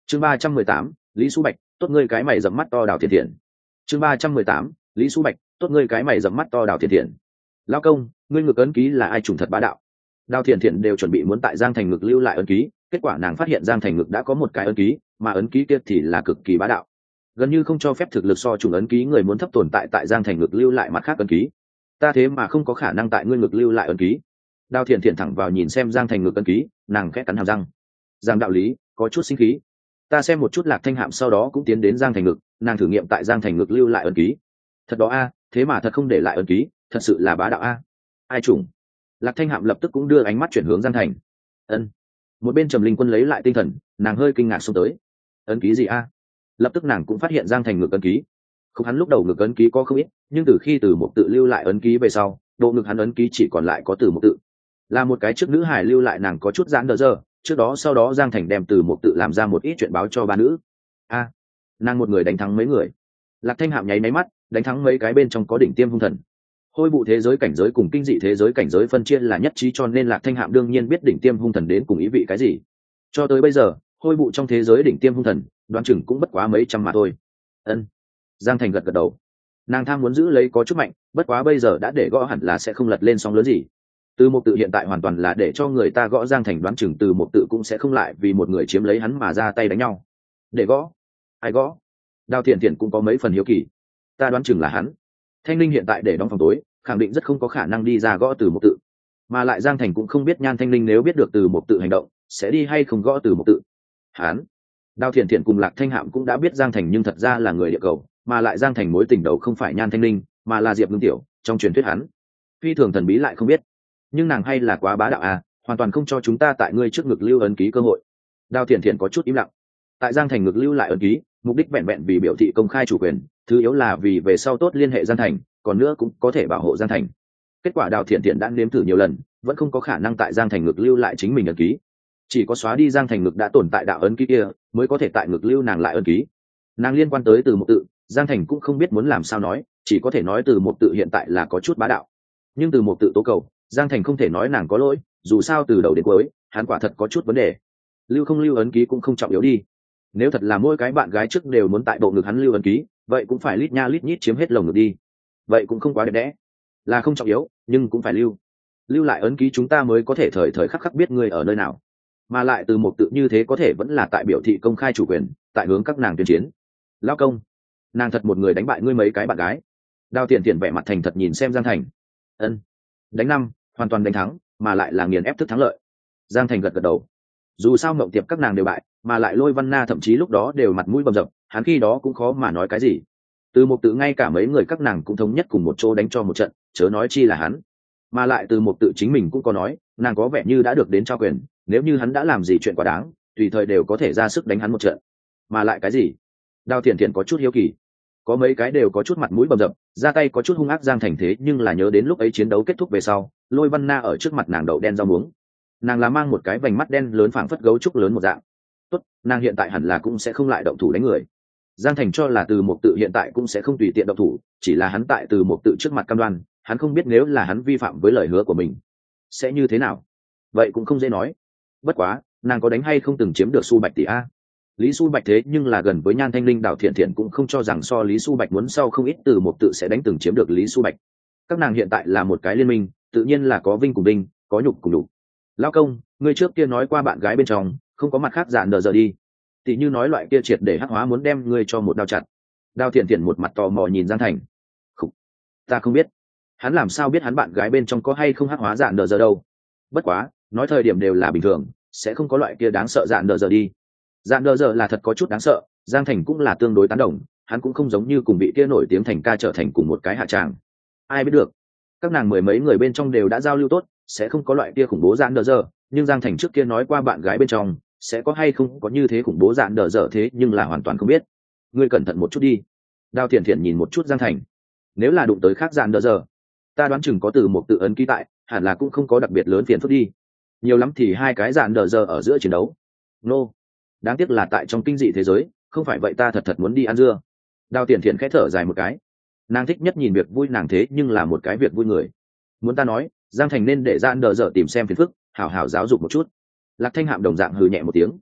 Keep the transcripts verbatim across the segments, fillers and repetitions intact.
chương ba trăm mười tám lý su bạch tốt ngươi cái mày dẫm mắt to đào thiện thiện chương ba trăm mười tám lý su bạch tốt ngươi cái mày dẫm mắt to đào thiện thiện Lao công, ngươi ngực ấn ký là ai trùng thật bá đạo. Đào thiện thiện đều chuẩn bị muốn tại Giang Thành ngực lưu lại ấn ký, kết quả nàng phát hiện Giang Thành ngực đã có một cái ấn ký, mà ấn ký kia thì là cực kỳ bá đạo, gần như không cho phép thực lực so trùng ấn ký người muốn thấp tồn tại tại Giang Thành ngực lưu lại mặt khác ấn ký. Ta thế mà không có khả năng tại ngươi ngực lưu lại ấn ký. Đào thiện thiện thẳng vào nhìn xem Giang Thành ngực ấn ký, nàng khẽ cắn hàm răng. Giang đạo lý có chút sinh khí. Ta xem một chút Lạc Thanh Hạm sau đó cũng tiến đến Giang Thành ngực, nàng thử nghiệm tại Giang Thành ngực lưu lại ấn ký. Thật đó a, thế mà thật không để lại ấn ký, thật sự là bá đạo a. Ai trùng? Lạc Thanh Hạm lập tức cũng đưa ánh mắt chuyển hướng Giang Thành. Ân. Một bên Trầm Linh Quân lấy lại tinh thần, nàng hơi kinh ngạc xông tới. Ấn ký gì a? Lập tức nàng cũng phát hiện Giang Thành ngực ấn ký. Không, hắn lúc đầu ngực ấn ký có không ít, nhưng từ khi Từ Mục Tự lưu lại ấn ký về sau, độ ngực hắn ấn ký chỉ còn lại có Từ Mục Tự. Là một cái trước nữ hải lưu lại, nàng có chút giãn đờ giờ, trước đó sau đó Giang Thành đem Từ Mục Tự làm ra một ít chuyện báo cho ba nữ. A, nàng một người đánh thắng mấy người. Lạc Thanh Hạm nháy máy mắt, đánh thắng mấy cái bên trong có đỉnh tiêm hung thần. Hôi bụ thế giới cảnh giới cùng kinh dị thế giới cảnh giới phân chia là nhất trí, cho nên Lạc Thanh Hạm đương nhiên biết đỉnh tiêm hung thần đến cùng ý vị cái gì. Cho tới bây giờ, hôi bụ trong thế giới đỉnh tiêm hung thần, đoán chừng cũng bất quá mấy trăm mà thôi. Ân. Giang Thành gật gật đầu. Nàng tham muốn giữ lấy có chút mạnh, bất quá bây giờ đã để gõ hẳn là sẽ không lật lên sóng lớn gì. Từ Mục Tự hiện tại hoàn toàn là để cho người ta gõ Giang Thành, đoán chừng Từ Mục Tự cũng sẽ không lại vì một người chiếm lấy hắn mà ra tay đánh nhau. Để gõ? Ai gõ? Đào Thiện Thiện cũng có mấy phần hiếu kỳ. Ta đoán chừng là hắn. Thanh Linh hiện tại để đóng phòng tối, khẳng định rất không có khả năng đi ra gõ Từ Mục Tự. Mà lại Giang Thành cũng không biết Nhan Thanh Linh nếu biết được Từ Mục Tự hành động, sẽ đi hay không gõ Từ Mục Tự. Hắn. Đào Thiện Thiện cùng Lạc Thanh Hạm cũng đã biết Giang Thành nhưng thật ra là người địa cầu, mà lại Giang Thành mối tình đầu không phải Nhan Thanh Linh, mà là Diệp Ngưng Tiểu, trong truyền thuyết hắn phi thường thần bí lại không biết. Nhưng nàng hay là quá bá đạo à, hoàn toàn không cho chúng ta tại ngươi trước ngực lưu ấn ký cơ hội. Đào Thiện Thiện có chút im lặng. Tại Giang Thành ngực lưu lại ấn ký, mục đích vẹn vẹn vì biểu thị công khai chủ quyền, thứ yếu là vì về sau tốt liên hệ Giang Thành, còn nữa cũng có thể bảo hộ Giang Thành. Kết quả Đào Thiện Thiện đã nếm thử nhiều lần, vẫn không có khả năng tại Giang Thành ngực lưu lại chính mình ấn ký. Chỉ có xóa đi Giang Thành ngực đã tồn tại đạo ấn ký kia, mới có thể tại ngực lưu nàng lại ấn ký. Nàng liên quan tới Từ Mục Tự, Giang Thành cũng không biết muốn làm sao nói, chỉ có thể nói Từ Mục Tự hiện tại là có chút bá đạo. Nhưng Từ Mục Tự tố cầu, Giang Thành không thể nói nàng có lỗi, dù sao từ đầu đến cuối, hắn quả thật có chút vấn đề. Lưu không lưu ấn ký cũng không trọng yếu đi. Nếu thật là mỗi cái bạn gái trước đều muốn tại bộ ngực hắn lưu ấn ký, vậy cũng phải lít nha lít nhít chiếm hết lồng ngực đi. Vậy cũng không quá đẹp đẽ. Là không trọng yếu, nhưng cũng phải lưu. Lưu lại ấn ký chúng ta mới có thể thời thời khắc khắc biết người ở nơi nào. Mà lại Từ Mục Tự như thế có thể vẫn là tại biểu thị công khai chủ quyền, tại hướng các nàng tuyên chiến. Lao công, nàng thật một người đánh bại ngươi mấy cái bạn gái. Đào Tiện Tiện vẻ mặt thành thật nhìn xem Giang Thành. Ân, đánh năm, hoàn toàn đánh thắng, mà lại là nghiền ép thức thắng lợi. Giang Thành gật gật đầu. Dù sao Mộng Tiệp các nàng đều bại, mà lại Lôi Văn Na thậm chí lúc đó đều mặt mũi bầm dập, hắn khi đó cũng khó mà nói cái gì. Từ Mục Tự ngay cả mấy người các nàng cũng thống nhất cùng một chỗ đánh cho một trận, chớ nói chi là hắn. Mà lại Từ Mục Tự chính mình cũng có nói, nàng có vẻ như đã được đến trao quyền, nếu như hắn đã làm gì chuyện quá đáng, tùy thời đều có thể ra sức đánh hắn một trận. Mà lại cái gì? Đào Thiện Thiện có chút hiếu kỳ. Có mấy cái đều có chút mặt mũi bầm dập, ra tay có chút hung ác. Giang Thành thế nhưng là nhớ đến lúc ấy chiến đấu kết thúc về sau, Lôi Văn Na ở trước mặt nàng đậu đen rau muống, nàng là mang một cái vành mắt đen lớn phảng phất gấu trúc lớn một dạng. Tốt, nàng hiện tại hẳn là cũng sẽ không lại động thủ đánh người. Giang Thành cho là Từ Mục Tự hiện tại cũng sẽ không tùy tiện động thủ, chỉ là hắn tại Từ Mục Tự trước mặt cam đoan, hắn không biết nếu là hắn vi phạm với lời hứa của mình sẽ như thế nào. Vậy cũng không dễ nói. Bất quá, nàng có đánh hay không từng chiếm được Su Bạch tỷ a? Lý Su Bạch thế nhưng là gần với Nhan Thanh Linh. Đào Thiện Thiện cũng không cho rằng so Lý Su Bạch muốn sau không ít Từ Mục Tự sẽ đánh từng chiếm được Lý Su Bạch. Các nàng hiện tại là một cái liên minh, tự nhiên là có vinh cùng vinh, có nhục cùng nhục. Lao công, người trước kia nói qua bạn gái bên trong không có mặt khác dạn đờ giờ đi, tỷ như nói loại kia triệt để hắc hóa muốn đem ngươi cho một đao chặt. Đào Thiện Thiện một mặt tò mò nhìn Giang Thành. Khủ, ta không biết, hắn làm sao biết hắn bạn gái bên trong có hay không hắc hóa dạn đờ giờ đâu. Bất quá, nói thời điểm đều là bình thường, sẽ không có loại kia đáng sợ dạn đờ giờ đi. Dạn đờ giờ là thật có chút đáng sợ, Giang Thành cũng là tương đối tán đồng, hắn cũng không giống như cùng vị kia nổi tiếng thành ca trở thành cùng một cái hạ tràng. Ai biết được, các nàng mười mấy người bên trong đều đã giao lưu tốt, sẽ không có loại kia khủng bố dạn đờ giờ. Nhưng Giang Thành trước kia nói qua bạn gái bên trong sẽ có hay không có như thế khủng bố dạn đờ giờ, thế nhưng là hoàn toàn không biết. Ngươi cẩn thận một chút đi. Đào Thiện Thiện nhìn một chút Giang Thành. Nếu là đụng tới khác dạn đờ giờ, ta đoán chừng có Từ Mục Tự ấn ký tại, hẳn là cũng không có đặc biệt lớn phiền phức đi. Nhiều lắm thì hai cái dạn đờ giờ ở giữa chiến đấu. Nô, đáng tiếc là tại trong kinh dị thế giới, không phải vậy ta thật thật muốn đi ăn dưa. Đào Thiện Thiện khẽ thở dài một cái. Nàng thích nhất nhìn việc vui, nàng thế nhưng là một cái việc vui người. Muốn ta nói, Giang Thành nên để dạn đờ giờ tìm xem phiền phức, hảo hảo giáo dục một chút. Lạc Thanh Hạm đồng dạng hừ nhẹ một tiếng.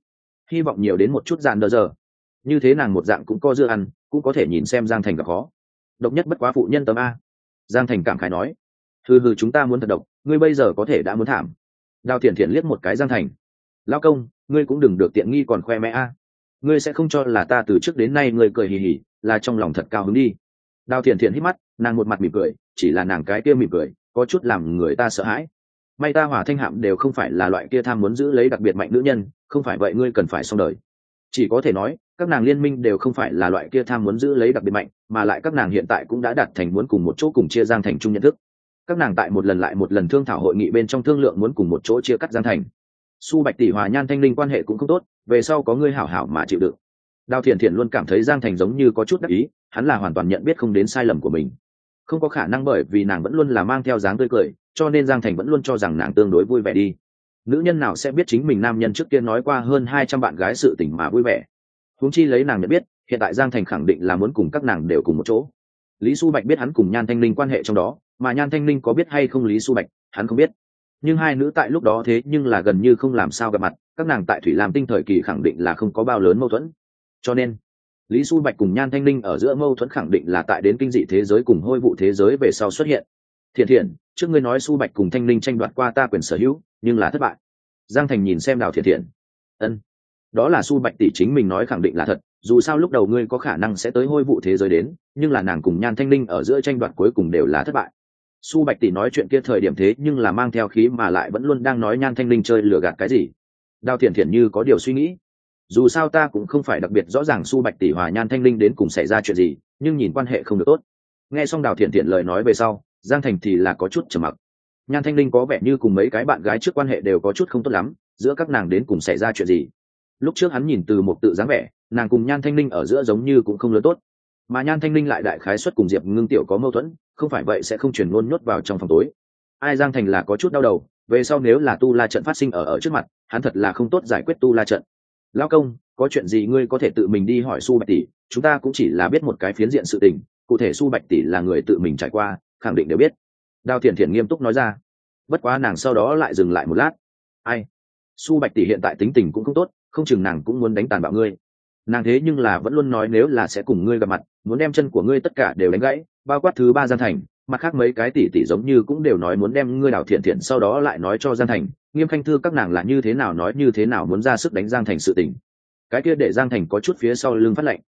hy vọng nhiều đến một chút dạn đờ giờ. Như thế nàng một dạng cũng có dưa ăn, cũng có thể nhìn xem Giang Thành gặp khó. Độc nhất bất quá phụ nhân tấm a. Giang Thành cảm khái nói, hừ hừ, chúng ta muốn thật độc, ngươi bây giờ có thể đã muốn thảm. Đào Thiển Thiển liếc một cái Giang Thành, lão công, ngươi cũng đừng được tiện nghi còn khoe mẽ a. Ngươi sẽ không cho là ta từ trước đến nay ngươi cười hì hì, là trong lòng thật cao hứng đi. Đào Thiển Thiển hít mắt, nàng một mặt mỉm cười, chỉ là nàng cái kia mỉm cười có chút làm người ta sợ hãi. May ta Hỏa Thanh Hạm đều không phải là loại kia tham muốn giữ lấy đặc biệt mạnh nữ nhân, không phải vậy ngươi cần phải xong đời. Chỉ có thể nói các nàng liên minh đều không phải là loại kia tham muốn giữ lấy đặc biệt mạnh, mà lại các nàng hiện tại cũng đã đạt thành muốn cùng một chỗ cùng chia Giang Thành chung nhận thức. Các nàng tại một lần lại một lần thương thảo hội nghị bên trong thương lượng muốn cùng một chỗ chia cắt Giang Thành. Su Bạch tỷ hòa Nhan Thanh Linh quan hệ cũng không tốt, về sau có ngươi hảo hảo mà chịu đựng. Đào Thiển Thiển luôn cảm thấy Giang Thành giống như có chút đắc ý, hắn là hoàn toàn nhận biết không đến sai lầm của mình. Không có khả năng, bởi vì nàng vẫn luôn là mang theo dáng tươi cười, cho nên Giang Thành vẫn luôn cho rằng nàng tương đối vui vẻ đi. Nữ nhân nào sẽ biết chính mình nam nhân trước kia nói qua hơn hai trăm bạn gái sự tình mà vui vẻ. Huống chi lấy nàng nhận biết, hiện tại Giang Thành khẳng định là muốn cùng các nàng đều cùng một chỗ. Lý Su Bạch biết hắn cùng Nhan Thanh Linh quan hệ trong đó, mà Nhan Thanh Linh có biết hay không Lý Su Bạch, hắn không biết. Nhưng hai nữ tại lúc đó thế nhưng là gần như không làm sao gặp mặt, các nàng tại Thủy Lam Tinh thời kỳ khẳng định là không có bao lớn mâu thuẫn. Cho nên, Lý Su Bạch cùng Nhan Thanh Linh ở giữa mâu thuẫn khẳng định là tại đến kinh dị thế giới cùng hôi vụ thế giới về sau xuất hiện. Thiện Thiện, trước ngươi nói Su Bạch cùng Thanh Linh tranh đoạt qua ta quyền sở hữu, nhưng là thất bại. Giang Thành nhìn xem Đào Thiện Thiện. Ân, đó là Su Bạch tỷ chính mình nói khẳng định là thật, dù sao lúc đầu ngươi có khả năng sẽ tới hôi vụ thế giới đến, nhưng là nàng cùng Nhan Thanh Linh ở giữa tranh đoạt cuối cùng đều là thất bại. Su Bạch tỷ nói chuyện kia thời điểm thế nhưng là mang theo khí mà lại vẫn luôn đang nói Nhan Thanh Linh chơi lừa gạt cái gì. Đào Thiện Thiện như có điều suy nghĩ. Dù sao ta cũng không phải đặc biệt rõ ràng Su Bạch tỷ hòa Nhan Thanh Linh đến cùng xảy ra chuyện gì, nhưng nhìn quan hệ không được tốt. Nghe xong Đào Thiện Thiện lời nói về sau, Giang Thành thì là có chút trầm mặc. Nhan Thanh Linh có vẻ như cùng mấy cái bạn gái trước quan hệ đều có chút không tốt lắm, giữa các nàng đến cùng xảy ra chuyện gì. Lúc trước hắn nhìn từ một tự dáng vẻ, nàng cùng Nhan Thanh Linh ở giữa giống như cũng không lớn tốt, mà Nhan Thanh Linh lại đại khái suất cùng Diệp Ngưng Tiểu có mâu thuẫn, không phải vậy sẽ không truyền ngôn nhốt vào trong phòng tối. Ai Giang Thành là có chút đau đầu, về sau nếu là tu la trận phát sinh ở ở trước mặt, hắn thật là không tốt giải quyết tu la trận. Lão công, có chuyện gì ngươi có thể tự mình đi hỏi Su Bạch tỷ, chúng ta cũng chỉ là biết một cái phiến diện sự tình, cụ thể Su Bạch tỷ là người tự mình trải qua, khẳng định đều biết. Đào Thiển Thiển nghiêm túc nói ra. Bất quá nàng sau đó lại dừng lại một lát. Ai? Su Bạch tỷ hiện tại tính tình cũng không tốt, không chừng nàng cũng muốn đánh tàn bạo ngươi. Nàng thế nhưng là vẫn luôn nói nếu là sẽ cùng ngươi gặp mặt, muốn đem chân của ngươi tất cả đều đánh gãy, bao quát thứ ba Giang Thành, mặt khác mấy cái tỷ tỷ giống như cũng đều nói muốn đem ngươi Đào Thiển Thiển, sau đó lại nói cho Giang Thành, Nghiêm Khanh Thư các nàng là như thế nào nói như thế nào muốn ra sức đánh Giang Thành sự tình. Cái kia để Giang Thành có chút phía sau lưng phát lệnh.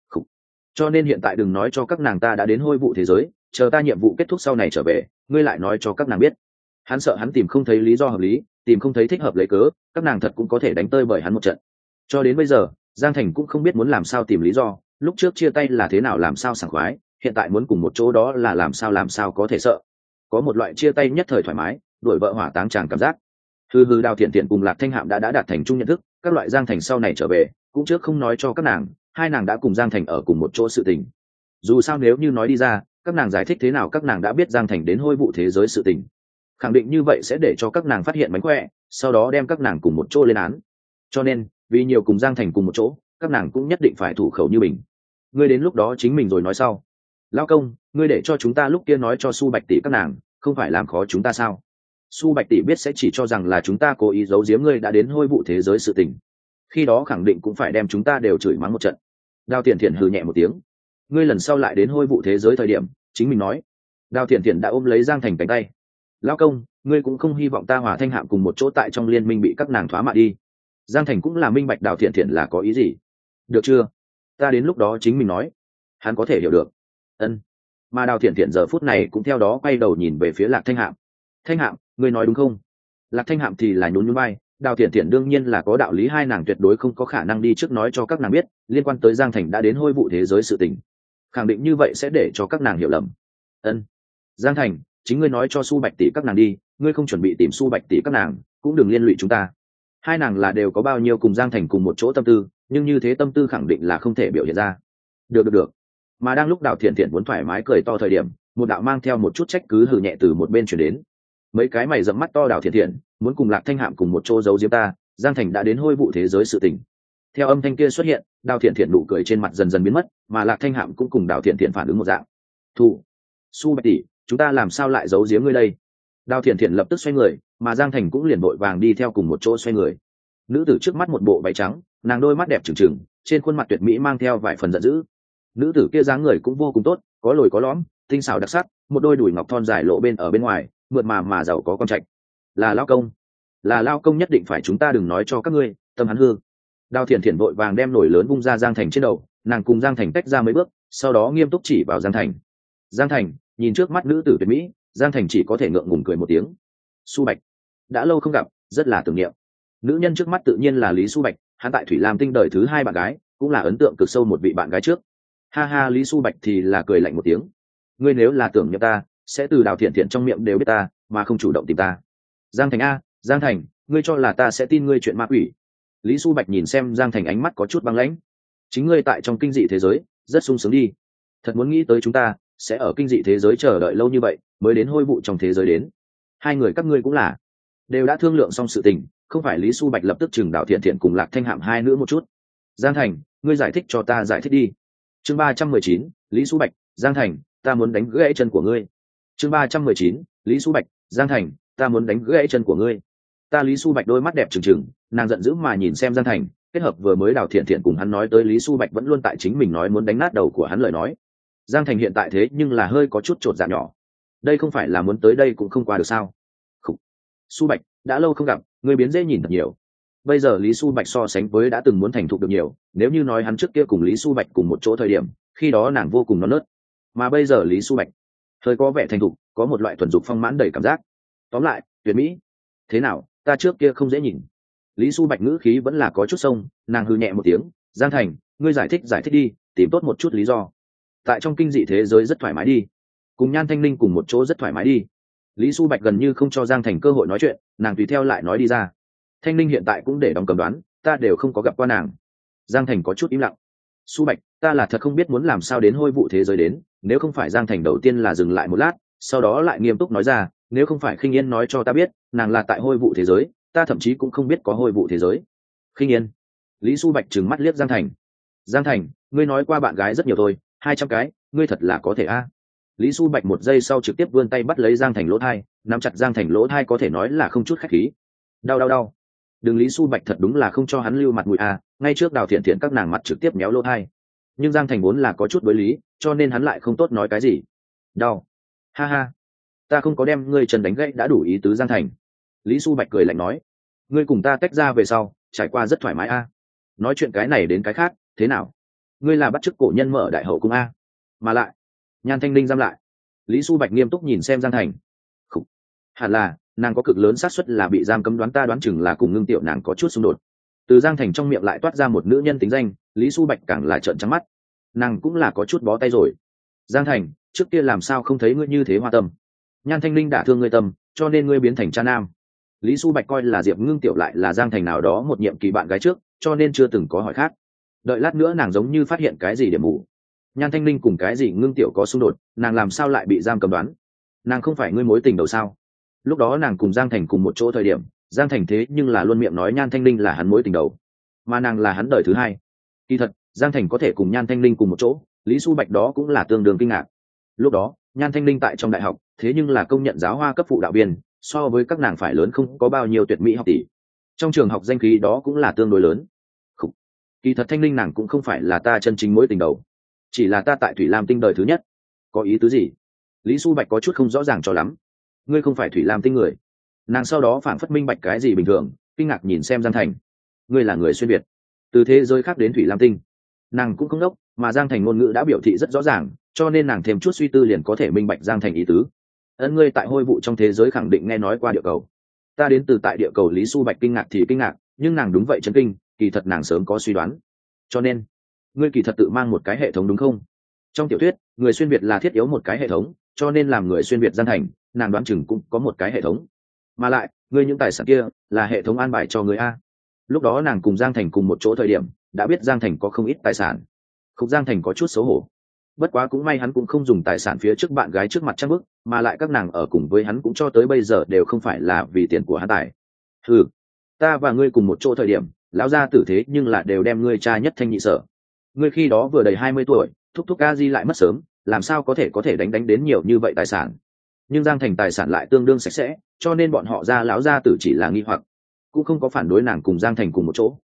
Cho nên hiện tại đừng nói cho các nàng ta đã đến hôi vụ thế giới, chờ ta nhiệm vụ kết thúc sau này trở về, ngươi lại nói cho các nàng biết. Hắn sợ hắn tìm không thấy lý do hợp lý, tìm không thấy thích hợp lấy cớ, các nàng thật cũng có thể đánh tơi bởi hắn một trận. Cho đến bây giờ, Giang Thành cũng không biết muốn làm sao tìm lý do, lúc trước chia tay là thế nào làm sao sảng khoái, hiện tại muốn cùng một chỗ đó là làm sao làm sao có thể sợ. Có một loại chia tay nhất thời thoải mái, đuổi vợ hỏa táng chàng cảm giác. Hư hư Đào Thiện Thiện cùng Lạc Thanh Hạm đã đã đạt thành chung nhận thức, các loại Giang Thành sau này trở về, cũng trước không nói cho các nàng, hai nàng đã cùng Giang Thành ở cùng một chỗ sự tình. Dù sao nếu như nói đi ra, các nàng giải thích thế nào các nàng đã biết Giang Thành đến hôi vụ thế giới sự tình. Khẳng định như vậy sẽ để cho các nàng phát hiện mánh khỏe, sau đó đem các nàng cùng một chỗ lên án. Cho nên, vì nhiều cùng Giang Thành cùng một chỗ, các nàng cũng nhất định phải thủ khẩu như mình. Ngươi đến lúc đó chính mình rồi nói sau. Lão công, ngươi để cho chúng ta lúc kia nói cho Su Bạch tỷ các nàng, không phải làm khó chúng ta sao? Su Bạch tỷ biết sẽ chỉ cho rằng là chúng ta cố ý giấu giếm ngươi đã đến hôi vụ thế giới sự tình. Khi đó khẳng định cũng phải đem chúng ta đều chửi mắng một trận. Đào Thiển Thiển hừ nhẹ một tiếng. Ngươi lần sau lại đến hôi vụ thế giới thời điểm, chính mình nói. Đào Thiển Thiển đã ôm lấy Giang Thành cánh tay. Lão công, ngươi cũng không hy vọng ta Hỏa Thanh Hạm cùng một chỗ tại trong liên minh bị các nàng thoá mạ đi. Giang Thành cũng là minh bạch Đào Thiển Thiển là có ý gì. Được chưa? Ta đến lúc đó chính mình nói. Hắn có thể hiểu được. Ân. Mà Đào Thiển Thiển giờ phút này cũng theo đó quay đầu nhìn về phía Lạc Thanh Hạm. Thanh Hạm, ngươi nói đúng không? Lạc Thanh Hạm thì là nhún nhún vai. Đào Thiển Thiển đương nhiên là có đạo lý, hai nàng tuyệt đối không có khả năng đi trước nói cho các nàng biết liên quan tới Giang Thành đã đến hôi vụ thế giới sự tình. Khẳng định như vậy sẽ để cho các nàng hiểu lầm. Ân. Giang Thành, chính ngươi nói cho Su Bạch tỷ các nàng đi, ngươi không chuẩn bị tìm Su Bạch tỷ các nàng, cũng đừng liên lụy chúng ta. Hai nàng là đều có bao nhiêu cùng Giang Thành cùng một chỗ tâm tư, nhưng như thế tâm tư khẳng định là không thể biểu hiện ra. Được được được. Mà đang lúc Đào Thiển Thiển muốn thoải mái cười to thời điểm, một đạo mang theo một chút trách cứ hừ nhẹ từ một bên chuyển đến. Mấy cái mày rậm mắt to Đào Thiển Thiển, muốn cùng Lạc Thanh Hạm cùng một chỗ giấu giếm ta, Giang Thành đã đến hôi vụ thế giới sự tình. Theo âm thanh kia xuất hiện, Đào Thiển Thiển nụ cười trên mặt dần dần biến mất, mà Lạc Thanh Hạm cũng cùng Đào Thiển Thiển phản ứng một dạng. Thủ, Su Bạch tỷ, chúng ta làm sao lại giấu giếm ngươi đây? Đào Thiển Thiển lập tức xoay người, mà Giang Thành cũng liền vội vàng đi theo cùng một chỗ xoay người. Nữ tử trước mắt một bộ váy trắng, nàng đôi mắt đẹp trừng trừng, trên khuôn mặt tuyệt mỹ mang theo vài phần giận dữ. Nữ tử kia dáng người cũng vô cùng tốt, có lồi có lõm, tinh xảo đặc sắc, một đôi đùi ngọc thon dài lộ bên ở bên ngoài, mượt mà mà giàu có con trạch. Là lao công, là lao công, nhất định phải chúng ta đừng nói cho các ngươi, tâm hắn hư. Đào Thiện Thiện vội vàng đem nổi lớn vung ra Giang Thành trên đầu, nàng cùng Giang Thành tách ra mấy bước, sau đó nghiêm túc chỉ vào Giang Thành. Giang Thành nhìn trước mắt nữ tử tuyệt mỹ, Giang Thành chỉ có thể ngượng ngùng cười một tiếng. Su Bạch, đã lâu không gặp, rất là tưởng niệm. Nữ nhân trước mắt tự nhiên là Lý Su Bạch, hắn tại Thủy Lam Tinh đời thứ hai bạn gái, cũng là ấn tượng cực sâu một vị bạn gái trước. Ha ha, Lý Su Bạch thì là cười lạnh một tiếng. Ngươi nếu là tưởng niệm ta, sẽ từ Đào Thiện Thiện trong miệng đều biết ta, mà không chủ động tìm ta. Giang Thành a, Giang Thành, ngươi cho là ta sẽ tin ngươi chuyện ma quỷ? Lý Su Bạch nhìn xem Giang Thành, ánh mắt có chút băng lãnh. Chính ngươi tại trong kinh dị thế giới rất sung sướng đi, thật muốn nghĩ tới chúng ta sẽ ở kinh dị thế giới chờ đợi lâu như vậy mới đến hôi vụ trong thế giới đến. Hai người các ngươi cũng là đều đã thương lượng xong sự tình, không phải? Lý Su Bạch lập tức chừng Đào Thiện Thiện cùng Lạc Thanh Hạm hai nữ một chút. Giang Thành, ngươi giải thích cho ta giải thích đi. Chương ba trăm mười chín, Lý Su Bạch. Giang Thành, ta muốn đánh gãy chân của ngươi. Chương ba trăm mười chín, Lý Su Bạch. Giang Thành, ta muốn đánh gãy chân của ngươi. Ta Lý Su Bạch đôi mắt đẹp trừng trừng, nàng giận dữ mà nhìn xem Giang Thành, kết hợp vừa mới Đào Thiện Thiện cùng hắn nói tới Lý Su Bạch vẫn luôn tại chính mình nói muốn đánh nát đầu của hắn lời nói. Giang Thành hiện tại thế nhưng là hơi có chút chột dạ nhỏ, đây không phải là muốn tới đây cũng không qua được sao? Khủ. Su Bạch, đã lâu không gặp, ngươi biến dễ nhìn thật nhiều. Bây giờ Lý Su Bạch so sánh với đã từng muốn thành thục được nhiều, nếu như nói hắn trước kia cùng Lý Su Bạch cùng một chỗ thời điểm, khi đó nàng vô cùng non nớt, mà bây giờ Lý Su Bạch hơi có vẻ thành thục, có một loại thuần dục phong mãn đầy cảm giác. Tóm lại, tuyệt mỹ. Thế nào, ta trước kia không dễ nhìn? Lý Su Bạch ngữ khí vẫn là có chút sông, nàng hừ nhẹ một tiếng. Giang Thành, ngươi giải thích giải thích đi, tìm tốt một chút lý do. Tại trong kinh dị thế giới rất thoải mái đi, cùng Nhan Thanh Linh cùng một chỗ rất thoải mái đi. Lý Su Bạch gần như không cho Giang Thành cơ hội nói chuyện, nàng tùy theo lại nói đi ra. Thanh Linh hiện tại cũng để đóng cầm đoán, ta đều không có gặp qua nàng. Giang Thành có chút im lặng. Su Bạch, ta là thật không biết muốn làm sao đến hôi vụ thế giới đến, nếu không phải Giang Thành đầu tiên là dừng lại một lát, sau đó lại nghiêm túc nói ra, nếu không phải Khinh Yên nói cho ta biết nàng là tại hôi vụ thế giới, ta thậm chí cũng không biết có hôi vụ thế giới. Khinh Yên. Lý Su Bạch trừng mắt liếc Giang Thành. Giang Thành, ngươi nói qua bạn gái rất nhiều thôi, hai trăm cái, ngươi thật là có thể a? Lý Su Bạch một giây sau trực tiếp vươn tay bắt lấy Giang Thành lỗ thai, nắm chặt Giang Thành lỗ thai có thể nói là không chút khách khí. Đau đau đau. Đừng, Lý Su Bạch thật đúng là không cho hắn lưu mặt mũi a, ngay trước Đào Thiện Thiện các nàng mặt trực tiếp méo lỗ thai. Nhưng Giang Thành vốn là có chút đối lý, cho nên hắn lại không tốt nói cái gì. Đau. Ha ha. Ta không có đem ngươi chân đánh gãy đã đủ ý tứ. Giang Thành. Lý Su Bạch cười lạnh nói, ngươi cùng ta tách ra về sau trải qua rất thoải mái a, nói chuyện cái này đến cái khác, thế nào? Ngươi là bắt chước cổ nhân mở đại hậu cung a? Mà lại Nhan Thanh Linh giam lại. Lý Su Bạch nghiêm túc nhìn xem Giang Thành. Khủ. Hẳn là nàng có cực lớn xác suất là bị giam cấm, đoán ta đoán chừng là cùng Ngưng Tiểu nàng có chút xung đột. Từ Giang Thành trong miệng lại toát ra một nữ nhân tính danh, Lý Su Bạch càng là trợn trắng mắt, nàng cũng là có chút bó tay rồi. Giang Thành, trước kia làm sao không thấy ngươi như thế hoa tâm? Nhan Thanh Linh đả thương ngươi tâm, cho nên ngươi biến thành cha nam. Lý Su Bạch coi là Diệp Ngưng Tiểu lại là Giang Thành nào đó một nhiệm kỳ bạn gái trước, cho nên chưa từng có hỏi khác. Đợi lát nữa nàng giống như phát hiện cái gì điểm mù. Nhan Thanh Linh cùng cái gì Ngưng Tiểu có xung đột, nàng làm sao lại bị giam cầm đoán? Nàng không phải ngươi mối tình đầu sao? Lúc đó nàng cùng Giang Thành cùng một chỗ thời điểm, Giang Thành thế nhưng là luôn miệng nói Nhan Thanh Linh là hắn mối tình đầu, mà nàng là hắn đời thứ hai. Kỳ thật, Giang Thành có thể cùng Nhan Thanh Linh cùng một chỗ, Lý Su Bạch đó cũng là tương đương kinh ngạc. Lúc đó, Nhan Thanh Linh tại trong đại học, thế nhưng là công nhận giáo hoa cấp phụ đạo viên, so với các nàng phải lớn không có bao nhiêu tuyệt mỹ học tỷ. Trong trường học danh khí đó cũng là tương đối lớn. Khủ. Kỳ thật Thanh Linh nàng cũng không phải là ta chân chính mối tình đầu, chỉ là ta tại Thủy Lam Tinh đời thứ nhất. Có ý tứ gì? Lý Su Bạch có chút không rõ ràng cho lắm. Ngươi không phải Thủy Lam Tinh người? Nàng sau đó phảng phất minh bạch cái gì bình thường, kinh ngạc nhìn xem Giang Thành. Ngươi là người xuyên việt từ thế giới khác đến Thủy Lam Tinh? Nàng cũng không đốc, mà Giang Thành ngôn ngữ đã biểu thị rất rõ ràng, cho nên nàng thêm chút suy tư liền có thể minh bạch Giang Thành ý tứ. Ấn, ngươi tại hôi vụ trong thế giới khẳng định nghe nói qua địa cầu. Ta đến từ tại địa cầu. Lý Su Bạch kinh ngạc thì kinh ngạc, nhưng nàng đúng vậy chấn kinh, kỳ thật nàng sớm có suy đoán. Cho nên ngươi kỳ thật tự mang một cái hệ thống đúng không? Trong tiểu thuyết, người xuyên việt là thiết yếu một cái hệ thống, cho nên làm người xuyên việt Giang Thành, nàng đoán chừng cũng có một cái hệ thống. Mà lại, ngươi những tài sản kia là hệ thống an bài cho người a. Lúc đó nàng cùng Giang Thành cùng một chỗ thời điểm, đã biết Giang Thành có không ít tài sản. Khúc Giang Thành có chút xấu hổ. Bất quá cũng may hắn cũng không dùng tài sản phía trước bạn gái trước mặt trang bức, mà lại các nàng ở cùng với hắn cũng cho tới bây giờ đều không phải là vì tiền của hắn tài. Ừ, ta và ngươi cùng một chỗ thời điểm, lão gia tử thế nhưng là đều đem ngươi cha nhất thanh nhị sở. Ngươi khi đó vừa đầy hai mươi tuổi, thúc thúc a di lại mất sớm, làm sao có thể có thể đánh đánh đến nhiều như vậy tài sản? Nhưng Giang Thành tài sản lại tương đương sạch sẽ, cho nên bọn họ ra lão gia tử chỉ là nghi hoặc, cũng không có phản đối nàng cùng Giang Thành cùng một chỗ.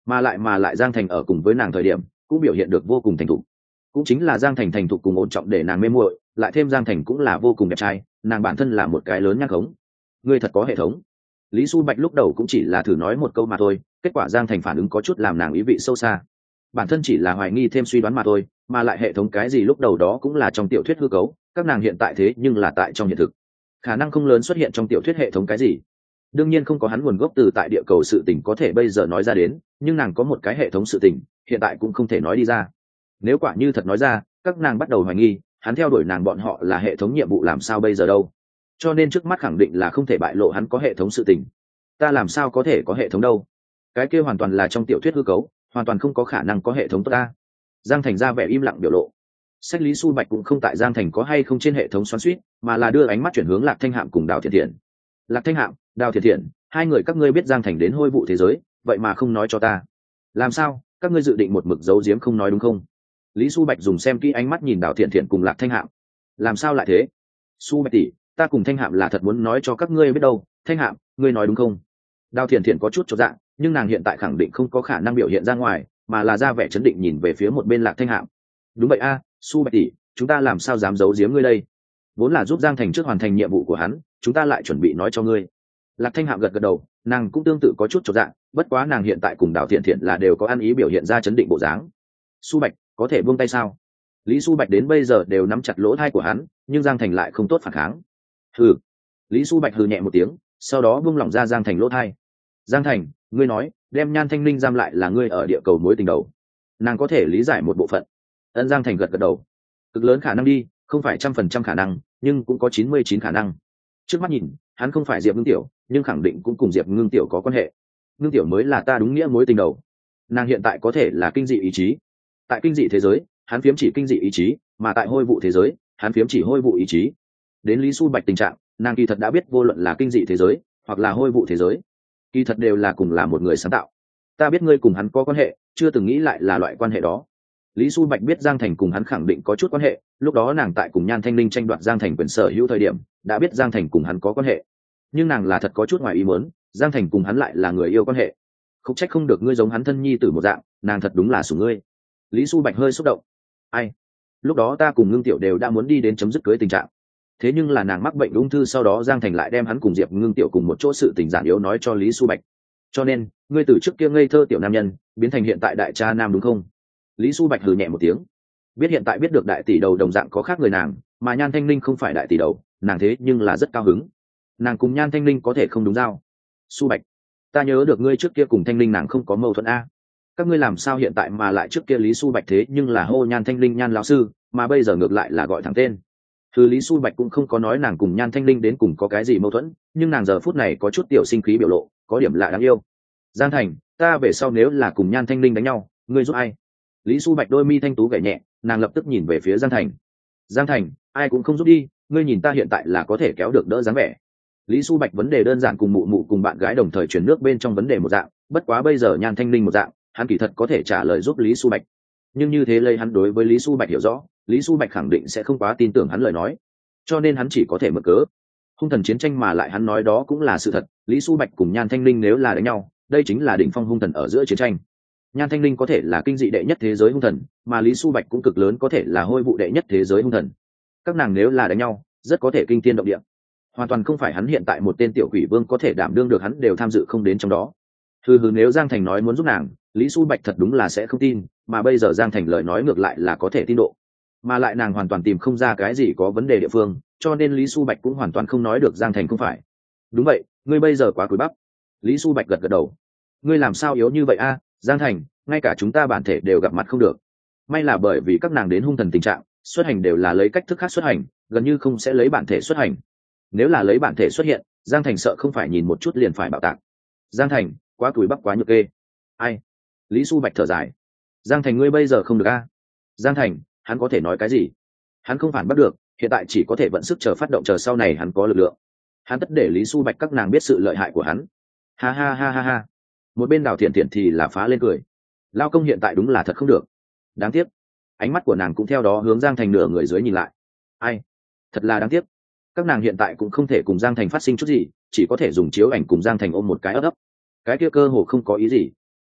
mà lại mà lại Giang Thành ở cùng với nàng thời điểm cũng biểu hiện được vô cùng thành thục. Cũng chính là Giang Thành thành thục cùng ổn trọng để nàng mê muội, lại thêm Giang Thành cũng là vô cùng đẹp trai, nàng bản thân là một cái lớn nhắc khống. Ngươi thật có hệ thống. Lý Xu Bạch lúc đầu cũng chỉ là thử nói một câu mà thôi, kết quả Giang Thành phản ứng có chút làm nàng ý vị sâu xa. Bản thân chỉ là hoài nghi thêm suy đoán mà thôi, mà lại hệ thống cái gì lúc đầu đó cũng là trong tiểu thuyết hư cấu, các nàng hiện tại thế nhưng là tại trong hiện thực. Khả năng không lớn xuất hiện trong tiểu thuyết hệ thống cái gì. Đương nhiên không có hắn nguồn gốc từ tại địa cầu sự tình có thể bây giờ nói ra đến, nhưng nàng có một cái hệ thống sự tình, hiện tại cũng không thể nói đi ra. Nếu quả như thật nói ra, các nàng bắt đầu hoài nghi, hắn theo đuổi nàng bọn họ là hệ thống nhiệm vụ làm sao bây giờ đâu. Cho nên trước mắt khẳng định là không thể bại lộ hắn có hệ thống sự tình. Ta làm sao có thể có hệ thống đâu? Cái kia hoàn toàn là trong tiểu thuyết hư cấu, hoàn toàn không có khả năng có hệ thống tốt ta. Giang Thành ra vẻ im lặng biểu lộ. Sách Lý Xu Bạch cũng không tại Giang Thành có hay không trên hệ thống xoắn xuýt, mà là đưa ánh mắt chuyển hướng Lạc Thanh Hạm cùng Đào Thiện Thiện. Lạc Thanh Hạm, Đào Thiện Thiện, hai người các ngươi biết Giang Thành đến hôi vụ thế giới, vậy mà không nói cho ta. Làm sao? Các ngươi dự định một mực giấu giếm không nói đúng không? Lý Xu Bạch dùng xem kỹ ánh mắt nhìn Đào Thiện Thiện cùng Lạc Thanh Hạm. Làm sao lại thế? Xu Bạch tỷ, ta cùng Thanh Hạm là thật muốn nói cho các ngươi biết đâu. Thanh Hạm, ngươi nói đúng không? Đào Thiện Thiện có chút chột dạ, nhưng nàng hiện tại khẳng định không có khả năng biểu hiện ra ngoài, mà là ra vẻ chấn định nhìn về phía một bên Lạc Thanh Hạm. Đúng vậy a, à, Xu Bạch tỷ, chúng ta làm sao dám giấu giếm ngươi đây? Vốn là giúp Giang Thành trước hoàn thành nhiệm vụ của hắn, chúng ta lại chuẩn bị nói cho ngươi. Lạc Thanh Hạm gật gật đầu, nàng cũng tương tự có chút chột dạ, bất quá nàng hiện tại cùng Đào Thiện Thiện là đều có ăn ý biểu hiện ra chấn định bộ dáng. Xu Bạch, có thể buông tay sao? Lý Xu Bạch đến bây giờ đều nắm chặt lỗ tai của hắn, nhưng Giang Thành lại không tốt phản kháng. Hừ. Lý Xu Bạch hừ nhẹ một tiếng, sau đó buông lỏng ra Giang Thành lỗ tai. Giang Thành, ngươi nói, đem Nhan Thanh Linh giam lại là ngươi ở địa cầu mối tình đầu. Nàng có thể lý giải một bộ phận. Ân. Giang Thành gật gật đầu. Cực lớn khả năng đi, không phải trăm phần trăm khả năng, nhưng cũng có chín mươi chín khả năng. Trước mắt nhìn, hắn không phải Diệp Ngưng Tiểu, nhưng khẳng định cũng cùng Diệp Ngưng Tiểu có quan hệ. Ngưng Tiểu mới là ta đúng nghĩa mối tình đầu. Nàng hiện tại có thể là kinh dị ý chí. Tại kinh dị thế giới, hắn phiếm chỉ kinh dị ý chí, mà tại hôi vụ thế giới, hắn phiếm chỉ hôi vụ ý chí. Đến Lý Xu Bạch tình trạng, nàng kỳ thật đã biết vô luận là kinh dị thế giới hoặc là hôi vụ thế giới, kỳ thật đều là cùng là một người sáng tạo. Ta biết ngươi cùng hắn có quan hệ, chưa từng nghĩ lại là loại quan hệ đó. Lý Xu Bạch biết Giang Thành cùng hắn khẳng định có chút quan hệ, lúc đó nàng tại cùng Nhan Thanh Linh tranh đoạt Giang Thành quyền sở hữu thời điểm, đã biết Giang Thành cùng hắn có quan hệ. Nhưng nàng là thật có chút ngoài ý muốn, Giang Thành cùng hắn lại là người yêu quan hệ. Không trách không được ngươi giống hắn thân nhi tử một dạng, nàng thật đúng là sủng ngươi. Lý Xu Bạch hơi xúc động. Ai? Lúc đó ta cùng Ngưng Tiểu đều đã muốn đi đến chấm dứt cưới tình trạng. Thế nhưng là nàng mắc bệnh ung thư, sau đó Giang Thành lại đem hắn cùng Diệp Ngưng Tiểu cùng một chỗ sự tình giản yếu nói cho Lý Xu Bạch. Cho nên, ngươi từ trước kia ngây thơ tiểu nam nhân, biến thành hiện tại đại cha nam đúng không? Lý Xu Bạch hừ nhẹ một tiếng. Biết hiện tại biết được đại tỷ đầu đồng dạng có khác người nàng, mà Nhan Thanh Linh không phải đại tỷ đầu, nàng thế nhưng là rất cao hứng. Nàng cùng Nhan Thanh Linh có thể không đúng giao. Xu Bạch, ta nhớ được ngươi trước kia cùng Thanh Linh nàng không có mâu thuẫn a. Các ngươi làm sao hiện tại mà lại trước kia Lý Xu Bạch thế nhưng là hô Nhan Thanh Linh Nhan lão sư, mà bây giờ ngược lại là gọi thẳng tên. Thứ Lý Xu Bạch cũng không có nói nàng cùng Nhan Thanh Linh đến cùng có cái gì mâu thuẫn, nhưng nàng giờ phút này có chút tiểu sinh khí biểu lộ, có điểm lạ đáng yêu. Giang Thành, ta về sau nếu là cùng Nhan Thanh Linh đánh nhau, ngươi giúp ai? Lý Xu Bạch đôi mi thanh tú gảy nhẹ, nàng lập tức nhìn về phía Giang Thành. Giang Thành, ai cũng không giúp đi, ngươi nhìn ta hiện tại là có thể kéo được đỡ dáng vẻ. Lý Xu Bạch vấn đề đơn giản cùng mụ mụ cùng bạn gái đồng thời chuyển nước bên trong vấn đề một dạng, bất quá bây giờ Nhan Thanh Linh một dạng, hắn kỳ thật có thể trả lời giúp Lý Xu Bạch. Nhưng như thế lấy hắn đối với Lý Xu Bạch hiểu rõ, Lý Xu Bạch khẳng định sẽ không quá tin tưởng hắn lời nói, cho nên hắn chỉ có thể mượn cớ. Hung thần chiến tranh mà lại hắn nói đó cũng là sự thật, Lý Xu Bạch cùng Nhan Thanh Linh nếu là đánh nhau, đây chính là đỉnh phong hung thần ở giữa chiến tranh. Nhan Thanh Linh có thể là kinh dị đệ nhất thế giới hung thần, mà Lý Xu Bạch cũng cực lớn có thể là hôi vụ đệ nhất thế giới hung thần. Các nàng nếu là đánh nhau, rất có thể kinh thiên động địa. Hoàn toàn không phải hắn hiện tại một tên tiểu quỷ vương có thể đảm đương được, hắn đều tham dự không đến trong đó. Hừ hừ, nếu Giang Thành nói muốn giúp nàng, Lý Xu Bạch thật đúng là sẽ không tin, mà bây giờ Giang Thành lời nói ngược lại là có thể tin độ. Mà lại nàng hoàn toàn tìm không ra cái gì có vấn đề địa phương, cho nên Lý Xu Bạch cũng hoàn toàn không nói được Giang Thành không phải. Đúng vậy, ngươi bây giờ quá cúi bắp. Lý Xu Bạch gật gật đầu. Ngươi làm sao yếu như vậy a, Giang Thành, ngay cả chúng ta bản thể đều gặp mặt không được. May là bởi vì các nàng đến hung thần tình trạng, xuất hành đều là lấy cách thức khác xuất hành, gần như không sẽ lấy bản thể xuất hành. Nếu là lấy bản thể xuất hiện, Giang Thành sợ không phải nhìn một chút liền phải bạo tạc. Giang Thành, quá cúi bắp quá nhược kê. Ai? Lý Xu Bạch thở dài. Giang Thành, ngươi bây giờ không được a. Giang Thành, hắn có thể nói cái gì? Hắn không phản bắt được, hiện tại chỉ có thể vận sức chờ phát động, chờ sau này hắn có lực lượng, hắn tất để Lý Xu Bạch các nàng biết sự lợi hại của hắn. Ha ha ha ha ha. Một bên Đào Thiện Thiện thì là phá lên cười. Lao công hiện tại đúng là thật không được. Đáng tiếc. Ánh mắt của nàng cũng theo đó hướng Giang Thành nửa người dưới nhìn lại. Ai? Thật là đáng tiếc. Các nàng hiện tại cũng không thể cùng Giang Thành phát sinh chút gì, chỉ có thể dùng chiếu ảnh cùng Giang Thành ôm một cái ấp ấp. Cái kia cơ hồ không có ý gì.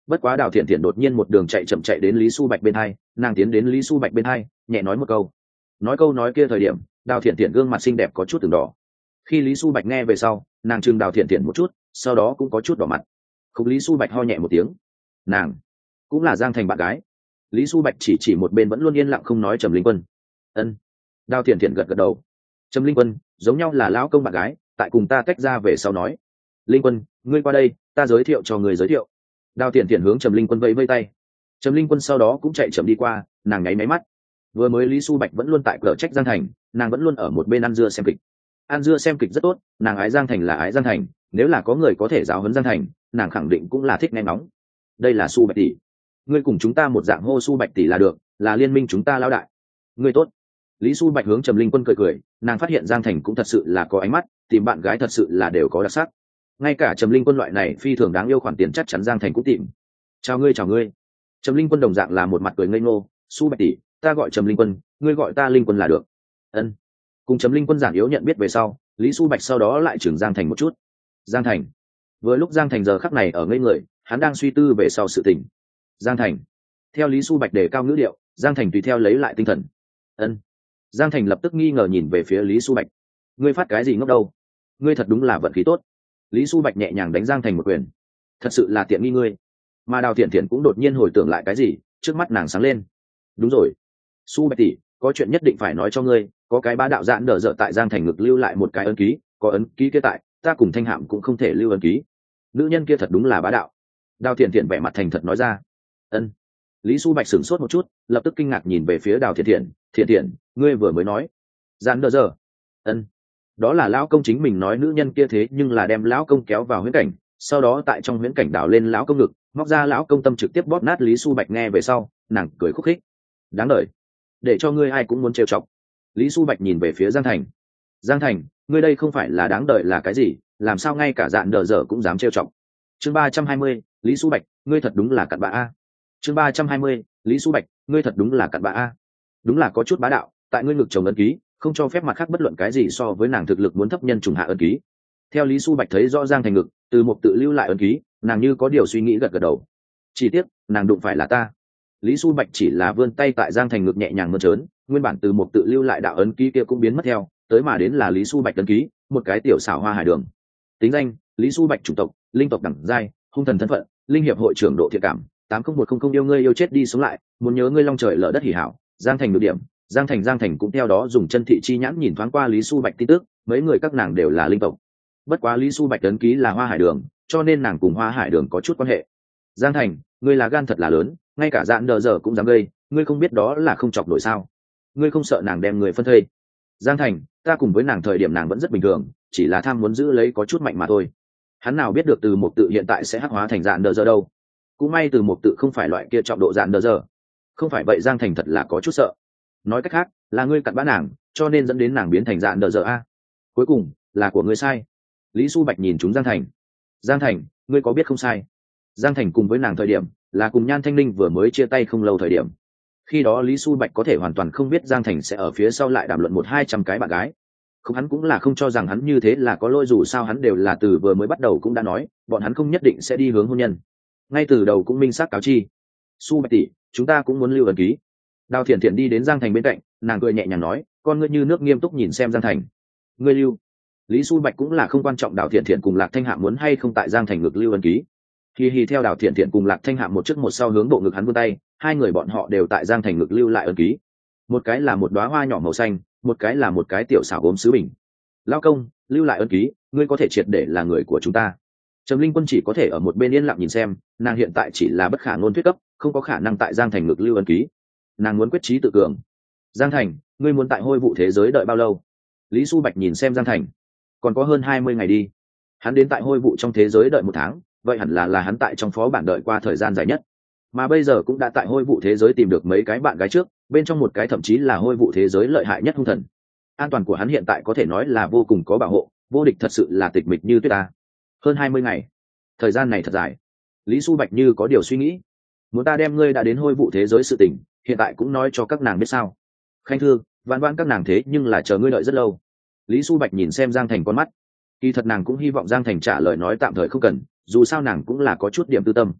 bất quá đào thiện thiện đột nhiên một đường chạy chậm chạy đến lý su bạch bên hai, nàng tiến đến lý su bạch bên hai nhẹ nói một câu. Nói câu nói kia thời điểm đào thiện thiện gương mặt xinh đẹp có chút từng đỏ. Khi lý su bạch nghe về sau, nàng chừng đào thiện thiện một chút, sau đó cũng có chút đỏ mặt. Không, lý su bạch ho nhẹ một tiếng. Nàng cũng là Giang Thành bạn gái. Lý su bạch chỉ chỉ một bên vẫn luôn yên lặng không nói Trầm Linh Quân. Ân. Đào thiện thiện gật gật đầu. Trầm Linh Quân giống nhau là lão công bạn gái, tại cùng ta tách ra về sau nói. Linh Quân, ngươi qua đây, ta giới thiệu cho người giới thiệu. Đào thiện thiện hướng Trầm Linh Quân vẫy vẫy tay. Trầm Linh Quân sau đó cũng chạy chậm đi qua, nàng nháy máy mắt. Vừa mới lý su bạch vẫn luôn tại cửa trách Giang Thành, nàng vẫn luôn ở một bên ăn dưa xem kịch. Ăn dưa xem kịch rất tốt, nàng ái Giang Thành là ái Giang Thành, nếu là có người có thể giáo huấn Giang Thành, nàng khẳng định cũng là thích nghe ngóng. Đây là Su Bạch tỷ, ngươi cùng chúng ta một dạng hô Su Bạch tỷ là được, là liên minh chúng ta lão đại. Ngươi tốt. Lý Su Bạch hướng Trầm Linh Quân cười cười, nàng phát hiện Giang Thành cũng thật sự là có ánh mắt, tìm bạn gái thật sự là đều có đặc sắc. Ngay cả Trầm Linh Quân loại này phi thường đáng yêu khoản tiền chắc chắn Giang Thành cũng tìm. Chào ngươi chào ngươi. Trầm Linh Quân đồng dạng là một mặt cười ngây ngô. Su Bạch tỷ, ta gọi Trầm Linh Quân, ngươi gọi ta Linh Quân là được. Ân. Cùng Trầm Linh Quân giản yếu nhận biết về sau, Lý Su Bạch sau đó lại trưởng Giang Thành một chút. Giang Thành. Vừa lúc Giang Thành giờ khắc này ở ngây người, hắn đang suy tư về sau sự tình. Giang Thành. Theo Lý Su Bạch đề cao ngữ điệu, Giang Thành tùy theo lấy lại tinh thần. Ân. Giang Thành lập tức nghi ngờ nhìn về phía Lý Su Bạch. Ngươi phát cái gì ngốc đâu? Ngươi thật đúng là vận khí tốt. Lý Su Bạch nhẹ nhàng đánh Giang Thành một quyền. Thật sự là tiện nghi ngươi. Mà Đào Thiện Thiện cũng đột nhiên hồi tưởng lại cái gì, trước mắt nàng sáng lên. Đúng rồi, Su Bạch tỷ, có chuyện nhất định phải nói cho ngươi, có cái bá đạo dạn đỡ dở tại Giang Thành ngực lưu lại một cái ấn ký, có ấn ký kia tại, ta cùng Thanh Hạm cũng không thể lưu ấn ký. Nữ nhân kia thật đúng là bá đạo. Đào Thiện Thiện vẻ mặt thành thật nói ra. Ân. Lý Su Bạch sửng sốt một chút, lập tức kinh ngạc nhìn về phía Đào Thiện Thiện. Thiện Thiện, ngươi vừa mới nói dạn đỡ dở? Ân. Đó là lão công chính mình nói, nữ nhân kia thế nhưng là đem lão công kéo vào huyễn cảnh, sau đó tại trong huyễn cảnh đào lên lão công ngực, móc ra lão công tâm trực tiếp bóp nát. Lý Su Bạch nghe về sau, nàng cười khúc khích. Đáng đời, để cho ngươi ai cũng muốn trêu chọc. Lý Su Bạch nhìn về phía Giang Thành. Giang Thành, ngươi đây không phải là đáng đời là cái gì, làm sao ngay cả dạn đờ dở cũng dám trêu chọc. Chương ba trăm hai mươi, Lý Su Bạch, ngươi thật đúng là cặn bã a. Chương ba trăm hai mươi, Lý Su Bạch, ngươi thật đúng là cặn bã a. Đúng là có chút bá đạo, tại ngươi ngực chồng ấn ký, không cho phép mặt khác bất luận cái gì so với nàng thực lực muốn thấp nhân trùng hạ ấn ký. Theo Lý Su Bạch thấy rõ Giang Thành ngực, từ một tự lưu lại ấn ký, nàng như có điều suy nghĩ gật gật đầu. Chỉ tiếc, nàng đụng phải là ta. Lý Su Bạch chỉ là vươn tay tại Giang Thành ngực nhẹ nhàng mơn trớn, nguyên bản từ một tự lưu lại đạo ấn ký kia cũng biến mất theo, tới mà đến là Lý Su Bạch ấn ký, một cái tiểu xảo hoa hải đường. Tính danh: Lý Su Bạch, chủng tộc: linh tộc, đẳng giai: hung thần, thân phận: linh hiệp hội trưởng, độ thiện cảm: tám không một không không, yêu ngươi yêu chết đi sống lại, muốn nhớ ngươi long trời lở đất hỉ hảo. Giang Thành được điểm: Giang Thành Giang Thành cũng theo đó dùng chân thị chi nhãn nhìn thoáng qua Lý Su Bạch tin tức, mấy người các nàng đều là linh tộc. Bất quá Lý Su Bạch ấn ký là hoa hải đường, cho nên nàng cùng hoa hải đường có chút quan hệ. Giang Thành, ngươi là gan thật là lớn, ngay cả dạn đờ giờ cũng dám gây, ngươi không biết đó là không chọc nổi sao? Ngươi không sợ nàng đem người phân thây? Giang Thành, ta cùng với nàng thời điểm nàng vẫn rất bình thường, chỉ là tham muốn giữ lấy có chút mạnh mà thôi. Hắn nào biết được từ một tự hiện tại sẽ hắc hóa thành dạn đờ giờ đâu? Cũng may từ một tự không phải loại kia trọng độ dạn đờ giờ. Không phải vậy Giang Thành thật là có chút sợ. Nói cách khác, là ngươi cặn bã nàng, cho nên dẫn đến nàng biến thành dạn đờ giờ a. Cuối cùng là của ngươi sai. Lý Su Bạch nhìn chúng Giang Thành. Giang Thành, ngươi có biết không sai? Giang Thành cùng với nàng thời điểm là cùng Nhan Thanh Ninh vừa mới chia tay không lâu thời điểm. Khi đó Lý Su Bạch có thể hoàn toàn không biết Giang Thành sẽ ở phía sau lại đàm luận một hai trăm cái bạn gái. Không, hắn cũng là không cho rằng hắn như thế là có lỗi, dù sao hắn đều là từ vừa mới bắt đầu cũng đã nói, bọn hắn không nhất định sẽ đi hướng hôn nhân. Ngay từ đầu cũng minh xác cáo chi. Su Bạch tỷ, chúng ta cũng muốn lưu ấn ký. Đào Thiện Thiện đi đến Giang Thành bên cạnh, nàng cười nhẹ nhàng nói, con ngươi như nước nghiêm túc nhìn xem Giang Thành. Ngươi lưu. Lý Su Bạch cũng là không quan trọng Đào Thiện Thiện cùng Lạc Thanh Hạm muốn hay không tại Giang Thành ngực lưu ấn ký. Hi hi, theo Đào Thiện Thiện cùng Lạc Thanh Hạm một trước một sau hướng bộ ngực hắn vươn tay, hai người bọn họ đều tại Giang Thành ngực lưu lại ấn ký. Một cái là một đóa hoa nhỏ màu xanh, một cái là một cái tiểu xảo gốm sứ bình. Lão công, lưu lại ấn ký, ngươi có thể triệt để là người của chúng ta. Trầm Linh Quân chỉ có thể ở một bên yên lặng nhìn xem, nàng hiện tại chỉ là bất khả ngôn thuyết cấp, không có khả năng tại Giang Thành ngực lưu ấn ký. Nàng muốn quyết chí tự cường. Giang Thành, ngươi muốn tại hôi vụ thế giới đợi bao lâu? Lý Su Bạch nhìn xem Giang Thành. Còn có hơn hai mươi ngày đi. Hắn đến tại hôi vụ trong thế giới đợi một tháng, vậy hẳn là là hắn tại trong phó bản đợi qua thời gian dài nhất. Mà bây giờ cũng đã tại hôi vụ thế giới tìm được mấy cái bạn gái trước, bên trong một cái thậm chí là hôi vụ thế giới lợi hại nhất hung thần. An toàn của hắn hiện tại có thể nói là vô cùng có bảo hộ, vô địch thật sự là tịch mịch như tuyết ta. Hơn hai mươi ngày, thời gian này thật dài. Lý Su Bạch như có điều suy nghĩ. Muốn ta đem ngươi đã đến hôi vụ thế giới sự tình, hiện tại cũng nói cho các nàng biết sao? Khanh Thư, vạn vạn các nàng thế nhưng là chờ ngươi đợi rất lâu. Lý Su Bạch nhìn xem Giang Thành con mắt. Kỳ thật nàng cũng hy vọng Giang Thành trả lời nói tạm thời không cần, dù sao nàng cũng là có chút điểm tư tâm.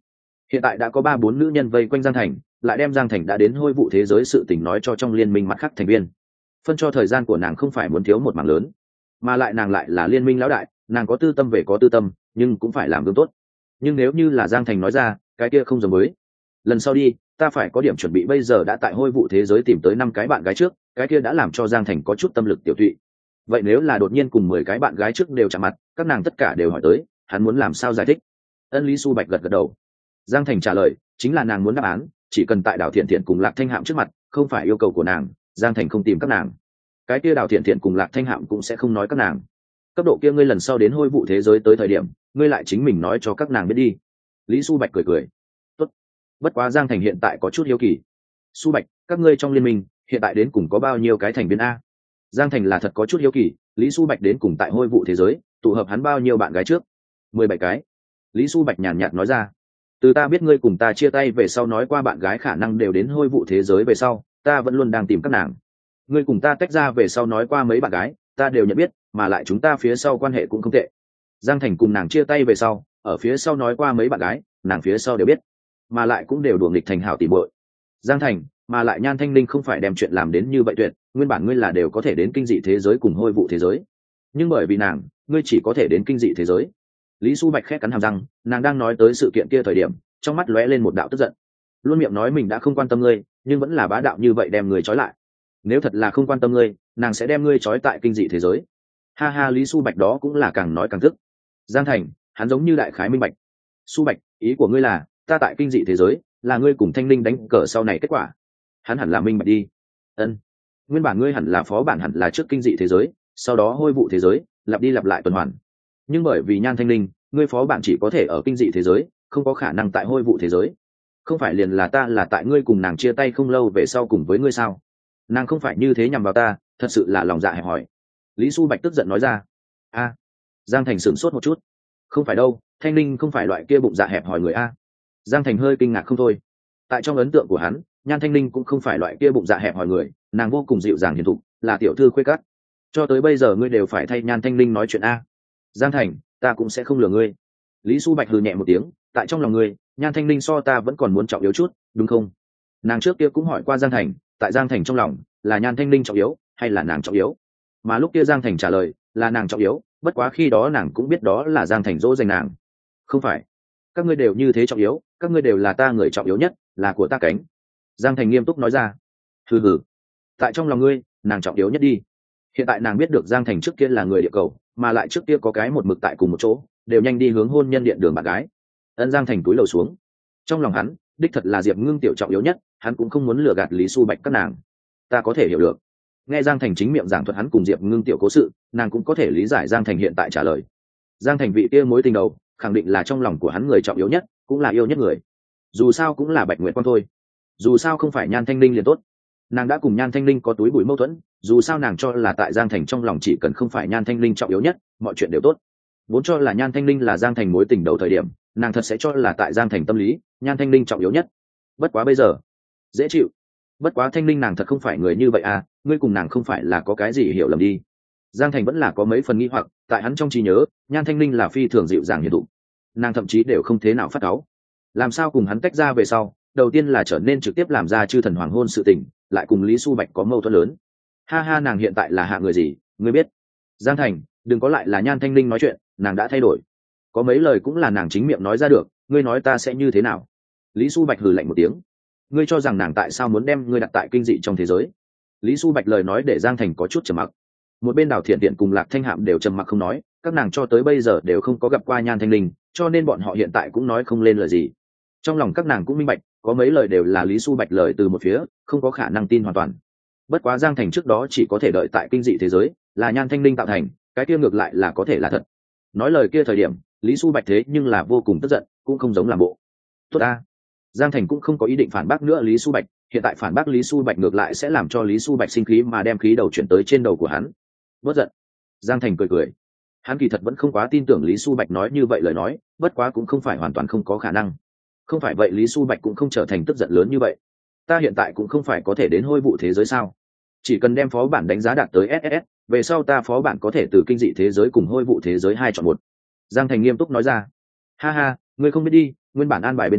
Hiện tại đã có ba bốn nữ nhân vây quanh Giang Thành, lại đem Giang Thành đã đến hôi vụ thế giới sự tình nói cho trong liên minh mặt khác thành viên. Phân cho thời gian của nàng không phải muốn thiếu một mảng lớn, mà lại nàng lại là liên minh lão đại, nàng có tư tâm về có tư tâm, nhưng cũng phải làm gương tốt. Nhưng nếu như là Giang Thành nói ra, cái kia không giống với. Lần sau đi, ta phải có điểm chuẩn bị, bây giờ đã tại hôi vụ thế giới tìm tới năm cái bạn gái trước, cái kia đã làm cho Giang Thành có chút tâm lực tiểu tụy. Vậy nếu là đột nhiên cùng mười cái bạn gái trước đều chạm mặt, các nàng tất cả đều hỏi tới, hắn muốn làm sao giải thích? Ân Lý Su Bạch gật gật đầu. Giang Thành trả lời, chính là nàng muốn đáp án, chỉ cần tại Đào Thiện Thiện cùng Lạc Thanh Hạm trước mặt, không phải yêu cầu của nàng, Giang Thành không tìm các nàng. Cái kia Đào Thiện Thiện cùng Lạc Thanh Hạm cũng sẽ không nói các nàng. Cấp độ kia ngươi lần sau đến hôi vụ thế giới tới thời điểm, ngươi lại chính mình nói cho các nàng biết đi. Lý Su Bạch cười cười. Tốt. Bất quá Giang Thành hiện tại có chút hiếu kỳ. Su Bạch, các ngươi trong liên minh hiện tại đến cùng có bao nhiêu cái thành viên a? Giang Thành là thật có chút hiếu kỳ, Lý Su Bạch đến cùng tại hôi vụ thế giới tụ hợp hắn bao nhiêu bạn gái trước? Mười bảy cái. Lý Su Bạch nhàn nhạt nói ra. Từ ta biết ngươi cùng ta chia tay về sau nói qua bạn gái khả năng đều đến hôi vụ thế giới về sau, ta vẫn luôn đang tìm các nàng. Ngươi cùng ta tách ra về sau nói qua mấy bạn gái, ta đều nhận biết, mà lại chúng ta phía sau quan hệ cũng không tệ. Giang Thành cùng nàng chia tay về sau, ở phía sau nói qua mấy bạn gái, nàng phía sau đều biết, mà lại cũng đều đùa nghịch thành hảo tỉ muội. Giang Thành, mà lại Nhan Thanh Linh không phải đem chuyện làm đến như vậy tuyệt, nguyên bản ngươi là đều có thể đến kinh dị thế giới cùng hôi vụ thế giới, nhưng bởi vì nàng, ngươi chỉ có thể đến kinh dị thế giới. Lý Su Bạch khẽ cắn hàm răng, nàng đang nói tới sự kiện kia thời điểm, trong mắt lóe lên một đạo tức giận. Luôn miệng nói mình đã không quan tâm ngươi, nhưng vẫn là bá đạo như vậy đem người trói lại. Nếu thật là không quan tâm ngươi, nàng sẽ đem ngươi trói tại kinh dị thế giới. Ha ha, Lý Su Bạch đó cũng là càng nói càng tức. Giang Thành, hắn giống như đại khái minh bạch. Su Bạch, ý của ngươi là, ta tại kinh dị thế giới, là ngươi cùng Thanh Linh đánh cờ sau này kết quả. Hắn hẳn là minh bạch đi. Ân. Nguyên bản ngươi hẳn là phó bản, hẳn là trước kinh dị thế giới, sau đó hôi vụ thế giới, lặp đi lặp lại tuần hoàn. Nhưng bởi vì Nhan Thanh Linh, ngươi phó bản chỉ có thể ở kinh dị thế giới, không có khả năng tại hôi vụ thế giới. Không phải liền là ta là tại ngươi cùng nàng chia tay không lâu về sau cùng với ngươi sao? Nàng không phải như thế nhằm vào ta, thật sự là lòng dạ hẹp hòi. Lý Su Bạch tức giận nói ra. A. Giang Thành sửng sốt một chút. Không phải đâu, Thanh Linh không phải loại kia bụng dạ hẹp hòi người a. Giang Thành hơi kinh ngạc không thôi. Tại trong ấn tượng của hắn, Nhan Thanh Linh cũng không phải loại kia bụng dạ hẹp hòi người, nàng vô cùng dịu dàng hiền thục, là tiểu thư khuê cắt. Cho tới bây giờ ngươi đều phải thay Nhan Thanh Linh nói chuyện a. Giang Thành, ta cũng sẽ không lừa ngươi. Lý Su Bạch hừ nhẹ một tiếng, tại trong lòng ngươi, Nhan Thanh Linh so ta vẫn còn muốn trọng yếu chút, đúng không? Nàng trước kia cũng hỏi qua Giang Thành, tại Giang Thành trong lòng, là Nhan Thanh Linh trọng yếu, hay là nàng trọng yếu? Mà lúc kia Giang Thành trả lời, là nàng trọng yếu, bất quá khi đó nàng cũng biết đó là Giang Thành dỗ dành nàng. Không phải, các ngươi đều như thế trọng yếu, các ngươi đều là ta người trọng yếu nhất, là của ta cánh. Giang Thành nghiêm túc nói ra. Hừ hừ, tại trong lòng ngươi, nàng trọng yếu nhất đi. Hiện tại nàng biết được Giang Thành trước kia là người địa cầu, mà lại trước kia có cái một mực tại cùng một chỗ, đều nhanh đi hướng hôn nhân điện đường bạn gái. Ân. Giang Thành túi lầu xuống. Trong lòng hắn, đích thật là Diệp Ngưng tiểu trọng yếu nhất, hắn cũng không muốn lừa gạt Lý Su Bạch các nàng. Ta có thể hiểu được. Nghe Giang Thành chính miệng giảng thuật hắn cùng Diệp Ngưng tiểu cố sự, nàng cũng có thể lý giải Giang Thành hiện tại trả lời. Giang Thành vị kia mối tình đầu, khẳng định là trong lòng của hắn người trọng yếu nhất, cũng là yêu nhất người. Dù sao cũng là Bạch Nguyệt Quang thôi. Dù sao không phải Nhan Thanh Linh liền tốt. Nàng đã cùng Nhan Thanh Linh có túi bụi mâu thuẫn, dù sao nàng cho là tại Giang Thành trong lòng chỉ cần không phải Nhan Thanh Linh trọng yếu nhất, mọi chuyện đều tốt. Vốn cho là Nhan Thanh Linh là Giang Thành mối tình đầu thời điểm, nàng thật sẽ cho là tại Giang Thành tâm lý, Nhan Thanh Linh trọng yếu nhất. Bất quá bây giờ, dễ chịu. Bất quá Thanh Linh nàng thật không phải người như vậy à, ngươi cùng nàng không phải là có cái gì hiểu lầm đi. Giang Thành vẫn là có mấy phần nghi hoặc, tại hắn trong trí nhớ, Nhan Thanh Linh là phi thường dịu dàng hiền thục, nàng thậm chí đều không thế nào phát cáu. Làm sao cùng hắn tách ra về sau, đầu tiên là trở nên trực tiếp làm ra chư thần hoàng hôn sự tình, lại cùng Lý Su Bạch có mâu thuẫn lớn. Ha ha, nàng hiện tại là hạ người gì, ngươi biết? Giang Thành, đừng có lại là Nhan Thanh Linh nói chuyện, nàng đã thay đổi. Có mấy lời cũng là nàng chính miệng nói ra được, ngươi nói ta sẽ như thế nào? Lý Su Bạch hừ lạnh một tiếng. Ngươi cho rằng nàng tại sao muốn đem ngươi đặt tại kinh dị trong thế giới? Lý Su Bạch lời nói để Giang Thành có chút trầm mặc. Một bên Đào Thiện Thiện cùng Lạc Thanh Hạm đều trầm mặc không nói, các nàng cho tới bây giờ đều không có gặp qua Nhan Thanh Linh, cho nên bọn họ hiện tại cũng nói không lên lời gì. Trong lòng các nàng cũng minh bạch, có mấy lời đều là Lý Su Bạch lời từ một phía, không có khả năng tin hoàn toàn. Bất quá Giang Thành trước đó chỉ có thể đợi tại kinh dị thế giới, là Nhan Thanh Linh tạo thành, cái kia ngược lại là có thể là thật. Nói lời kia thời điểm, Lý Su Bạch thế nhưng là vô cùng tức giận, cũng không giống làm bộ. Tốt ta. Giang Thành cũng không có ý định phản bác nữa Lý Su Bạch, hiện tại phản bác Lý Su Bạch ngược lại sẽ làm cho Lý Su Bạch sinh khí mà đem khí đầu chuyển tới trên đầu của hắn. Bất giận. Giang Thành cười cười. Hắn kỳ thật vẫn không quá tin tưởng Lý Su Bạch nói như vậy lời nói, bất quá cũng không phải hoàn toàn không có khả năng. Không phải vậy Lý Su Bạch cũng không trở thành tức giận lớn như vậy. Ta hiện tại cũng không phải có thể đến hôi vụ thế giới sao? Chỉ cần đem phó bản đánh giá đạt tới ét ét ét, về sau ta phó bản có thể từ kinh dị thế giới cùng hôi vụ thế giới hai chọn một. Giang Thành nghiêm túc nói ra. Ha ha, ngươi không biết đi, nguyên bản an bài bên trong,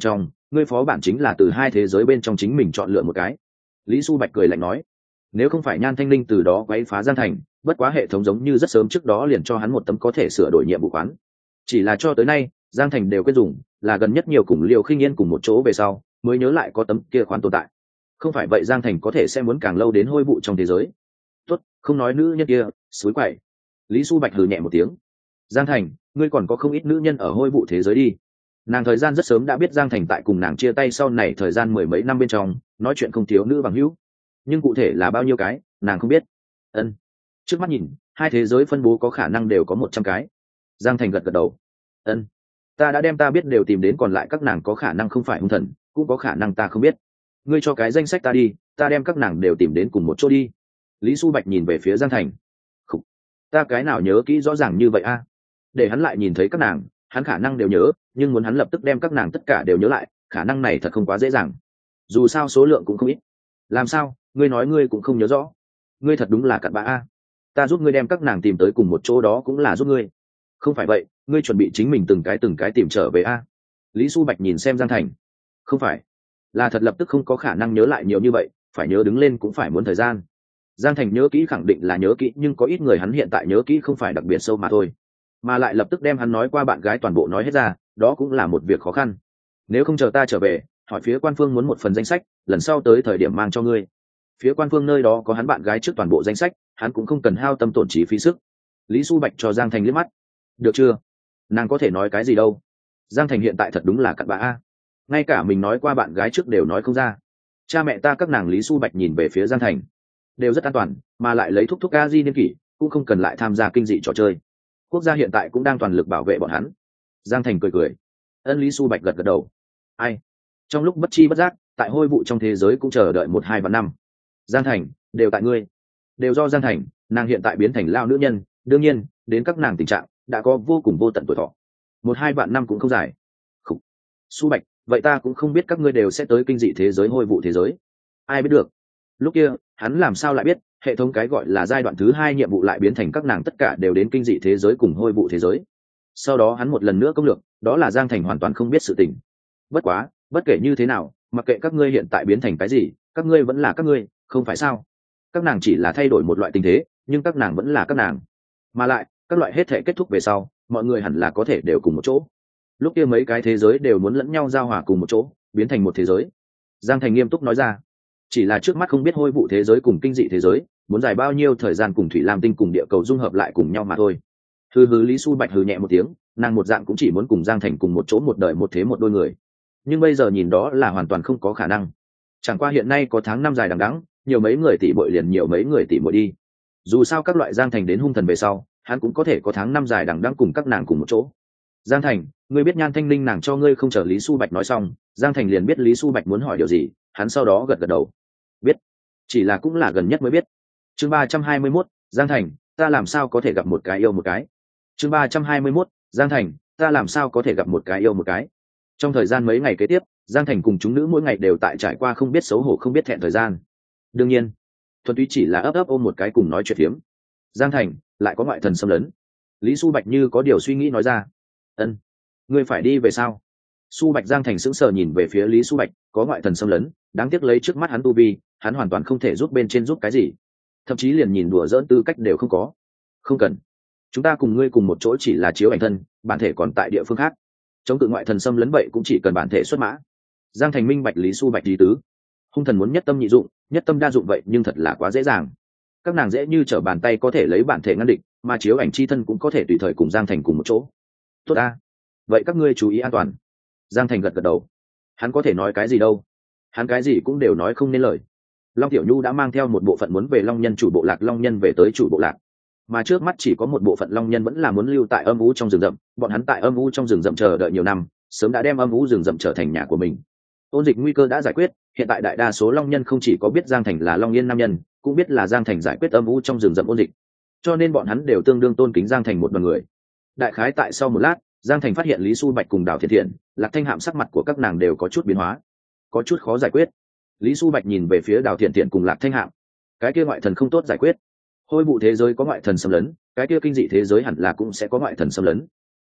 ngươi phó bản chính là từ hai thế giới bên trong chính mình chọn lựa một cái. Lý Su Bạch cười lạnh nói, nếu không phải Nhan Thanh Linh từ đó quấy phá Giang Thành, bất quá hệ thống giống như rất sớm trước đó liền cho hắn một tấm có thể sửa đổi nhiệm vụ khoán. Chỉ là cho tới nay Giang Thành đều quên dùng, là gần nhất nhiều cùng Liêu Khinh Yên cùng một chỗ về sau mới nhớ lại có tấm kia khoán tồn tại. Không phải vậy Giang Thành có thể sẽ muốn càng lâu đến hôi vụ trong thế giới. Tốt, không nói nữ nhân kia, suối quậy. Lý Su Bạch hừ nhẹ một tiếng. Giang Thành, ngươi còn có không ít nữ nhân ở hôi vụ thế giới đi. Nàng thời gian rất sớm đã biết Giang Thành tại cùng nàng chia tay sau này thời gian mười mấy năm bên trong nói chuyện không thiếu nữ bằng hữu, nhưng cụ thể là bao nhiêu cái nàng không biết. Ân, trước mắt nhìn hai thế giới phân bố có khả năng đều có một trăm cái. Giang Thành gật gật đầu. Ân, ta đã đem ta biết đều tìm đến, còn lại các nàng có khả năng không phải hung thần, cũng có khả năng ta không biết. Ngươi cho cái danh sách ta đi, ta đem các nàng đều tìm đến cùng một chỗ đi. Lý Su Bạch nhìn về phía Giang Thành. Khủ, ta cái nào nhớ kỹ rõ ràng như vậy a? Để hắn lại nhìn thấy các nàng, hắn khả năng đều nhớ, nhưng muốn hắn lập tức đem các nàng tất cả đều nhớ lại, khả năng này thật không quá dễ dàng. Dù sao số lượng cũng không ít. Làm sao, ngươi nói ngươi cũng không nhớ rõ? Ngươi thật đúng là cặn bã a. Ta giúp ngươi đem các nàng tìm tới cùng một chỗ đó cũng là giúp ngươi. Không phải vậy, ngươi chuẩn bị chính mình từng cái từng cái tìm trở về a. Lý Su Bạch nhìn xem Giang Thành. Không phải, là thật lập tức không có khả năng nhớ lại nhiều như vậy, phải nhớ đứng lên cũng phải muốn thời gian. Giang Thành nhớ kỹ khẳng định là nhớ kỹ, nhưng có ít người hắn hiện tại nhớ kỹ không phải đặc biệt sâu mà thôi, mà lại lập tức đem hắn nói qua bạn gái toàn bộ nói hết ra, đó cũng là một việc khó khăn. Nếu không chờ ta trở về hỏi phía quan phương muốn một phần danh sách, lần sau tới thời điểm mang cho ngươi. Phía quan phương nơi đó có hắn bạn gái trước toàn bộ danh sách, hắn cũng không cần hao tâm tổn trí phí sức. Lý Su Bạch cho Giang Thành liếc mắt. Được chưa, nàng có thể nói cái gì đâu. Giang Thành hiện tại thật đúng là cặn bã a, ngay cả mình nói qua bạn gái trước đều nói không ra. Cha mẹ ta các nàng. Lý Su Bạch nhìn về phía Giang Thành. Đều rất an toàn, mà lại lấy thúc thúc a di niên kỷ, cũng không cần lại tham gia kinh dị trò chơi. Quốc gia hiện tại cũng đang toàn lực bảo vệ bọn hắn. Giang Thành cười cười. Ân. Lý Su Bạch gật gật đầu. Ai, trong lúc bất chi bất giác tại hôi vụ trong thế giới cũng chờ đợi một hai vạn năm. Giang Thành, đều tại ngươi, đều do Giang Thành. Nàng hiện tại biến thành lao nữ nhân, đương nhiên đến các nàng tình trạng đã có vô cùng vô tận tuổi thọ. Một hai vạn năm cũng không dài. Khủ. Su Bạch, vậy ta cũng không biết các ngươi đều sẽ tới kinh dị thế giới hôi vụ thế giới. Ai biết được. Lúc kia hắn làm sao lại biết hệ thống cái gọi là giai đoạn thứ hai nhiệm vụ lại biến thành các nàng tất cả đều đến kinh dị thế giới cùng hôi vụ thế giới. Sau đó hắn một lần nữa công lược, đó là Giang Thành hoàn toàn không biết sự tình. Bất quá bất kể như thế nào, mặc kệ các ngươi hiện tại biến thành cái gì, các ngươi vẫn là các ngươi, không phải sao? Các nàng chỉ là thay đổi một loại tình thế, nhưng các nàng vẫn là các nàng. Mà lại các loại hết thể kết thúc về sau, mọi người hẳn là có thể đều cùng một chỗ. Lúc kia mấy cái thế giới đều muốn lẫn nhau giao hòa cùng một chỗ, biến thành một thế giới. Giang Thành nghiêm túc nói ra. Chỉ là trước mắt không biết hôi vụ thế giới cùng kinh dị thế giới muốn dài bao nhiêu thời gian cùng thủy lam tinh cùng địa cầu dung hợp lại cùng nhau mà thôi. Hừ hừ. Lý Su Bạch hừ nhẹ một tiếng, nàng một dạng cũng chỉ muốn cùng Giang Thành cùng một chỗ một đời một thế một đôi người, nhưng bây giờ nhìn đó là hoàn toàn không có khả năng. Chẳng qua hiện nay có tháng năm dài đằng đẵng, nhiều mấy người tỷ muội liền nhiều mấy người tỷ muội đi. Dù sao các loại Giang Thành đến hung thần về sau, hắn cũng có thể có tháng năm dài đằng đẵng cùng các nàng cùng một chỗ. Giang Thành, ngươi biết Nhan Thanh Linh nàng cho ngươi không? Chờ Lý Su Bạch nói xong, Giang Thành liền biết Lý Su Bạch muốn hỏi điều gì, hắn sau đó gật gật đầu. Biết, chỉ là cũng là gần nhất mới biết. Chương ba trăm hai mươi mốt, Giang Thành, ta làm sao có thể gặp một cái yêu một cái. Chương ba trăm hai mươi mốt, Giang Thành, ta làm sao có thể gặp một cái yêu một cái. Trong thời gian mấy ngày kế tiếp, Giang Thành cùng chúng nữ mỗi ngày đều tại trải qua không biết xấu hổ không biết thẹn thời gian. Đương nhiên thuần túy chỉ là ấp ấp ôm một cái cùng nói chuyện phiếm. Giang Thành, lại có ngoại thần xâm lấn. Lý Su Bạch như có điều suy nghĩ nói ra. Ân, ngươi phải đi về sao? Su Bạch. Giang Thành sững sờ nhìn về phía Lý Su Bạch. Có ngoại thần xâm lấn, đáng tiếc lấy trước mắt hắn tu vi, hắn hoàn toàn không thể giúp bên trên giúp cái gì, thậm chí liền nhìn đùa dỡn tư cách đều không có. Không cần, chúng ta cùng ngươi cùng một chỗ chỉ là chiếu ảnh thân, bản thể còn tại địa phương khác. Chống cự ngoại thần xâm lấn vậy cũng chỉ cần bản thể xuất mã. Giang Thành minh bạch Lý Su Bạch lý tứ. Hung thần muốn nhất tâm nhị dụng, nhất tâm đa dụng vậy nhưng thật là quá dễ dàng. Các nàng dễ như trở bàn tay có thể lấy bản thể ngăn địch, mà chiếu ảnh chi thân cũng có thể tùy thời cùng Giang Thành cùng một chỗ. Tốt a, vậy các ngươi chú ý an toàn. Giang Thành gật gật đầu. Hắn có thể nói cái gì đâu, hắn cái gì cũng đều nói không nên lời. Long Tiểu Nhu đã mang theo một bộ phận muốn về Long Nhân chủ bộ lạc Long Nhân về tới chủ bộ lạc, mà trước mắt chỉ có một bộ phận Long Nhân vẫn là muốn lưu tại âm u trong rừng rậm. Bọn hắn tại âm u trong rừng rậm chờ đợi nhiều năm, sớm đã đem âm u rừng rậm trở thành nhà của mình. Ôn dịch nguy cơ đã giải quyết, hiện tại đại đa số Long Nhân không chỉ có biết Giang Thành là Long Yên nam nhân, cũng biết là Giang Thành giải quyết âm u trong rừng rậm ôn dịch, cho nên bọn hắn đều tương đương tôn kính Giang Thành một đoàn người. Đại khái tại sau một lát, Giang Thành phát hiện Lý Su Bạch cùng Đào Thiện Thiện, Lạc Thanh Hạm sắc mặt của các nàng đều có chút biến hóa, có chút khó giải quyết. Lý Su Bạch nhìn về phía Đào Thiện Thiện cùng Lạc Thanh Hạm. Cái kia ngoại thần không tốt giải quyết. Hôi vụ thế giới có ngoại thần xâm lấn, cái kia kinh dị thế giới hẳn là cũng sẽ có ngoại thần xâm lấn.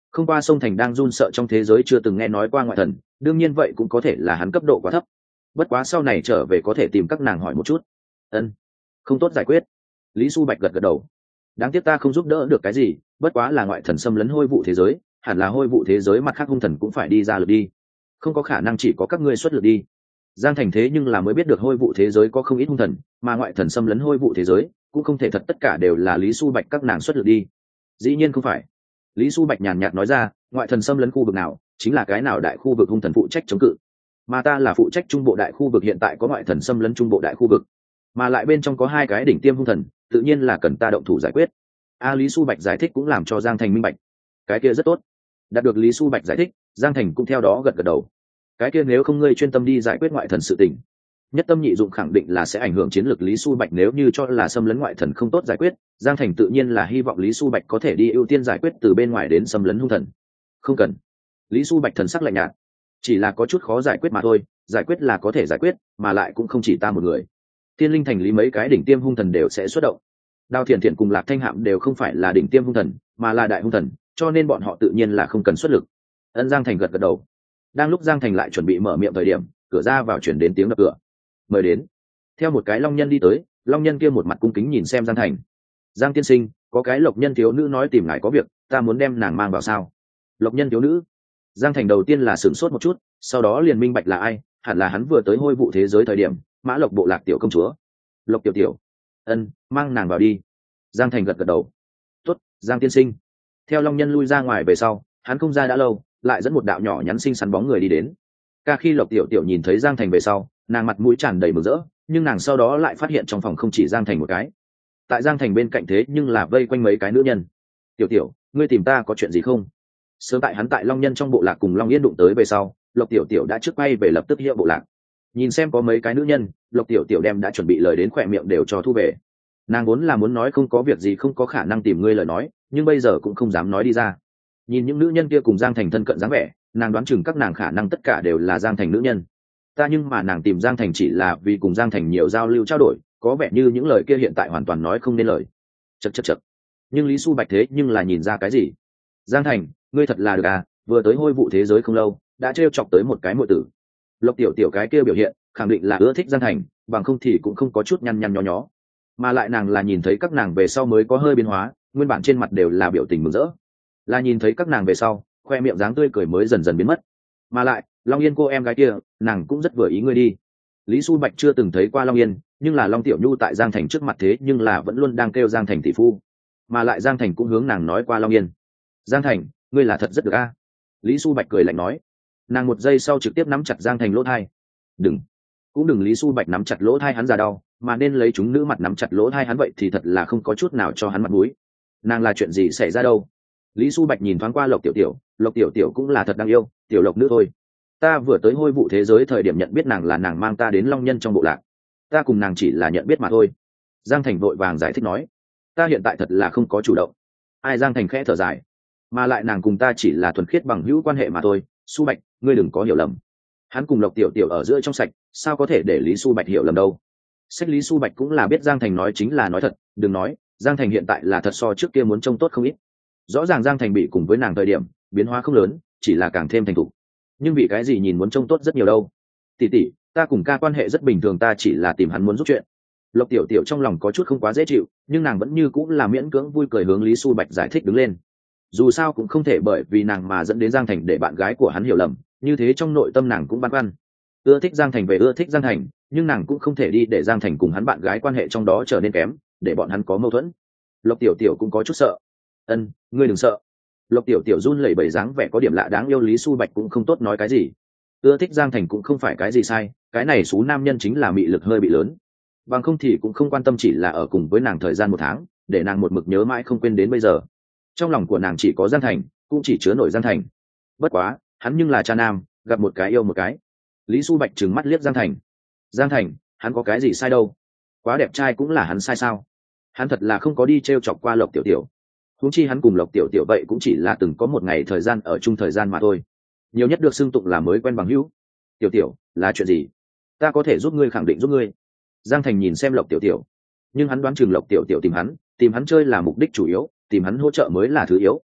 không qua sông thành đang run sợ trong thế giới chưa từng nghe nói qua ngoại thần, đương nhiên vậy cũng có thể là hắn cấp độ quá thấp. Bất quá sau này trở về có thể tìm các nàng hỏi một chút. Ân, không tốt giải quyết. Lý Su Bạch gật gật đầu. Đáng tiếc ta không giúp đỡ được cái gì, bất quá là ngoại thần xâm lấn hôi vụ thế giới, hẳn là hôi vụ thế giới mặt khác hung thần cũng phải đi ra lực đi, không có khả năng chỉ có các ngươi xuất lực đi. Giang Thành thế nhưng là mới biết được hôi vụ thế giới có không ít hung thần, mà ngoại thần xâm lấn hôi vụ thế giới cũng không thể thật tất cả đều là Lý Su Bạch các nàng xuất lực đi. Dĩ nhiên không phải. Lý Su Bạch nhàn nhạt nói ra, ngoại thần xâm lấn khu vực nào chính là cái nào đại khu vực hung thần phụ trách chống cự, mà ta là phụ trách trung bộ đại khu vực, hiện tại có ngoại thần xâm lấn trung bộ đại khu vực, mà lại bên trong có hai cái đỉnh tiêm hung thần, tự nhiên là cần ta động thủ giải quyết. A Lý Su Bạch giải thích cũng làm cho Giang Thành minh bạch. Cái kia rất tốt. Đạt được Lý Su Bạch giải thích, Giang Thành cũng theo đó gật gật đầu. Cái kia nếu không ngươi chuyên tâm đi giải quyết ngoại thần sự tình, nhất tâm nhị dụng khẳng định là sẽ ảnh hưởng chiến lược Lý Su Bạch, nếu như cho là xâm lấn ngoại thần không tốt giải quyết, Giang Thành tự nhiên là hy vọng Lý Su Bạch có thể đi ưu tiên giải quyết từ bên ngoài đến xâm lấn hung thần. Không cần. Lý Su Bạch thần sắc lạnh nhạt, chỉ là có chút khó giải quyết mà thôi, giải quyết là có thể giải quyết, mà lại cũng không chỉ ta một người. Thiên Linh thành lý mấy cái đỉnh tiêm hung thần đều sẽ xuất động. Đao Thiện Thiện cùng Lạc Thanh Hạm đều không phải là đỉnh tiêm hung thần, mà là đại hung thần, cho nên bọn họ tự nhiên là không cần xuất lực. Ân Giang Thành gật gật đầu. Đang lúc Giang Thành lại chuẩn bị mở miệng thời điểm, cửa ra vào chuyển đến tiếng đập cửa. Mời đến. Theo một cái long nhân đi tới, long nhân kia một mặt cung kính nhìn xem Giang Thành. Giang tiên sinh, có cái lộc nhân thiếu nữ nói tìm ngài có việc, ta muốn đem nàng mang vào sao? Lộc nhân thiếu nữ? Giang Thành đầu tiên là sửng sốt một chút, sau đó liền minh bạch là ai, hẳn là hắn vừa tới hôi vụ thế giới thời điểm, Mã Lộc bộ lạc tiểu công chúa. Lộc tiểu tiểu. Ân, mang nàng vào đi. Giang Thành gật gật đầu. Tốt, Giang tiên sinh. Theo long nhân lui ra ngoài về sau, hắn không ra đã lâu, lại dẫn một đạo nhỏ nhắn xinh xắn bóng người đi đến. Ca khi Lộc tiểu tiểu nhìn thấy Giang Thành về sau, nàng mặt mũi tràn đầy mừng rỡ, nhưng nàng sau đó lại phát hiện trong phòng không chỉ Giang Thành một cái. Tại Giang Thành bên cạnh thế nhưng là vây quanh mấy cái nữ nhân. Tiểu tiểu, ngươi tìm ta có chuyện gì không? Sớm tại hắn tại long nhân trong bộ lạc cùng long yên đụng tới về sau, Lộc tiểu tiểu đã trước quay về lập tức hiệu bộ lạc. Nhìn xem có mấy cái nữ nhân, Lộc tiểu tiểu đem đã chuẩn bị lời đến khỏe miệng đều cho thu về. Nàng vốn là muốn nói không có việc gì không có khả năng tìm ngươi lời nói, nhưng bây giờ cũng không dám nói đi ra. Nhìn những nữ nhân kia cùng Giang Thành thân cận dáng vẻ, nàng đoán chừng các nàng khả năng tất cả đều là Giang Thành nữ nhân. Ta nhưng mà nàng tìm Giang Thành chỉ là vì cùng Giang Thành nhiều giao lưu trao đổi, có vẻ như những lời kia hiện tại hoàn toàn nói không nên lời. Chậc chậc chậc. Nhưng Lý Su Bạch thế nhưng là nhìn ra cái gì? Giang Thành, ngươi thật là được à, vừa tới hôi vụ thế giới không lâu, đã trêu chọc tới một cái muội tử. Lộc tiểu tiểu cái kia biểu hiện, khẳng định là ưa thích Giang Thành, bằng không thì cũng không có chút nhăn nhăn nhó nhó. Mà lại nàng là nhìn thấy các nàng về sau mới có hơi biến hóa, nguyên bản trên mặt đều là biểu tình mừng rỡ. Là nhìn thấy các nàng về sau, khoe miệng dáng tươi cười mới dần dần biến mất. Mà lại, Long Yên cô em gái kia, nàng cũng rất vừa ý ngươi đi. Lý Su Bạch chưa từng thấy qua Long Yên, nhưng là Long Tiểu Nhu tại Giang Thành trước mặt thế nhưng là vẫn luôn đang kêu Giang Thành tỷ phu. Mà lại Giang Thành cũng hướng nàng nói qua Long Yên. Giang Thành, ngươi là thật rất được a. Lý Su Bạch cười lạnh nói. Nàng một giây sau trực tiếp nắm chặt Giang Thành lỗ thai. Đừng, cũng đừng. Lý Su Bạch nắm chặt lỗ thai hắn ra đau, mà nên lấy chúng nữ mặt nắm chặt lỗ thai hắn, vậy thì thật là không có chút nào cho hắn mặt mũi. Nàng là chuyện gì xảy ra đâu? Lý Su Bạch nhìn thoáng qua Lộc Tiểu Tiểu, Lộc Tiểu Tiểu cũng là thật đáng yêu, tiểu Lộc nữ thôi. Ta vừa tới hôi vụ thế giới thời điểm nhận biết nàng là nàng mang ta đến long nhân trong bộ lạc, ta cùng nàng chỉ là nhận biết mà thôi. Giang Thành vội vàng giải thích nói, ta hiện tại thật là không có chủ động. Ai? Giang Thành khẽ thở dài, mà lại nàng cùng ta chỉ là thuần khiết bằng hữu quan hệ mà thôi. Su Bạch, ngươi đừng có hiểu lầm, hắn cùng Lộc Tiểu Tiểu ở giữa trong sạch, sao có thể để Lý Su Bạch hiểu lầm đâu. Sách Lý Su Bạch cũng là biết Giang Thành nói chính là nói thật, đừng nói, Giang Thành hiện tại là thật so trước kia muốn trông tốt không ít. Rõ ràng Giang Thành bị cùng với nàng thời điểm biến hóa không lớn, chỉ là càng thêm thành thục, nhưng vì cái gì nhìn muốn trông tốt rất nhiều đâu. Tỷ tỷ, ta cùng ca quan hệ rất bình thường, ta chỉ là tìm hắn muốn giúp chuyện. Lộc Tiểu Tiểu trong lòng có chút không quá dễ chịu, nhưng nàng vẫn như cũng là miễn cưỡng vui cười hướng Lý Su Bạch giải thích đứng lên. Dù sao cũng không thể bởi vì nàng mà dẫn đến Giang Thành để bạn gái của hắn hiểu lầm, như thế trong nội tâm nàng cũng băn khoăn. Ưa thích Giang Thành về ưa thích Giang Thành, nhưng nàng cũng không thể đi để Giang Thành cùng hắn bạn gái quan hệ trong đó trở nên kém, để bọn hắn có mâu thuẫn. Lộc Tiểu Tiểu cũng có chút sợ. Ân, ngươi đừng sợ. Lộc Tiểu Tiểu run lẩy bẩy dáng vẻ có điểm lạ đáng yêu. Lý Su Bạch cũng không tốt nói cái gì. Ưa thích Giang Thành cũng không phải cái gì sai, cái này số nam nhân chính là mị lực hơi bị lớn, bằng không thì cũng không quan tâm chỉ là ở cùng với nàng thời gian một tháng, để nàng một mực nhớ mãi không quên đến bây giờ. Trong lòng của nàng chỉ có Giang Thành, cũng chỉ chứa nổi Giang Thành. Bất quá, hắn nhưng là cha nam, gặp một cái yêu một cái. Lý Su Bạch trừng mắt liếc Giang Thành. Giang Thành, hắn có cái gì sai đâu? Quá đẹp trai cũng là hắn sai sao? Hắn thật là không có đi trêu chọc qua Lộc Tiểu Tiểu. Huống chi hắn cùng Lộc Tiểu Tiểu vậy cũng chỉ là từng có một ngày thời gian ở chung thời gian mà thôi, nhiều nhất được xưng tụng là mới quen bằng hữu. Tiểu Tiểu, là chuyện gì? Ta có thể giúp ngươi, khẳng định giúp ngươi. Giang Thành nhìn xem Lộc Tiểu Tiểu, nhưng hắn đoán chừng Lộc Tiểu Tiểu tìm hắn, tìm hắn chơi là mục đích chủ yếu, tìm hắn hỗ trợ mới là thứ yếu.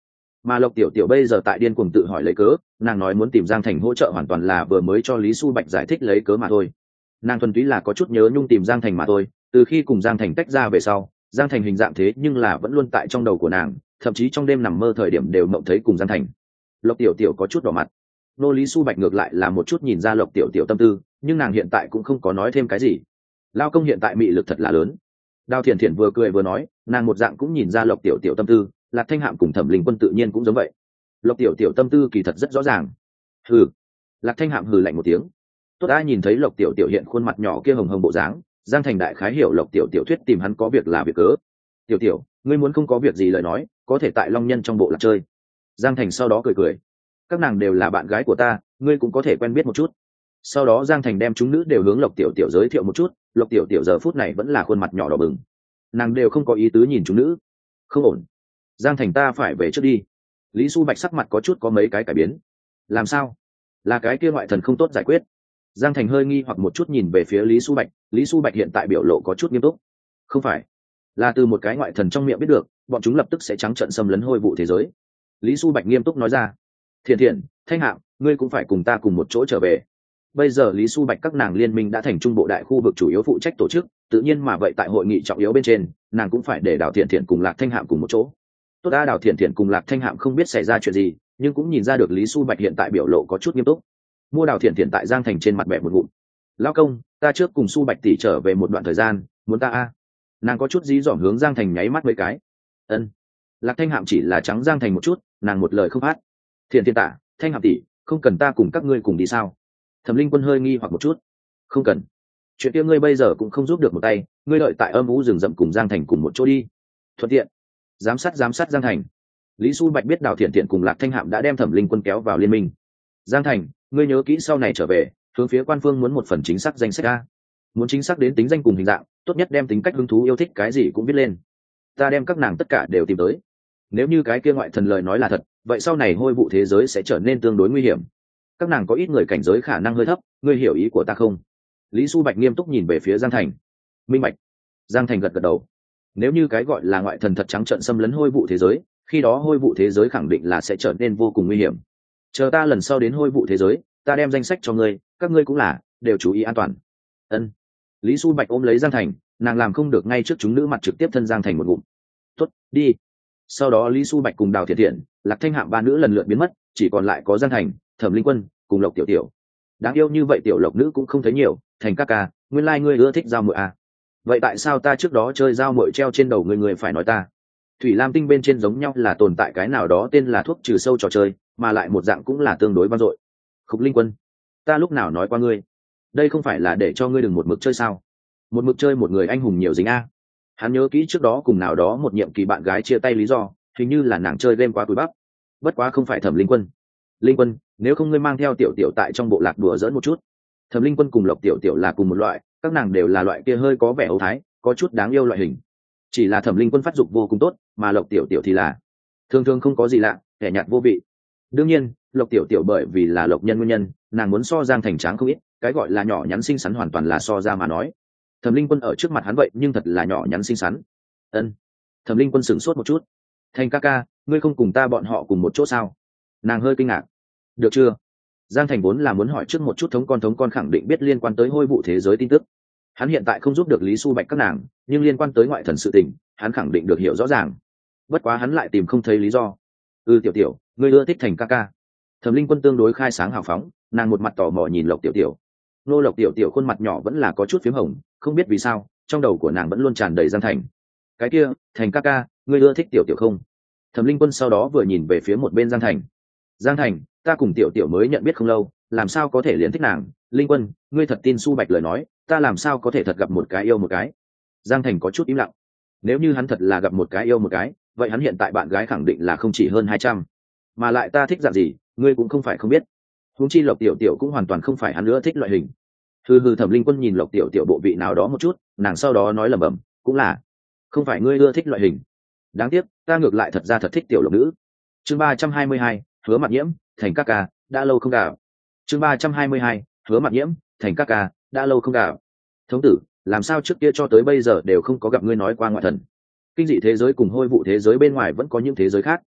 Mà Lộc Tiểu Tiểu bây giờ tại điên cuồng tự hỏi lấy cớ, nàng nói muốn tìm Giang Thành hỗ trợ hoàn toàn là vừa mới cho Lý Su Bạch giải thích lấy cớ mà thôi. Nàng thuần túy là có chút nhớ nhung tìm Giang Thành mà thôi. Từ khi cùng Giang Thành tách ra về sau, Giang Thành hình dạng thế nhưng là vẫn luôn tại trong đầu của nàng, thậm chí trong đêm nằm mơ thời điểm đều mộng thấy cùng Giang Thành. Lộc Tiểu Tiểu có chút đỏ mặt. Nô Lý Su Bạch ngược lại là một chút nhìn ra Lộc Tiểu Tiểu tâm tư, nhưng nàng hiện tại cũng không có nói thêm cái gì. Lao công hiện tại mị lực thật là lớn. Đào Thiển Thiển vừa cười vừa nói, nàng một dạng cũng nhìn ra Lộc Tiểu Tiểu tâm tư, Lạc Thanh Hạm cùng Thẩm Linh Quân tự nhiên cũng giống vậy. Lộc Tiểu Tiểu tâm tư kỳ thật rất rõ ràng. Hừ. Lạc Thanh Hạm hừ lạnh một tiếng. Tốt đã nhìn thấy Lộc Tiểu Tiểu hiện khuôn mặt nhỏ kia hồng hồng bộ dáng, Giang Thành đại khái hiểu Lộc Tiểu Tiểu thuyết tìm hắn có việc là việc cớ. Tiểu Tiểu, ngươi muốn không có việc gì lời nói, có thể tại Long Nhân trong bộ lạc chơi. Giang Thành sau đó cười cười. Các nàng đều là bạn gái của ta, ngươi cũng có thể quen biết một chút. Sau đó Giang Thành đem chúng nữ đều hướng Lộc Tiểu Tiểu giới thiệu một chút. Lộc Tiểu Tiểu giờ phút này vẫn là khuôn mặt nhỏ đỏ bừng, nàng đều không có ý tứ nhìn chúng nữ. Không ổn. Giang Thành, ta phải về trước đi. Lý Su Bạch sắc mặt có chút có mấy cái cải biến. Làm sao? Là cái kia ngoại thần không tốt giải quyết? Giang Thành hơi nghi hoặc một chút nhìn về phía Lý Su Bạch. Lý Su Bạch hiện tại biểu lộ có chút nghiêm túc. Không phải, là từ một cái ngoại thần trong miệng biết được, bọn chúng lập tức sẽ trắng trợn xâm lấn hôi vụ thế giới. Lý Su Bạch nghiêm túc nói ra. Thiện Thiện, Thanh Hạm, ngươi cũng phải cùng ta cùng một chỗ trở về. Bây giờ Lý Su Bạch các nàng liên minh đã thành trung bộ đại khu vực chủ yếu phụ trách tổ chức, tự nhiên mà vậy tại hội nghị trọng yếu bên trên, nàng cũng phải để Đào Thiện Thiện cùng Lạc Thanh Hạm cùng một chỗ. Tốt đã, Đào Thiện Thiện cùng Lạc Thanh Hạm không biết xảy ra chuyện gì, nhưng cũng nhìn ra được Lý Su Bạch hiện tại biểu lộ có chút nghiêm túc. Mua Đào Thiện Thiện tại Giang Thành trên mặt bẻ một ngụm. Lão công, ta trước cùng Su Bạch tỷ trở về một đoạn thời gian, muốn ta a? Nàng có chút dí dỏm hướng Giang Thành nháy mắt mấy cái. Ân. Lạc Thanh Hạm chỉ là trắng Giang Thành một chút, nàng một lời không phát. Thiện Thiện tạ, Thanh Hạm tỷ, không cần ta cùng các ngươi cùng đi sao? Thẩm Linh Quân hơi nghi hoặc một chút. Không cần. Chuyện kia ngươi bây giờ cũng không giúp được một tay, ngươi đợi tại âm u rừng rậm cùng Giang Thành cùng một chỗ đi. Thuận tiện. Giám sát giám sát Giang Thành. Lý Su Bạch biết Đào Thiện Thiện cùng Lạc Thanh Hạm đã đem Thẩm Linh Quân kéo vào liên minh. Giang Thành, ngươi nhớ kỹ sau này trở về, hướng phía quan phương muốn một phần chính xác danh sách a. Muốn chính xác đến tính danh cùng hình dạng, tốt nhất đem tính cách hứng thú yêu thích cái gì cũng viết lên. Ta đem các nàng tất cả đều tìm tới. Nếu như cái kia ngoại thần lời nói là thật, vậy sau này hôi vụ thế giới sẽ trở nên tương đối nguy hiểm. Các nàng có ít người cảnh giới khả năng hơi thấp, ngươi hiểu ý của ta không? Lý Su Bạch nghiêm túc nhìn về phía Giang Thành. Minh bạch. Giang Thành gật gật đầu. Nếu như cái gọi là ngoại thần thật trắng trợn xâm lấn hôi vụ thế giới, khi đó hôi vụ thế giới khẳng định là sẽ trở nên vô cùng nguy hiểm. Chờ ta lần sau đến hôi vụ thế giới, ta đem danh sách cho ngươi, các ngươi cũng là, đều chú ý an toàn. Ân. Lý Su Bạch ôm lấy Giang Thành, nàng làm không được ngay trước chúng nữ mặt trực tiếp thân Giang Thành một ngụm. Tốt, đi. Sau đó Lý Su Bạch cùng Đào Thiện Thiện, Lạc Thanh Hạm ba nữ lần lượt biến mất, chỉ còn lại có Giang Thành, Thẩm Linh Quân cùng Lộc Tiểu Tiểu. Đáng yêu như vậy tiểu Lộc nữ cũng không thấy nhiều. Thành ca ca, nguyên lai like ngươi ưa thích dao muội à? Vậy tại sao ta trước đó chơi dao muội treo trên đầu người người phải nói ta? Thủy Lam Tinh bên trên giống nhau là tồn tại cái nào đó tên là thuốc trừ sâu trò chơi, mà lại một dạng cũng là tương đối vang dội. Khúc Linh Quân, ta lúc nào nói qua ngươi? Đây không phải là để cho ngươi đừng một mực chơi sao? Một mực chơi một người anh hùng nhiều dính a. Hắn nhớ kỹ trước đó cùng nào đó một nhiệm kỳ bạn gái chia tay lý do, hình như là nàng chơi game quá túi bắp. Bất quá không phải Thẩm Linh Quân. Linh Quân, nếu không ngươi mang theo Tiểu Tiểu tại trong bộ lạc đùa giỡn một chút. Thẩm Linh Quân cùng Lộc Tiểu Tiểu là cùng một loại, các nàng đều là loại kia hơi có vẻ ấu thái, có chút đáng yêu loại hình. Chỉ là Thẩm Linh Quân phát dục vô cùng tốt, mà Lộc Tiểu Tiểu thì là thường thường không có gì lạ, kẻ nhạt vô vị. Đương nhiên, Lộc Tiểu Tiểu bởi vì là Lộc Nhân nguyên nhân, nàng muốn so Giang Thành tráng không ít, cái gọi là nhỏ nhắn xinh xắn hoàn toàn là so ra mà nói. Thẩm Linh Quân ở trước mặt hắn vậy nhưng thật là nhỏ nhắn xinh xắn. Ân. Thẩm Linh Quân sửng sốt một chút. Thành ca ca, ngươi không cùng ta bọn họ cùng một chỗ sao? Nàng hơi kinh ngạc. Được chưa? Giang Thành vốn là muốn hỏi trước một chút thống con thống con khẳng định biết liên quan tới hôi vụ thế giới tin tức. Hắn hiện tại không giúp được Lý Su Bạch các nàng, nhưng liên quan tới ngoại thần sự tình, hắn khẳng định được hiểu rõ ràng. Bất quá hắn lại tìm không thấy lý do. Ừ Tiểu Tiểu, ngươi ưa thích Thành ca ca. Thẩm Linh Quân tương đối khai sáng hào phóng, nàng một mặt tò mò nhìn Lộc Tiểu Tiểu. Nô Lộc Tiểu Tiểu khuôn mặt nhỏ vẫn là có chút phím hồng, không biết vì sao, trong đầu của nàng vẫn luôn tràn đầy Giang Thành. Cái kia, Thành ca ca, ngươi ưa thích Tiểu Tiểu không? Thẩm Linh Quân sau đó vừa nhìn về phía một bên Giang Thành. Giang Thành, ta cùng Tiểu Tiểu mới nhận biết không lâu, làm sao có thể liền thích nàng? Linh Quân, ngươi thật tin Su Bạch lời nói, ta làm sao có thể thật gặp một cái yêu một cái? Giang Thành có chút im lặng. Nếu như hắn thật là gặp một cái yêu một cái, vậy hắn hiện tại bạn gái khẳng định là không chỉ hơn hai trăm. Mà lại ta thích dạng gì, ngươi cũng không phải không biết. Huống chi Lộc Tiểu Tiểu cũng hoàn toàn không phải hắn nữa thích loại hình. Hừ hừ, Thẩm Linh Quân nhìn Lộc Tiểu Tiểu bộ vị nào đó một chút, nàng sau đó nói lẩm bẩm, cũng là không phải ngươi ưa thích loại hình. Đáng tiếc, ta ngược lại thật ra thật thích tiểu Lộc nữ. Chương ba trăm hai mươi hai, Hứa Mạn Nhiễm, Thành ca ca, đã lâu không gặp. Chương ba trăm hai mươi hai, Hứa Mạn Nhiễm, Thành ca ca, đã lâu không gặp. Thống tử, làm sao trước kia cho tới bây giờ đều không có gặp ngươi nói qua ngoại thần? Kinh dị thế giới cùng hôi vụ thế giới bên ngoài vẫn có những thế giới khác.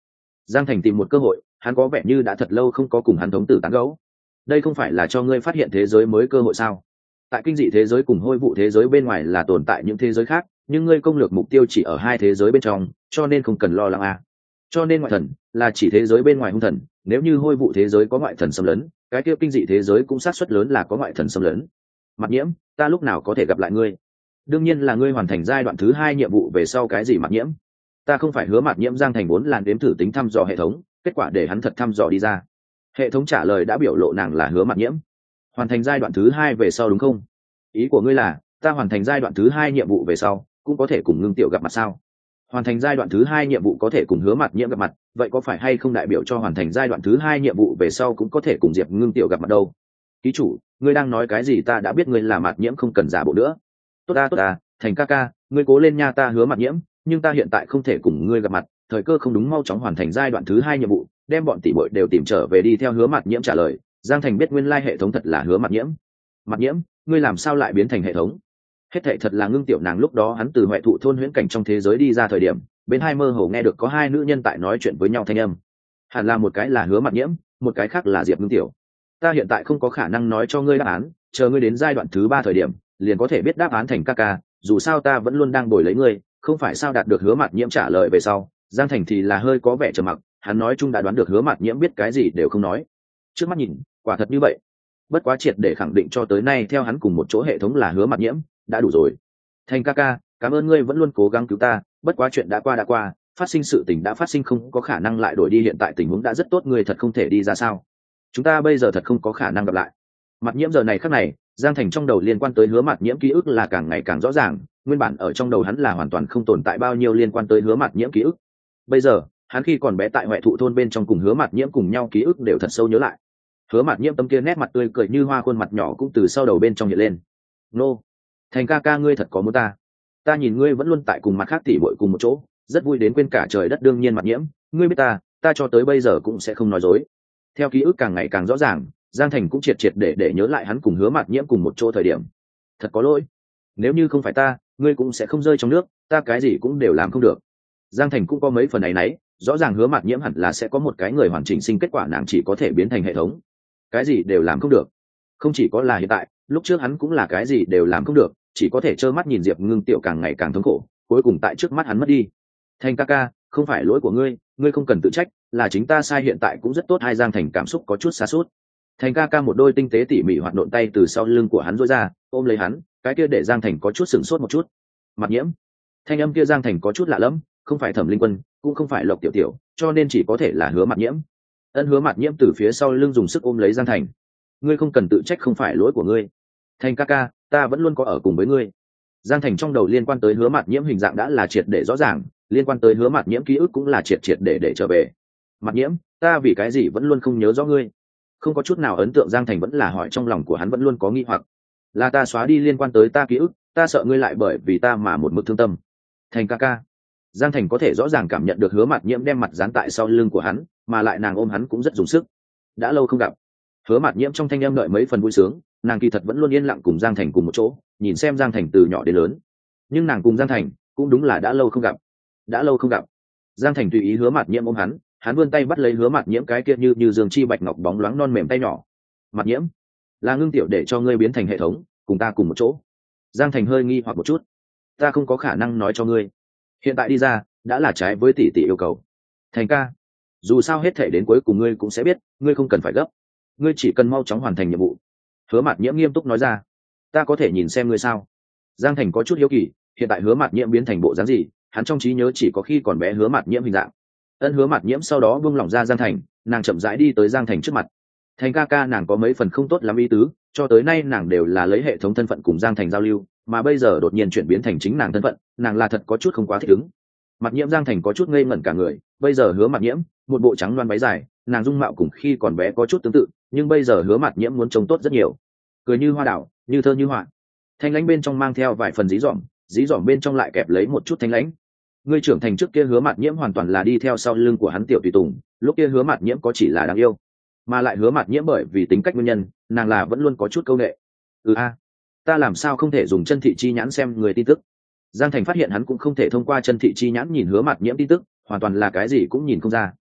Giang Thành tìm một cơ hội, hắn có vẻ như đã thật lâu không có cùng hắn thống tử tán gẫu. Đây không phải là cho ngươi phát hiện thế giới mới cơ hội sao? Tại kinh dị thế giới cùng hôi vụ thế giới bên ngoài là tồn tại những thế giới khác, nhưng ngươi công lược mục tiêu chỉ ở hai thế giới bên trong, cho nên không cần lo lắng à. Cho nên ngoại thần là chỉ thế giới bên ngoài hung thần, nếu như hôi vụ thế giới có ngoại thần xâm lấn, cái kia kinh dị thế giới cũng xác suất lớn là có ngoại thần xâm lấn. Mặt Nhiễm, ta lúc nào có thể gặp lại ngươi? Đương nhiên là ngươi hoàn thành giai đoạn thứ hai nhiệm vụ về sau. Cái gì Mặt Nhiễm? Ta không phải hứa Mặt Nhiễm. Giang Thành vốn làn đếm thử tính thăm dò hệ thống, kết quả để hắn thật thăm dò đi ra. Hệ thống trả lời đã biểu lộ nàng là hứa Mặt Nhiễm. Hoàn thành giai đoạn thứ hai về sau đúng không? Ý của ngươi là ta hoàn thành giai đoạn thứ hai nhiệm vụ về sau cũng có thể cùng Ngưng Tiểu gặp mặt sao? Hoàn thành giai đoạn thứ hai nhiệm vụ có thể cùng hứa Mặt Nhiễm gặp mặt, vậy có phải hay không đại biểu cho hoàn thành giai đoạn thứ hai nhiệm vụ về sau cũng có thể cùng Diệp Ngưng Tiểu gặp mặt đâu? Ký chủ, ngươi đang nói cái gì? Ta đã biết ngươi là Mặt Nhiễm, không cần giả bộ nữa. Tốt ta tốt ta, Thành ca ca, ngươi cố lên nha, ta hứa Mặt Nhiễm, nhưng ta hiện tại không thể cùng ngươi gặp mặt, thời cơ không đúng, mau chóng hoàn thành giai đoạn thứ hai nhiệm vụ, đem bọn tỷ muội đều tìm trở về đi. Theo hứa Mặt Nhiễm trả lời, Giang Thành biết nguyên lai hệ thống thật là hứa Mặt Nhiễm. Mặt Nhiễm, ngươi làm sao lại biến thành hệ thống? Hết thệ thật là Ngưng Tiểu. Nàng lúc đó hắn từ Hoại Thụ thôn huyễn cảnh trong thế giới đi ra thời điểm, bên hai mơ hồ nghe được có hai nữ nhân tại nói chuyện với nhau thanh âm, hẳn là một cái là hứa Mặt Nhiễm, một cái khác là Diệp Ngưng Tiểu. Ta hiện tại không có khả năng nói cho ngươi đáp án, chờ ngươi đến giai đoạn thứ ba thời điểm liền có thể biết đáp án. Thành ca ca, dù sao ta vẫn luôn đang bồi lấy ngươi, không phải sao? Đạt được hứa Mặt Nhiễm trả lời về sau, Giang Thành thì là hơi có vẻ trầm mặc, hắn nói chung đã đoán được hứa Mặt Nhiễm biết cái gì đều không nói. Trước mắt nhìn, quả thật như vậy. Bất quá triệt để khẳng định cho tới nay theo hắn cùng một chỗ hệ thống là hứa Mặt Nhiễm đã đủ rồi. Thành ca ca, cảm ơn ngươi vẫn luôn cố gắng cứu ta, bất quá chuyện đã qua đã qua, phát sinh sự tình đã phát sinh, không có khả năng lại đổi đi. Hiện tại tình huống đã rất tốt, ngươi thật không thể đi ra sao? Chúng ta bây giờ thật không có khả năng gặp lại. Mặt Nhiễm giờ này khắc này, Giang Thành trong đầu liên quan tới hứa Mặt Nhiễm ký ức là càng ngày càng rõ ràng, nguyên bản ở trong đầu hắn là hoàn toàn không tồn tại bao nhiêu liên quan tới hứa Mặt Nhiễm ký ức. Bây giờ, hắn khi còn bé tại Hoại Thụ thôn bên trong cùng hứa Mặt Nhiễm cùng nhau ký ức đều thật sâu nhớ lại. Hứa Mặt Nhiễm tấm kia nét mặt tươi cười như hoa, khuôn mặt nhỏ cũng từ sau đầu bên trong hiện lên. Nô, Thành ca ca, ngươi thật có muốn ta? Ta nhìn ngươi vẫn luôn tại cùng mặt khác tỷ muội cùng một chỗ, rất vui đến quên cả trời đất. Đương nhiên Mặt Nhiễm, ngươi biết ta, ta cho tới bây giờ cũng sẽ không nói dối. Theo ký ức càng ngày càng rõ ràng, Giang Thành cũng triệt triệt để để nhớ lại hắn cùng hứa Mặt Nhiễm cùng một chỗ thời điểm. Thật có lỗi, nếu như không phải ta, ngươi cũng sẽ không rơi trong nước, ta cái gì cũng đều làm không được. Giang Thành cũng có mấy phần áy náy, rõ ràng hứa Mặt Nhiễm hẳn là sẽ có một cái người hoàn chỉnh sinh, kết quả nàng chỉ có thể biến thành hệ thống, cái gì đều làm không được. Không chỉ có là hiện tại, lúc trước hắn cũng là cái gì đều làm không được, chỉ có thể trơ mắt nhìn Diệp Ngưng Tiểu càng ngày càng thống khổ, cuối cùng tại trước mắt hắn mất đi. Thành ca ca, không phải lỗi của ngươi, ngươi không cần tự trách, là chính ta sai, hiện tại cũng rất tốt. Hai Giang Thành cảm xúc có chút xa suốt. Thành ca ca một đôi tinh tế tỉ mỉ hoạt nộn tay từ sau lưng của hắn duỗi ra, ôm lấy hắn, cái kia để Giang Thành có chút sửng sốt một chút. Mặt Nhiễm, thanh âm kia Giang Thành có chút lạ lẫm, không phải Thẩm Linh Quân, cũng không phải Lộc Tiểu Tiểu, cho nên chỉ có thể là hứa Mặt Nhiễm. Ân hứa Mặt Nhiễm từ phía sau lưng dùng sức ôm lấy Giang Thành. Ngươi không cần tự trách, không phải lỗi của ngươi. Thành ca ca, ta vẫn luôn có ở cùng với ngươi. Giang Thành trong đầu liên quan tới hứa Mặt Nhiễm hình dạng đã là triệt để rõ ràng, liên quan tới hứa Mặt Nhiễm ký ức cũng là triệt triệt để để trở về. Mặt Nhiễm, ta vì cái gì vẫn luôn không nhớ rõ ngươi? Không có chút nào ấn tượng. Giang Thành vẫn là hỏi, trong lòng của hắn vẫn luôn có nghi hoặc. Là ta xóa đi liên quan tới ta ký ức, ta sợ ngươi lại bởi vì ta mà một mực thương tâm. Thành ca ca. Giang Thành có thể rõ ràng cảm nhận được hứa Mặt Nhiễm đem mặt dán tại sau lưng của hắn, mà lại nàng ôm hắn cũng rất dùng sức. Đã lâu không gặp. Hứa Mặt Nhiễm trong thanh âm đợi mấy phần vui sướng, nàng kỳ thật vẫn luôn yên lặng cùng Giang Thành cùng một chỗ, nhìn xem Giang Thành từ nhỏ đến lớn. Nhưng nàng cùng Giang Thành cũng đúng là đã lâu không gặp. Đã lâu không gặp. Giang Thành tùy ý hứa Mặt Nhiễm ôm hắn, hắn vươn tay bắt lấy hứa Mặt Nhiễm cái kia như như dương chi bạch ngọc bóng loáng non mềm tay nhỏ. Mặt Nhiễm, là Ngưng Tiểu để cho ngươi biến thành hệ thống, cùng ta cùng một chỗ. Giang Thành hơi nghi hoặc một chút. Ta không có khả năng nói cho ngươi, hiện tại đi ra đã là trái với tỷ tỷ yêu cầu. Thành ca, dù sao hết thể đến cuối cùng ngươi cũng sẽ biết, ngươi không cần phải gấp, ngươi chỉ cần mau chóng hoàn thành nhiệm vụ. Hứa Mặt Nhiễm nghiêm túc nói ra. Ta có thể nhìn xem ngươi sao? Giang Thành có chút hiếu kỳ, hiện tại hứa Mặt Nhiễm biến thành bộ dáng gì, hắn trong trí nhớ chỉ có khi còn bé hứa Mặt Nhiễm hình dạng. Ân hứa Mặt Nhiễm sau đó buông lỏng ra Giang Thành, nàng chậm rãi đi tới Giang Thành trước mặt. Thành ca ca, nàng có mấy phần không tốt lắm ý tứ, cho tới nay nàng đều là lấy hệ thống thân phận cùng Giang Thành giao lưu, mà bây giờ đột nhiên chuyển biến thành chính nàng thân phận, nàng là thật có chút không quá thích ứng. Mặt Nhiễm Giang Thành có chút ngây ngẩn cả người, bây giờ hứa Mặt Nhiễm, một bộ trắng loan váy dài, nàng dung mạo cùng khi còn bé có chút tương tự, nhưng bây giờ hứa Mặt Nhiễm muốn trông tốt rất nhiều, cười như hoa đảo, như thơ như họa. Thanh lãnh bên trong mang theo vài phần dí dỏm, dí dỏm bên trong lại kẹp lấy một chút thanh lãnh. Ngươi trưởng thành trước kia hứa Mặt Nhiễm hoàn toàn là đi theo sau lưng của hắn tiểu tùy tùng, lúc kia hứa Mặt Nhiễm có chỉ là đáng yêu, mà lại hứa Mặt Nhiễm bởi vì tính cách nguyên nhân, nàng là vẫn luôn có chút câu nệ. Ừ a, ta làm sao không thể dùng chân thị chi nhãn xem người tin tức? Giang Thành phát hiện hắn cũng không thể thông qua chân thị chi nhãn nhìn hứa Mặt Nhiễm tin tức, hoàn toàn là cái gì cũng nhìn không ra.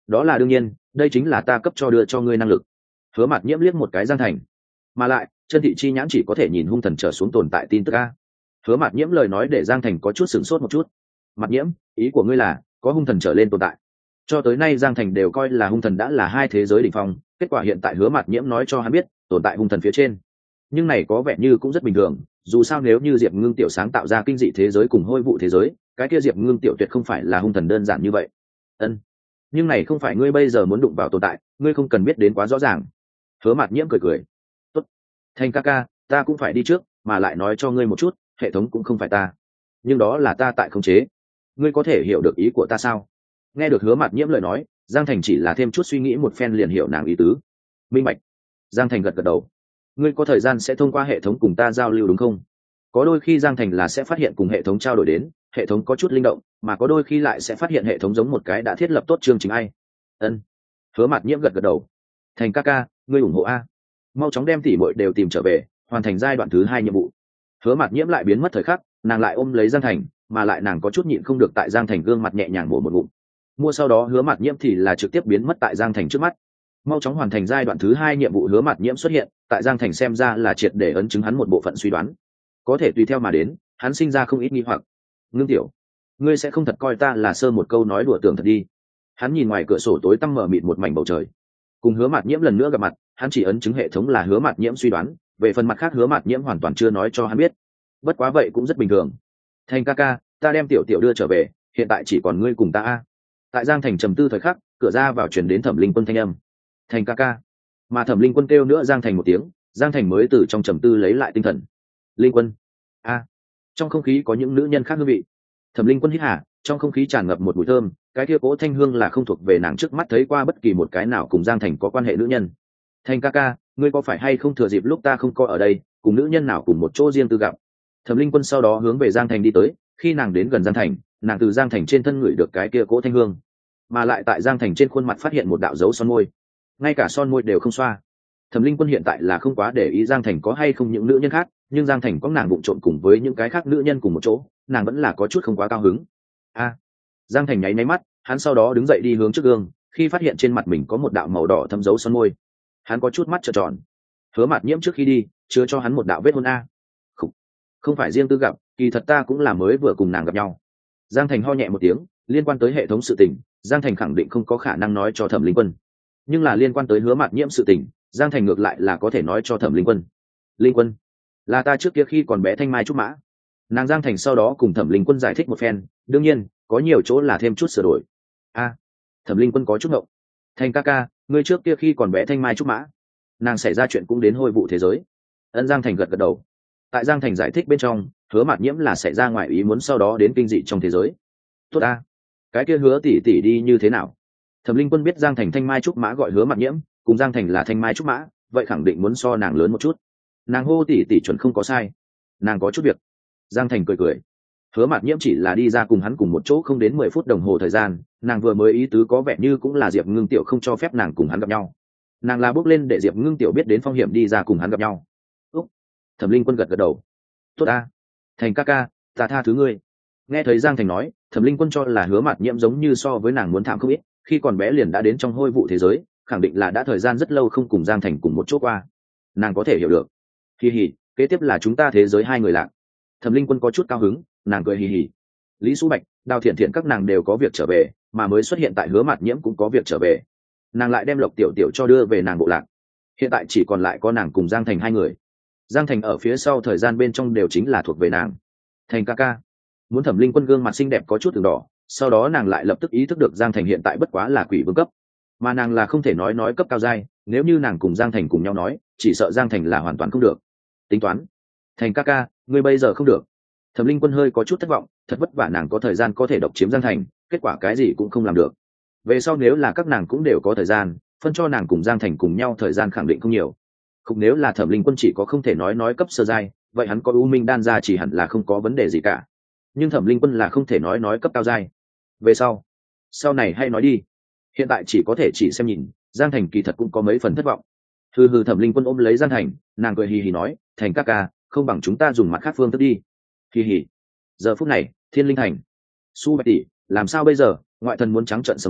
đó là đương nhiên, đây chính là ta cấp cho đưa cho ngươi năng lực. Hứa Mạt Nhiễm liếc một cái Giang Thành, mà lại chân thị chi nhãn chỉ có thể nhìn hung thần trở xuống tồn tại tin tức a. Hứa Mạt Nhiễm lời nói để Giang Thành có chút sửng sốt một chút. Mạt Nhiễm, ý của ngươi là có hung thần trở lên tồn tại? Cho tới nay Giang Thành đều coi là hung thần đã là hai thế giới đỉnh phong, kết quả hiện tại Hứa Mạt Nhiễm nói cho hắn biết tồn tại hung thần phía trên. Nhưng này có vẻ như cũng rất bình thường, dù sao nếu như Diệp Ngưng Tiểu sáng tạo ra kinh dị thế giới cùng hôi vụ thế giới, cái kia Diệp Ngưng Tiểu tuyệt không phải là hung thần đơn giản như vậy. Ân, nhưng này không phải ngươi bây giờ muốn đụng vào tồn tại, ngươi không cần biết đến quá rõ ràng. Hứa Mạt Nhiễm cười cười. Tốt, Thành ca ca, ta cũng phải đi trước, mà lại nói cho ngươi một chút, hệ thống cũng không phải ta, nhưng đó là ta tại khống chế. Ngươi có thể hiểu được ý của ta sao? Nghe được Hứa Mạt Nhiễm lời nói, Giang Thành chỉ là thêm chút suy nghĩ một phen liền hiểu nàng ý tứ. Minh bạch. Giang Thành gật gật đầu. Ngươi có thời gian sẽ thông qua hệ thống cùng ta giao lưu đúng không? Có đôi khi Giang Thành là sẽ phát hiện cùng hệ thống trao đổi đến, hệ thống có chút linh động, mà có đôi khi lại sẽ phát hiện hệ thống giống một cái đã thiết lập tốt chương trình ai. Ân. Hứa Mạt Nhiễm gật gật đầu. Thành ca ca, ngươi ủng hộ a? Mau chóng đem tỷ muội đều tìm trở về, hoàn thành giai đoạn thứ hai nhiệm vụ. Hứa Mạt Nhiễm lại biến mất thời khắc, nàng lại ôm lấy Giang Thành, mà lại nàng có chút nhịn không được tại Giang Thành gương mặt nhẹ nhàng mổ một ngụm. Mua sau đó Hứa Mạt Nhiễm thì là trực tiếp biến mất tại Giang Thành trước mắt. Mau chóng hoàn thành giai đoạn thứ hai nhiệm vụ Hứa Mạt Nhiễm xuất hiện, tại Giang Thành xem ra là triệt để ấn chứng hắn một bộ phận suy đoán. Có thể tùy theo mà đến, hắn sinh ra không ít nghi hoặc. Ngưng Tiểu, ngươi sẽ không thật coi ta là sơ một câu nói đùa tưởng thật đi. Hắn nhìn ngoài cửa sổ tối tăm mờ mịt một mảnh bầu trời. Cùng Hứa Mạt Nhiễm lần nữa gặp mặt, hắn chỉ ấn chứng hệ thống là Hứa Mạt Nhiễm suy đoán, về phần mặt khác Hứa Mạt Nhiễm hoàn toàn chưa nói cho hắn biết. Bất quá vậy cũng rất bình thường. Thành ca ca, ta đem Tiểu Tiểu đưa trở về, hiện tại chỉ còn ngươi cùng ta a. Tại Giang Thành trầm tư thời khắc, cửa ra vào truyền đến Thẩm Linh Quân thanh âm. Thành ca ca. Mà Thẩm Linh Quân kêu nữa Giang Thành một tiếng, Giang Thành mới từ trong trầm tư lấy lại tinh thần. Linh Quân. A. Trong không khí có những nữ nhân khác hương vị. Thẩm Linh Quân hít hà, trong không khí tràn ngập một mùi thơm, cái kia cố thanh hương là không thuộc về nàng trước mắt thấy qua bất kỳ một cái nào cùng Giang Thành có quan hệ nữ nhân. Thành ca ca, ngươi có phải hay không thừa dịp lúc ta không có ở đây, cùng nữ nhân nào cùng một chỗ riêng tư gặp? Thẩm Linh Quân sau đó hướng về Giang Thành đi tới, khi nàng đến gần Giang Thành, nàng từ Giang Thành trên thân ngửi được cái kia cố thanh hương, mà lại tại Giang Thành trên khuôn mặt phát hiện một đạo dấu son môi, ngay cả son môi đều không xoa. Thẩm Linh Quân hiện tại là không quá để ý Giang Thành có hay không những nữ nhân khác, nhưng Giang Thành có nàng vụng trộn cùng với những cái khác nữ nhân cùng một chỗ, nàng vẫn là có chút không quá cao hứng. A. Giang Thành nháy nháy mắt, hắn sau đó đứng dậy đi hướng trước gương, khi phát hiện trên mặt mình có một đạo màu đỏ thâm dấu son môi, hắn có chút mắt trợn tròn. Hứa Mạt Nhiễm trước khi đi chứa cho hắn một đạo vết hôn a. Không, không phải riêng tư gặp, kỳ thật ta cũng là mới vừa cùng nàng gặp nhau. Giang Thành ho nhẹ một tiếng, liên quan tới hệ thống sự tình, Giang Thành khẳng định không có khả năng nói cho Thẩm Linh Quân, nhưng là liên quan tới Hứa Mạt Nhiễm sự tình, Giang Thành ngược lại là có thể nói cho Thẩm Linh Quân. Linh Quân, là ta trước kia khi còn bé thanh mai trúc mã. Nàng Giang Thành sau đó cùng Thẩm Linh Quân giải thích một phen, đương nhiên có nhiều chỗ là thêm chút sửa đổi. A. Thẩm Linh Quân có chút ngộng. Thành ca ca, ngươi trước kia khi còn bé thanh mai trúc mã, nàng xảy ra chuyện cũng đến hôi vụ thế giới. Ân. Giang Thành gật gật đầu. Tại Giang Thành giải thích bên trong, Hứa Mạt Nhiễm là xảy ra ngoài ý muốn sau đó đến kinh dị trong thế giới. Tốt a. Cái kia Hứa tỷ tỷ đi như thế nào? Thẩm Linh Quân biết Giang Thành thanh mai trúc mã gọi Hứa Mạt Nhiễm, cùng Giang Thành là thanh mai trúc mã, vậy khẳng định muốn so nàng lớn một chút. Nàng hô tỷ tỷ chuẩn không có sai. Nàng có chút việc. Giang Thành cười cười. Hứa Mạt Nhiễm chỉ là đi ra cùng hắn cùng một chỗ không đến mười phút đồng hồ thời gian, nàng vừa mới ý tứ có vẻ như cũng là Diệp Ngưng Tiểu không cho phép nàng cùng hắn gặp nhau. Nàng là bước lên để Diệp Ngưng Tiểu biết đến phong hiểm đi ra cùng hắn gặp nhau. Úc. Thẩm Linh Quân gật gật đầu. Tốt a. Thành ca ca, ta tha thứ ngươi. Nghe thấy Giang Thành nói, Thẩm Linh Quân cho là Hứa Mạt Nhiễm giống như so với nàng muốn thảm không ít, khi còn bé liền đã đến trong hôi vụ thế giới, khẳng định là đã thời gian rất lâu không cùng Giang Thành cùng một chỗ qua. Nàng có thể hiểu được. Hi hi, kế tiếp là chúng ta thế giới hai người lạc. Thẩm Linh Quân có chút cao hứng, nàng cười hì hì. Lý Xu Bạch, Đào Thiện Thiện các nàng đều có việc trở về, mà mới xuất hiện tại Hứa Mạt Nhiễm cũng có việc trở về. Nàng lại đem Lộc Tiểu Tiểu cho đưa về nàng bộ lạc. Hiện tại chỉ còn lại có nàng cùng Giang Thành hai người. Giang Thành ở phía sau thời gian bên trong đều chính là thuộc về nàng. Thành ca ca. Muốn Thẩm Linh Quân gương mặt xinh đẹp có chút từng đỏ, sau đó nàng lại lập tức ý thức được Giang Thành hiện tại bất quá là quỷ vương cấp, mà nàng là không thể nói nói cấp cao giai, nếu như nàng cùng Giang Thành cùng nhau nói, chỉ sợ Giang Thành là hoàn toàn không được. Tính toán. Thành ca ca, ngươi bây giờ không được. Thẩm Linh Quân hơi có chút thất vọng, thật vất vả nàng có thời gian có thể độc chiếm Giang Thành, kết quả cái gì cũng không làm được. Về sau nếu là các nàng cũng đều có thời gian, phân cho nàng cùng Giang Thành cùng nhau thời gian khẳng định không nhiều. Không, nếu là Thẩm Linh Quân chỉ có không thể nói nói cấp sơ giai, vậy hắn có U Minh đan ra chỉ hẳn là không có vấn đề gì cả. Nhưng Thẩm Linh Quân là không thể nói nói cấp cao giai. Về sau, sau này hay nói đi. Hiện tại chỉ có thể chỉ xem nhìn, Giang Thành kỳ thật cũng có mấy phần thất vọng. Hừ hừ. Thẩm Linh Quân ôm lấy Giang Thành, nàng cười hì hì nói, Thành ca ca, không bằng chúng ta dùng mặt khác phương thức đi. Hì hì. Giờ phút này, Thiên Linh Thành. Su Bạch tỷ, làm sao bây giờ, ngoại thần muốn trắng trợn xâm lấn,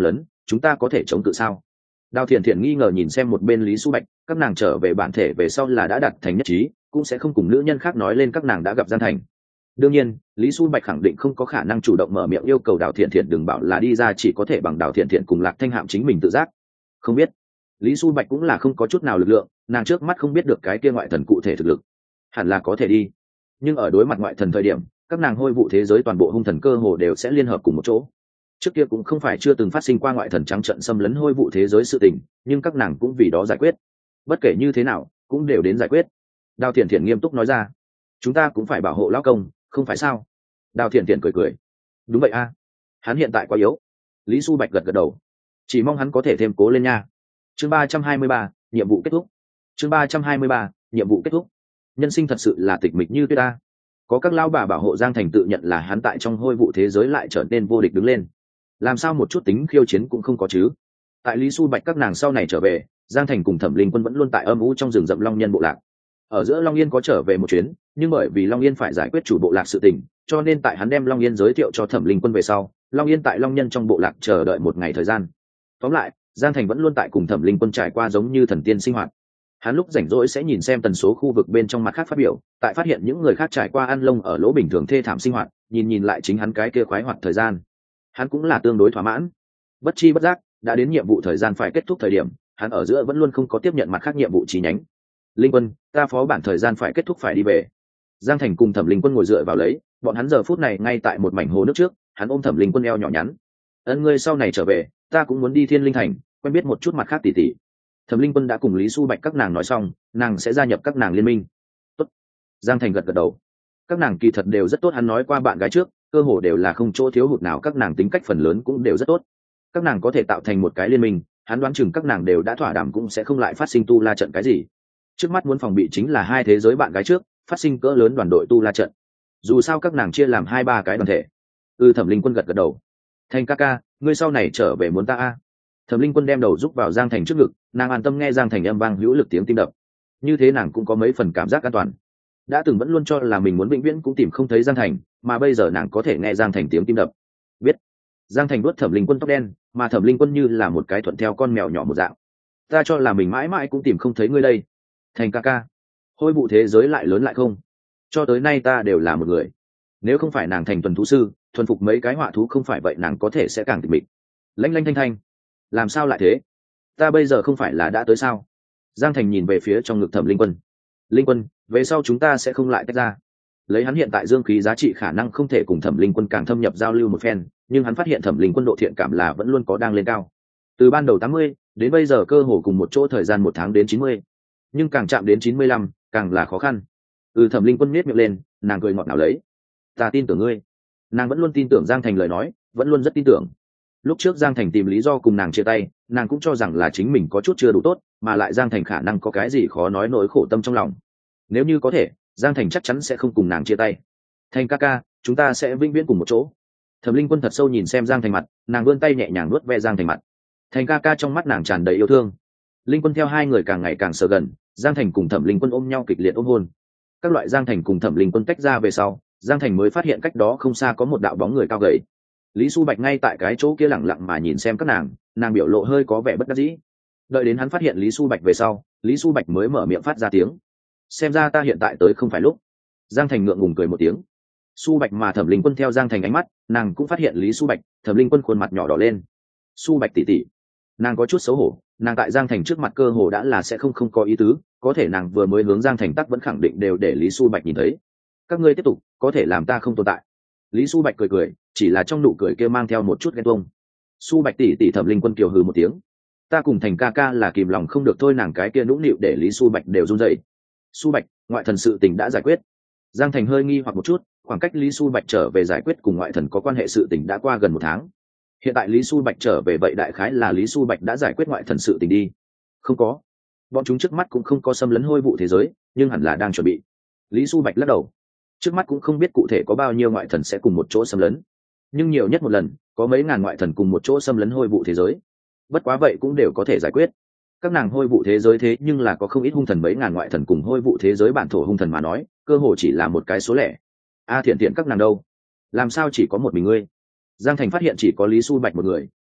chúng ta có thể chống cự sao? Đào thiện thiện nghi ngờ nhìn xem một bên Lý Su Bạch, các nàng trở về bản thể về sau là đã đặt thành nhất trí, cũng sẽ không cùng nữ nhân khác nói lên các nàng đã gặp Giang Thành. Đương nhiên, Lý Su Bạch khẳng định không có khả năng chủ động mở miệng yêu cầu Đào thiện thiện đừng bảo là đi ra, chỉ có thể bằng Đào thiện thiện cùng Lạc Thanh Hạm chính mình tự giác. Không biết, Lý Su Bạch cũng là không có chút nào lực lượng, nàng trước mắt không biết được cái kia ngoại thần cụ thể thực lực, hẳn là có thể đi, nhưng ở đối mặt ngoại thần thời điểm, các nàng hôi vụ thế giới toàn bộ hung thần cơ hồ đều sẽ liên hợp cùng một chỗ. Trước kia cũng không phải chưa từng phát sinh qua ngoại thần trắng trận xâm lấn hôi vụ thế giới sự tình, nhưng các nàng cũng vì đó giải quyết. Bất kể như thế nào, cũng đều đến giải quyết. Đào Thiện Thiện nghiêm túc nói ra, chúng ta cũng phải bảo hộ lão công, không phải sao? Đào Thiện Thiện cười cười, đúng vậy a, hắn hiện tại quá yếu. Lý Su Bạch gật gật đầu, chỉ mong hắn có thể thêm cố lên nha. Chương ba trăm hai mươi ba, nhiệm vụ kết thúc. Chương ba trăm hai mươi ba, nhiệm vụ kết thúc. Nhân sinh thật sự là tịch mịch như tuyết ta. Có các lão bà bảo hộ Giang Thành tự nhận là hắn tại trong hôi vụ thế giới lại trở nên vô địch đứng lên. Làm sao một chút tính khiêu chiến cũng không có chứ? Tại Lý Su Bạch các nàng sau này trở về, Giang Thành cùng Thẩm Linh Quân vẫn luôn tại âm u trong rừng rậm Long Nhân bộ lạc. Ở giữa Long Yên có trở về một chuyến, nhưng bởi vì Long Yên phải giải quyết chủ bộ lạc sự tình, cho nên tại hắn đem Long Yên giới thiệu cho Thẩm Linh Quân về sau, Long Yên tại Long Nhân trong bộ lạc chờ đợi một ngày thời gian. Tóm lại, Giang Thành vẫn luôn tại cùng Thẩm Linh Quân trải qua giống như thần tiên sinh hoạt. Hắn lúc rảnh rỗi sẽ nhìn xem tần số khu vực bên trong mặt khác phát biểu, tại phát hiện những người khác trải qua ăn lông ở lỗ bình thường thê thảm sinh hoạt, nhìn nhìn lại chính hắn cái kia khoái hoạt thời gian, hắn cũng là tương đối thỏa mãn. Bất chi bất giác đã đến nhiệm vụ thời gian phải kết thúc thời điểm, hắn ở giữa vẫn luôn không có tiếp nhận mặt khác nhiệm vụ chi nhánh. Linh Quân, ta phó bản thời gian phải kết thúc phải đi về. Giang Thành cùng Thẩm Linh Quân ngồi dựa vào lấy, bọn hắn giờ phút này ngay tại một mảnh hồ nước trước, hắn ôm Thẩm Linh Quân eo nhỏ nhắn. Ân, ngươi sau này trở về, ta cũng muốn đi Thiên Linh Thành, quen biết một chút mặt khác tỷ tỷ. Thẩm Linh Quân đã cùng Lý Su Bạch các nàng nói xong, nàng sẽ gia nhập các nàng liên minh. Tốt. Giang Thành gật gật đầu. Các nàng kỳ thật đều rất tốt, hắn nói qua bạn gái trước, cơ hồ đều là không chỗ thiếu hụt nào, các nàng tính cách phần lớn cũng đều rất tốt. Các nàng có thể tạo thành một cái liên minh, hắn đoán chừng các nàng đều đã thỏa đàm cũng sẽ không lại phát sinh tu la trận cái gì. Trước mắt muốn phòng bị chính là hai thế giới bạn gái trước, phát sinh cỡ lớn đoàn đội tu la trận. Dù sao các nàng chia làm hai ba cái đoàn thể. Ừ, Thẩm Linh Quân gật gật đầu. Thành ca ca, ngươi sau này trở về muốn ta a? Thẩm Linh Quân đem đầu rúc vào Giang Thành trước ngực, nàng an tâm nghe Giang Thành âm vang hữu lực tiếng tim đập. Như thế nàng cũng có mấy phần cảm giác an toàn. Đã từng vẫn luôn cho là mình muốn vĩnh viễn cũng tìm không thấy Giang Thành, mà bây giờ nàng có thể nghe Giang Thành tiếng tim đập. Biết. Giang Thành vuốt Thẩm Linh Quân tóc đen, mà Thẩm Linh Quân như là một cái thuận theo con mèo nhỏ một dạng. Ta cho là mình mãi mãi cũng tìm không thấy ngươi đây. Thành ca ca, hôi vụ thế giới lại lớn lại không. Cho tới nay ta đều là một người. Nếu không phải nàng thành tuần thú sư, thuần phục mấy cái họa thú không phải vậy nàng có thể sẽ càng tịch mịch. Lanh lanh thanh thanh. Làm sao lại thế? Ta bây giờ không phải là đã tới sao? Giang Thành nhìn về phía trong ngực Thẩm Linh Quân. Linh Quân, về sau chúng ta sẽ không lại tách ra. Lấy hắn hiện tại dương khí giá trị khả năng không thể cùng Thẩm Linh Quân càng thâm nhập giao lưu một phen, nhưng hắn phát hiện Thẩm Linh Quân độ thiện cảm là vẫn luôn có đang lên cao. Từ ban đầu tám mươi đến bây giờ cơ hồ cùng một chỗ thời gian một tháng đến chín mươi, nhưng càng chạm đến chín mươi lăm càng là khó khăn. Ừ, Thẩm Linh Quân nhếch miệng lên, nàng cười ngọt ngào lấy. Ta tin tưởng ngươi. Nàng vẫn luôn tin tưởng Giang Thành lời nói, vẫn luôn rất tin tưởng. Lúc trước Giang Thành tìm lý do cùng nàng chia tay, nàng cũng cho rằng là chính mình có chút chưa đủ tốt, mà lại Giang Thành khả năng có cái gì khó nói nỗi khổ tâm trong lòng. Nếu như có thể, Giang Thành chắc chắn sẽ không cùng nàng chia tay. Thành ca ca, chúng ta sẽ vĩnh viễn cùng một chỗ. Thẩm Linh Quân thật sâu nhìn xem Giang Thành mặt, nàng vươn tay nhẹ nhàng nuốt ve Giang Thành mặt. Thành ca ca trong mắt nàng tràn đầy yêu thương. Linh Quân theo hai người càng ngày càng sợ gần, Giang Thành cùng Thẩm Linh Quân ôm nhau kịch liệt ôm hôn. Các loại Giang Thành cùng Thẩm Linh Quân tách ra về sau, Giang Thành mới phát hiện cách đó không xa có một đạo bóng người cao gầy. Lý Su Bạch ngay tại cái chỗ kia lẳng lặng mà nhìn xem các nàng, nàng biểu lộ hơi có vẻ bất đắc dĩ. Đợi đến hắn phát hiện Lý Su Bạch về sau, Lý Su Bạch mới mở miệng phát ra tiếng. Xem ra ta hiện tại tới không phải lúc. Giang Thành ngượng ngùng cười một tiếng. Su Bạch mà Thẩm Linh Quân theo Giang Thành ánh mắt, nàng cũng phát hiện Lý Su Bạch, Thẩm Linh Quân khuôn mặt nhỏ đỏ lên. Su Bạch tỷ tỷ, nàng có chút xấu hổ, nàng tại Giang Thành trước mặt cơ hồ đã là sẽ không không có ý tứ, có thể nàng vừa mới hướng Giang Thành tắc vẫn khẳng định đều để Lý Su Bạch nhìn thấy. Các ngươi tiếp tục, có thể làm ta không tồn tại. Lý Su Bạch cười cười, chỉ là trong nụ cười kia mang theo một chút ghen tuông. Su Bạch tỷ tỷ, Thẩm Linh Quân kiều hừ một tiếng. Ta cùng Thành ca ca là kìm lòng không được thôi, nàng cái kia nũng nịu để Lý Su Bạch đều run rẩy. Su Bạch, ngoại thần sự tình đã giải quyết. Giang Thành hơi nghi hoặc một chút, khoảng cách Lý Su Bạch trở về giải quyết cùng ngoại thần có quan hệ sự tình đã qua gần một tháng. Hiện tại Lý Su Bạch trở về vậy đại khái là Lý Su Bạch đã giải quyết ngoại thần sự tình đi. Không có, bọn chúng trước mắt cũng không có xâm lấn hôi vụ thế giới, nhưng hẳn là đang chuẩn bị. Lý Su Bạch lắc đầu. Trước mắt cũng không biết cụ thể có bao nhiêu ngoại thần sẽ cùng một chỗ xâm lấn, nhưng nhiều nhất một lần có mấy ngàn ngoại thần cùng một chỗ xâm lấn hôi vụ thế giới. Bất quá vậy cũng đều có thể giải quyết. Các nàng hôi vụ thế giới thế nhưng là có không ít hung thần, mấy ngàn ngoại thần cùng hôi vụ thế giới bản thổ hung thần mà nói, cơ hồ chỉ là một cái số lẻ. A Thiện Thiện các nàng đâu? Làm sao chỉ có một mình ngươi? Giang Thành phát hiện chỉ có Lý Su Bạch một người,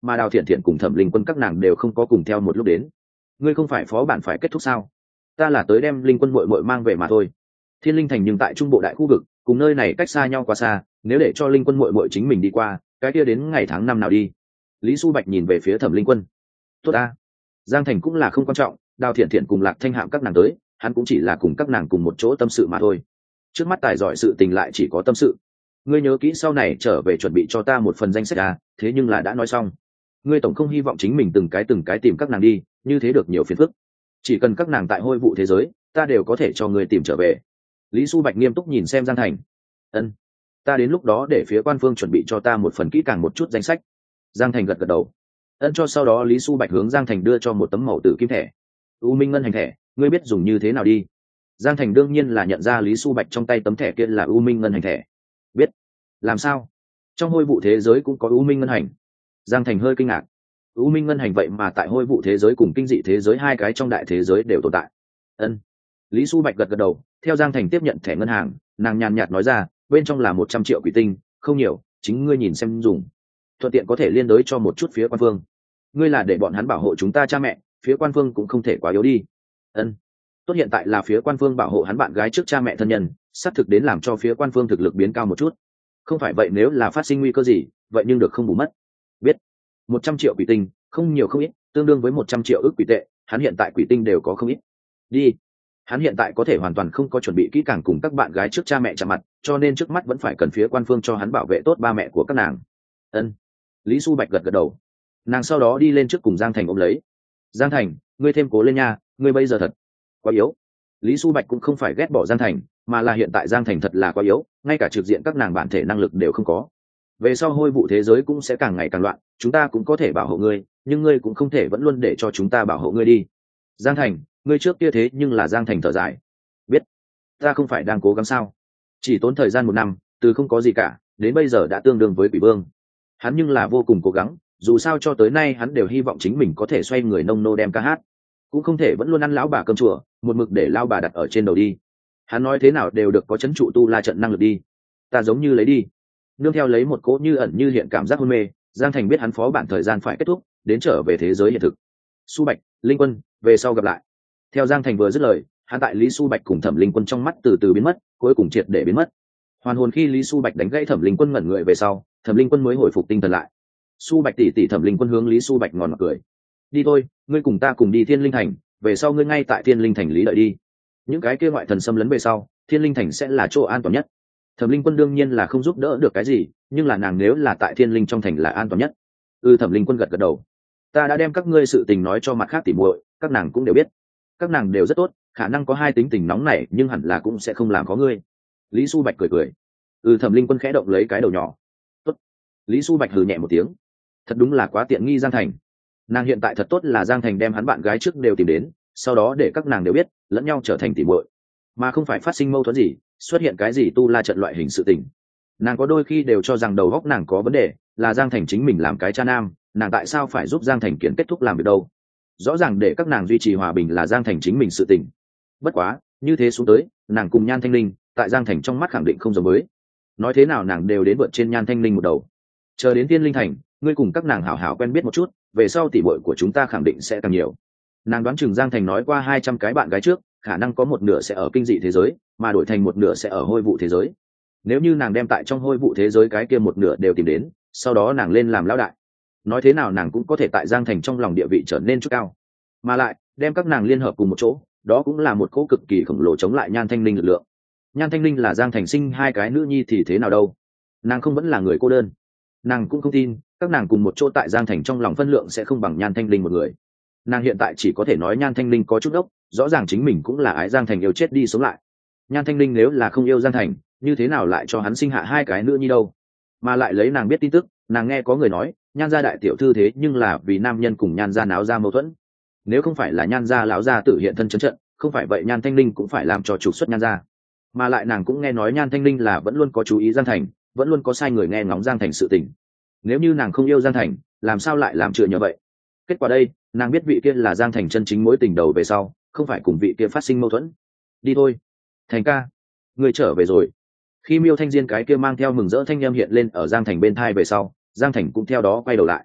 mà Đào Thiện Thiện cùng Thẩm Linh Quân các nàng đều không có cùng theo một lúc đến. Ngươi không phải phó bản phải kết thúc sao? Ta là tới đem Linh Quân muội muội mang về mà thôi. Thiên Linh Thành nhưng tại trung bộ đại khu vực, cùng nơi này cách xa nhau quá xa, nếu để cho Linh Quân muội muội chính mình đi qua, cái kia đến ngày tháng năm nào đi? Lý Su Bạch nhìn về phía Thẩm Linh Quân. Tốt a. Giang Thành cũng là không quan trọng, Đào Thiện Thiện cùng Lạc Thanh Hạm các nàng tới, hắn cũng chỉ là cùng các nàng cùng một chỗ tâm sự mà thôi. Trước mắt tài giỏi sự tình lại chỉ có tâm sự. Ngươi nhớ kỹ sau này trở về chuẩn bị cho ta một phần danh sách à, thế nhưng là đã nói xong. Ngươi tổng không hy vọng chính mình từng cái từng cái tìm các nàng đi, như thế được nhiều phiền phức. Chỉ cần các nàng tại hôi vụ thế giới, ta đều có thể cho ngươi tìm trở về. Lý Su Bạch nghiêm túc nhìn xem Giang Thành. Ân, ta đến lúc đó để phía quan phương chuẩn bị cho ta một phần kỹ càng một chút danh sách. Giang Thành gật gật đầu. Ân, cho sau đó Lý Su Bạch hướng Giang Thành đưa cho một tấm màu tử kim thẻ. U Minh ngân hành thẻ, ngươi biết dùng như thế nào đi? Giang Thành đương nhiên là nhận ra Lý Su Bạch trong tay tấm thẻ kia là U Minh ngân hành thẻ. Biết. Làm sao? Trong hôi vụ thế giới cũng có U Minh ngân hành. Giang Thành hơi kinh ngạc. U Minh ngân hành vậy mà tại hôi vụ thế giới cùng kinh dị thế giới hai cái trong đại thế giới đều tồn tại. Ân. Lý Su Bạch gật gật đầu, theo Giang Thành tiếp nhận thẻ ngân hàng, nàng nhàn nhạt nói ra, bên trong là một trăm triệu quỷ tinh, không nhiều, chính ngươi nhìn xem dùng. Thuận tiện có thể liên đới cho một chút phía quan phương. Ngươi là để bọn hắn bảo hộ chúng ta cha mẹ, phía quan phương cũng không thể quá yếu đi. Ân. Tốt, hiện tại là phía quan phương bảo hộ hắn bạn gái trước cha mẹ thân nhân, xác thực đến làm cho phía quan phương thực lực biến cao một chút. Không phải vậy nếu là phát sinh nguy cơ gì, vậy nhưng được không bù mất. Biết. Một trăm triệu quỷ tinh, không nhiều không ít, tương đương với một trăm triệu ức quỷ tệ, hắn hiện tại quỷ tinh đều có không ít. Đi. Hắn hiện tại có thể hoàn toàn không có chuẩn bị kỹ càng cùng các bạn gái trước cha mẹ chạm mặt, cho nên trước mắt vẫn phải cần phía quan phương cho hắn bảo vệ tốt ba mẹ của các nàng. Ân. Lý Su Bạch gật gật đầu. Nàng sau đó đi lên trước cùng Giang Thành ôm lấy. Giang Thành, ngươi thêm cố lên nha, ngươi bây giờ thật quá yếu. Lý Su Bạch cũng không phải ghét bỏ Giang Thành, mà là hiện tại Giang Thành thật là quá yếu, ngay cả trực diện các nàng bản thể năng lực đều không có. Về sau hôi vụ thế giới cũng sẽ càng ngày càng loạn, chúng ta cũng có thể bảo hộ ngươi, nhưng ngươi cũng không thể vẫn luôn để cho chúng ta bảo hộ ngươi đi. Giang Thành, ngươi trước kia thế nhưng là Giang Thành thở dài. Biết. Ta không phải đang cố gắng sao? Chỉ tốn thời gian một năm, từ không có gì cả, đến bây giờ đã tương đương với Quỷ Vương. Hắn nhưng là vô cùng cố gắng, dù sao cho tới nay hắn đều hy vọng chính mình có thể xoay người nông nô đem ca hát, cũng không thể vẫn luôn ăn lão bà cơm chùa, một mực để lao bà đặt ở trên đầu đi. Hắn nói thế nào đều được có chấn trụ tu la trận năng lực đi. Ta giống như lấy đi. Nương theo lấy một cỗ như ẩn như hiện cảm giác hôn mê, Giang Thành biết hắn phó bản thời gian phải kết thúc, đến trở về thế giới hiện thực. Su Bạch, Linh Quân, về sau gặp lại. Theo Giang Thành vừa dứt lời, hắn tại Lý Su Bạch cùng Thẩm Linh Quân trong mắt từ từ biến mất, cuối cùng triệt để biến mất. Hoàn hồn khi Lý Su Bạch đánh gãy Thẩm Linh Quân ngẩn người về sau, Thẩm Linh Quân mới hồi phục tinh thần lại. Su Bạch tỷ tỷ, Thẩm Linh Quân hướng Lý Su Bạch ngòn mặt cười. Đi thôi, ngươi cùng ta cùng đi Thiên Linh Thành, về sau ngươi ngay tại Thiên Linh Thành lý đợi đi. Những cái kia ngoại thần xâm lấn về sau, Thiên Linh Thành sẽ là chỗ an toàn nhất. Thẩm Linh Quân đương nhiên là không giúp đỡ được cái gì, nhưng là nàng nếu là tại Thiên Linh trong thành là an toàn nhất. Ừ, Thẩm Linh Quân gật gật đầu. Ta đã đem các ngươi sự tình nói cho mặt khác tỉ muội, các nàng cũng đều biết. Các nàng đều rất tốt, khả năng có hai tính tình nóng này, nhưng hẳn là cũng sẽ không làm có ngươi. Lý Su Bạch cười cười. Ừ, Thẩm Linh Quân khẽ động lấy cái đầu nhỏ. Tốt. Lý Su Bạch hừ nhẹ một tiếng. Thật đúng là quá tiện nghi Giang Thành. Nàng hiện tại thật tốt là Giang Thành đem hắn bạn gái trước đều tìm đến, sau đó để các nàng đều biết lẫn nhau trở thành tỉ muội, mà không phải phát sinh mâu thuẫn gì, xuất hiện cái gì tu la trận loại hình sự tình. Nàng có đôi khi đều cho rằng đầu óc nàng có vấn đề, là Giang Thành chính mình làm cái cha nam, nàng tại sao phải giúp Giang Thành kiến kết thúc làm việc đâu? Rõ ràng để các nàng duy trì hòa bình là Giang Thành chính mình sự tình. Bất quá, như thế xuống tới, nàng cùng Nhan Thanh Linh, tại Giang Thành trong mắt khẳng định không giống với. Nói thế nào nàng đều đến vượt trên Nhan Thanh Linh một đầu. Chờ đến Thiên Linh Thành, ngươi cùng các nàng hảo hảo quen biết một chút, về sau tỷ muội của chúng ta khẳng định sẽ càng nhiều. Nàng đoán chừng Giang Thành nói qua hai trăm cái bạn gái trước, khả năng có một nửa sẽ ở kinh dị thế giới, mà đổi thành một nửa sẽ ở hôi vụ thế giới. Nếu như nàng đem tại trong hôi vụ thế giới cái kia một nửa đều tìm đến, sau đó nàng lên làm lão đại, nói thế nào nàng cũng có thể tại Giang Thành trong lòng địa vị trở nên chút cao. Mà lại đem các nàng liên hợp cùng một chỗ, đó cũng là một cỗ cực kỳ khổng lồ chống lại Nhan Thanh Linh lực lượng. Nhan Thanh Linh là Giang Thành sinh hai cái nữ nhi thì thế nào đâu, nàng không vẫn là người cô đơn. Nàng cũng không tin các nàng cùng một chỗ tại Giang Thành trong lòng phân lượng sẽ không bằng Nhan Thanh Linh một người. Nàng hiện tại chỉ có thể nói Nhan Thanh Linh có chút ốc, rõ ràng chính mình cũng là ái Giang Thành yêu chết đi sống lại. Nhan Thanh Linh nếu là không yêu Giang Thành, như thế nào lại cho hắn sinh hạ hai cái nữ nhi đâu? Mà lại lấy nàng biết tin tức, nàng nghe có người nói Nhan gia đại tiểu thư thế nhưng là vì nam nhân cùng Nhan gia náo ra mâu thuẫn. Nếu không phải là Nhan gia lão gia tử hiện thân chấn trận, không phải vậy Nhan Thanh Linh cũng phải làm cho trục xuất Nhan gia. Mà lại nàng cũng nghe nói Nhan Thanh Linh là vẫn luôn có chú ý Giang Thành, vẫn luôn có sai người nghe ngóng Giang Thành sự tình. Nếu như nàng không yêu Giang Thành, làm sao lại làm chữa như vậy? Kết quả đây, nàng biết vị kia là Giang Thành chân chính mối tình đầu về sau, không phải cùng vị kia phát sinh mâu thuẫn. Đi thôi, Thành ca, người trở về rồi. Khi Miêu Thanh Diên cái kia mang theo mừng rỡ thanh âm hiện lên ở Giang Thành bên thai về sau, Giang Thành cũng theo đó quay đầu lại.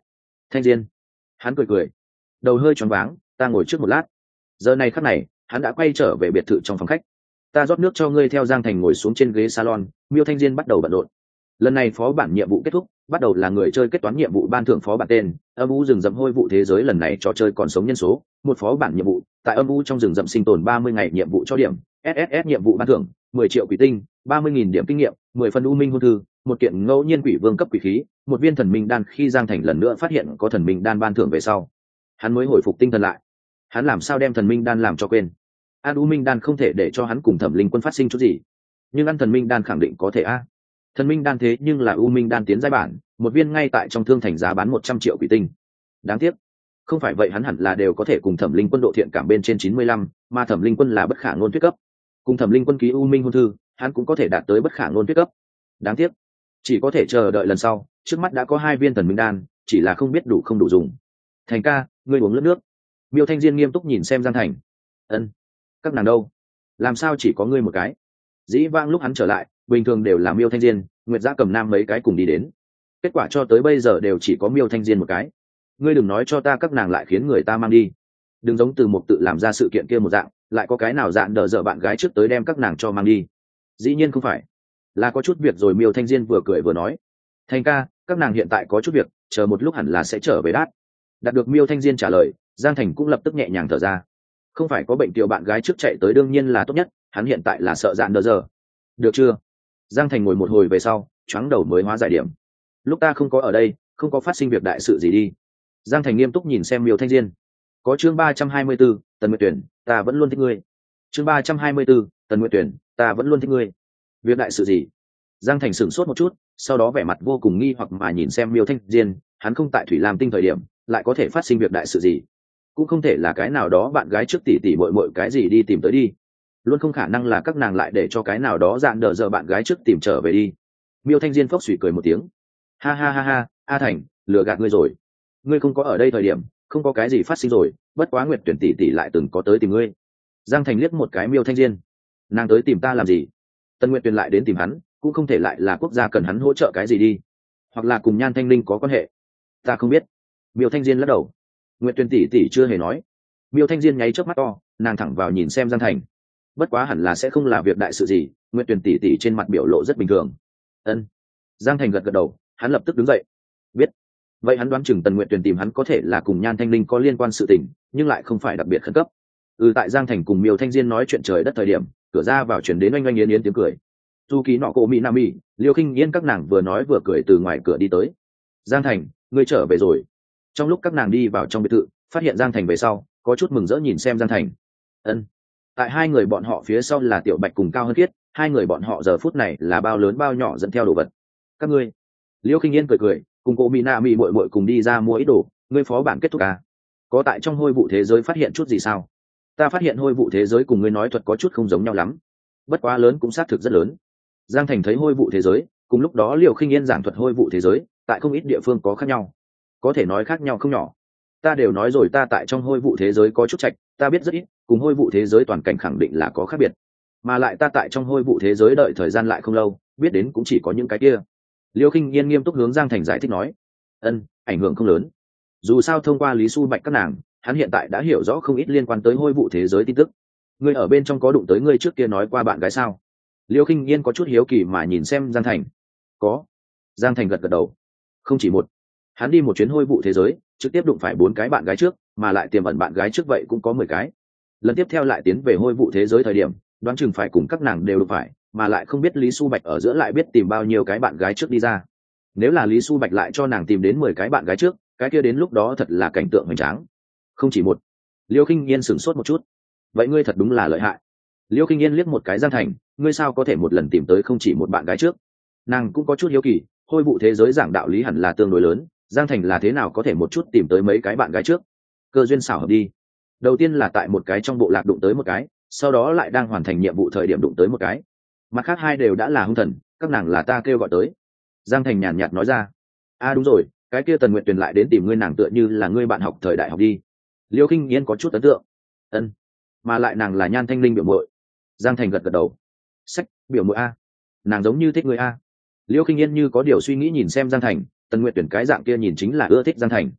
Thanh Diên. Hắn cười cười, đầu hơi choáng váng. Ta ngồi trước một lát. Giờ này khắc này hắn đã quay trở về biệt thự trong phòng khách. Ta rót nước cho ngươi. Theo Giang Thành ngồi xuống trên ghế salon, Miêu Thanh Diên bắt đầu bận rộn. Lần này phó bản nhiệm vụ kết thúc, bắt đầu là người chơi kết toán nhiệm vụ ban thưởng phó bản tên âm u rừng rậm hôi vụ thế giới. Lần này trò chơi còn sống nhân số một phó bản nhiệm vụ tại âm u trong rừng rậm sinh tồn ba mươi ngày, nhiệm vụ cho điểm ét ét ét, nhiệm vụ ban thưởng mười triệu quỷ tinh, ba mươi nghìn điểm kinh nghiệm, mười phần u minh hôn thư, một kiện ngẫu nhiên quỷ vương cấp quỷ khí, một viên thần minh đan. Khi Giang Thành lần nữa phát hiện có thần minh đan ban thưởng về sau, hắn mới hồi phục tinh thần lại. Hắn làm sao đem thần minh đan làm cho quên? Ăn u minh đan không thể để cho hắn cùng Thẩm Linh Quân phát sinh chút gì, nhưng ăn thần minh đan khẳng định có thể a. Thần minh đan thế nhưng là u minh đan tiến giai bản, một viên ngay tại trong thương thành giá bán một trăm triệu quỷ tinh. Đáng tiếc, không phải vậy hắn hẳn là đều có thể cùng Thẩm Linh Quân độ thiện cảm bên trên chín mươi lăm, mà Thẩm Linh Quân là bất khả ngôn tuyết cấp. Cùng Thẩm Linh Quân ký u minh hôn thư, hắn cũng có thể đạt tới bất khả ngôn tuyết cấp. Đáng tiếc, chỉ có thể chờ đợi lần sau. Trước mắt đã có hai viên thần minh đan, chỉ là không biết đủ không đủ dùng. Thành ca, ngươi uống nước nước. Miêu Thanh Diên nghiêm túc nhìn xem Giang Thành. Ân, các nàng đâu? Làm sao chỉ có ngươi một cái? Dĩ vãng lúc hắn trở lại, bình thường đều là Miêu Thanh Diên, Nguyệt Giã Cầm Nam mấy cái cùng đi đến. Kết quả cho tới bây giờ đều chỉ có Miêu Thanh Diên một cái. Ngươi đừng nói cho ta các nàng lại khiến người ta mang đi. Đừng giống Từ Mục tự làm ra sự kiện kia một dạng, lại có cái nào dạn đờ dở bạn gái trước tới đem các nàng cho mang đi. Dĩ nhiên không phải, là có chút việc rồi. Miêu Thanh Diên vừa cười vừa nói. Thành ca, các nàng hiện tại có chút việc, chờ một lúc hẳn là sẽ trở về đát. Đạt được Miêu Thanh Diên trả lời, Giang Thành cũng lập tức nhẹ nhàng thở ra. Không phải có bệnh tiểu bạn gái trước chạy tới đương nhiên là tốt nhất, hắn hiện tại là sợ dạn đờ giờ. Được chưa? Giang Thành ngồi một hồi về sau, choáng đầu mới hóa giải điểm. Lúc ta không có ở đây, không có phát sinh việc đại sự gì đi. Giang Thành nghiêm túc nhìn xem Miêu Thanh Diên. Có chương ba trăm hai mươi 34, Tần Nguyệt Tuyển, ta vẫn luôn thích ngươi. Chương ba trăm hai mươi 34, Tần Nguyệt Tuyển, ta vẫn luôn thích ngươi. Việc đại sự gì? Giang Thành sửng sốt một chút, sau đó vẻ mặt vô cùng nghi hoặc mà nhìn xem Miêu Thanh Diên. Hắn không tại Thủy Lam Tinh thời điểm, lại có thể phát sinh việc đại sự gì? Cũng không thể là cái nào đó bạn gái trước tỷ tỷ muội muội cái gì đi tìm tới đi. Luôn không khả năng là các nàng lại để cho cái nào đó dạn đờ giờ bạn gái trước tìm trở về đi. Miêu Thanh Diên phốc suy cười một tiếng. Ha ha ha ha, A Thành, lừa gạt ngươi rồi. Ngươi không có ở đây thời điểm, không có cái gì phát sinh rồi, bất quá Nguyệt Tuyển tỷ tỷ lại từng có tới tìm ngươi. Giang Thành liếc một cái Miêu Thanh Diên. Nàng tới tìm ta làm gì? Tân Nguyệt Tuyển lại đến tìm hắn, cũng không thể lại là quốc gia cần hắn hỗ trợ cái gì đi, hoặc là cùng Nhan Thanh Linh có quan hệ. Ta không biết. Miêu Thanh Diên lắc đầu. Nguyệt Tuyển tỷ tỷ chưa hề nói. Miêu Thanh Diên nháy chớp mắt to, nàng thẳng vào nhìn xem Giang Thành. Bất quá hẳn là sẽ không là việc đại sự gì. Nguyệt Tuyển tỷ tỷ trên mặt biểu lộ rất bình thường. Ân. Giang Thành gật gật đầu, hắn lập tức đứng dậy. Biết. Vậy hắn đoán chừng Tần Nguyệt Tuyển tìm hắn có thể là cùng Nhan Thanh Linh có liên quan sự tình, nhưng lại không phải đặc biệt khẩn cấp. Ừ, tại Giang Thành cùng Miêu Thanh Diên nói chuyện trời đất thời điểm, cửa ra vào chuyển đến oanh oanh yến yến tiếng cười. Du Ký nọ cổ mỹ nam mỹ, Liêu Khinh Yên các nàng vừa nói vừa cười từ ngoài cửa đi tới. Giang Thành, ngươi trở về rồi. Trong lúc các nàng đi vào trong biệt thự, phát hiện Giang Thành về sau, có chút mừng rỡ nhìn xem Giang Thành. Ân. Tại hai người bọn họ phía sau là Tiểu Bạch cùng Cao Hơn Thiết, hai người bọn họ giờ phút này là bao lớn bao nhỏ dẫn theo đồ vật. Các ngươi. Liêu Khinh Yên cười cười, cùng cô mỹ na mỹ muội muội cùng đi ra mua ít đồ. Ngươi phó bản kết thúc à? Có tại trong hôi vụ thế giới phát hiện chút gì sao? Ta phát hiện hôi vụ thế giới cùng ngươi nói thuật có chút không giống nhau lắm, bất quá lớn cũng xác thực rất lớn. Giang Thành thấy hôi vụ thế giới, cùng lúc đó Liêu Khinh Yên giảng thuật hôi vụ thế giới, tại không ít địa phương có khác nhau, có thể nói khác nhau không nhỏ. Ta đều nói rồi, ta tại trong hôi vụ thế giới có chút chạch, ta biết rất ít, cùng hôi vụ thế giới toàn cảnh khẳng định là có khác biệt, mà lại ta tại trong hôi vụ thế giới đợi thời gian lại không lâu, biết đến cũng chỉ có những cái kia. Liêu Khinh Yên nghiêm túc hướng Giang Thành giải thích nói. Ân, ảnh hưởng không lớn. Dù sao thông qua Lý Su Bạch các nàng, hắn hiện tại đã hiểu rõ không ít liên quan tới hôi vụ thế giới tin tức. Ngươi ở bên trong có đụng tới ngươi trước kia nói qua bạn gái sao? Liêu Khinh Yên có chút hiếu kỳ mà nhìn xem Giang Thành. Có. Giang Thành gật gật đầu. Không chỉ một. Hắn đi một chuyến hôi vụ thế giới, trực tiếp đụng phải bốn cái bạn gái trước, mà lại tiềm ẩn bạn gái trước vậy cũng có mười cái. Lần tiếp theo lại tiến về hôi vụ thế giới thời điểm, đoán chừng phải cùng các nàng đều đụng phải, mà lại không biết Lý Su Bạch ở giữa lại biết tìm bao nhiêu cái bạn gái trước đi ra. Nếu là Lý Su Bạch lại cho nàng tìm đến mười cái bạn gái trước, cái kia đến lúc đó thật là cảnh tượng hoành tráng. Không chỉ một. Liêu Khinh Yên sửng sốt một chút. Vậy ngươi thật đúng là lợi hại. Liêu Khinh Yên liếc một cái Giang Thành, ngươi sao có thể một lần tìm tới không chỉ một bạn gái trước? Nàng cũng có chút hiếu kỳ, hôi vụ thế giới giảng đạo lý hẳn là tương đối lớn, Giang Thành là thế nào có thể một chút tìm tới mấy cái bạn gái trước? Cơ duyên xảo hợp đi. Đầu tiên là tại một cái trong bộ lạc đụng tới một cái, sau đó lại đang hoàn thành nhiệm vụ thời điểm đụng tới một cái. Mặt khác hai đều đã là hung thần, các nàng là ta kêu gọi tới. Giang Thành nhàn nhạt nói ra. A à đúng rồi, cái kia Tần Nguyệt Tuyền lại đến tìm ngươi, nàng tựa như là ngươi bạn học thời đại học đi. Liêu Khinh Yên có chút ấn tượng. Ân, mà lại nàng là Nhan Thanh Linh biểu muội. Giang Thành gật gật đầu. Sách, biểu muội a, nàng giống như thích ngươi a. Liêu Khinh Yên như có điều suy nghĩ nhìn xem Giang Thành, Tần Nguyệt Tuyển cái dạng kia nhìn chính là ưa thích Giang Thành.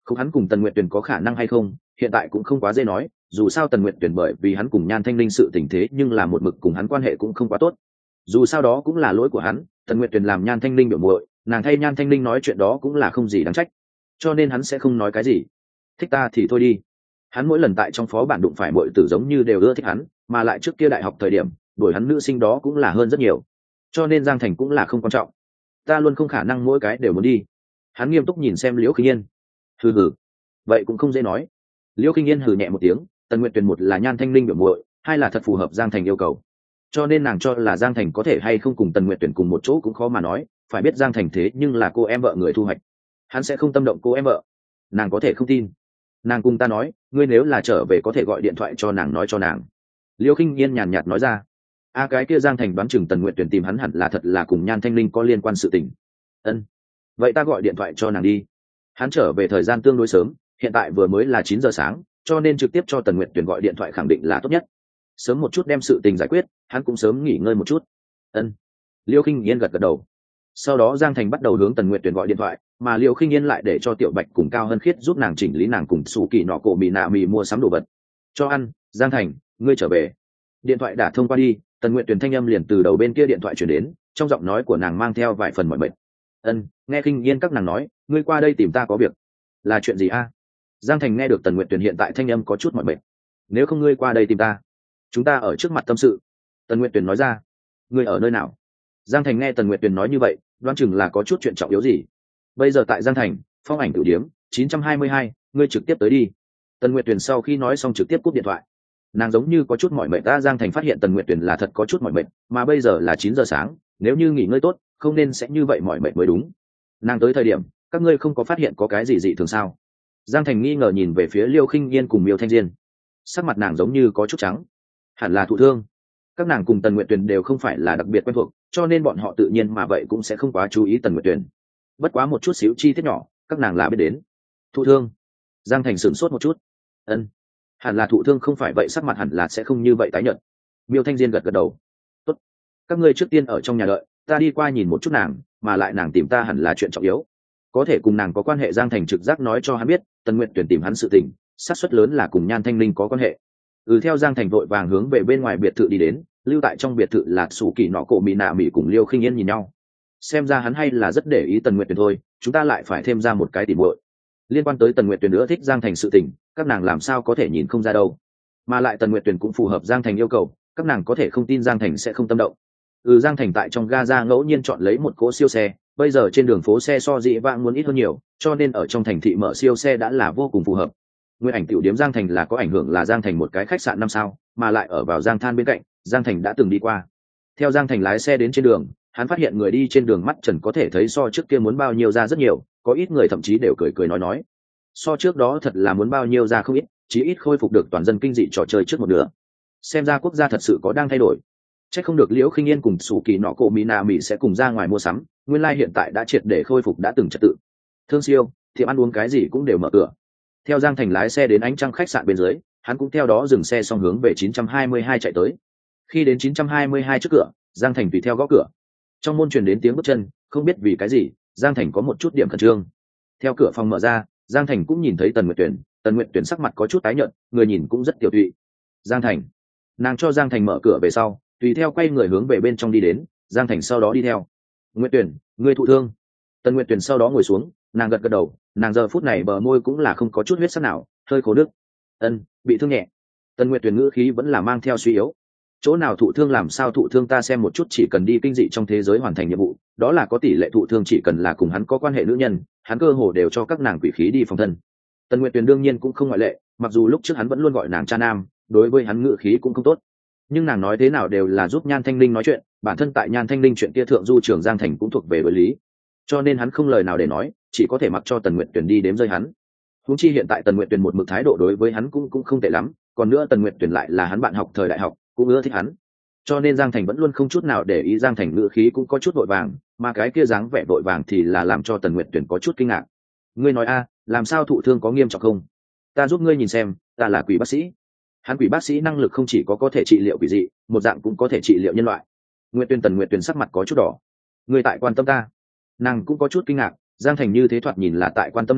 Không, hắn cùng Tần Nguyệt Tuyền có khả năng hay không hiện tại cũng không quá dễ nói, dù sao Tần Nguyệt Tuyền bởi vì hắn cùng Nhan Thanh Linh sự tình thế nhưng là một mực cùng hắn quan hệ cũng không quá tốt. Dù sao đó cũng là lỗi của hắn, Tần Nguyệt Tuyền làm Nhan Thanh Linh biểu muội, nàng thay Nhan Thanh Linh nói chuyện đó cũng là không gì đáng trách, cho nên hắn sẽ không nói cái gì. Thích ta thì thôi đi. Hắn mỗi lần tại trong phó bản đụng phải muội tử giống như đều ưa thích hắn, mà lại trước kia đại học thời điểm đuổi hắn nữ sinh đó cũng là hơn rất nhiều, cho nên Giang Thành cũng là không quan trọng. Ta luôn không khả năng mỗi cái đều muốn đi. Hắn nghiêm túc nhìn xem Liễu Khinh Yên. Hừ hừ, vậy cũng không dễ nói. Liễu Khinh Yên hừ nhẹ một tiếng, Tần Nguyệt Tuyền một là Nhan Thanh Linh biểu muội, hai là thật phù hợp Giang Thành yêu cầu, cho nên nàng cho là Giang Thành có thể hay không cùng Tần Nguyệt Tuyền cùng một chỗ cũng khó mà nói. Phải biết Giang Thành thế nhưng là cô em vợ người thu hoạch, hắn sẽ không tâm động cô em vợ. Nàng có thể không tin. Nàng cùng ta nói, ngươi nếu là trở về có thể gọi điện thoại cho nàng nói cho nàng. Liễu Khinh Yên nhàn nhạt nói ra. A cái kia Giang Thành đoán chừng Tần Nguyệt Tuyền tìm hắn hẳn là thật là cùng Nhan Thanh Linh có liên quan sự tình. Ân, vậy ta gọi điện thoại cho nàng đi. Hắn trở về thời gian tương đối sớm, hiện tại vừa mới là chín giờ sáng, cho nên trực tiếp cho Tần Nguyệt Tuyền gọi điện thoại khẳng định là tốt nhất. Sớm một chút đem sự tình giải quyết, hắn cũng sớm nghỉ ngơi một chút. Ân. Liễu Khinh Yên gật gật đầu. Sau đó Giang Thành bắt đầu hướng Tần Nguyệt Tuyền gọi điện thoại, mà Liễu Khinh Yên lại để cho Tiểu Bạch cùng Cao Hân Khiết giúp nàng chỉnh lý nàng cùng Sủ Kỳ nọ cổ mì nạ mì mua sắm đồ vật. Cho ăn, Giang Thành, ngươi trở về. Điện thoại đã thông qua đi, Tần Nguyệt Tuyền thanh âm liền từ đầu bên kia điện thoại truyền đến, trong giọng nói của nàng mang theo vài phần mỏi mệt. Ân, nghe Khinh Yên các nàng nói, ngươi qua đây tìm ta có việc. Là chuyện gì a? Giang Thành nghe được Tần Nguyệt Tuyền hiện tại thanh âm có chút mỏi mệt. Nếu không ngươi qua đây tìm ta, chúng ta ở trước mặt tâm sự. Tần Nguyệt Tuyền nói ra. Ngươi ở nơi nào? Giang Thành nghe Tần Nguyệt Tuyền nói như vậy, đoán chừng là có chút chuyện trọng yếu gì. Bây giờ tại Giang Thành, Phong Ảnh Tử Điếm chín trăm hai mươi hai, ngươi trực tiếp tới đi. Tần Nguyệt Tuyền sau khi nói xong trực tiếp cúp điện thoại. Nàng giống như có chút mỏi mệt. Ta Giang Thành phát hiện Tần Nguyệt Tuyền là thật có chút mỏi mệt, mà bây giờ là chín giờ sáng, nếu như nghỉ ngơi tốt không nên sẽ như vậy mỏi mệt mới đúng. Nàng tới thời điểm các ngươi không có phát hiện có cái gì dị thường sao? Giang Thành nghi ngờ nhìn về phía Liêu Khinh Yên cùng Miêu Thanh Diên. Sắc mặt nàng giống như có chút trắng, hẳn là thụ thương. Các nàng cùng Tần Nguyệt Tuyền đều không phải là đặc biệt quen thuộc, cho nên bọn họ tự nhiên mà vậy cũng sẽ không quá chú ý Tần Nguyệt Tuyền. Bất quá một chút xíu chi tiết nhỏ các nàng là biết đến. Thụ thương? Giang Thành sửng sốt một chút. Ân, hẳn là thụ thương, không phải vậy sắc mặt hẳn là sẽ không như vậy tái nhợt. Miêu Thanh Diên gật gật đầu. Tốt, các ngươi trước tiên ở trong nhà đợi, ta đi qua nhìn một chút nàng, mà lại nàng tìm ta hẳn là chuyện trọng yếu, có thể cùng nàng có quan hệ. Giang Thành trực giác nói cho hắn biết Tần Nguyệt Tuyền tìm hắn sự tình, xác suất lớn là cùng Nhan Thanh Linh có quan hệ. Ừ, theo Giang Thành vội vàng hướng về bên ngoài biệt thự đi đến. Lưu tại trong biệt thự là Sủ Kỳ nọ cổ mì nạ mì cùng Liêu Khinh Yên nhìn nhau. Xem ra hắn hay là rất để ý Tần Nguyệt Tuyền thôi, chúng ta lại phải thêm ra một cái tỉ muội. Liên quan tới Tần Nguyệt Tuyền nữa thích Giang Thành sự tình, các nàng làm sao có thể nhìn không ra đâu. Mà lại Tần Nguyệt Tuyền cũng phù hợp Giang Thành yêu cầu, các nàng có thể không tin Giang Thành sẽ không tâm động. Ừ, Giang Thành tại trong Gaza ngẫu nhiên chọn lấy một cỗ siêu xe, bây giờ trên đường phố xe so dị vãng muốn ít hơn nhiều, cho nên ở trong thành thị mở siêu xe đã là vô cùng phù hợp. Nguyên ảnh tiểu điếm Giang Thành là có ảnh hưởng là Giang Thành một cái khách sạn năm sao, mà lại ở vào Giang Than bên cạnh, Giang Thành đã từng đi qua. Theo Giang Thành lái xe đến trên đường, hắn phát hiện người đi trên đường mắt trần có thể thấy so trước kia muốn bao nhiêu ra rất nhiều, có ít người thậm chí đều cười cười nói nói. So trước đó thật là muốn bao nhiêu ra không ít, chí ít khôi phục được toàn dân kinh dị trò chơi trước một nửa. Xem ra quốc gia thật sự có đang thay đổi. Chắc không được Liễu Khinh Yên cùng Sủ Kỳ nọ cổ Mỹ Na Mỹ sẽ cùng ra ngoài mua sắm, nguyên lai like hiện tại đã triệt để khôi phục đã từng trật tự. Thương siêu, tiệm ăn uống cái gì cũng đều mở cửa. Theo Giang Thành lái xe đến ánh trăng khách sạn bên dưới, hắn cũng theo đó dừng xe xong hướng về chín trăm hai mươi hai chạy tới. Khi đến chín trăm hai mươi hai trước cửa, Giang Thành tùy theo gõ cửa. Trong môn truyền đến tiếng bước chân, không biết vì cái gì, Giang Thành có một chút điểm khẩn trương. Theo cửa phòng mở ra, Giang Thành cũng nhìn thấy Tần Nguyệt Tuyển. Tần Nguyệt Tuyển sắc mặt có chút tái nhợt, người nhìn cũng rất tiểu tụy. Giang Thành, nàng cho Giang Thành mở cửa về sau, tùy theo quay người hướng về bên trong đi đến. Giang Thành sau đó đi theo. Nguyệt Tuyển, người thụ thương? Tần Nguyệt Tuyển sau đó ngồi xuống, nàng gật gật đầu, nàng giờ phút này bờ môi cũng là không có chút huyết sắc nào, hơi khô nước. Ân, bị thương nhẹ. Tần Nguyệt Tuyển ngữ khí vẫn là mang theo suy yếu. Chỗ nào thụ thương làm sao thụ thương, ta xem một chút, chỉ cần đi kinh dị trong thế giới hoàn thành nhiệm vụ, đó là có tỷ lệ thụ thương, chỉ cần là cùng hắn có quan hệ nữ nhân, hắn cơ hồ đều cho các nàng quỷ khí đi phòng thân. Tần Nguyệt Tuyển đương nhiên cũng không ngoại lệ, mặc dù lúc trước hắn vẫn luôn gọi nàng cha nam, đối với hắn ngữ khí cũng không tốt, nhưng nàng nói thế nào đều là giúp Nhan Thanh Linh nói chuyện, bản thân tại Nhan Thanh Linh chuyện kia thượng du trưởng Giang Thành cũng thuộc về đối lý, cho nên hắn không lời nào để nói, chỉ có thể mặc cho Tần Nguyệt Tuyển đi đếm rơi hắn. Huống chi hiện tại Tần Nguyệt Tuyển một mực thái độ đối với hắn cũng cũng không tệ lắm, còn nữa Tần Nguyệt Tuyển lại là hắn bạn học thời đại học, cũng ưa thích hắn, cho nên Giang Thành vẫn luôn không chút nào để ý. Giang Thành ngữ khí cũng có chút vội vàng, mà cái kia dáng vẻ vội vàng thì là làm cho Tần Nguyệt Tuyển có chút kinh ngạc. Ngươi nói a, làm sao thụ thương, có nghiêm trọng không? Ta giúp ngươi nhìn xem, ta là quỷ bác sĩ. Hắn quỷ bác sĩ năng lực không chỉ có có thể trị liệu quỷ dị, một dạng cũng có thể trị liệu nhân loại. Nguyệt Tuyển Tần Nguyệt Tuyển sắc mặt có chút đỏ. Ngươi tại quan tâm ta? Nàng cũng có chút kinh ngạc, Giang Thành như thế thoạt nhìn là tại quan tâm nàng,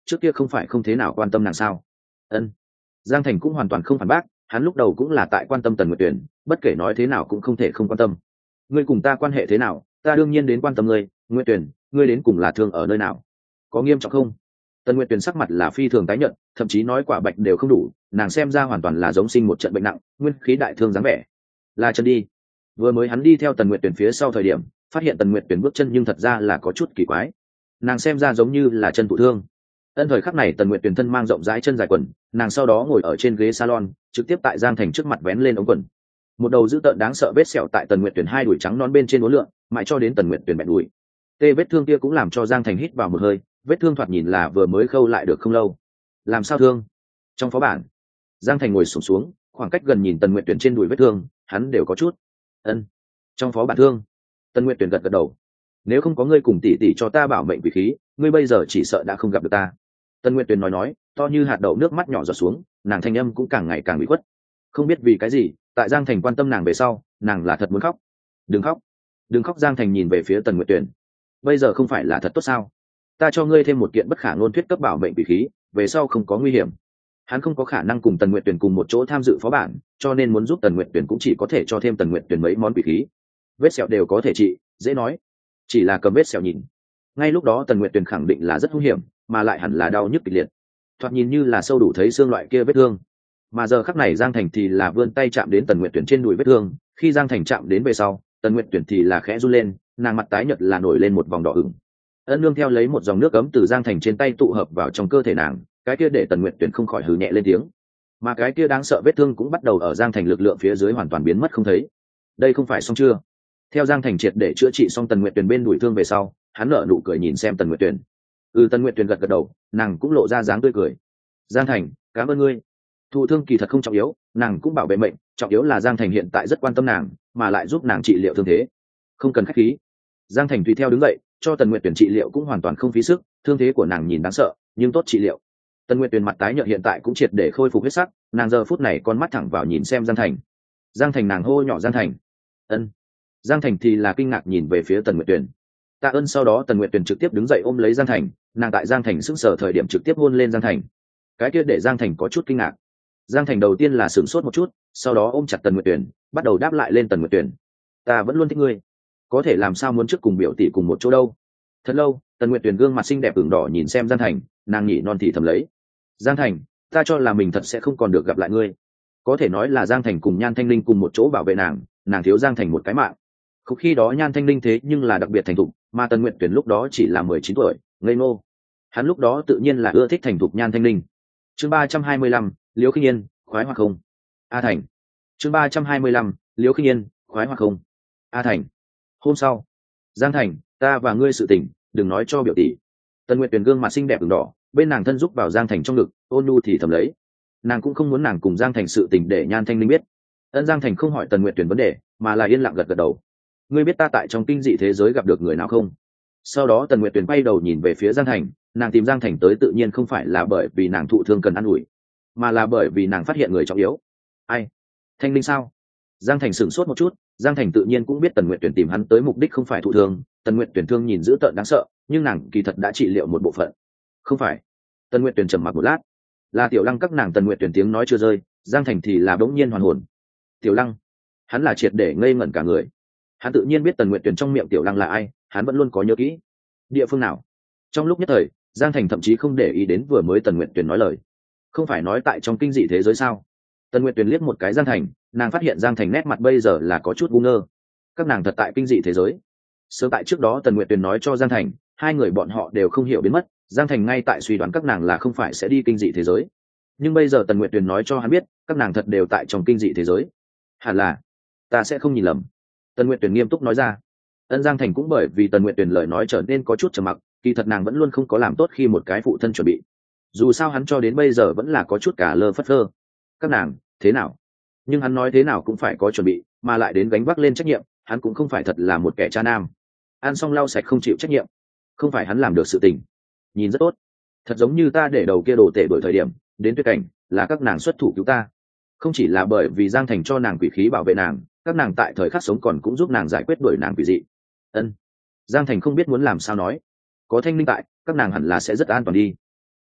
trước kia không phải không thế nào quan tâm nàng sao? Ân. Giang Thành cũng hoàn toàn không phản bác, hắn lúc đầu cũng là tại quan tâm Tần Nguyệt Tuyển, bất kể nói thế nào cũng không thể không quan tâm. Ngươi cùng ta quan hệ thế nào, ta đương nhiên đến quan tâm ngươi. Nguyệt Tuyển, ngươi đến cùng là thương ở nơi nào, có nghiêm trọng không? Tần Nguyệt Tuyển sắc mặt là phi thường tái nhợt, thậm chí nói quả bạch đều không đủ, nàng xem ra hoàn toàn là giống sinh một trận bệnh nặng, nguyên khí đại thương dáng vẻ. Là chân đi. Vừa mới hắn đi theo Tần Nguyệt Tuyển phía sau thời điểm, phát hiện Tần Nguyệt Tuyển bước chân nhưng thật ra là có chút kỳ quái, nàng xem ra giống như là chân thụ thương. Ân thời khắc này Tần Nguyệt Tuyển thân mang rộng rãi chân dài quần, nàng sau đó ngồi ở trên ghế salon, trực tiếp tại Giang Thành trước mặt vén lên ống quần. Một đầu dữ tợn đáng sợ vết sẹo tại Tần Nguyệt Tuyển hai đùi trắng non bên trên uốn lượn, mãi cho đến Tần Nguyệt Tuyển bẹn đùi. Tê vết thương kia cũng làm cho Giang Thành hít vào một hơi, vết thương thoạt nhìn là vừa mới khâu lại được không lâu. Làm sao thương? Trong phó bản, Giang Thành ngồi xổm xuống, xuống, khoảng cách gần nhìn Tần Nguyệt Tuyển trên đùi vết thương, hắn đều có chút. Ân, trong phó bản thương. Tần Nguyệt Tuyển gật gật đầu. Nếu không có ngươi cùng tỷ tỷ cho ta bảo mệnh quỷ khí, ngươi bây giờ chỉ sợ đã không gặp được ta. Tần Nguyệt Tuyển nói nói, to như hạt đậu nước mắt nhỏ giọt xuống, nàng thanh âm cũng càng ngày càng bị khuất. Không biết vì cái gì, tại Giang Thành quan tâm nàng về sau, nàng là thật muốn khóc. Đừng khóc, đừng khóc. Giang Thành nhìn về phía Tần Nguyệt Tuyển. Bây giờ không phải là thật tốt sao? Ta cho ngươi thêm một kiện bất khả ngôn thuyết cấp bảo mệnh quỷ khí, về sau không có nguy hiểm. Hắn không có khả năng cùng Tần Nguyệt Tuyển cùng một chỗ tham dự phó bản, cho nên muốn giúp Tần Nguyệt Tuyển cũng chỉ có thể cho thêm Tần Nguyệt Tuyển mấy món quỷ khí. Vết sẹo đều có thể trị, dễ nói. Chỉ là cầm vết sẹo nhìn. Ngay lúc đó Tần Nguyệt Tuyển khẳng định là rất hung hiểm, mà lại hẳn là đau nhức kịch liệt. Thoạt nhìn như là sâu đủ thấy xương loại kia vết thương. Mà giờ khắc này Giang Thành thì là vươn tay chạm đến Tần Nguyệt Tuyển trên đùi vết thương, khi Giang Thành chạm đến về sau, Tần Nguyệt Tuyển thì là khẽ run lên, nàng mặt tái nhợt là nổi lên một vòng đỏ ửng. Ân nương theo lấy một dòng nước ấm từ Giang Thành trên tay tụ hợp vào trong cơ thể nàng, cái kia để Tần Nguyệt Tuyển không khỏi hừ nhẹ lên tiếng. Mà cái kia đáng sợ vết thương cũng bắt đầu ở Giang Thành lực lượng phía dưới hoàn toàn biến mất không thấy. Đây không phải xong chưa? Theo Giang Thành triệt để chữa trị xong Tần Nguyệt Tuyển bên đùi thương về sau, hắn nở nụ cười nhìn xem Tần Nguyệt Tuyển. Ừ, Tần Nguyệt Tuyển gật gật đầu, nàng cũng lộ ra dáng tươi cười. Giang Thành, cảm ơn ngươi. Thụ thương kỳ thật không trọng yếu, nàng cũng bảo vệ mệnh, trọng yếu là Giang Thành hiện tại rất quan tâm nàng, mà lại giúp nàng trị liệu thương thế. Không cần khách khí. Giang Thành tùy theo đứng dậy, cho Tần Nguyệt Tuyển trị liệu cũng hoàn toàn không phí sức, thương thế của nàng nhìn đáng sợ, nhưng tốt trị liệu. Tần Nguyệt Tuyển mặt tái nhợt hiện tại cũng triệt để khôi phục huyết sắc, nàng giờ phút này con mắt thẳng vào nhìn xem Giang Thành. Giang Thành, nàng hô nhỏ Giang Thành. Ân. Giang Thành thì là kinh ngạc nhìn về phía Tần Nguyệt Tuyển. Tạ ơn. Sau đó Tần Nguyệt Tuyển trực tiếp đứng dậy ôm lấy Giang Thành, nàng tại Giang Thành sững sờ thời điểm trực tiếp hôn lên Giang Thành. Cái kia để Giang Thành có chút kinh ngạc. Giang Thành đầu tiên là sửng sốt một chút, sau đó ôm chặt Tần Nguyệt Tuyển, bắt đầu đáp lại lên Tần Nguyệt Tuyển. Ta vẫn luôn thích ngươi, có thể làm sao muốn trước cùng biểu tỷ cùng một chỗ đâu. Thật lâu, Tần Nguyệt Tuyển gương mặt xinh đẹp ửng đỏ nhìn xem Giang Thành, nàng nhỉ non thì thầm lấy. Giang Thành, ta cho là mình thật sẽ không còn được gặp lại ngươi. Có thể nói là Giang Thành cùng Nhan Thanh Linh cùng một chỗ bảo vệ nàng, nàng thiếu Giang Thành một cái mạng. Không, khi đó Nhan Thanh Linh thế nhưng là đặc biệt thành thục, mà Tần Nguyệt Tuyển lúc đó chỉ là mười chín tuổi, ngây ngô. Hắn lúc đó tự nhiên là ưa thích thành thục Nhan Thanh Linh. Chương ba trăm hai mươi lăm, Liễu Khinh Yên, khoái hoặc không? A Thành. Chương ba trăm hai mươi lăm, Liễu Khinh Yên, khoái hoặc không? A Thành. Hôm sau, Giang Thành, ta và ngươi sự tình, đừng nói cho biểu tỷ. Tần Nguyệt Tuyển gương mặt xinh đẹp ửng đỏ, bên nàng thân giúp vào Giang Thành trong ngực, ôn nhu thì thầm lấy. Nàng cũng không muốn nàng cùng Giang Thành sự tình để Nhan Thanh Linh biết. Ân Giang Thành không hỏi Tần Nguyệt Tuyển vấn đề, mà là yên lặng gật gật đầu. Ngươi biết ta tại trong kinh dị thế giới gặp được người nào không? Sau đó Tần Nguyệt Tuyển quay đầu nhìn về phía Giang Thành, nàng tìm Giang Thành tới tự nhiên không phải là bởi vì nàng thụ thương cần ăn ủi, mà là bởi vì nàng phát hiện người trọng yếu. Ai? Thanh Linh sao? Giang Thành sửng sốt một chút, Giang Thành tự nhiên cũng biết Tần Nguyệt Tuyển tìm hắn tới mục đích không phải thụ thương, Tần Nguyệt Tuyển thương nhìn dữ tợn đáng sợ, nhưng nàng kỳ thật đã trị liệu một bộ phận. Không phải. Tần Nguyệt Tuyển trầm mặc một lát. Là Tiểu Lăng các nàng. Tần Nguyệt Tuyển tiếng nói chưa rơi, Giang Thành thì là bỗng nhiên hoàn hồn. Tiểu Lăng? Hắn là triệt để ngây ngẩn cả người. Hắn tự nhiên biết Tần Nguyệt Tuyển trong miệng Tiểu Lăng là ai, hắn vẫn luôn có nhớ kỹ. Địa phương nào? Trong lúc nhất thời, Giang Thành thậm chí không để ý đến vừa mới Tần Nguyệt Tuyển nói lời. Không phải nói tại trong kinh dị thế giới sao? Tần Nguyệt Tuyển liếc một cái Giang Thành, nàng phát hiện Giang Thành nét mặt bây giờ là có chút ngu ngơ. Các nàng thật tại kinh dị thế giới. Sớm tại trước đó Tần Nguyệt Tuyển nói cho Giang Thành, hai người bọn họ đều không hiểu biến mất, Giang Thành ngay tại suy đoán các nàng là không phải sẽ đi kinh dị thế giới. Nhưng bây giờ Tần Nguyệt Tuyển nói cho hắn biết, các nàng thật đều tại trong kinh dị thế giới. Hẳn là, ta sẽ không nhìn lầm. Tần Nguyệt Tuyển nghiêm túc nói ra. Ân Giang Thành cũng bởi vì Tần Nguyệt Tuyển lời nói trở nên có chút trầm mặc, kỳ thật nàng vẫn luôn không có làm tốt khi một cái phụ thân chuẩn bị. Dù sao hắn cho đến bây giờ vẫn là có chút cả lơ phất phơ. Các nàng, thế nào? Nhưng hắn nói thế nào cũng phải có chuẩn bị, mà lại đến gánh vác lên trách nhiệm, hắn cũng không phải thật là một kẻ cha nam. Ăn xong lau sạch không chịu trách nhiệm, không phải hắn làm được sự tình. Nhìn rất tốt, thật giống như ta để đầu kia đồ tể bởi thời điểm đến tuyệt cảnh, là các nàng xuất thủ cứu ta. Không chỉ là bởi vì Giang Thành cho nàng quỷ khí bảo vệ nàng, các nàng tại thời khắc sống còn cũng giúp nàng giải quyết đuổi nàng quỷ dị. Ân. Giang Thành không biết muốn làm sao nói. Có Thanh Linh tại, các nàng hẳn là sẽ rất an toàn đi.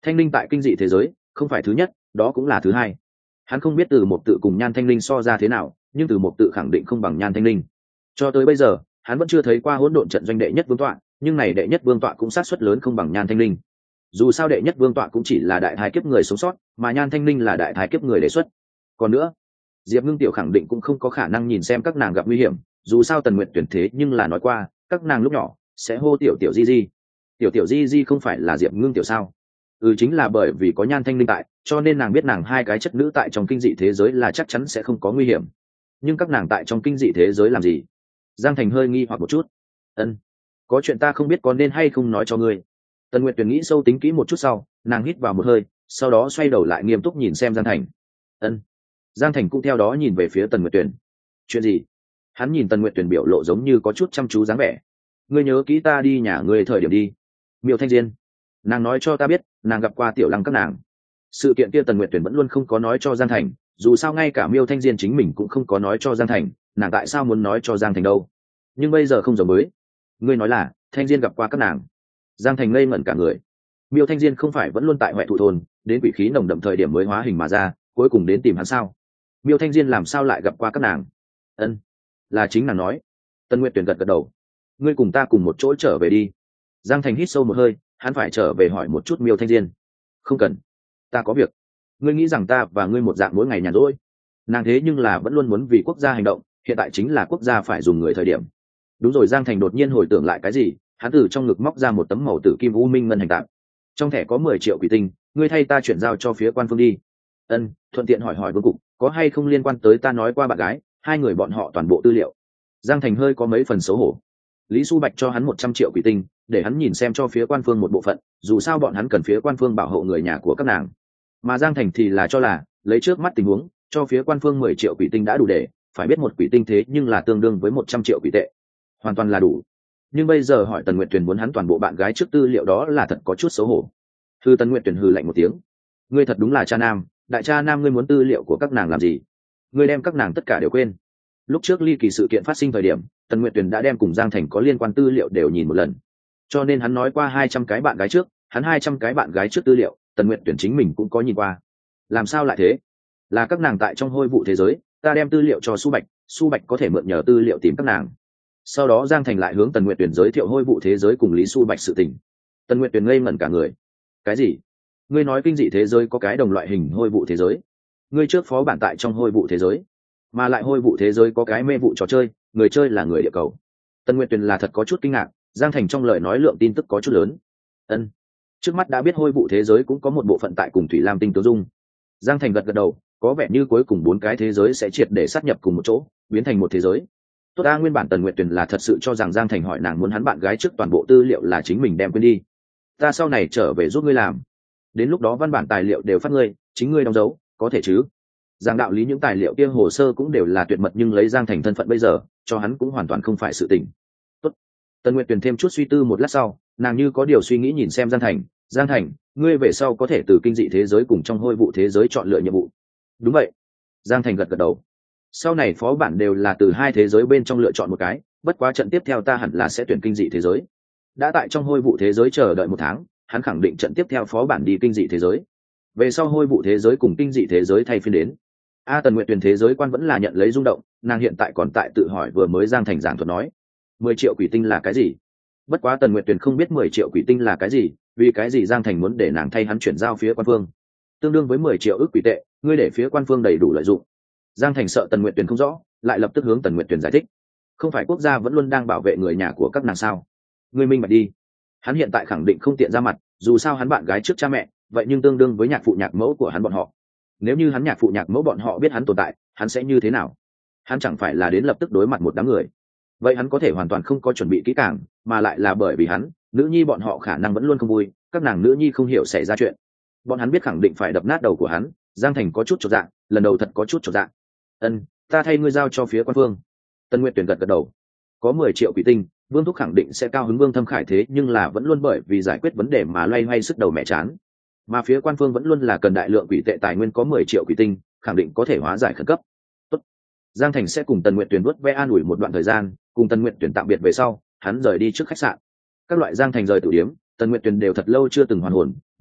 Thanh linh tại kinh dị thế giới không phải thứ nhất, đó cũng là thứ hai. Hắn không biết từ một tự cùng Nhan Thanh linh so ra thế nào, nhưng từ một tự khẳng định không bằng Nhan Thanh linh. Cho tới bây giờ hắn vẫn chưa thấy qua hỗn độn trận doanh đệ nhất vương tọa, nhưng này đệ nhất vương tọa cũng sát suất lớn không bằng Nhan Thanh linh. Dù sao đệ nhất vương tọa cũng chỉ là đại thái kiếp người sống sót, mà Nhan Thanh linh là đại thái kiếp người đề xuất. Còn nữa, Diệp Ngưng Tiểu khẳng định cũng không có khả năng nhìn xem các nàng gặp nguy hiểm, dù sao Tần Nguyệt tuyển thế nhưng là nói qua các nàng lúc nhỏ sẽ hô tiểu tiểu di di. Tiểu tiểu di di không phải là Diệp Ngưng Tiểu sao? Ừ, chính là bởi vì có Nhan Thanh linh tại, cho nên nàng biết nàng hai cái chất nữ tại trong kinh dị thế giới là chắc chắn sẽ không có nguy hiểm. Nhưng các nàng tại trong kinh dị thế giới làm gì? Giang Thành hơi nghi hoặc một chút. Ân, có chuyện ta không biết có nên hay không nói cho ngươi. Tần Nguyệt Tuyền nghĩ sâu tính kỹ một chút sau, nàng hít vào một hơi, sau đó xoay đầu lại nghiêm túc nhìn xem Giang Thành. Ân. Giang Thành cũng theo đó nhìn về phía Tần Nguyệt Tuyền. Chuyện gì? Hắn nhìn Tần Nguyệt Tuyền biểu lộ giống như có chút chăm chú dáng vẻ. Ngươi nhớ kỹ ta đi nhà ngươi thời điểm đi. Miêu Thanh Diên, nàng nói cho ta biết nàng gặp qua Tiểu Lăng các nàng. Sự kiện kia Tần Nguyệt Tuyền vẫn luôn không có nói cho Giang Thành, dù sao ngay cả Miêu Thanh Diên chính mình cũng không có nói cho Giang Thành, nàng tại sao muốn nói cho Giang Thành đâu? Nhưng bây giờ không giống mới. Ngươi nói là Thanh Diên gặp qua các nàng. Giang Thành ngây ngẩn cả người. Miêu Thanh Diên không phải vẫn luôn tại Hoại Thụ thôn, đến quỷ khí nồng đậm thời điểm mới hóa hình mà ra, cuối cùng đến tìm hắn sao? Miêu Thanh Diên làm sao lại gặp qua các nàng? Ân, là chính nàng nói. Tân Nguyệt Tuyền gật gật đầu. Ngươi cùng ta cùng một chỗ trở về đi. Giang Thành hít sâu một hơi, hắn phải trở về hỏi một chút Miêu Thanh Diên. Không cần, ta có việc. Ngươi nghĩ rằng ta và ngươi một dạng mỗi ngày nhàn rỗi? Nàng thế nhưng là vẫn luôn muốn vì quốc gia hành động, hiện tại chính là quốc gia phải dùng người thời điểm. Đúng rồi, Giang Thành đột nhiên hồi tưởng lại cái gì, hắn từ trong ngực móc ra một tấm màu tử kim u minh ngân hành tạm. Trong thẻ có mười triệu quỷ tinh, ngươi thay ta chuyển giao cho phía quan phương đi. Ân, thuận tiện hỏi hỏi vương cục có hay không liên quan tới ta nói qua bạn gái, hai người bọn họ toàn bộ tư liệu. Giang Thành hơi có mấy phần xấu hổ. Lý Xu Bạch cho hắn một trăm triệu quỷ tinh, để hắn nhìn xem cho phía quan phương một bộ phận, dù sao bọn hắn cần phía quan phương bảo hộ người nhà của các nàng. Mà Giang Thành thì là cho là lấy trước mắt tình huống, cho phía quan phương mười triệu quỷ tinh đã đủ để, phải biết một quỷ tinh thế nhưng là tương đương với một trăm triệu quỷ tệ, hoàn toàn là đủ. Nhưng bây giờ hỏi Tần Nguyệt Tuyền muốn hắn toàn bộ bạn gái trước tư liệu, đó là thật có chút xấu hổ. Thư Tần Nguyệt Tuyền hừ lạnh một tiếng. Ngươi thật đúng là cha nam, đại cha nam, ngươi muốn tư liệu của các nàng làm gì? Ngươi đem các nàng tất cả đều quên. Lúc trước ly kỳ sự kiện phát sinh thời điểm, Tần Nguyệt Tuyền đã đem cùng Giang Thành có liên quan tư liệu đều nhìn một lần. Cho nên hắn nói qua hai trăm cái bạn gái trước, hắn hai trăm cái bạn gái trước tư liệu, Tần Nguyệt Tuyền chính mình cũng có nhìn qua. Làm sao lại thế? Là các nàng tại trong hôi vụ thế giới, ta đem tư liệu cho Su Bạch, Su Bạch có thể mượn nhờ tư liệu tìm các nàng. Sau đó Giang Thành lại hướng Tần Nguyệt Tuyền giới thiệu hôi vụ thế giới cùng Lý Su Bạch sự tình. Tần Nguyệt Tuyền ngây ngẩn cả người. Cái gì? Ngươi nói kinh dị thế giới có cái đồng loại hình hôi vụ thế giới? Ngươi trước phó bản tại trong hôi vụ thế giới, mà lại hôi vụ thế giới có cái mê vụ trò chơi, người chơi là người địa cầu. Tần Nguyệt Tuyền là thật có chút kinh ngạc, Giang Thành trong lời nói lượng tin tức có chút lớn. Ân, trước mắt đã biết hôi vụ thế giới cũng có một bộ phận tại cùng Thủy Lam Tinh Tứ Dung. Giang Thành gật gật đầu, có vẻ như cuối cùng bốn cái thế giới sẽ triệt để sát nhập cùng một chỗ, biến thành một thế giới. Tốt, ta nguyên bản Tần Nguyệt Tuyền là thật sự cho rằng Giang Thành hỏi nàng muốn hắn bạn gái trước toàn bộ tư liệu là chính mình đem quên đi. Ta sau này trở về giúp ngươi làm, đến lúc đó văn bản tài liệu đều phát ngươi, chính ngươi đóng dấu, có thể chứ? Giang đạo lý những tài liệu kia hồ sơ cũng đều là tuyệt mật, nhưng lấy Giang Thành thân phận bây giờ, cho hắn cũng hoàn toàn không phải sự tình. Tốt. Tần Nguyệt Tuyền thêm chút suy tư một lát sau, nàng như có điều suy nghĩ nhìn xem Giang Thành. Giang Thành, ngươi về sau có thể từ kinh dị thế giới cùng trong hôi vụ thế giới chọn lựa nhiệm vụ. Đúng vậy. Giang Thành gật gật đầu. Sau này phó bản đều là từ hai thế giới bên trong lựa chọn một cái, bất quá trận tiếp theo ta hẳn là sẽ tuyển kinh dị thế giới. Đã tại trong hôi vụ thế giới chờ đợi một tháng, hắn khẳng định trận tiếp theo phó bản đi kinh dị thế giới. Về sau hôi vụ thế giới cùng kinh dị thế giới thay phiên đến. A Tần Nguyệt Tuyền thế giới quan vẫn là nhận lấy rung động, nàng hiện tại còn tại tự hỏi vừa mới Giang Thành giảng thuật nói mười triệu quỷ tinh là cái gì. Bất quá Tần Nguyệt Tuyền không biết mười triệu quỷ tinh là cái gì, vì cái gì Giang Thành muốn để nàng thay hắn chuyển giao phía quan phương, tương đương với mười triệu ức quỷ tệ, ngươi để phía quan phương đầy đủ lợi dụng. Giang Thành sợ Tần Nguyệt Tuyền không rõ, lại lập tức hướng Tần Nguyệt Tuyền giải thích. Không phải quốc gia vẫn luôn đang bảo vệ người nhà của các nàng sao? Ngươi minh bạch đi. Hắn hiện tại khẳng định không tiện ra mặt, dù sao hắn bạn gái trước cha mẹ, vậy nhưng tương đương với nhạc phụ nhạc mẫu của hắn bọn họ. Nếu như hắn nhạc phụ nhạc mẫu bọn họ biết hắn tồn tại, hắn sẽ như thế nào? Hắn chẳng phải là đến lập tức đối mặt một đám người. Vậy hắn có thể hoàn toàn không có chuẩn bị kỹ càng, mà lại là bởi vì hắn, nữ nhi bọn họ khả năng vẫn luôn không vui, các nàng nữ nhi không hiểu xảy ra chuyện. Bọn hắn biết khẳng định phải đập nát đầu của hắn. Giang Thành có chút chột dạ, lần đầu thật có chút chột dạ. Ân, ta thay ngươi giao cho phía quan phương. Tân Nguyệt Tuyền gật gật đầu. Có mười triệu quỷ tinh, Vương Thúc khẳng định sẽ cao hứng Vương Thâm Khải, thế nhưng là vẫn luôn bởi vì giải quyết vấn đề mà loay hoay sức đầu mẹ chán. Mà phía quan phương vẫn luôn là cần đại lượng quỷ tệ tài nguyên, có mười triệu quỷ tinh, khẳng định có thể hóa giải khẩn cấp. Tốt. Giang Thành sẽ cùng Tần Nguyệt Tuyền vuốt ve an ủi một đoạn thời gian, cùng Tần Nguyệt Tuyền tạm biệt về sau, hắn rời đi trước khách sạn. Các loại Giang Thành rời tử điếm, Tần Nguyệt Tuyền đều thật lâu chưa từng hoàn hồn,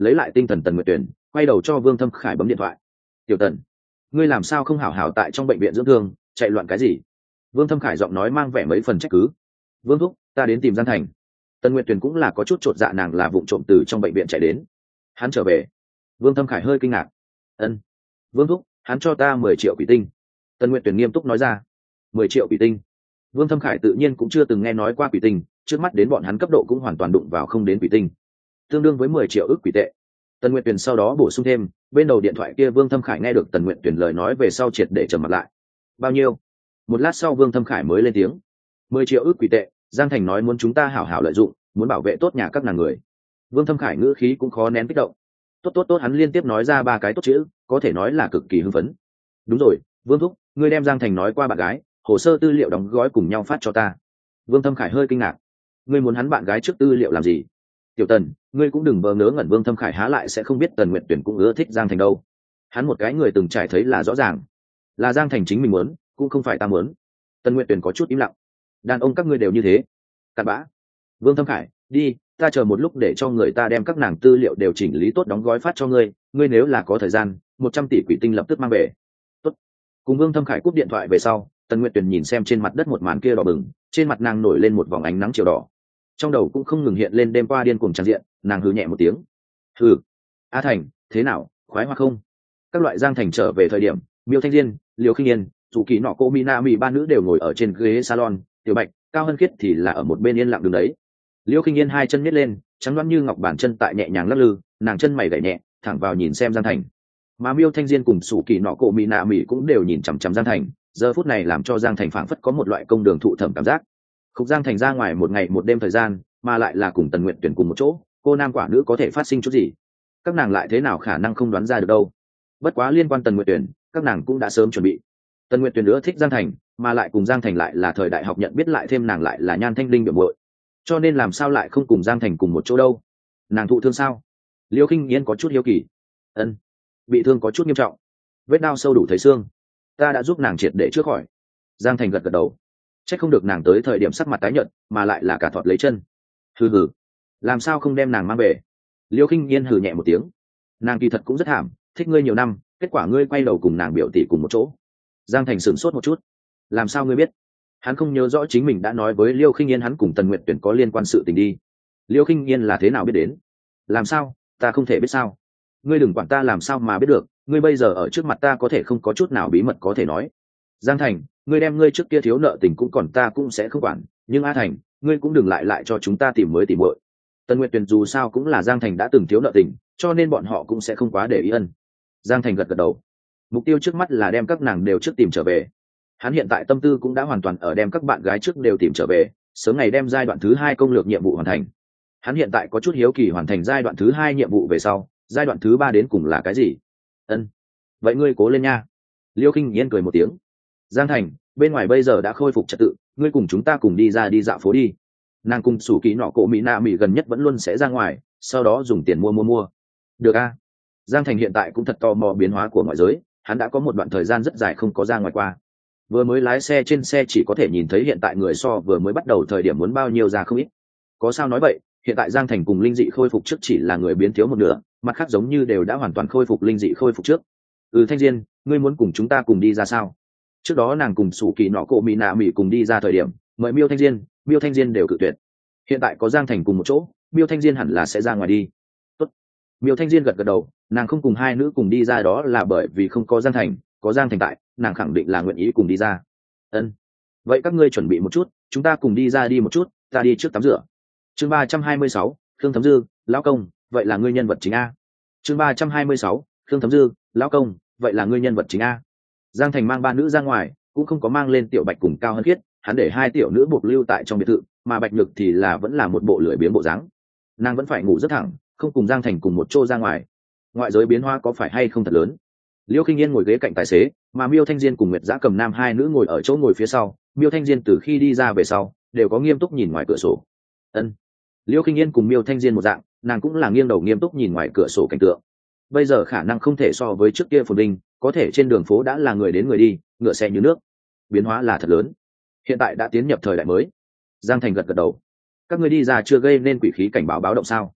lấy lại tinh thần Tần Nguyệt Tuyển quay đầu cho Vương Thâm Khải bấm điện thoại. Tiểu Tần, ngươi làm sao không hảo hảo tại trong bệnh viện dưỡng thương, chạy loạn cái gì? Vương Thâm Khải giọng nói mang vẻ mấy phần trách cứ. Vương thúc, ta đến tìm Giang Thành. Tần Nguyệt Tuyển cũng là có chút chột dạ, nàng là vụng trộm từ trong bệnh viện chạy đến. Hắn trở về. Vương Thâm Khải hơi kinh ngạc. Ân. Vương thúc, hắn cho ta mười triệu quỷ tinh. Tần Nguyệt Tuyển nghiêm túc nói ra. Mười triệu quỷ tinh. Vương Thâm Khải tự nhiên cũng chưa từng nghe nói qua quỷ tinh, trước mắt đến bọn hắn cấp độ cũng hoàn toàn đụng vào không đến quỷ tinh, tương đương với mười triệu ức quỷ tệ. Tần Nguyệt Tuyển sau đó bổ sung thêm, bên đầu điện thoại kia Vương Thâm Khải nghe được Tần Nguyệt Tuyển lời nói về sau triệt để trầm mặt lại. Bao nhiêu? Một lát sau Vương Thâm Khải mới lên tiếng. Mười triệu ức quỷ tệ, Giang Thành nói muốn chúng ta hảo hảo lợi dụng, muốn bảo vệ tốt nhà các nàng người. Vương Thâm Khải ngữ khí cũng khó nén kích động. Tốt tốt tốt, hắn liên tiếp nói ra ba cái tốt chữ, có thể nói là cực kỳ hưng phấn. Đúng rồi, Vương thúc, ngươi đem Giang Thành nói qua bạn gái, hồ sơ tư liệu đóng gói cùng nhau phát cho ta. Vương Thâm Khải hơi kinh ngạc. Ngươi muốn hắn bạn gái trước tư liệu làm gì? Tiểu Tần, ngươi cũng đừng vờ ngớ ngẩn. Vương Thâm Khải há lại sẽ không biết Tần Nguyệt Tuyển cũng ưa thích Giang Thành đâu. Hắn một cái người từng trải thấy là rõ ràng, là Giang Thành chính mình muốn, cũng không phải ta muốn. Tần Nguyệt Tuyển có chút im lặng. Đàn ông các ngươi đều như thế. Cặn bã. Vương Thâm Khải, đi, ta chờ một lúc để cho người ta đem các nàng tư liệu đều chỉnh lý tốt đóng gói phát cho ngươi. Ngươi nếu là có thời gian, một trăm tỷ quỷ tinh lập tức mang về. Tốt. Cùng Vương Thâm Khải cúp điện thoại về sau, Tần Nguyệt Tuyển nhìn xem trên mặt đất một màn kia đỏ bừng, trên mặt nàng nổi lên một vòng ánh nắng chiều đỏ, trong đầu cũng không ngừng hiện lên đêm qua điên cuồng tràn diện. Nàng hừ nhẹ một tiếng. Hừ. A Thành, thế nào, khoái hoa không? Các loại Giang Thành trở về thời điểm, Miêu Thanh Diên, Liêu Khinh Yên, Chủ Kỳ Nọ Cô Mina Mỹ ba nữ đều ngồi ở trên ghế salon, Tiểu Bạch, Cao Hân Khiết thì là ở một bên yên lặng đứng đấy. Liêu Khinh Yên hai chân nhếch lên, trắng đoán như ngọc bàn chân tại nhẹ nhàng lắc lư, nàng chân mày gảy nhẹ, thẳng vào nhìn xem Giang Thành. Mà Miêu Thanh Diên cùng Chủ Kỳ Nọ Cô Mina Mỹ cũng đều nhìn chằm chằm Giang Thành, giờ phút này làm cho Giang Thành phảng phất có một loại công đường thụ thẩm cảm giác. Khúc Giang Thành ra ngoài một ngày một đêm thời gian, mà lại là cùng Tần Nguyệt Tuyển cùng một chỗ, cô nam quả nữ có thể phát sinh chút gì? Các nàng lại thế nào khả năng không đoán ra được đâu. Bất quá liên quan Tần Nguyệt Tuyển, các nàng cũng đã sớm chuẩn bị. Tần Nguyệt Tuyển nữa thích Giang Thành, mà lại cùng Giang Thành lại là thời đại học nhận biết, lại thêm nàng lại là Nhan Thanh Linh biểu muội, cho nên làm sao lại không cùng Giang Thành cùng một chỗ đâu? Nàng thụ thương sao? Liêu Khinh Yên có chút hiếu kỳ. Ân, bị thương có chút nghiêm trọng, vết đao sâu đủ thấy xương. Ta đã giúp nàng triệt để chữa khỏi. Giang Thành gật gật đầu. Chắc không được nàng tới thời điểm sắc mặt tái nhợt, mà lại là cả thọt lấy chân. Hừ hừ, làm sao không đem nàng mang về? Liêu Khinh Yên hừ nhẹ một tiếng. Nàng kỳ thật cũng rất thảm, thích ngươi nhiều năm, kết quả ngươi quay đầu cùng nàng biểu tỷ cùng một chỗ. Giang Thành sửng sốt một chút. Làm sao ngươi biết? Hắn không nhớ rõ chính mình đã nói với Liêu Khinh Yên hắn cùng Tần Nguyệt Tuyển có liên quan sự tình đi. Liêu Khinh Yên là thế nào biết đến? Làm sao, ta không thể biết sao? Ngươi đừng quản ta làm sao mà biết được, ngươi bây giờ ở trước mặt ta có thể không có chút nào bí mật có thể nói. Giang Thành, ngươi đem ngươi trước kia thiếu nợ tình cũng còn ta cũng sẽ không quản, nhưng A Thành, ngươi cũng đừng lại lại cho chúng ta tìm mới tìm muội. Tần Nguyệt Tuyển dù sao cũng là Giang Thành đã từng thiếu nợ tình, cho nên bọn họ cũng sẽ không quá để ý ân. Giang Thành gật gật đầu. Mục tiêu trước mắt là đem các nàng đều trước tìm trở về. Hắn hiện tại tâm tư cũng đã hoàn toàn ở đem các bạn gái trước đều tìm trở về, sớm ngày đem giai đoạn thứ hai công lược nhiệm vụ hoàn thành. Hắn hiện tại có chút hiếu kỳ hoàn thành giai đoạn thứ hai nhiệm vụ về sau, giai đoạn thứ ba đến cùng là cái gì? Ân, vậy ngươi cố lên nha. Liêu Khinh Yên cười một tiếng. Giang Thành, bên ngoài bây giờ đã khôi phục trật tự, ngươi cùng chúng ta cùng đi ra đi dạo phố đi. Nàng cùng Sủ Kỳ Nọ Cổ Mỹ Na Mỹ gần nhất vẫn luôn sẽ ra ngoài, sau đó dùng tiền mua mua mua. Được a. Giang Thành hiện tại cũng thật tò mò biến hóa của ngoại giới, hắn đã có một đoạn thời gian rất dài không có ra ngoài qua. Vừa mới lái xe trên xe chỉ có thể nhìn thấy hiện tại người so vừa mới bắt đầu thời điểm muốn bao nhiêu ra không ít. Có sao nói vậy, hiện tại Giang Thành cùng linh dị khôi phục trước chỉ là người biến thiếu một nửa, mặt khác giống như đều đã hoàn toàn khôi phục linh dị khôi phục trước. Ừ Thanh Diên, ngươi muốn cùng chúng ta cùng đi ra sao? Trước đó nàng cùng Sủ Kỳ Nọ Cổ Mỹ Na Mỹ cùng đi ra thời điểm, mời Miêu Thanh Diên, Miêu Thanh Diên đều cự tuyệt. Hiện tại có Giang Thành cùng một chỗ, Miêu Thanh Diên hẳn là sẽ ra ngoài đi. Tốt. Miêu Thanh Diên gật gật đầu, nàng không cùng hai nữ cùng đi ra đó là bởi vì không có Giang Thành, có Giang Thành tại, nàng khẳng định là nguyện ý cùng đi ra. Ân. Vậy các ngươi chuẩn bị một chút, chúng ta cùng đi ra đi một chút, ta đi trước tắm rửa. Chương ba trăm hai mươi sáu, Khương Thấm Dư, lão công, vậy là ngươi nhân vật chính a. Chương ba trăm hai mươi sáu, Khương Thấm Dư, lão công, vậy là ngươi nhân vật chính a. Giang Thành mang ba nữ ra ngoài, cũng không có mang lên Tiểu Bạch cùng Cao Hân Khiết, hắn để hai tiểu nữ buộc lưu tại trong biệt thự, mà Bạch Nhược thì là vẫn là một bộ lười biếng bộ dáng. Nàng vẫn phải ngủ rất thẳng, không cùng Giang Thành cùng một chỗ ra ngoài. Ngoại giới biến hóa có phải hay không thật lớn. Liêu Khinh Yên ngồi ghế cạnh tài xế, mà Miêu Thanh Diên cùng Nguyệt Dã Cầm Nam hai nữ ngồi ở chỗ ngồi phía sau. Miêu Thanh Diên từ khi đi ra về sau, đều có nghiêm túc nhìn ngoài cửa sổ. Ân. Liêu Khinh Yên cùng Miêu Thanh Diên một dạng, nàng cũng là nghiêng đầu nghiêm túc nhìn ngoài cửa sổ cảnh tượng. Bây giờ khả năng không thể so với trước kia phồn vinh, có thể trên đường phố đã là người đến người đi, ngựa xe như nước. Biến hóa là thật lớn. Hiện tại đã tiến nhập thời đại mới. Giang Thành gật gật đầu. Các ngươi đi ra chưa gây nên quỷ khí cảnh báo báo động sao?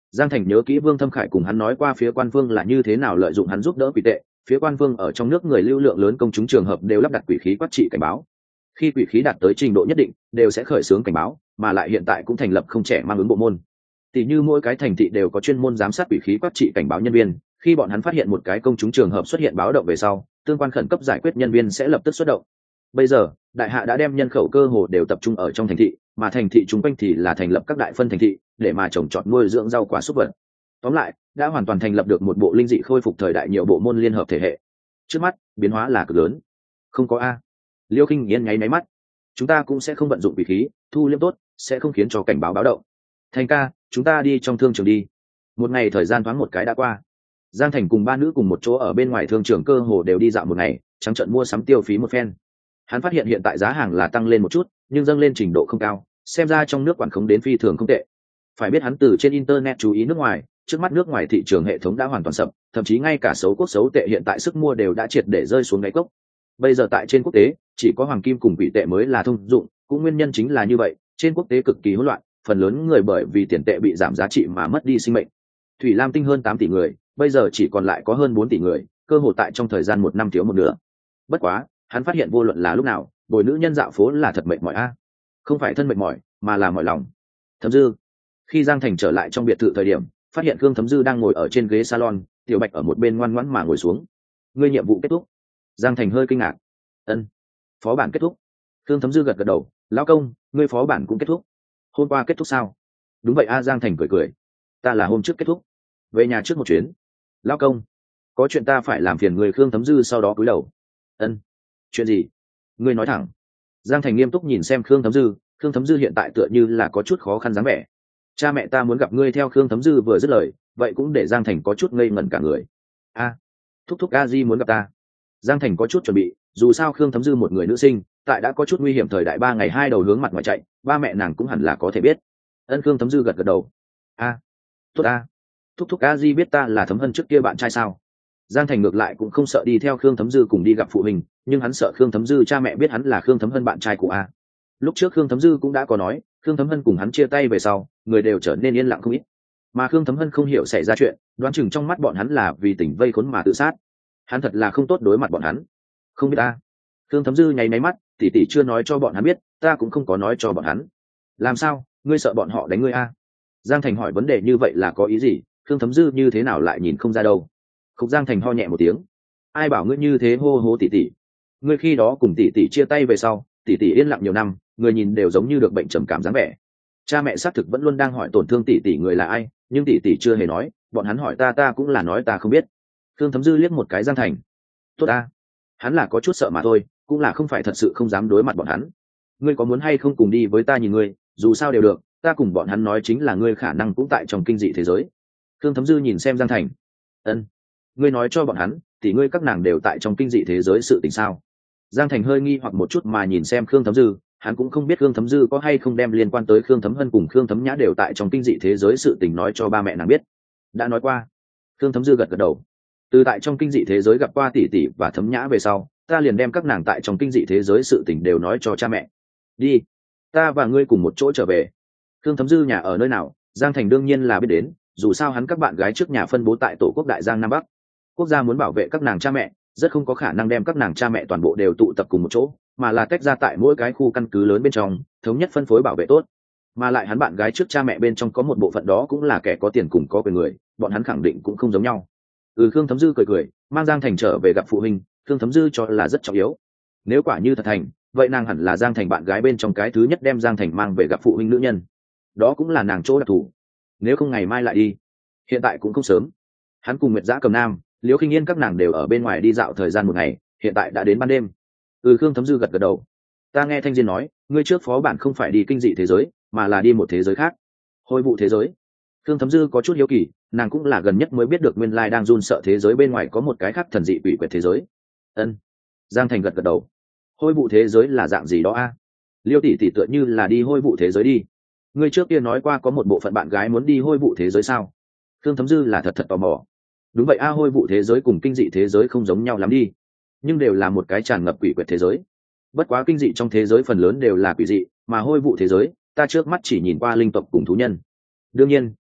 Giang Thành nhớ kỹ Vương Thâm Khải cùng hắn nói qua phía quan vương là như thế nào lợi dụng hắn giúp đỡ quỷ tệ, phía quan vương ở trong nước người lưu lượng lớn công chúng trường hợp đều lắp đặt quỷ khí quát trị cảnh báo. Khi quỷ khí đạt tới trình độ nhất định, đều sẽ khởi xướng cảnh báo, mà lại hiện tại cũng thành lập không trẻ mang ứng bộ môn. Tỷ như mỗi cái thành thị đều có chuyên môn giám sát quỷ khí quát trị cảnh báo nhân viên, khi bọn hắn phát hiện một cái công chúng trường hợp xuất hiện báo động về sau, tương quan khẩn cấp giải quyết nhân viên sẽ lập tức xuất động. Bây giờ, đại hạ đã đem nhân khẩu cơ hồ đều tập trung ở trong thành thị, mà thành thị chung quanh thì là thành lập các đại phân thành thị để mà trồng trọt nuôi dưỡng rau quả súc vật. Tóm lại, đã hoàn toàn thành lập được một bộ linh dị khôi phục thời đại nhiều bộ môn liên hợp thể hệ. Trước mắt, biến hóa là cực lớn. Không có a. Liêu Khinh Yên nháy máy mắt. Chúng ta cũng sẽ không vận dụng quỷ khí, thu liêm tốt, sẽ không khiến cho cảnh báo báo động. Thành ca, chúng ta đi trong thương trường đi. Một ngày thời gian thoáng một cái đã qua. Giang Thành cùng ba nữ cùng một chỗ ở bên ngoài thương trường cơ hồ đều đi dạo một ngày, trắng trợn mua sắm tiêu phí một phen. Hắn phát hiện hiện tại giá hàng là tăng lên một chút, nhưng dâng lên trình độ không cao, xem ra trong nước quản khống đến phi thường không tệ. Phải biết hắn từ trên internet chú ý nước ngoài, trước mắt nước ngoài thị trường hệ thống đã hoàn toàn sập, thậm chí ngay cả xấu quốc xấu tệ hiện tại sức mua đều đã triệt để rơi xuống đáy cốc. Bây giờ tại trên quốc tế, chỉ có hoàng kim cùng quỷ tệ mới là thông dụng, cũng nguyên nhân chính là như vậy, trên quốc tế cực kỳ hỗn loạn, phần lớn người bởi vì tiền tệ bị giảm giá trị mà mất đi sinh mệnh. Thủy Lam tinh hơn tám tỷ người, bây giờ chỉ còn lại có hơn bốn tỷ người, cơ hội tại trong thời gian một năm thiếu một nửa. Bất quá, hắn phát hiện vô luận là lúc nào, bồi nữ nhân dạo phố là thật mệt mỏi a. Không phải thân mệt mỏi, mà là mỏi lòng. Thẩm Dư. Khi Giang Thành trở lại trong biệt thự thời điểm, phát hiện Khương Thẩm Dư đang ngồi ở trên ghế salon, Tiểu Bạch ở một bên ngoan ngoãn mà ngồi xuống. Ngươi nhiệm vụ kết thúc. Giang Thành hơi kinh ngạc. Ân. Phó bản kết thúc. Khương Thẩm Dư gật gật đầu. Lão công, ngươi phó bản cũng kết thúc. Hôm qua kết thúc sao? Đúng vậy a. Giang Thành cười cười. Ta là hôm trước kết thúc. Về nhà trước một chuyến. Lão công, có chuyện ta phải làm phiền người. Khương Thẩm Dư sau đó cúi đầu. Ân. Chuyện gì? Ngươi nói thẳng. Giang Thành nghiêm túc nhìn xem Khương Thẩm Dư. Khương Thẩm Dư hiện tại tựa như là có chút khó khăn dáng vẻ. Cha mẹ ta muốn gặp ngươi. Theo Khương Thẩm Dư vừa dứt lời, vậy cũng để Giang Thành có chút ngây ngẩn cả người. A, thúc thúc a di muốn gặp ta. Giang Thành có chút chuẩn bị, dù sao Khương Thẩm Dư một người nữ sinh, tại đã có chút nguy hiểm thời đại ba ngày hai đầu hướng mặt ngoài chạy, ba mẹ nàng cũng hẳn là có thể biết. Ân. Khương Thẩm Dư gật gật đầu. A, tốt a. Thúc thúc a di biết ta là Thấm Hân trước kia bạn trai sao? Giang Thành ngược lại cũng không sợ đi theo Khương Thẩm Dư cùng đi gặp phụ huynh, nhưng hắn sợ Khương Thẩm Dư cha mẹ biết hắn là Khương Thấm Hân bạn trai của a. Lúc trước Khương Thẩm Dư cũng đã có nói, Khương Thấm Hân cùng hắn chia tay về sau, người đều trở nên yên lặng không ít. Mà Khương Thấm Hân không hiểu xảy ra chuyện, đoán chừng trong mắt bọn hắn là vì tình vây khốn mà tự sát. Hắn thật là không tốt đối mặt bọn hắn. Không biết ta. Khương Thấm Dư nháy máy mắt, tỷ tỷ chưa nói cho bọn hắn biết, ta cũng không có nói cho bọn hắn. Làm sao, ngươi sợ bọn họ đánh ngươi a? Giang Thành hỏi vấn đề như vậy là có ý gì? Khương Thấm Dư như thế nào lại nhìn không ra đâu. Khúc Giang Thành ho nhẹ một tiếng. Ai bảo ngươi như thế hô hô tỷ tỷ? Ngươi khi đó cùng tỷ tỷ chia tay về sau, tỷ tỷ yên lặng nhiều năm, người nhìn đều giống như được bệnh trầm cảm dáng vẻ. Cha mẹ xác thực vẫn luôn đang hỏi tổn thương tỷ tỷ người là ai, nhưng tỷ tỷ chưa hề nói, bọn hắn hỏi ta ta cũng là nói ta không biết. Khương Thấm Dư liếc một cái Giang Thành. Tốt ta, hắn là có chút sợ mà thôi, cũng là không phải thật sự không dám đối mặt bọn hắn. Ngươi có muốn hay không cùng đi với ta nhìn ngươi, dù sao đều được, ta cùng bọn hắn nói chính là ngươi khả năng cũng tại trong kinh dị thế giới. Khương Thấm Dư nhìn xem Giang Thành. Ân. Ngươi nói cho bọn hắn, tỷ ngươi các nàng đều tại trong kinh dị thế giới sự tình sao? Giang Thành hơi nghi hoặc một chút mà nhìn xem Khương Thấm Dư, hắn cũng không biết Khương Thấm Dư có hay không đem liên quan tới Khương Thấm Hân cùng Khương Thấm Nhã đều tại trong kinh dị thế giới sự tình nói cho ba mẹ nàng biết. Đã nói qua. Khương Thấm Dư gật gật đầu. Từ tại trong kinh dị thế giới gặp qua tỷ tỷ và Thấm Nhã về sau, ta liền đem các nàng tại trong kinh dị thế giới sự tình đều nói cho cha mẹ. Đi, ta và ngươi cùng một chỗ trở về. Khương Thấm Dư nhà ở nơi nào, Giang Thành đương nhiên là biết đến, dù sao hắn các bạn gái trước nhà phân bố tại tổ quốc Đại Giang Nam Bắc. Quốc gia muốn bảo vệ các nàng cha mẹ, rất không có khả năng đem các nàng cha mẹ toàn bộ đều tụ tập cùng một chỗ, mà là tách ra tại mỗi cái khu căn cứ lớn bên trong, thống nhất phân phối bảo vệ tốt. Mà lại hắn bạn gái trước cha mẹ bên trong có một bộ phận đó cũng là kẻ có tiền cùng có quyền người, bọn hắn khẳng định cũng không giống nhau. Ừ. Khương Thấm Dư cười cười, mang Giang Thành trở về gặp phụ huynh, Khương Thấm Dư cho là rất trọng yếu. Nếu quả như thật thành, vậy nàng hẳn là Giang Thành bạn gái bên trong cái thứ nhất đem Giang Thành mang về gặp phụ huynh nữ nhân. Đó cũng là nàng chỗ đặc thù. Nếu không ngày mai lại đi, hiện tại cũng không sớm. Hắn cùng Nguyệt Dã Cầm Nam, Liễu Khinh Yên các nàng đều ở bên ngoài đi dạo thời gian một ngày, hiện tại đã đến ban đêm. Ừ. Khương Thấm Dư gật gật đầu. Ta nghe Thanh Diên nói, ngươi trước phó bản không phải đi kinh dị thế giới, mà là đi một thế giới khác. Hôi vụ thế giới. Khương Thấm Dư có chút hiếu kỳ, nàng cũng là gần nhất mới biết được nguyên lai đang run sợ thế giới bên ngoài có một cái khác thần dị quỷ quyệt thế giới. Ân. Giang Thành gật gật đầu. Hôi vụ thế giới là dạng gì đó a? Liêu tỷ tỷ tựa như là đi hôi vụ thế giới đi. Ngươi trước kia nói qua có một bộ phận bạn gái muốn đi hôi vụ thế giới sao? Khương Thấm Dư là thật thật tò mò. Đúng vậy a, hôi vụ thế giới cùng kinh dị thế giới không giống nhau lắm đi, nhưng đều là một cái tràn ngập quỷ quyệt thế giới. Bất quá kinh dị trong thế giới phần lớn đều là quỷ dị, mà hôi vụ thế giới ta trước mắt chỉ nhìn qua linh tộc cùng thú nhân. Đương nhiên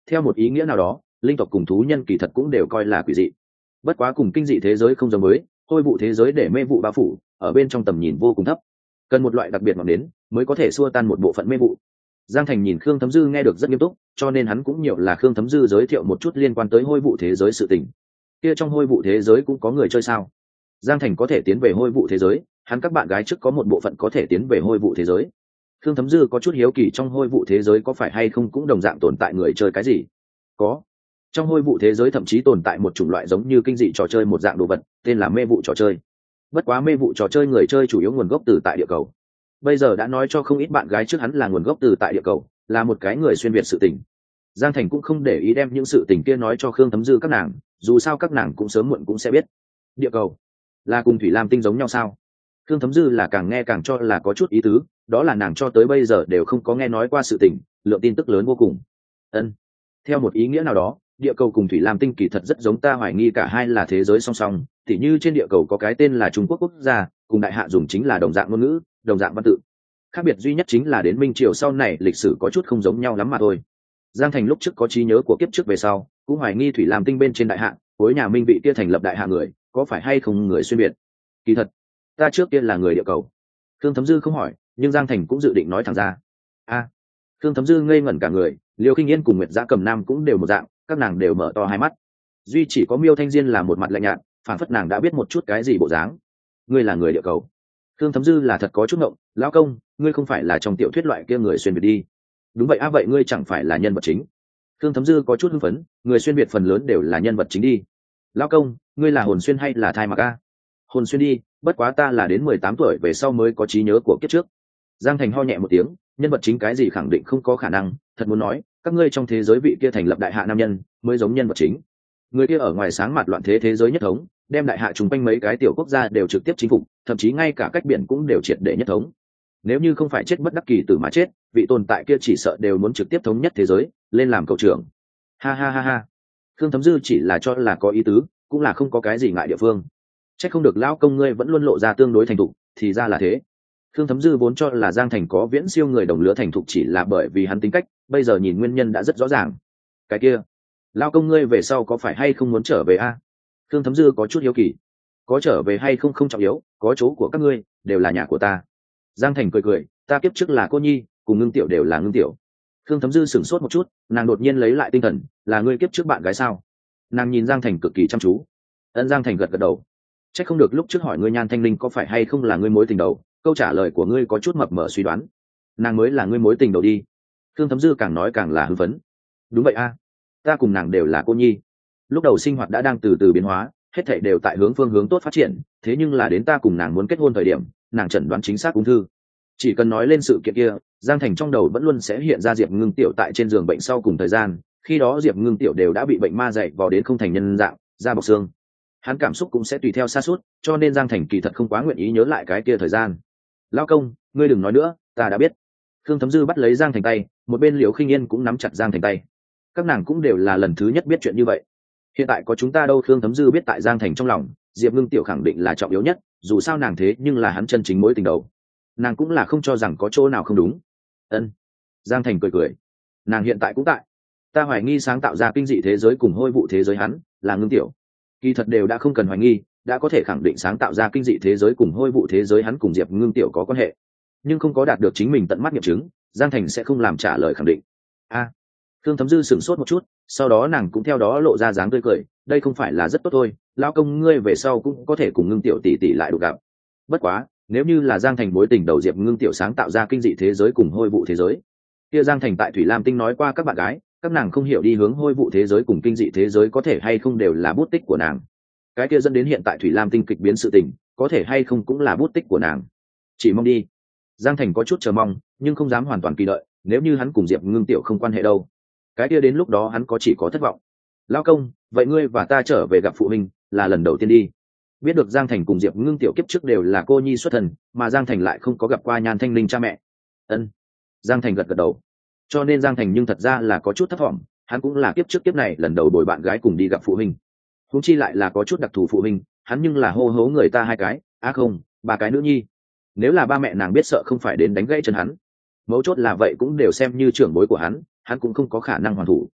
theo một ý nghĩa nào đó linh tộc cùng thú nhân kỳ thật cũng đều coi là quỷ dị, bất quá cùng kinh dị thế giới không giống với hôi vụ thế giới để mê vụ bao phủ ở bên trong tầm nhìn vô cùng thấp, cần một loại đặc biệt ngọn đến mới có thể xua tan một bộ phận mê vụ. Giang Thành nhìn Khương Thấm Dư nghe được rất nghiêm túc, cho nên hắn cũng nhiều là Khương Thấm Dư giới thiệu một chút liên quan tới hôi vụ thế giới sự tình. Kia trong hôi vụ thế giới cũng có người chơi sao? Giang Thành có thể tiến về hôi vụ thế giới, hắn các bạn gái trước có một bộ phận có thể tiến về hôi vụ thế giới. Khương Thấm Dư có chút hiếu kỳ trong hôi vụ thế giới có phải hay không cũng đồng dạng tồn tại người chơi cái gì? Có. Trong hôi vụ thế giới thậm chí tồn tại một chủng loại giống như kinh dị trò chơi một dạng đồ vật, tên là mê vụ trò chơi. Bất quá mê vụ trò chơi người chơi chủ yếu nguồn gốc từ tại địa cầu. Bây giờ đã nói cho không ít bạn gái trước hắn là nguồn gốc từ tại địa cầu, là một cái người xuyên việt sự tình. Giang Thành cũng không để ý đem những sự tình kia nói cho Khương Thấm Dư các nàng, dù sao các nàng cũng sớm muộn cũng sẽ biết. Địa cầu là cùng Thủy Lam Tinh giống nhau sao? Khương Thấm Dư là càng nghe càng cho là có chút ý tứ, đó là nàng cho tới bây giờ đều không có nghe nói qua sự tình, lượng tin tức lớn vô cùng. Ân, theo một ý nghĩa nào đó, địa cầu cùng Thủy Lam Tinh kỳ thật rất giống, ta hoài nghi cả hai là thế giới song song, tỉ như trên địa cầu có cái tên là Trung Quốc quốc gia, cùng đại hạ dùng chính là đồng dạng ngôn ngữ, đồng dạng văn tự. Khác biệt duy nhất chính là đến minh triều sau này lịch sử có chút không giống nhau lắm mà thôi. Giang Thành lúc trước có trí nhớ của kiếp trước về sau, cũng hoài nghi Thủy Lam Tinh bên trên đại hạ, cuối nhà Minh vị kia thành lập đại hạ người, có phải hay không người xuyên việt. Kỳ thật, ta trước kia là người địa cầu. Khương Thấm Dư không hỏi, nhưng Giang Thành cũng dự định nói thẳng ra. A, à, Khương Thấm Dư ngây ngẩn cả người, Liêu Kinh Yên cùng Nguyệt Giã Cầm Nam cũng đều một dạng, các nàng đều mở to hai mắt. Duy chỉ có Miêu Thanh Diên là một mặt lạnh nhạt, phản phất nàng đã biết một chút cái gì bộ dáng. Ngươi là người địa cầu? Khương Thấm Dư là thật có chút ngộng, lão công, ngươi không phải là trong tiểu thuyết loại kia người xuyên việt đi? Đúng vậy a, à, vậy ngươi chẳng phải là nhân vật chính? Khương Thấm Dư có chút hưng phấn, người xuyên việt phần lớn đều là nhân vật chính đi. Lão công, ngươi là hồn xuyên hay là thai mặc a? Hồn xuyên đi, bất quá ta là đến mười tám tuổi về sau mới có trí nhớ của kiếp trước. Giang Thành ho nhẹ một tiếng, nhân vật chính cái gì khẳng định không có khả năng, thật muốn nói, các ngươi trong thế giới vị kia thành lập đại hạ nam nhân mới giống nhân vật chính. Người kia ở ngoài sáng mặt loạn thế thế giới nhất thống, đem đại hạ trùng quanh mấy cái tiểu quốc gia đều trực tiếp chính phục, thậm chí ngay cả cách biển cũng đều triệt để nhất thống. Nếu như không phải chết bất đắc kỳ tử mà chết, vị tồn tại kia chỉ sợ đều muốn trực tiếp thống nhất thế giới, lên làm cầu trưởng. Ha ha ha ha. Khương Thấm Dư chỉ là cho là có ý tứ, cũng là không có cái gì ngại địa phương. Chắc không được lão công ngươi vẫn luôn lộ ra tương đối thành thục, thì ra là thế. Khương Thấm Dư vốn cho là Giang Thành có viễn siêu người đồng lứa thành thục chỉ là bởi vì hắn tính cách, bây giờ nhìn nguyên nhân đã rất rõ ràng. Cái kia, lão công ngươi về sau có phải hay không muốn trở về a? À? Khương Thấm Dư có chút hiếu kỳ. Có trở về hay không không trọng yếu, có chỗ của các ngươi, đều là nhà của ta. Giang Thành cười cười, ta kiếp trước là cô nhi, cùng Ngưng Tiểu đều là Ngưng Tiểu. Khương Thấm Dư sửng sốt một chút, nàng đột nhiên lấy lại tinh thần, là ngươi kiếp trước bạn gái sao? Nàng nhìn Giang Thành cực kỳ chăm chú. Ân, Giang Thành gật gật đầu. Chắc không được lúc trước hỏi ngươi Nhan Thanh Linh có phải hay không là ngươi mối tình đầu, câu trả lời của ngươi có chút mập mờ suy đoán. Nàng mới là ngươi mối tình đầu đi. Khương Thấm Dư càng nói càng là hưng phấn. Đúng vậy a, à. Ta cùng nàng đều là cô nhi. Lúc đầu sinh hoạt đã đang từ từ biến hóa, hết thảy đều tại hướng phương hướng tốt phát triển, thế nhưng là đến ta cùng nàng muốn kết hôn thời điểm, nàng chẩn đoán chính xác ung thư. Chỉ cần nói lên sự kiện kia, Giang Thành trong đầu vẫn luôn sẽ hiện ra Diệp Ngưng Tiểu tại trên giường bệnh sau cùng thời gian, khi đó Diệp Ngưng Tiểu đều đã bị bệnh ma dày vò đến không thành nhân dạng, da bọc xương. Hắn cảm xúc cũng sẽ tùy theo sa sút, cho nên Giang Thành kỳ thật không quá nguyện ý nhớ lại cái kia thời gian. Lão công, ngươi đừng nói nữa, ta đã biết. Khương Thấm Dư bắt lấy Giang Thành tay, một bên Liễu Khinh Yên cũng nắm chặt Giang Thành tay. Các nàng cũng đều là lần thứ nhất biết chuyện như vậy. Hiện tại có chúng ta đâu? Khương Thấm Dư biết tại Giang Thành trong lòng, Diệp Ngưng Tiểu khẳng định là trọng yếu nhất, dù sao nàng thế nhưng là hắn chân chính mối tình đầu. Nàng cũng là không cho rằng có chỗ nào không đúng. Ân. Giang Thành cười cười. Nàng hiện tại cũng tại. Ta hoài nghi sáng tạo ra kinh dị thế giới cùng hôi vụ thế giới hắn là Ngưng Tiểu. Kỳ thật đều đã không cần hoài nghi, đã có thể khẳng định sáng tạo ra kinh dị thế giới cùng hôi vụ thế giới hắn cùng Diệp Ngưng Tiểu có quan hệ, nhưng không có đạt được chính mình tận mắt nghiệm chứng, Giang Thành sẽ không làm trả lời khẳng định. A, à, Khương Thấm Dư sửng sốt một chút, sau đó nàng cũng theo đó lộ ra dáng tươi cười, đây không phải là rất tốt thôi, lão công ngươi về sau cũng có thể cùng Ngưng Tiểu tỷ tỷ lại được gặp. Bất quá, nếu như là Giang Thành mối tình đầu Diệp Ngưng Tiểu sáng tạo ra kinh dị thế giới cùng hôi vụ thế giới, kia Giang Thành tại Thủy Lam Tinh nói qua các bạn gái, các nàng không hiểu đi hướng hôi vụ thế giới cùng kinh dị thế giới có thể hay không đều là bút tích của nàng. Cái kia dẫn đến hiện tại Thủy Lam Tinh kịch biến sự tình, có thể hay không cũng là bút tích của nàng. Chỉ mong đi. Giang Thành có chút chờ mong, nhưng không dám hoàn toàn kỳ đợi, nếu như hắn cùng Diệp Ngưng Tiểu không quan hệ đâu, cái kia đến lúc đó hắn có chỉ có thất vọng. Lão công, vậy ngươi và ta trở về gặp phụ huynh là lần đầu tiên đi. Biết được Giang Thành cùng Diệp Ngưng Tiểu kiếp trước đều là cô nhi xuất thân, mà Giang Thành lại không có gặp qua Nhan Thanh Linh cha mẹ. Ân. Giang Thành gật gật đầu. Cho nên Giang Thành nhưng thật ra là có chút thất vọng, hắn cũng là kiếp trước kiếp này lần đầu bồi bạn gái cùng đi gặp phụ huynh. Huống chi lại là có chút đặc thù phụ huynh, hắn nhưng là hô hố người ta hai cái, à không, ba cái nữ nhi. Nếu là ba mẹ nàng biết sợ không phải đến đánh gãy chân hắn. Mấu chốt là vậy cũng đều xem như trưởng bối của hắn, hắn cũng không có khả năng hoàn thủ.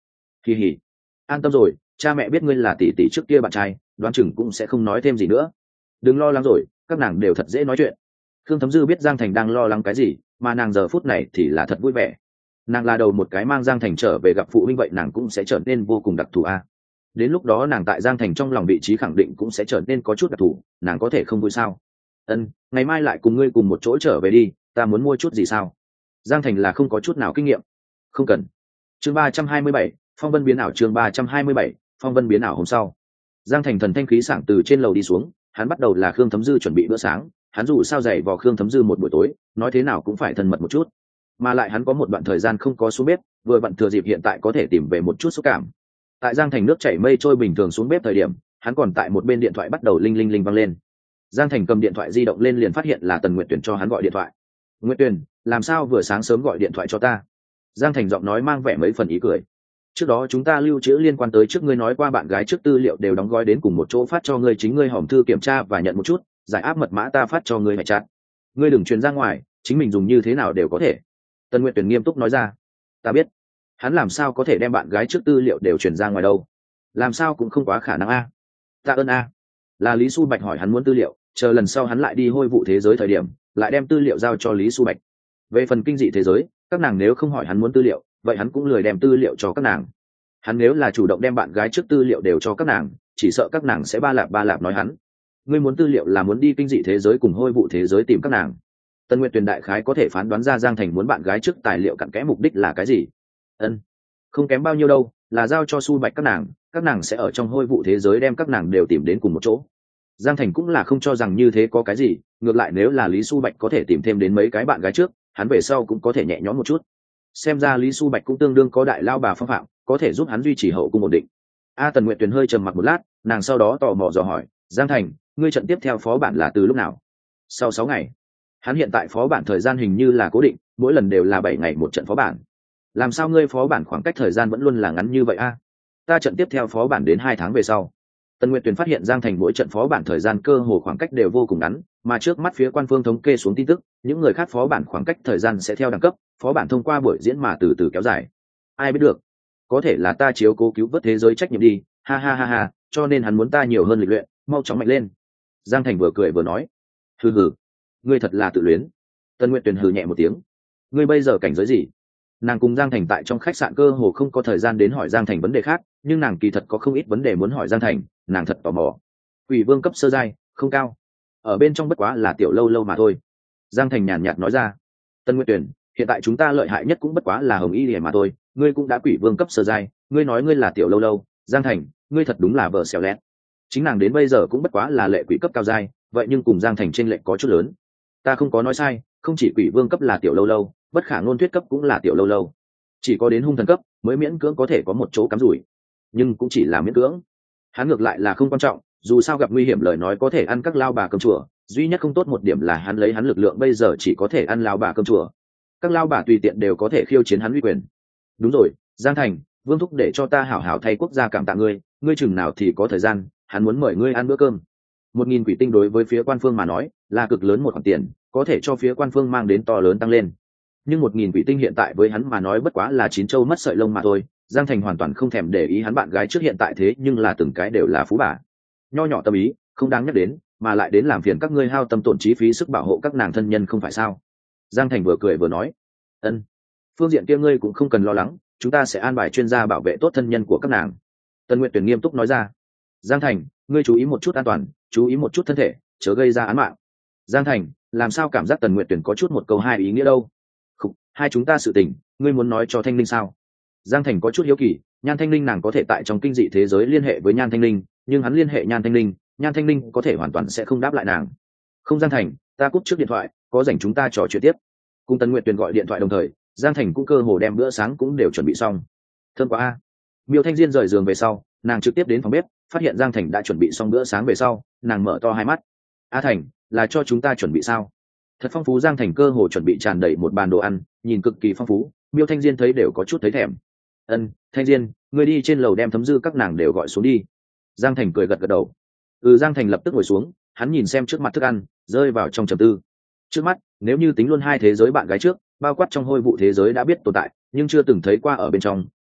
kỳ hỉ, an tâm rồi, cha mẹ biết ngươi là tỷ tỷ trước kia bạn trai, đoán chừng cũng sẽ không nói thêm gì nữa. Đừng lo lắng rồi, các nàng đều thật dễ nói chuyện. Khương Thấm Dư biết Giang Thành đang lo lắng cái gì, mà nàng giờ phút này thì là thật vui vẻ. Nàng là đầu một cái mang Giang Thành trở về gặp phụ huynh, vậy nàng cũng sẽ trở nên vô cùng đặc thù a. Đến lúc đó nàng tại Giang Thành trong lòng vị trí khẳng định cũng sẽ trở nên có chút đặc thù, nàng có thể không vui sao? Ân, ngày mai lại cùng ngươi cùng một chỗ trở về đi, ta muốn mua chút gì sao? Giang Thành là không có chút nào kinh nghiệm. Không cần. Chương ba trăm hai mươi bảy, phong vân biến ảo. Chương ba trăm hai mươi bảy, phong vân biến ảo. Hôm sau, Giang Thành thần thanh khí sảng từ trên lầu đi xuống, hắn bắt đầu là Khương Thấm Dư chuẩn bị bữa sáng. Hắn dù sao dày vò Khương Thấm Dư một buổi tối, nói thế nào cũng phải thân mật một chút, mà lại hắn có một đoạn thời gian không có xuống bếp, vừa vặn thừa dịp hiện tại có thể tìm về một chút xúc cảm. Tại Giang Thành nước chảy mây trôi bình thường xuống bếp thời điểm, hắn còn tại một bên điện thoại bắt đầu linh linh linh vang lên. Giang Thành cầm điện thoại di động lên liền phát hiện là Tần Nguyệt Tuyển cho hắn gọi điện thoại. Nguyệt Tuyển, làm sao vừa sáng sớm gọi điện thoại cho ta? Giang Thành giọng nói mang vẻ mấy phần ý cười. Trước đó chúng ta lưu trữ liên quan tới trước ngươi nói qua bạn gái trước tư liệu đều đóng gói đến cùng một chỗ phát cho ngươi, chính ngươi hòm thư kiểm tra và nhận một chút, giải áp mật mã ta phát cho ngươi mẹ chặt. Ngươi đừng truyền ra ngoài, chính mình dùng như thế nào đều có thể. Tần Nguyệt Tuyển nghiêm túc nói ra. Ta biết. Hắn làm sao có thể đem bạn gái trước tư liệu đều truyền ra ngoài đâu? Làm sao cũng không quá khả năng a. Tạ ơn a. Là Lý Xu Bạch hỏi hắn muốn tư liệu, chờ lần sau hắn lại đi hôi vụ thế giới thời điểm, lại đem tư liệu giao cho Lý Xu Bạch. Về phần kinh dị thế giới, các nàng nếu không hỏi hắn muốn tư liệu, vậy hắn cũng lười đem tư liệu cho các nàng. Hắn nếu là chủ động đem bạn gái trước tư liệu đều cho các nàng, chỉ sợ các nàng sẽ ba lạp ba lạp nói hắn. Ngươi muốn tư liệu là muốn đi kinh dị thế giới cùng hôi vụ thế giới tìm các nàng. Tân Nguyệt Tuyền đại khái có thể phán đoán ra Giang Thành muốn bạn gái trước tài liệu cặn kẽ mục đích là cái gì. Ân, không kém bao nhiêu đâu, là giao cho Xu Bạch các nàng, các nàng sẽ ở trong hôi vụ thế giới đem các nàng đều tìm đến cùng một chỗ. Giang Thành cũng là không cho rằng như thế có cái gì, ngược lại nếu là Lý Xu Bạch có thể tìm thêm đến mấy cái bạn gái trước, hắn về sau cũng có thể nhẹ nhõm một chút. Xem ra Lý Xu Bạch cũng tương đương có đại lao bà phong phạm, có thể giúp hắn duy trì hậu cung ổn định. A Tần Nguyệt Tuyền hơi trầm mặc một lát, nàng sau đó tò mò dò hỏi, Giang Thành, ngươi trận tiếp theo phó bản là từ lúc nào? Sau sáu ngày. Hắn hiện tại phó bản thời gian hình như là cố định, mỗi lần đều là bảy ngày một trận phó bản. Làm sao ngươi phó bản khoảng cách thời gian vẫn luôn là ngắn như vậy a? Ta trận tiếp theo phó bản đến hai tháng về sau. Tần Nguyệt Tuyền phát hiện Giang Thành mỗi trận phó bản thời gian cơ hồ khoảng cách đều vô cùng ngắn, mà trước mắt phía quan phương thống kê xuống tin tức, những người khác phó bản khoảng cách thời gian sẽ theo đẳng cấp, phó bản thông qua buổi diễn mà từ từ kéo dài. Ai biết được? Có thể là ta chiếu cố cứu vớt thế giới trách nhiệm đi, ha ha ha ha, cho nên hắn muốn ta nhiều hơn lịch luyện, mau chóng mạnh lên. Giang Thành vừa cười vừa nói, hừ hừ, ngươi thật là tự luyến. Tần Nguyệt Tuyền hừ nhẹ một tiếng, ngươi bây giờ cảnh giới gì? Nàng cùng Giang Thành tại trong khách sạn cơ hồ không có thời gian đến hỏi Giang Thành vấn đề khác, nhưng nàng kỳ thật có không ít vấn đề muốn hỏi Giang Thành, nàng thật tò mò. Quỷ vương cấp sơ giai, không cao, ở bên trong bất quá là tiểu lâu lâu mà thôi. Giang Thành nhàn nhạt nói ra. Tân Nguyệt Tuyển, hiện tại chúng ta lợi hại nhất cũng bất quá là hồng y lìa mà thôi, ngươi cũng đã quỷ vương cấp sơ giai, ngươi nói ngươi là tiểu lâu lâu. Giang Thành, ngươi thật đúng là vợ xẻo lét. Chính nàng đến bây giờ cũng bất quá là lệ quỷ cấp cao giai, vậy nhưng cùng Giang Thành trên lệnh có chút lớn. Ta không có nói sai, không chỉ quỷ vương cấp là tiểu lâu lâu, bất khả ngôn thuyết cấp cũng là tiểu lâu lâu, chỉ có đến hung thần cấp mới miễn cưỡng có thể có một chỗ cắm rủi, nhưng cũng chỉ là miễn cưỡng. Hắn ngược lại là không quan trọng, dù sao gặp nguy hiểm lời nói có thể ăn các lao bà cơm chùa, duy nhất không tốt một điểm là hắn lấy hắn lực lượng bây giờ chỉ có thể ăn lao bà cơm chùa, các lao bà tùy tiện đều có thể khiêu chiến hắn uy quyền. Đúng rồi, Giang Thành, Vương thúc để cho ta hảo hảo thay quốc gia cảm tạ ngươi, ngươi chừng nào thì có thời gian, hắn muốn mời ngươi ăn bữa cơm. Một nghìn quỷ tinh đối với phía quan phương mà nói là cực lớn một khoản tiền, có thể cho phía quan phương mang đến to lớn tăng lên, nhưng một nghìn quỷ tinh hiện tại với hắn mà nói bất quá là chín châu mất sợi lông mà thôi. Giang Thành hoàn toàn không thèm để ý hắn bạn gái trước hiện tại thế nhưng là từng cái đều là phú bà, nho nhỏ tâm ý không đáng nhắc đến, mà lại đến làm phiền các ngươi hao tâm tổn chi phí sức bảo hộ các nàng thân nhân không phải sao? Giang Thành vừa cười vừa nói, ân, phương diện kia ngươi cũng không cần lo lắng, chúng ta sẽ an bài chuyên gia bảo vệ tốt thân nhân của các nàng. Tân Nguyệt Tuyển nghiêm túc nói ra. Giang Thành, ngươi chú ý một chút an toàn, chú ý một chút thân thể, chớ gây ra án mạng. Giang Thành, làm sao cảm giác Tần Nguyệt Tuyển có chút một câu hai ý nghĩa đâu? Không, hai chúng ta sự tình, ngươi muốn nói cho Thanh Linh sao? Giang Thành có chút hiếu kỳ, Nhan Thanh Linh nàng có thể tại trong kinh dị thế giới liên hệ với Nhan Thanh Linh, nhưng hắn liên hệ Nhan Thanh Linh, Nhan Thanh Linh có thể hoàn toàn sẽ không đáp lại nàng. Không, Giang Thành, ta cúp trước điện thoại, có rảnh chúng ta trò chuyện tiếp. Cùng Tần Nguyệt Tuyền gọi điện thoại đồng thời, Giang Thành cũng cơ hồ đem bữa sáng cũng đều chuẩn bị xong. Thơm quá a. Miêu Thanh Diên rời giường về sau, nàng trực tiếp đến phòng bếp, phát hiện Giang Thành đã chuẩn bị xong bữa sáng về sau, nàng mở to hai mắt. A Thành, là cho chúng ta chuẩn bị sao? Thật phong phú. Giang Thành cơ hồ chuẩn bị tràn đầy một bàn đồ ăn, nhìn cực kỳ phong phú. Miêu Thanh Diên thấy đều có chút thấy thèm. Ân, Thanh Diên, ngươi đi trên lầu đem Thấm Dư các nàng đều gọi xuống đi. Giang Thành cười gật gật đầu. Ừ, Giang Thành lập tức ngồi xuống, hắn nhìn xem trước mặt thức ăn, rơi vào trong trầm tư. Trước mắt, nếu như tính luôn hai thế giới bạn gái trước, bao quát trong hôi vụ thế giới đã biết tồn tại, nhưng chưa từng thấy qua ở bên trong,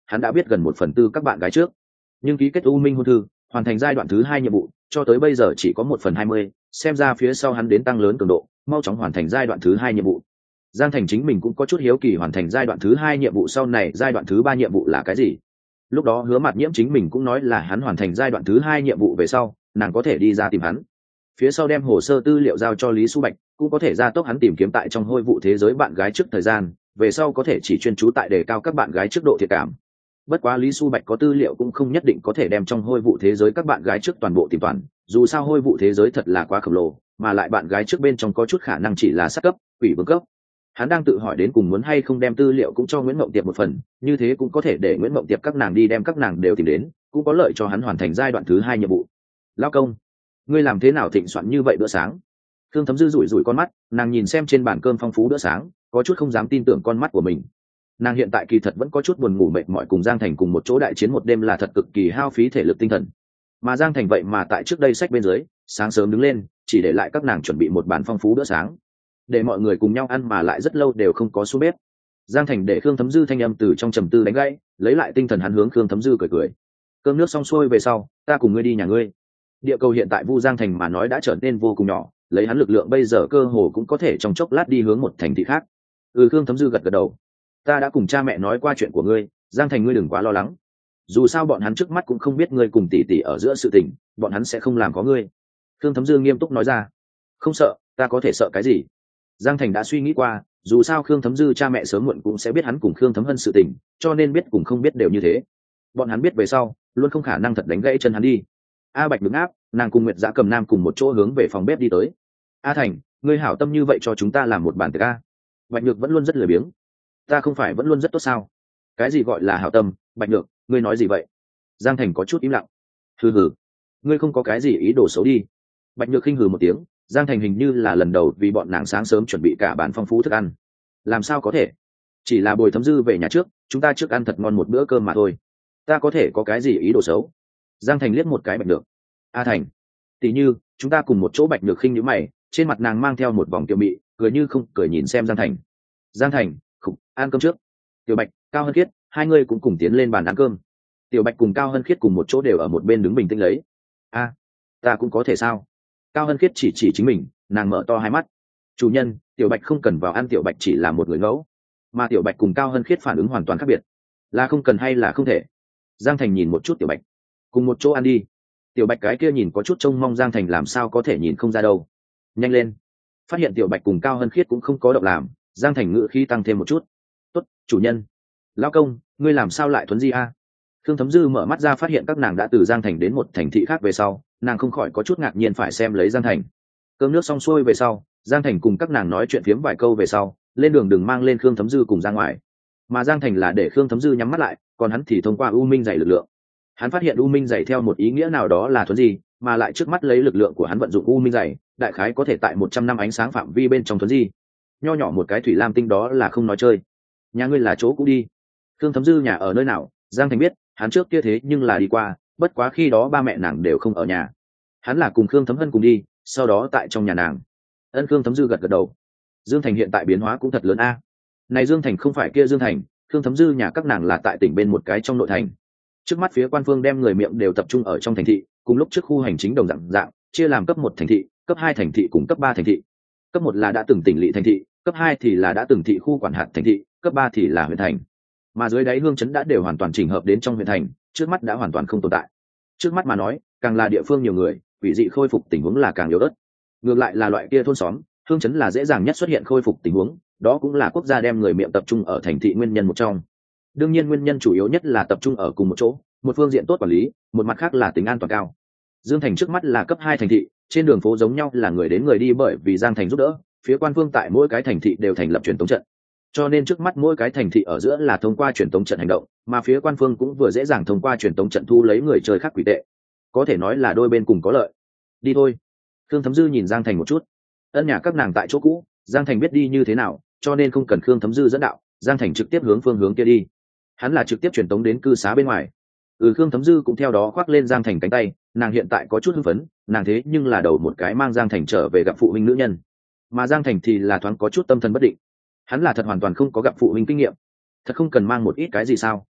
hắn đã biết gần một phần tư các bạn gái trước, nhưng ký kết u minh hôn thư hoàn thành giai đoạn thứ hai nhiệm vụ cho tới bây giờ chỉ có một phần hai mươi, xem ra phía sau hắn đến tăng lớn cường độ, mau chóng hoàn thành giai đoạn thứ hai nhiệm vụ. Giang Thành chính mình cũng có chút hiếu kỳ hoàn thành giai đoạn thứ hai nhiệm vụ sau này giai đoạn thứ ba nhiệm vụ là cái gì. Lúc đó Hứa Mạt Nhiễm chính mình cũng nói là hắn hoàn thành giai đoạn thứ hai nhiệm vụ về sau nàng có thể đi ra tìm hắn, phía sau đem hồ sơ tư liệu giao cho Lý Xu Bạch cũng có thể gia tốc hắn tìm kiếm tại trong hôi vụ thế giới bạn gái trước thời gian, về sau có thể chỉ chuyên chú tại đề cao các bạn gái trước độ thiện cảm. Bất quá Lý Xu Bạch có tư liệu cũng không nhất định có thể đem trong hôi vụ thế giới các bạn gái trước toàn bộ tìm toàn, dù sao hôi vụ thế giới thật là quá khổng lồ, mà lại bạn gái trước bên trong có chút khả năng chỉ là sát cấp, quỷ vương cấp. Hắn đang tự hỏi đến cùng muốn hay không đem tư liệu cũng cho Nguyễn Mộng Tiệp một phần, như thế cũng có thể để Nguyễn Mộng Tiệp các nàng đi đem các nàng đều tìm đến, cũng có lợi cho hắn hoàn thành giai đoạn thứ hai nhiệm vụ. Lão công, ngươi làm thế nào thịnh soạn như vậy bữa sáng? Thương Thấm Dư rủi rủi con mắt, nàng nhìn xem trên bàn cơm phong phú bữa sáng, có chút không dám tin tưởng con mắt của mình. Nàng hiện tại kỳ thật vẫn có chút buồn ngủ mệt mỏi, cùng Giang Thành cùng một chỗ đại chiến một đêm là thật cực kỳ hao phí thể lực tinh thần. Mà Giang Thành vậy mà tại trước đây sách bên dưới, sáng sớm đứng lên, chỉ để lại các nàng chuẩn bị một bàn phong phú bữa sáng, để mọi người cùng nhau ăn mà lại rất lâu đều không có xuống bếp. Giang Thành để Khương Thấm Dư thanh âm từ trong trầm tư đánh gãy, lấy lại tinh thần hắn hướng Khương Thấm Dư cười cười. Cơm nước xong xuôi về sau, ta cùng ngươi đi nhà ngươi. Địa cầu hiện tại Vu Giang Thành mà nói đã trở nên vô cùng nhỏ, lấy hắn lực lượng bây giờ cơ hồ cũng có thể trong chốc lát đi hướng một thành thị khác. Ừ, Khương Thấm Dư gật gật đầu. Ta đã cùng cha mẹ nói qua chuyện của ngươi, Giang Thành ngươi đừng quá lo lắng. Dù sao bọn hắn trước mắt cũng không biết ngươi cùng tỷ tỷ ở giữa sự tình, bọn hắn sẽ không làm có ngươi. Khương Thấm Dư nghiêm túc nói ra. Không sợ, ta có thể sợ cái gì? Giang Thành đã suy nghĩ qua, dù sao Khương Thấm Dư cha mẹ sớm muộn cũng sẽ biết hắn cùng Khương Thấm Hân sự tình, cho nên biết cùng không biết đều như thế. Bọn hắn biết về sau, luôn không khả năng thật đánh gãy chân hắn đi. A Bạch đứng áp, nàng cùng Nguyệt Dã Cầm Nam cùng một chỗ hướng về phòng bếp đi tới. A Thành, ngươi hảo tâm như vậy cho chúng ta làm một bàn tiệc a. Bạch Nhược vẫn luôn rất lười biếng. Ta không phải vẫn luôn rất tốt sao? Cái gì gọi là hảo tâm? Bạch Nhược, ngươi nói gì vậy? Giang Thành có chút im lặng. Hừ hừ, ngươi không có cái gì ý đồ xấu đi. Bạch Nhược khinh hừ một tiếng. Giang Thành hình như là lần đầu vì bọn nàng sáng sớm chuẩn bị cả bàn phong phú thức ăn. Làm sao có thể? Chỉ là Bồi Thấm Dư về nhà trước, chúng ta trước ăn thật ngon một bữa cơm mà thôi. Ta có thể có cái gì ý đồ xấu? Giang Thành liếc một cái Bạch Nhược. A Thành, tỷ như chúng ta cùng một chỗ. Bạch Nhược khinh nhíu mày, trên mặt nàng mang theo một vòng kiều mị, cười như không cười nhìn xem Giang Thành. Giang Thành, khục, ăn cơm trước. Tiểu Bạch, Cao Hân Khiết, hai người cũng cùng tiến lên bàn ăn cơm. Tiểu Bạch cùng Cao Hân Khiết cùng một chỗ đều ở một bên đứng bình tĩnh lấy. A, ta cũng có thể sao? Cao Hân Khiết chỉ chỉ chính mình, nàng mở to hai mắt. Chủ nhân, Tiểu Bạch không cần vào ăn. Tiểu Bạch chỉ là một người ngẫu, mà Tiểu Bạch cùng Cao Hân Khiết phản ứng hoàn toàn khác biệt. Là không cần hay là không thể? Giang Thành nhìn một chút Tiểu Bạch. Cùng một chỗ ăn đi. Tiểu Bạch cái kia nhìn có chút trông mong, Giang Thành làm sao có thể nhìn không ra đâu. Nhanh lên. Phát hiện Tiểu Bạch cùng Cao Hân Khiết cũng không có động làm, Giang Thành ngữ khí tăng thêm một chút. Tốt, chủ nhân. Lão công, ngươi làm sao lại thuấn di a? Khương Thấm Dư mở mắt ra phát hiện các nàng đã từ Giang Thành đến một thành thị khác về sau, nàng không khỏi có chút ngạc nhiên phải xem lấy Giang Thành. Cơm nước xong xuôi về sau, Giang Thành cùng các nàng nói chuyện phiếm vài câu về sau, lên đường đừng mang lên Khương Thấm Dư cùng ra ngoài. Mà Giang Thành là để Khương Thấm Dư nhắm mắt lại, còn hắn thì thông qua U Minh dày lực lượng. Hắn phát hiện U Minh dày theo một ý nghĩa nào đó là thuấn di, mà lại trước mắt lấy lực lượng của hắn vận dụng U Minh dày, đại khái có thể tại một trăm năm ánh sáng phạm vi bên trong thuấn di. Nho nhỏ một cái thủy lam tinh đó là không nói chơi. Nhà ngươi là chỗ cũ đi. Khương Thấm Dư nhà ở nơi nào? Giang Thành biết, hắn trước kia thế nhưng là đi qua, bất quá khi đó ba mẹ nàng đều không ở nhà. Hắn là cùng Khương Thấm Hân cùng đi, sau đó tại trong nhà nàng. Ân. Khương Thấm Dư gật gật đầu. Dương Thành hiện tại biến hóa cũng thật lớn a. Này Dương Thành không phải kia Dương Thành, Khương Thấm Dư nhà các nàng là tại tỉnh bên một cái trong nội thành. Trước mắt phía quan phương đem người miệng đều tập trung ở trong thành thị, cùng lúc trước khu hành chính đồng dạng dạng, chia làm cấp một thành thị, cấp hai thành thị cùng cấp ba thành thị. Cấp một là đã từng tỉnh lỵ thành thị, cấp hai thì là đã từng thị khu quản hạt thành thị, cấp ba thì là huyện thành. Mà dưới đáy hương chấn đã đều hoàn toàn chỉnh hợp đến trong huyện thành, trước mắt đã hoàn toàn không tồn tại. Trước mắt mà nói, càng là địa phương nhiều người, quỷ dị khôi phục tình huống là càng yếu ớt. Ngược lại là loại kia thôn xóm, hương chấn là dễ dàng nhất xuất hiện khôi phục tình huống, đó cũng là quốc gia đem người miệng tập trung ở thành thị nguyên nhân một trong. Đương nhiên nguyên nhân chủ yếu nhất là tập trung ở cùng một chỗ, một phương diện tốt quản lý, một mặt khác là tính an toàn cao. Dương Thành trước mắt là cấp hai thành thị, trên đường phố giống nhau là người đến người đi, bởi vì Giang Thành giúp đỡ, phía quan phương tại mỗi cái thành thị đều thành lập truyền tống trận. Cho nên trước mắt mỗi cái thành thị ở giữa là thông qua truyền tống trận hành động, mà phía quan phương cũng vừa dễ dàng thông qua truyền tống trận thu lấy người chơi khác quỷ tệ. Có thể nói là đôi bên cùng có lợi. Đi thôi. Khương Thấm Dư nhìn Giang Thành một chút. Ân nhà các nàng tại chỗ cũ, Giang Thành biết đi như thế nào, cho nên không cần Khương Thấm Dư dẫn đạo, Giang Thành trực tiếp hướng phương hướng kia đi. Hắn là trực tiếp truyền tống đến cư xá bên ngoài. Ừ, Khương Thấm Dư cũng theo đó khoác lên Giang Thành cánh tay, nàng hiện tại có chút hưng phấn, nàng thế nhưng là đầu một cái mang Giang Thành trở về gặp phụ huynh nữ nhân. Mà Giang Thành thì là thoáng có chút tâm thần bất định. Hắn là thật hoàn toàn không có gặp phụ huynh kinh nghiệm, thật không cần mang một ít cái gì sao?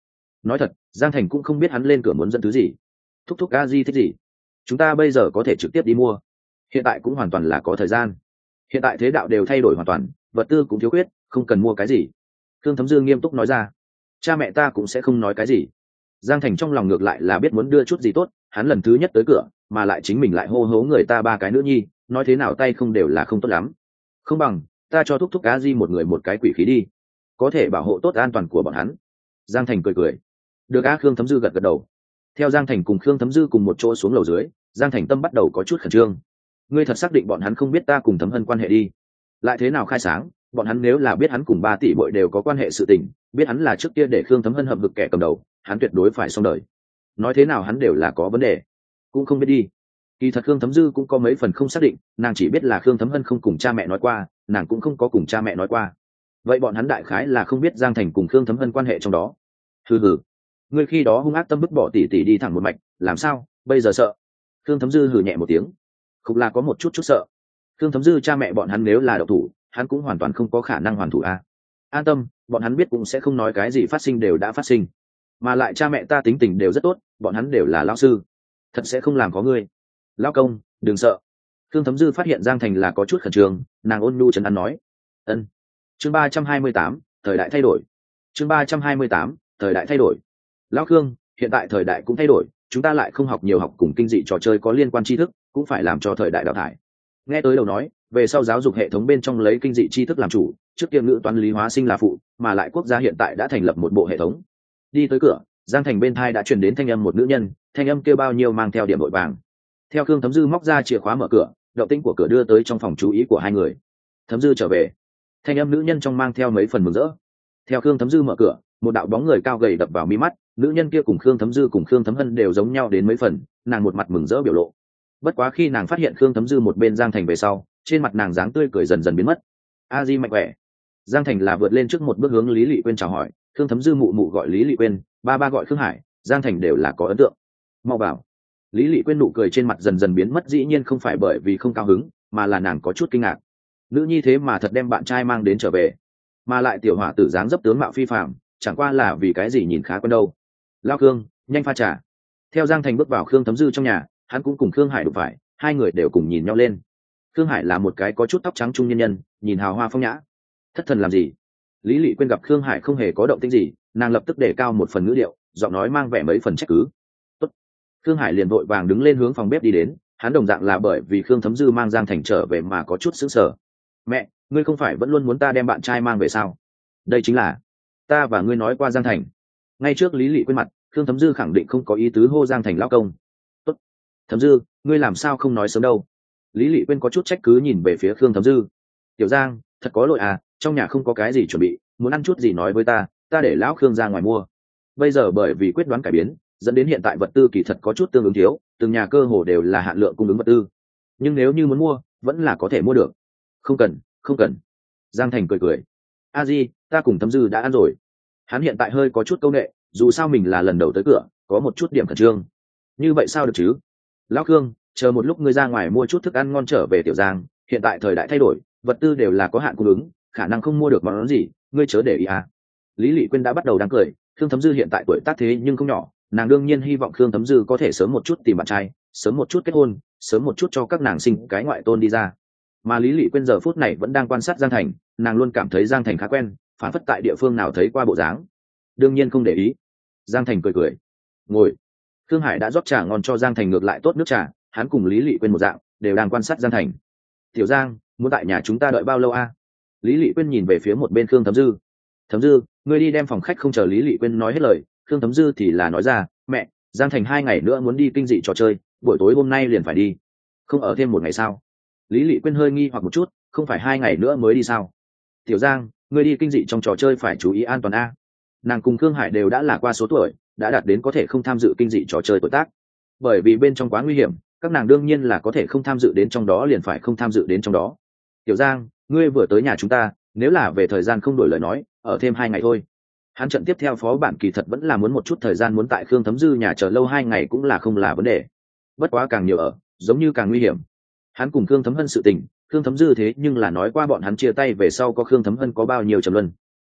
nói thật giang thành cũng không biết hắn lên cửa muốn dẫn thứ gì. Thúc thúc a di thích gì chúng ta bây giờ có thể trực tiếp đi mua, hiện tại cũng hoàn toàn là có thời gian. Hiện tại thế đạo đều thay đổi hoàn toàn, vật tư cũng thiếu khuyết, không cần mua cái gì. Thương Thấm Dư nghiêm túc nói ra. Cha mẹ ta cũng sẽ không nói cái gì. Giang Thành trong lòng ngược lại là biết muốn đưa chút gì tốt, hắn lần thứ nhất tới cửa mà lại chính mình lại hô hố người ta ba cái nữ nhi, nói thế nào tay không đều là không tốt lắm. Không bằng ta cho thúc thúc a di một người một cái quỷ khí đi, có thể bảo hộ tốt an toàn của bọn hắn. Giang Thành cười cười. Được a. Khương Thấm Dư gật gật đầu. Theo Giang Thành cùng Khương Thấm Dư cùng một chỗ xuống lầu dưới, Giang Thành tâm bắt đầu có chút khẩn trương. Ngươi thật xác định bọn hắn không biết ta cùng Thấm Hân quan hệ đi? Lại thế nào khai sáng, bọn hắn nếu là biết hắn cùng ba tỷ bội đều có quan hệ sự tình, biết hắn là trước kia để Khương Thấm Hân hậm hực kẻ cầm đầu, hắn tuyệt đối phải xong đời. Nói thế nào hắn đều là có vấn đề, cũng không biết đi. Kỳ thật Khương Thấm Dư cũng có mấy phần không xác định, nàng chỉ biết là Khương Thấm Hân không cùng cha mẹ nói qua, nàng cũng không có cùng cha mẹ nói qua. Vậy bọn hắn đại khái là không biết Giang Thành cùng Khương Thấm Hân quan hệ trong đó. Hừ hừ, ngươi khi đó hung ác tâm bức bỏ tỷ tỷ đi thẳng một mạch, làm sao bây giờ sợ? Khương Thấm Dư hừ nhẹ một tiếng. Không là có một chút chút sợ. Khương Thấm Dư cha mẹ bọn hắn nếu là độc thủ, hắn cũng hoàn toàn không có khả năng hoàn thủ a. An tâm, bọn hắn biết cũng sẽ không nói cái gì phát sinh đều đã phát sinh, mà lại cha mẹ ta tính tình đều rất tốt, bọn hắn đều là lão sư, thật sẽ không làm có ngươi. Lão công đừng sợ. Khương Thấm Dư phát hiện Giang Thành là có chút khẩn trương, nàng ôn nhu trấn an nói. Ân. Chương ba trăm hai mươi tám, thời đại thay đổi. Chương ba trăm hai mươi tám, thời đại thay đổi. Lão Khương, hiện tại thời đại cũng thay đổi, chúng ta lại không học nhiều học cùng kinh dị trò chơi có liên quan tri thức, cũng phải làm cho thời đại đào thải. Nghe tới đầu nói, về sau giáo dục hệ thống bên trong lấy kinh dị tri thức làm chủ, trước kia ngữ toán lý hóa sinh là phụ, mà lại quốc gia hiện tại đã thành lập một bộ hệ thống. Đi tới cửa, Giang Thành bên thai đã truyền đến thanh âm một nữ nhân, thanh âm kêu bao nhiêu mang theo điểm vội vàng. Theo Khương Thấm Dư móc ra chìa khóa mở cửa, động tĩnh của cửa đưa tới trong phòng chú ý của hai người. Thấm Dư trở về. Thanh âm nữ nhân trong mang theo mấy phần mừng rỡ. Theo Khương Thấm Dư mở cửa, một đạo bóng người cao gầy đập vào mi mắt, nữ nhân kia cùng Khương Thấm Dư cùng Khương Thấm Hân đều giống nhau đến mấy phần, nàng một mặt mừng rỡ biểu lộ. Bất quá khi nàng phát hiện Khương Thấm Dư một bên Giang Thành về sau, trên mặt nàng dáng tươi cười dần dần biến mất. A Di mạnh khỏe. Giang Thành là vượt lên trước một bước hướng Lý Lệ Quyên chào hỏi, Khương Thấm Dư mụ mụ gọi Lý Lệ Quyên, ba ba gọi Khương Hải, Giang Thành đều là có ấn tượng. Mau vào. Lý Lệ Quyên nụ cười trên mặt dần dần biến mất, dĩ nhiên không phải bởi vì không cao hứng, mà là nàng có chút kinh ngạc. Nữ nhi thế mà thật đem bạn trai mang đến trở về, mà lại tiểu hỏa tử dáng dấp tướng mạo phi phàm, chẳng qua là vì cái gì nhìn khá quen đâu. Lao Khương, nhanh pha trà. Theo Giang Thành bước vào Khương Thấm Dư trong nhà, hắn cũng cùng Khương Hải đụng phải, hai người đều cùng nhìn nhau lên. Khương Hải là một cái có chút tóc trắng trung nhân nhân, nhìn hào hoa phong nhã. Thất thần làm gì? Lý Lệ Quyên gặp Khương Hải không hề có động tĩnh gì, nàng lập tức đề cao một phần ngữ điệu, giọng nói mang vẻ mấy phần trách cứ. Tốt. Khương Hải liền vội vàng đứng lên hướng phòng bếp đi đến, hắn đồng dạng là bởi vì Khương Thấm Dư mang Giang Thành trở về mà có chút sững sờ. Mẹ, ngươi không phải vẫn luôn muốn ta đem bạn trai mang về sao? Đây chính là ta và ngươi nói qua Giang Thành. Ngay trước Lý Lệ Quyên mặt, Khương Thấm Dư khẳng định không có ý tứ hô Giang Thành lão công. Tốt. Thấm Dư, ngươi làm sao không nói sớm đâu? Lý Lệ Quyên có chút trách cứ nhìn về phía Khương Thấm Dư. Tiểu Giang, thật có lỗi à, trong nhà không có cái gì chuẩn bị, muốn ăn chút gì nói với ta, ta để lão Khương ra ngoài mua. Bây giờ bởi vì quyết đoán cải biến, dẫn đến hiện tại vật tư kỳ thật có chút tương ứng thiếu, từng nhà cơ hồ đều là hạn lượng cung ứng vật tư. Nhưng nếu như muốn mua, vẫn là có thể mua được. Không cần, không cần. Giang Thành cười cười. A Di, ta cùng Thấm Dư đã ăn rồi. Hắn hiện tại hơi có chút câu nệ, dù sao mình là lần đầu tới cửa, có một chút điểm khẩn trương. Như vậy sao được chứ? Lão Khương, chờ một lúc ngươi ra ngoài mua chút thức ăn ngon trở về Tiểu Giang, hiện tại thời đại thay đổi, vật tư đều là có hạn cung ứng, khả năng không mua được món gì, ngươi chớ để ý à. Lý Lệ Quyên đã bắt đầu đang cười, Khương Thấm Dư hiện tại tuổi tác thế nhưng không nhỏ, nàng đương nhiên hy vọng Khương Thấm Dư có thể sớm một chút tìm bạn trai, sớm một chút kết hôn, sớm một chút cho các nàng sinh cái ngoại tôn đi ra. Mà Lý Lệ Quyên giờ phút này vẫn đang quan sát Giang Thành, nàng luôn cảm thấy Giang Thành khá quen, phản phất tại địa phương nào thấy qua bộ dáng. Đương nhiên không để ý. Giang Thành cười cười. Ngồi. Khương Hải đã rót trà ngon cho Giang Thành, ngược lại tốt nước trà, hắn cùng Lý Lệ Quyên một dạng, đều đang quan sát Giang Thành. Tiểu Giang, muốn tại nhà chúng ta đợi bao lâu a? Lý Lệ Quyên nhìn về phía một bên Khương Thấm Dư. Thấm Dư, ngươi đi đem phòng khách không chờ Lý Lệ Quyên nói hết lời, Khương Thấm Dư thì là nói ra, mẹ, Giang Thành hai ngày nữa muốn đi kinh dị trò chơi, buổi tối hôm nay liền phải đi. Không ở thêm một ngày sao? Lý Lệ Quyên hơi nghi hoặc một chút, không phải hai ngày nữa mới đi sao? Tiểu Giang, ngươi đi kinh dị trong trò chơi phải chú ý an toàn a. Nàng cùng Khương Hải đều đã là qua số tuổi, đã đạt đến có thể không tham dự kinh dị trò chơi tuổi tác. Bởi vì bên trong quá nguy hiểm, các nàng đương nhiên là có thể không tham dự đến trong đó liền phải không tham dự đến trong đó. Tiểu Giang, ngươi vừa tới nhà chúng ta, nếu là về thời gian không đổi lời nói, ở thêm hai ngày thôi. Hắn trận tiếp theo phó bản kỳ thật vẫn là muốn một chút thời gian, muốn tại Khương Thấm Dư nhà chờ lâu hai ngày cũng là không là vấn đề. Bất quá càng nhiều ở, giống như càng nguy hiểm. Hắn cùng Khương Thấm Hân sự tình, Khương Thấm Dư thế nhưng là nói qua bọn hắn chia tay về sau có Khương Thấm Hân có bao nhiêu trầm luân.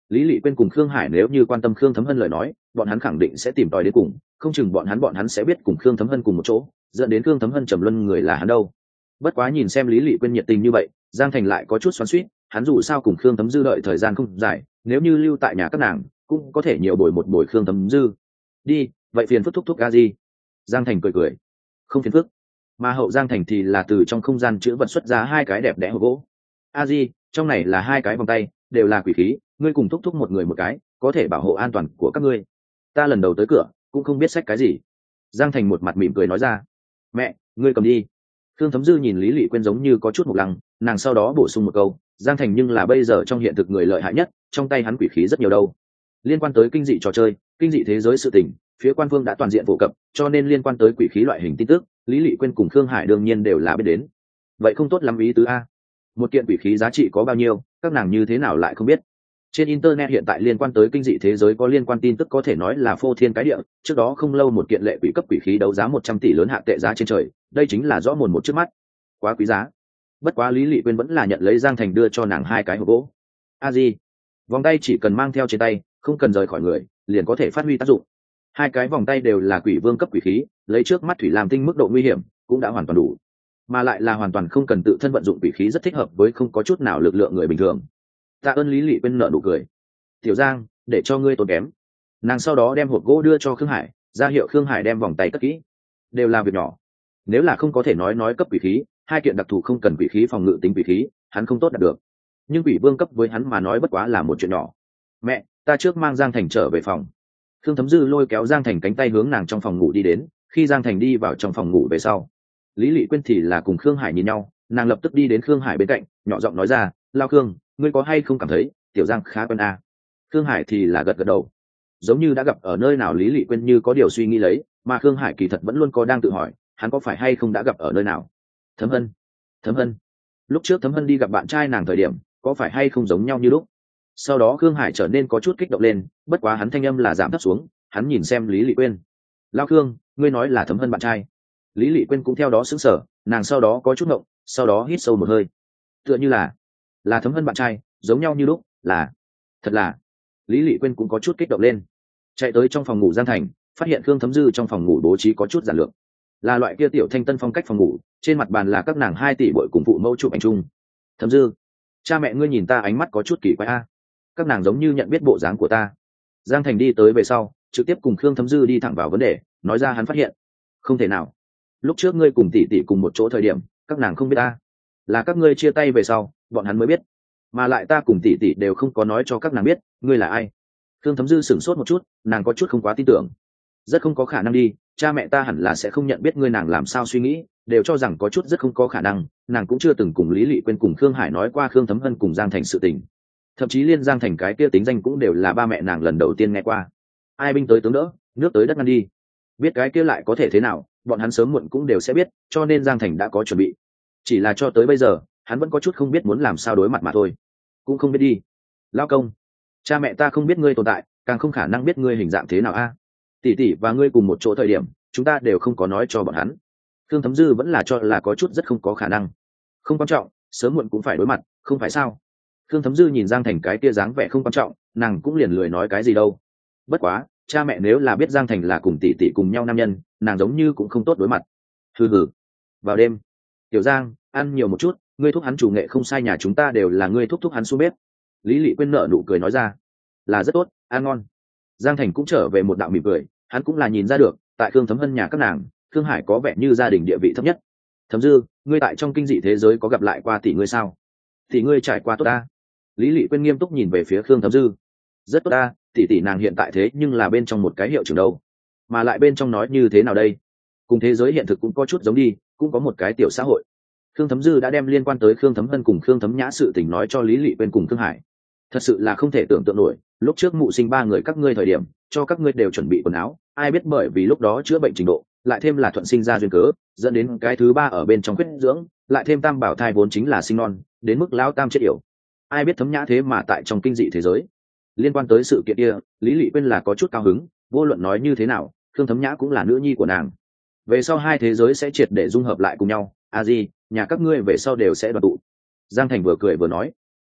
Lý Lệ Quyên cùng Khương Hải nếu như quan tâm Khương Thấm Hân lời nói, bọn hắn khẳng định sẽ tìm tòi đến cùng, không chừng bọn hắn bọn hắn sẽ biết cùng Khương Thấm Hân cùng một chỗ, dẫn đến Khương Thấm Hân trầm luân người là hắn đâu. Bất quá nhìn xem Lý Lệ Quyên nhiệt tình như vậy, Giang Thành lại có chút xoắn xuýt, hắn dù sao cùng Khương Thấm Dư đợi thời gian không dài, nếu như lưu tại nhà các nàng, cũng có thể nhiều bồi một bồi Khương Thấm Dư. Đi, vậy phiền phức thúc thúc a gì? Giang Thành cười cười, không phiền phức. Mà hậu Giang Thành thì là từ trong không gian chứa vật xuất ra hai cái đẹp đẽ hộp gỗ. A di, trong này là hai cái vòng tay, đều là quỷ khí, ngươi cùng thúc thúc một người một cái, có thể bảo hộ an toàn của các ngươi. Ta lần đầu tới cửa, cũng không biết xách cái gì. Giang Thành một mặt mỉm cười nói ra. Mẹ, ngươi cầm đi. Khương Thấm Dư nhìn Lý Lệ Quyên giống như có chút một lăng, nàng sau đó bổ sung một câu, Giang Thành nhưng là bây giờ trong hiện thực người lợi hại nhất, trong tay hắn quỷ khí rất nhiều đâu. Liên quan tới kinh dị trò chơi, kinh dị thế giới sự tình, phía quan phương đã toàn diện phổ cập, cho nên liên quan tới quỷ khí loại hình tin tức, Lý Lệ Quyên cùng Khương Hải đương nhiên đều là biết đến. Vậy không tốt lắm ý tứ a. Một kiện quỷ khí giá trị có bao nhiêu, các nàng như thế nào lại không biết. Trên internet hiện tại liên quan tới kinh dị thế giới có liên quan tin tức có thể nói là phô thiên cái địa, trước đó không lâu một kiện lệ quỷ cấp quỷ khí đấu giá một trăm tỷ lớn hạ tệ giá trên trời, đây chính là rõ mồn một trước mắt. Quá quý giá. Bất quá Lý Lệ Quyên vẫn là nhận lấy Giang Thành đưa cho nàng hai cái hộp gỗ. A gì? Vòng tay chỉ cần mang theo trên tay, không cần rời khỏi người, liền có thể phát huy tác dụng. Hai cái vòng tay đều là quỷ vương cấp quỷ khí, lấy trước mắt thủy làm tinh mức độ nguy hiểm, cũng đã hoàn toàn đủ. Mà lại là hoàn toàn không cần tự thân vận dụng quỷ khí rất thích hợp với không có chút nào lực lượng người bình thường. Tạ ơn Lý Lệ Quyên nở nụ cười. Tiểu Giang, để cho ngươi tốn kém. Nàng sau đó đem hộp gỗ đưa cho Khương Hải, ra hiệu Khương Hải đem vòng tay cất kỹ. Đều là việc nhỏ. Nếu là không có thể nói nói cấp quỷ khí, hai kiện đặc thù không cần quỷ khí phòng ngự tính quỷ khí, hắn không tốt đạt được. Nhưng quỷ vương cấp với hắn mà nói bất quá là một chuyện nhỏ. Mẹ, ta trước mang Giang Thành trở về phòng. Khương Thấm Dư lôi kéo Giang Thành cánh tay hướng nàng trong phòng ngủ đi đến. Khi Giang Thành đi vào trong phòng ngủ về sau, Lý Lệ Quyên thì là cùng Khương Hải nhìn nhau, nàng lập tức đi đến Khương Hải bên cạnh, nhỏ giọng nói ra, lao Khương, ngươi có hay không cảm thấy Tiểu Giang khá quen à? Khương Hải thì là gật gật đầu, giống như đã gặp ở nơi nào. Lý Lệ Quyên như có điều suy nghĩ lấy, mà Khương Hải kỳ thật vẫn luôn có đang tự hỏi, hắn có phải hay không đã gặp ở nơi nào. Thấm Hân, Thấm Hân, lúc trước Thấm Hân đi gặp bạn trai nàng thời điểm, có phải hay không giống nhau như lúc? Sau đó Khương Hải trở nên có chút kích động lên, bất quá hắn thanh âm là giảm thấp xuống, hắn nhìn xem Lý Lệ Quyên. Lao Khương, ngươi nói là Thấm Hân bạn trai? Lý Lệ Quyên cũng theo đó sững sờ, nàng sau đó có chút ngộng, sau đó hít sâu một hơi, tựa như là là Thấm Hân bạn trai, giống nhau như lúc, là thật là. Lý Lệ Quyên cũng có chút kích động lên, chạy tới trong phòng ngủ Giang Thành, phát hiện Khương Thấm Dư trong phòng ngủ bố trí có chút giản lược, là loại kia tiểu thanh tân phong cách phòng ngủ, trên mặt bàn là các nàng hai tỷ bội cùng phụ mẫu chụp ảnh chung. Thấm Dư, cha mẹ ngươi nhìn ta ánh mắt có chút kỳ quái a. Các nàng giống như nhận biết bộ dáng của ta. Giang Thành đi tới về sau, trực tiếp cùng Khương Thấm Dư đi thẳng vào vấn đề, nói ra hắn phát hiện. Không thể nào, lúc trước ngươi cùng tỷ tỷ cùng một chỗ thời điểm, các nàng không biết ta, là các ngươi chia tay về sau, bọn hắn mới biết, mà lại ta cùng tỷ tỷ đều không có nói cho các nàng biết ngươi là ai. Khương Thấm Dư sửng sốt một chút, nàng có chút không quá tin tưởng. Rất không có khả năng đi, cha mẹ ta hẳn là sẽ không nhận biết ngươi. Nàng làm sao suy nghĩ, đều cho rằng có chút rất không có khả năng. Nàng cũng chưa từng cùng Lý Lệ Quyên cùng Khương Hải nói qua Khương Thấm Hân cùng Giang Thành sự tình, thậm chí liên Giang Thành cái kia tính danh cũng đều là ba mẹ nàng lần đầu tiên nghe qua. Ai binh tới tướng đỡ, nước tới đất ngăn đi, biết cái kia lại có thể thế nào, bọn hắn sớm muộn cũng đều sẽ biết, cho nên Giang Thành đã có chuẩn bị. Chỉ là cho tới bây giờ, hắn vẫn có chút không biết muốn làm sao đối mặt mà thôi. Cũng không biết đi. Lao công, cha mẹ ta không biết ngươi tồn tại, càng không khả năng biết ngươi hình dạng thế nào a. Tỷ tỷ và ngươi cùng một chỗ thời điểm, chúng ta đều không có nói cho bọn hắn. Khương Thấm Dư vẫn là cho là có chút rất không có khả năng. Không quan trọng, sớm muộn cũng phải đối mặt, không phải sao? Khương Thấm Dư nhìn Giang Thành cái kia dáng vẻ không quan trọng, nàng cũng liền lười nói cái gì đâu. Bất quá, cha mẹ nếu là biết Giang Thành là cùng tỷ tỷ cùng nhau nam nhân, nàng giống như cũng không tốt đối mặt. Hừ hừ. Vào đêm, Tiểu Giang, ăn nhiều một chút, ngươi thúc hắn chủ nghệ không sai, nhà chúng ta đều là ngươi thúc thúc hắn xuống bếp. Lý Lệ Quyên nở nụ cười nói ra. Là rất tốt, ăn ngon. Giang Thành cũng trở về một đạo mỉm cười, hắn cũng là nhìn ra được, tại Khương Thấm Hân nhà các nàng, Khương Hải có vẻ như gia đình địa vị thấp nhất. Thấm Dư, ngươi tại trong kinh dị thế giới có gặp lại qua tỷ ngươi sao? Tỷ ngươi trải qua tốt ta. Lý Lệ Quyên nghiêm túc nhìn về phía Khương Thấm Dư. Rất tốt ta, tỷ tỷ nàng hiện tại thế nhưng là bên trong một cái hiệu trưởng đâu, mà lại bên trong nói như thế nào đây, cùng thế giới hiện thực cũng có chút giống đi, cũng có một cái tiểu xã hội. Khương Thấm Dư đã đem liên quan tới Khương Thấm Hân cùng Khương Thấm Nhã sự tình nói cho Lý Lệ Quyên cùng Khương Hải. Thật sự là không thể tưởng tượng nổi, lúc trước mụ sinh ba người các ngươi thời điểm, cho các ngươi đều chuẩn bị quần áo, ai biết bởi vì lúc đó chữa bệnh trình độ, lại thêm là thuận sinh ra duyên cớ, dẫn đến cái thứ ba ở bên trong khuyết dưỡng, lại thêm tam bảo thai vốn chính là sinh non, đến mức lão tam chết yểu. Ai biết Thấm Nhã thế mà tại trong kinh dị thế giới. Liên quan tới sự kiện kia, Lý Lệ Quyên là có chút cao hứng, vô luận nói như thế nào, Khương Thấm Nhã cũng là nữ nhi của nàng. Về sau hai thế giới sẽ triệt để dung hợp lại cùng nhau, a di, nhà các ngươi về sau đều sẽ đoàn tụ. Giang Thành vừa cười vừa nói.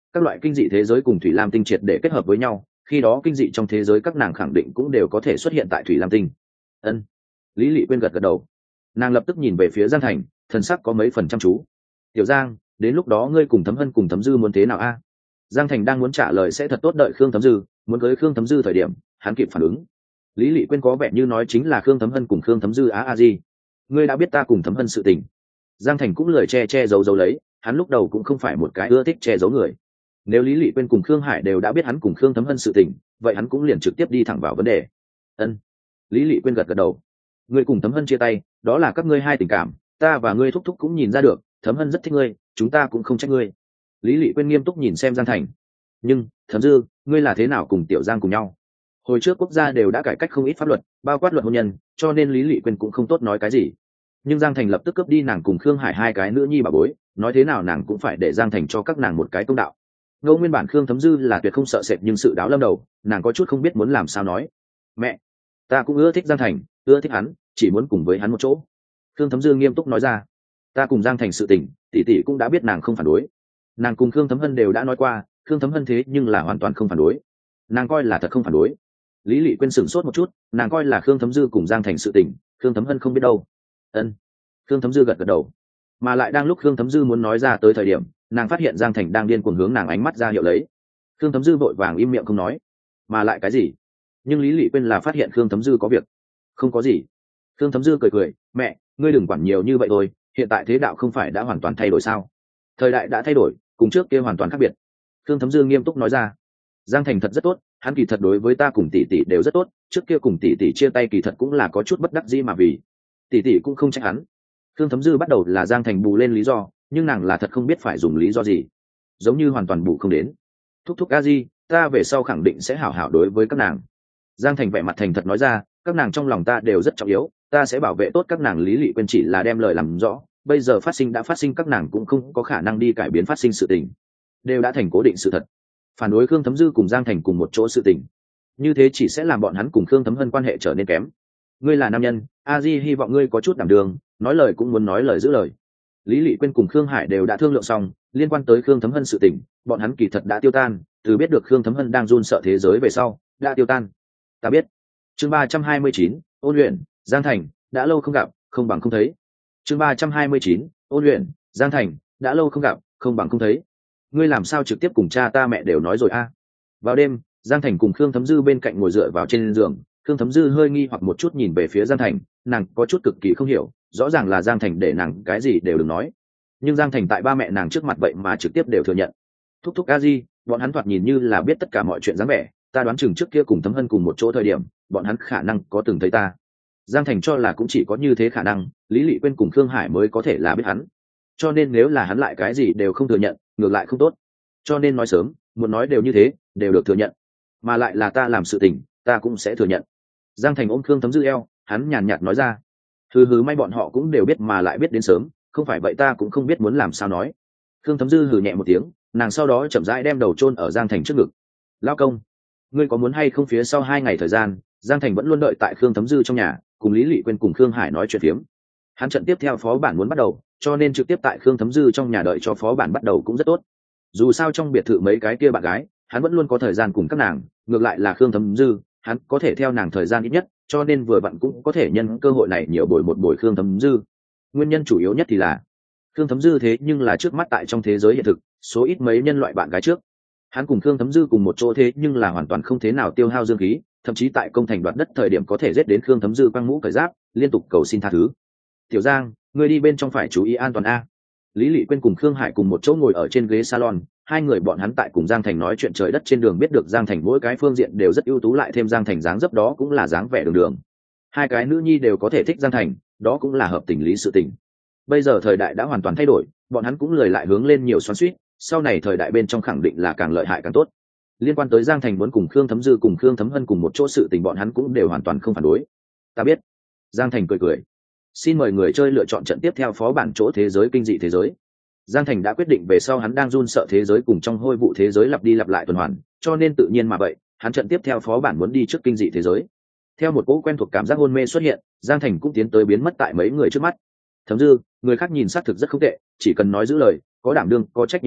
các loại kinh dị thế giới cùng thủy lam tinh triệt để kết hợp với nhau, khi đó kinh dị trong thế giới các nàng khẳng định cũng đều có thể xuất hiện tại thủy lam tinh. Ân. Lý Lệ Quyên gật gật đầu, nàng lập tức nhìn về phía Giang Thành, thần sắc có mấy phần chăm chú. Tiểu Giang, đến lúc đó ngươi cùng Thấm Hân cùng Thấm Dư muốn thế nào a? Giang Thành đang muốn trả lời sẽ thật tốt đợi Khương Thấm Dư, muốn cưới Khương Thấm Dư thời điểm hắn kịp phản ứng. Lý Lệ Quyên có vẻ như nói chính là Khương Thấm Hân cùng Khương Thấm Dư á a gì? Ngươi đã biết ta cùng Thấm Hân sự tình. Giang Thành cũng lười che che giấu giấu lấy, hắn lúc đầu cũng không phải một cái ưa thích che giấu người. Nếu Lý Lệ Quyên cùng Khương Hải đều đã biết hắn cùng Khương Thấm Hân sự tình, vậy hắn cũng liền trực tiếp đi thẳng vào vấn đề. Ân. Lý Lệ Quyên gật gật đầu. Ngươi cùng Thấm Hân chia tay, đó là các ngươi hai tình cảm, ta và ngươi thúc thúc cũng nhìn ra được, Thấm Hân rất thích ngươi, chúng ta cũng không trách ngươi. Lý Lệ Quyên nghiêm túc nhìn xem Giang Thành. Nhưng Thấm Dư, ngươi là thế nào cùng Tiểu Giang cùng nhau? Hồi trước quốc gia đều đã cải cách không ít pháp luật, bao quát luật hôn nhân, cho nên Lý Lệ Quyên cũng không tốt nói cái gì. Nhưng Giang Thành lập tức cướp đi nàng cùng Khương Hải hai cái nữ nhi bà bối, nói thế nào nàng cũng phải để Giang Thành cho các nàng một cái công đạo. Ngô nguyên bản Khương Thấm Dư là tuyệt không sợ sệt, nhưng sự đáo lâm đầu, nàng có chút không biết muốn làm sao nói. Mẹ, ta cũng ưa thích Giang Thành, ưa thích hắn, chỉ muốn cùng với hắn một chỗ. Khương Thấm Dư nghiêm túc nói ra. Ta cùng Giang Thành sự tình, tỷ tỷ cũng đã biết, nàng không phản đối. Nàng cùng Khương Thấm Hân đều đã nói qua, Khương Thấm Hân thế nhưng là hoàn toàn không phản đối, nàng coi là thật không phản đối. Lý Lệ Quyên sửng sốt một chút, nàng coi là Khương Thấm Dư cùng Giang Thành sự tình, Khương Thấm Hân không biết đâu. Ân. Khương Thấm Dư gật gật đầu, mà lại đang lúc Khương Thấm Dư muốn nói ra tới thời điểm, nàng phát hiện Giang Thành đang điên cuồng hướng nàng ánh mắt ra hiệu lấy. Khương Thấm Dư vội vàng im miệng không nói. Mà lại cái gì? Nhưng Lý Lệ Quyên là phát hiện Khương Thấm Dư có việc. Không có gì. Khương Thấm Dư cười cười, mẹ, ngươi đừng quản nhiều như vậy thôi, hiện tại thế đạo không phải đã hoàn toàn thay đổi sao? Thời đại đã thay đổi, cùng trước kia hoàn toàn khác biệt. Khương Thấm Dư nghiêm túc nói ra. Giang Thành thật rất tốt, hắn kỳ thật đối với ta cùng tỷ tỷ đều rất tốt, trước kia cùng tỷ tỷ chia tay kỳ thật cũng là có chút bất đắc dĩ mà vì tỷ tỷ cũng không trách hắn. Khương Thấm Dư bắt đầu là Giang Thành bù lên lý do, nhưng nàng là thật không biết phải dùng lý do gì, giống như hoàn toàn bù không đến. Thúc thúc a di, ta về sau khẳng định sẽ hảo hảo đối với các nàng. Giang Thành vẻ mặt thành thật nói ra, các nàng trong lòng ta đều rất trọng yếu, ta sẽ bảo vệ tốt các nàng. Lý Lệ Quyên chỉ là đem lời làm rõ, bây giờ phát sinh đã phát sinh, các nàng cũng không có khả năng đi cải biến phát sinh sự tình, đều đã thành cố định sự thật. Phản đối Khương Thấm Dư cùng Giang Thành cùng một chỗ sự tình, như thế chỉ sẽ làm bọn hắn cùng Khương Thấm Hân quan hệ trở nên kém. Ngươi là nam nhân, a di hy vọng ngươi có chút đảm đường, nói lời cũng muốn nói lời giữ lời. Lý Lệ Quyên cùng Khương Hải đều đã thương lượng xong, liên quan tới Khương Thấm Hân sự tình, bọn hắn kỳ thật đã tiêu tan, từ biết được Khương Thấm Hân đang run sợ thế giới về sau, đã tiêu tan. Ta biết. Chương ba trăm hai mươi chín, Ôn Luyện, Giang Thành, đã lâu không gặp, không bằng không thấy. Chương ba trăm hai mươi chín, Ôn Luyện, Giang Thành, đã lâu không gặp, không bằng không thấy. Ngươi làm sao trực tiếp cùng cha ta mẹ đều nói rồi a? Vào đêm, Giang Thành cùng Khương Thấm Dư bên cạnh ngồi dựa vào trên giường, Khương Thấm Dư hơi nghi hoặc một chút nhìn về phía Giang Thành, nàng có chút cực kỳ không hiểu, rõ ràng là Giang Thành để nàng cái gì đều đừng nói, nhưng Giang Thành tại ba mẹ nàng trước mặt vậy mà trực tiếp đều thừa nhận. Thúc thúc a di, bọn hắn thoạt nhìn như là biết tất cả mọi chuyện dáng vẻ, ta đoán chừng trước kia cùng Thấm Hân cùng một chỗ thời điểm, bọn hắn khả năng có từng thấy ta. Giang Thành cho là cũng chỉ có như thế khả năng, Lý Lệ Quyên cùng Khương Hải mới có thể là biết hắn, cho nên nếu là hắn lại cái gì đều không thừa nhận, ngược lại không tốt, cho nên nói sớm, muốn nói đều như thế, đều được thừa nhận, mà lại là ta làm sự tình, ta cũng sẽ thừa nhận. Giang Thành ôm Khương Thấm Dư eo, hắn nhàn nhạt nói ra. Hừ hừ, may bọn họ cũng đều biết, mà lại biết đến sớm, không phải vậy ta cũng không biết muốn làm sao nói. Khương Thấm Dư hừ nhẹ một tiếng, nàng sau đó chậm rãi đem đầu chôn ở Giang Thành trước ngực. Lao công, ngươi có muốn hay không phía sau hai ngày thời gian, Giang Thành vẫn luôn đợi tại Khương Thấm Dư trong nhà, cùng Lý Lệ Quyên cùng Khương Hải nói chuyện phiếm. Hắn trận tiếp theo phó bản muốn bắt đầu, cho nên trực tiếp tại Khương Thấm Dư trong nhà đợi cho phó bản bắt đầu cũng rất tốt. Dù sao trong biệt thự mấy cái kia bạn gái, hắn vẫn luôn có thời gian cùng các nàng, ngược lại là Khương Thấm Dư, hắn có thể theo nàng thời gian ít nhất, cho nên vừa vặn cũng có thể nhân cơ hội này nhiều bồi một buổi Khương Thấm Dư. Nguyên nhân chủ yếu nhất thì là Khương Thấm Dư thế nhưng là trước mắt tại trong thế giới hiện thực số ít mấy nhân loại bạn gái trước, hắn cùng Khương Thấm Dư cùng một chỗ thế nhưng là hoàn toàn không thế nào tiêu hao dương khí, thậm chí tại công thành đoạt đất thời điểm có thể giết đến Khương Thấm Dư quăng mũ cởi giáp, liên tục cầu xin tha thứ. Tiểu Giang, ngươi đi bên trong phải chú ý an toàn a. Lý Lệ Quyên cùng Khương Hải cùng một chỗ ngồi ở trên ghế salon, hai người bọn hắn tại cùng Giang Thành nói chuyện trời đất, trên đường biết được Giang Thành mỗi cái phương diện đều rất ưu tú, lại thêm Giang Thành dáng dấp đó cũng là dáng vẻ đường đường, hai cái nữ nhi đều có thể thích Giang Thành, đó cũng là hợp tình lý sự tình. Bây giờ thời đại đã hoàn toàn thay đổi, bọn hắn cũng lười lại hướng lên nhiều xoắn xuýt, sau này thời đại bên trong khẳng định là càng lợi hại càng tốt. Liên quan tới Giang Thành muốn cùng Khương Thấm Dư cùng Khương Thấm Hân cùng một chỗ sự tình, bọn hắn cũng đều hoàn toàn không phản đối. Ta biết. Giang Thành cười cười. Xin mời người chơi lựa chọn trận tiếp theo phó bản chỗ thế giới kinh dị thế giới. Giang Thành đã quyết định về sau hắn đang run sợ thế giới cùng trong hôi vụ thế giới lặp đi lặp lại tuần hoàn, cho nên tự nhiên mà vậy, hắn trận tiếp theo phó bản muốn đi trước kinh dị thế giới. Theo một cỗ quen thuộc cảm giác hôn mê xuất hiện, Giang Thành cũng tiến tới biến mất tại mấy người trước mắt. Thấm Dư, người khác nhìn xác thực rất không tệ, chỉ cần nói giữ lời, có đảm đương, có trách nhiệm tâm,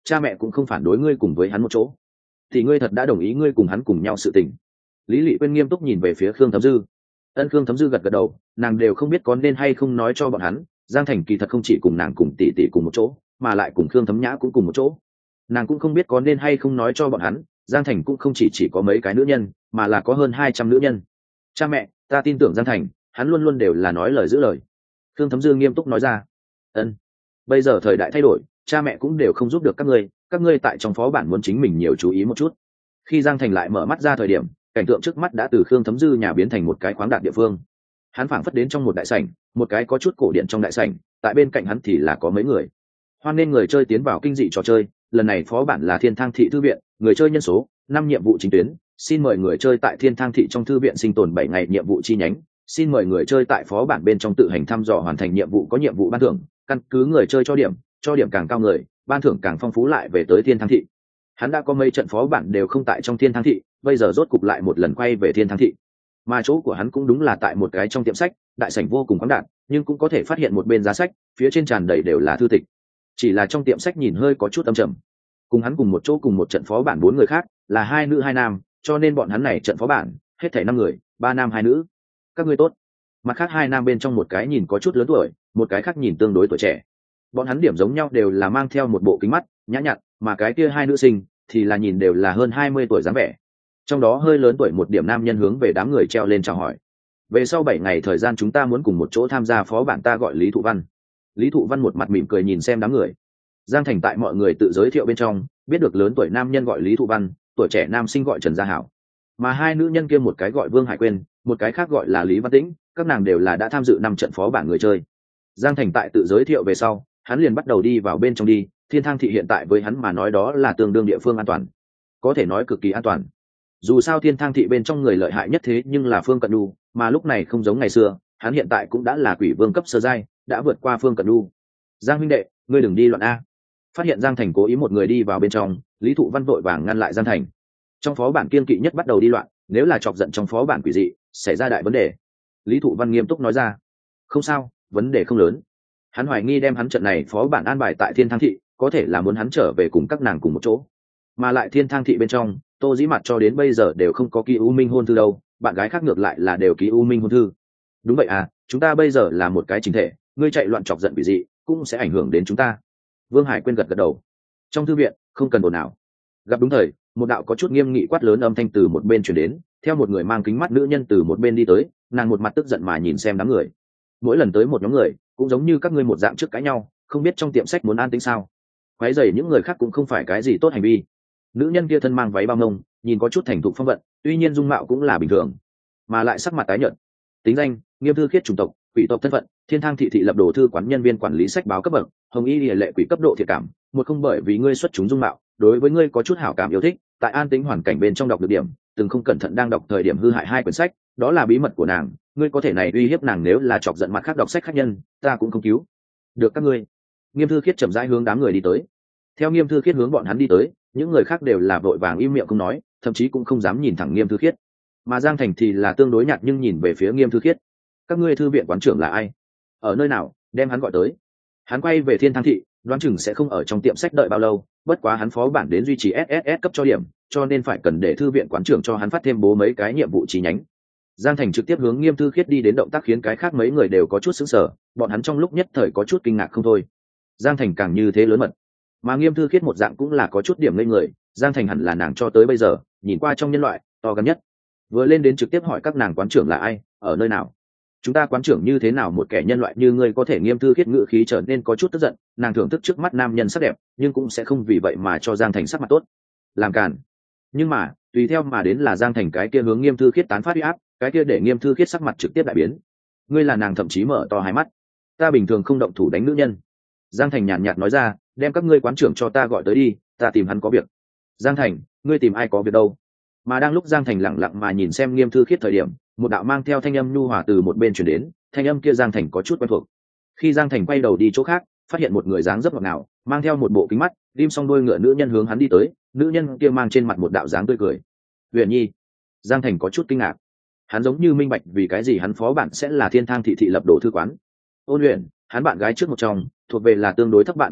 cha mẹ cũng không phản đối ngươi cùng với hắn một chỗ, thì ngươi thật đã đồng ý ngươi cùng hắn cùng nhau sự tình. Lý Lệ Quyên nghiêm túc nhìn về phía Khương Thấm Dư. Ân Khương Thấm Dư gật gật đầu, nàng đều không biết có nên hay không nói cho bọn hắn, Giang Thành kỳ thật không chỉ cùng nàng cùng tỷ tỷ cùng một chỗ, mà lại cùng Khương Thấm Nhã cũng cùng một chỗ. Nàng cũng không biết có nên hay không nói cho bọn hắn, Giang Thành cũng không chỉ chỉ có mấy cái nữ nhân, mà là có hơn hai trăm nữ nhân. Cha mẹ, ta tin tưởng Giang Thành, hắn luôn luôn đều là nói lời giữ lời. Khương Thấm Dư nghiêm túc nói ra. Ân, bây giờ thời đại thay đổi, cha mẹ cũng đều không giúp được các ngươi, các ngươi tại trong phó bản muốn chính mình nhiều chú ý một chút. Khi Giang Thành lại mở mắt ra thời điểm, cảnh tượng trước mắt đã từ Khương Thấm Dư nhà biến thành một cái khoáng đạt địa phương. Hắn phảng phất đến trong một đại sảnh, một cái có chút cổ điện trong đại sảnh, tại bên cạnh hắn thì là có mấy người. Hoan nên người chơi tiến vào kinh dị trò chơi, lần này phó bản là Thiên Thang thị thư viện, người chơi nhân số năm, nhiệm vụ chính tuyến, xin mời người chơi tại Thiên Thang thị trong thư viện sinh tồn bảy ngày, nhiệm vụ chi nhánh, xin mời người chơi tại phó bản bên trong tự hành thăm dò hoàn thành nhiệm vụ có nhiệm vụ ban thưởng, căn cứ người chơi cho điểm, cho điểm càng cao người, ban thưởng càng phong phú lại về tới Thiên Thang thị. Hắn đã có mấy trận phó bản đều không tại trong Thiên Thang thị, bây giờ rốt cục lại một lần quay về Thiên Thang thị. Mà chỗ của hắn cũng đúng là tại một cái trong tiệm sách, đại sảnh vô cùng khoáng đạt, nhưng cũng có thể phát hiện một bên giá sách, phía trên tràn đầy đều là thư tịch. Chỉ là trong tiệm sách nhìn hơi có chút âm trầm. Cùng hắn cùng một chỗ cùng một trận phó bản bốn người khác, là hai nữ hai nam, cho nên bọn hắn này trận phó bản, hết thảy năm người, ba nam hai nữ. Các ngươi tốt. Mặt khác hai nam bên trong một cái nhìn có chút lớn tuổi, một cái khác nhìn tương đối tuổi trẻ. Bọn hắn điểm giống nhau đều là mang theo một bộ kính mắt, nhã nhặn, mà cái kia hai nữ sinh thì là nhìn đều là hơn hai mươi tuổi dáng vẻ. Trong đó hơi lớn tuổi một điểm nam nhân hướng về đám người treo lên chào hỏi. Về sau bảy ngày thời gian chúng ta muốn cùng một chỗ tham gia phó bản, ta gọi Lý Thụ Văn. Lý Thụ Văn một mặt mỉm cười nhìn xem đám người. Giang Thành tại mọi người tự giới thiệu bên trong biết được lớn tuổi nam nhân gọi Lý Thụ Văn, tuổi trẻ nam sinh gọi Trần Gia Hảo, mà hai nữ nhân kia một cái gọi Vương Hải Quyên, một cái khác gọi là Lý Văn Tĩnh, các nàng đều là đã tham dự năm trận phó bản người chơi. Giang Thành tại tự giới thiệu về sau, hắn liền bắt đầu đi vào bên trong đi. Thiên Thang thị hiện tại với hắn mà nói đó là tương đương địa phương an toàn, có thể nói cực kỳ an toàn. Dù sao Thiên Thang thị bên trong người lợi hại nhất thế nhưng là Phương Cận Nhu, mà lúc này không giống ngày xưa, hắn hiện tại cũng đã là quỷ vương cấp sơ giai, đã vượt qua Phương Cận Nhu. Giang huynh đệ, ngươi đừng đi loạn a. Phát hiện Giang Thành cố ý một người đi vào bên trong, Lý Thụ Văn vội vàng ngăn lại Giang Thành. Trong phó bản kiên kỵ nhất bắt đầu đi loạn, nếu là chọc giận trong phó bản quỷ dị, xảy ra đại vấn đề. Lý Thụ Văn nghiêm túc nói ra. Không sao, vấn đề không lớn. Hắn hoài nghi đem hắn trận này phó bản an bài tại Thiên Thang thị, có thể là muốn hắn trở về cùng các nàng cùng một chỗ. Mà lại Thiên Thang thị bên trong, Tô Dĩ Mặt cho đến bây giờ đều không có ký U Minh hôn thư đâu, bạn gái khác ngược lại là đều ký U Minh hôn thư. Đúng vậy à, chúng ta bây giờ là một cái chính thể, ngươi chạy loạn chọc giận quỷ dị, cũng sẽ ảnh hưởng đến chúng ta. Vương Hải Quyên gật gật đầu. Trong thư viện, không cần ồn ào. Gặp đúng thời, một đạo có chút nghiêm nghị quát lớn âm thanh từ một bên truyền đến, theo một người mang kính mắt nữ nhân từ một bên đi tới, nàng một mặt tức giận mà nhìn xem đám người. Mỗi lần tới một nhóm người, cũng giống như các ngươi một dạng trước cãi nhau, không biết trong tiệm sách muốn an tĩnh sao? Quấy rầy những người khác cũng không phải cái gì tốt hành vi. Nữ nhân kia thân mang váy bao mông, nhìn có chút thành thục phong vận, tuy nhiên dung mạo cũng là bình thường, mà lại sắc mặt tái nhợt. Tính danh: Nghiêm Thư Khiết, chủng tộc quỷ tộc, thân phận Thiên Thang thị thị lập đồ thư quán nhân viên quản lý sách báo cấp bậc Hồng Y Lìa lệ quỷ cấp độ thiệt cảm một, không bởi vì ngươi xuất chúng dung mạo, đối với ngươi có chút hảo cảm yêu thích, tại an tĩnh hoàn cảnh bên trong đọc được điểm, từng không cẩn thận đang đọc thời điểm hư hại hai quyển sách, đó là bí mật của nàng, ngươi có thể này uy hiếp nàng, nếu là chọc giận mặt khác đọc sách khách nhân, ta cũng không cứu được các ngươi. Nghiêm Thư Khiết chậm rãi hướng đám người đi tới. Theo Nghiêm Thư Khiết hướng bọn hắn đi tới, những người khác đều là vội vàng im miệng không nói, thậm chí cũng không dám nhìn thẳng Nghiêm Thư Khiết. Mà Giang Thành thì là tương đối nhạt nhưng nhìn về phía Nghiêm Thư Khiết. Các ngươi thư viện quán trưởng là ai? Ở nơi nào? Đem hắn gọi tới. Hắn quay về Thiên Thang thị, đoán chừng sẽ không ở trong tiệm sách đợi bao lâu, bất quá hắn phó bản đến duy trì ét ét ét cấp cho điểm, cho nên phải cần để thư viện quán trưởng cho hắn phát thêm bố mấy cái nhiệm vụ chi nhánh. Giang Thành trực tiếp hướng Nghiêm Thư Khiết đi đến, động tác khiến cái khác mấy người đều có chút sững sờ, bọn hắn trong lúc nhất thời có chút kinh ngạc không thôi. Giang Thành càng như thế lớn mật, mà Nghiêm Thư Khiết một dạng cũng là có chút điểm ngây người. Giang Thành hẳn là nàng cho tới bây giờ nhìn qua trong nhân loại to gần nhất. Vừa lên đến trực tiếp hỏi các nàng quán trưởng là ai, ở nơi nào. Chúng ta quán trưởng như thế nào một kẻ nhân loại như ngươi có thể? Nghiêm Thư Khiết ngữ khí trở nên có chút tức giận, nàng thưởng thức trước mắt nam nhân sắc đẹp, nhưng cũng sẽ không vì vậy mà cho Giang Thành sắc mặt tốt, làm càn. Nhưng mà tùy theo mà đến là Giang Thành cái kia hướng Nghiêm Thư Khiết tán phát uy áp, cái kia để Nghiêm Thư Khiết sắc mặt trực tiếp đại biến. Ngươi là nàng thậm chí mở to hai mắt. Ta bình thường không động thủ đánh nữ nhân. Giang Thành nhàn nhạt nói ra, đem các ngươi quán trưởng cho ta gọi tới đi, ta tìm hắn có việc. Giang Thành, ngươi tìm ai có việc đâu? Mà đang lúc Giang Thành lặng lặng mà nhìn xem Nghiêm Thư Khiết thời điểm, một đạo mang theo thanh âm nhu hòa từ một bên truyền đến, thanh âm kia Giang Thành có chút quen thuộc. Khi Giang Thành quay đầu đi chỗ khác, phát hiện một người dáng dấp ngọt ngào, mang theo một bộ kính mắt, rim song đôi ngựa nữ nhân hướng hắn đi tới, nữ nhân kia mang trên mặt một đạo dáng tươi cười. Huyền Nhi. Giang Thành có chút kinh ngạc. Hắn giống như minh bạch vì cái gì hắn phó bản sẽ là Thiên Thang thị thị lập đồ thư quán. Ôn Huyền, hắn bạn gái trước một trong, thuộc về là tương đối thấp bạn gái trước,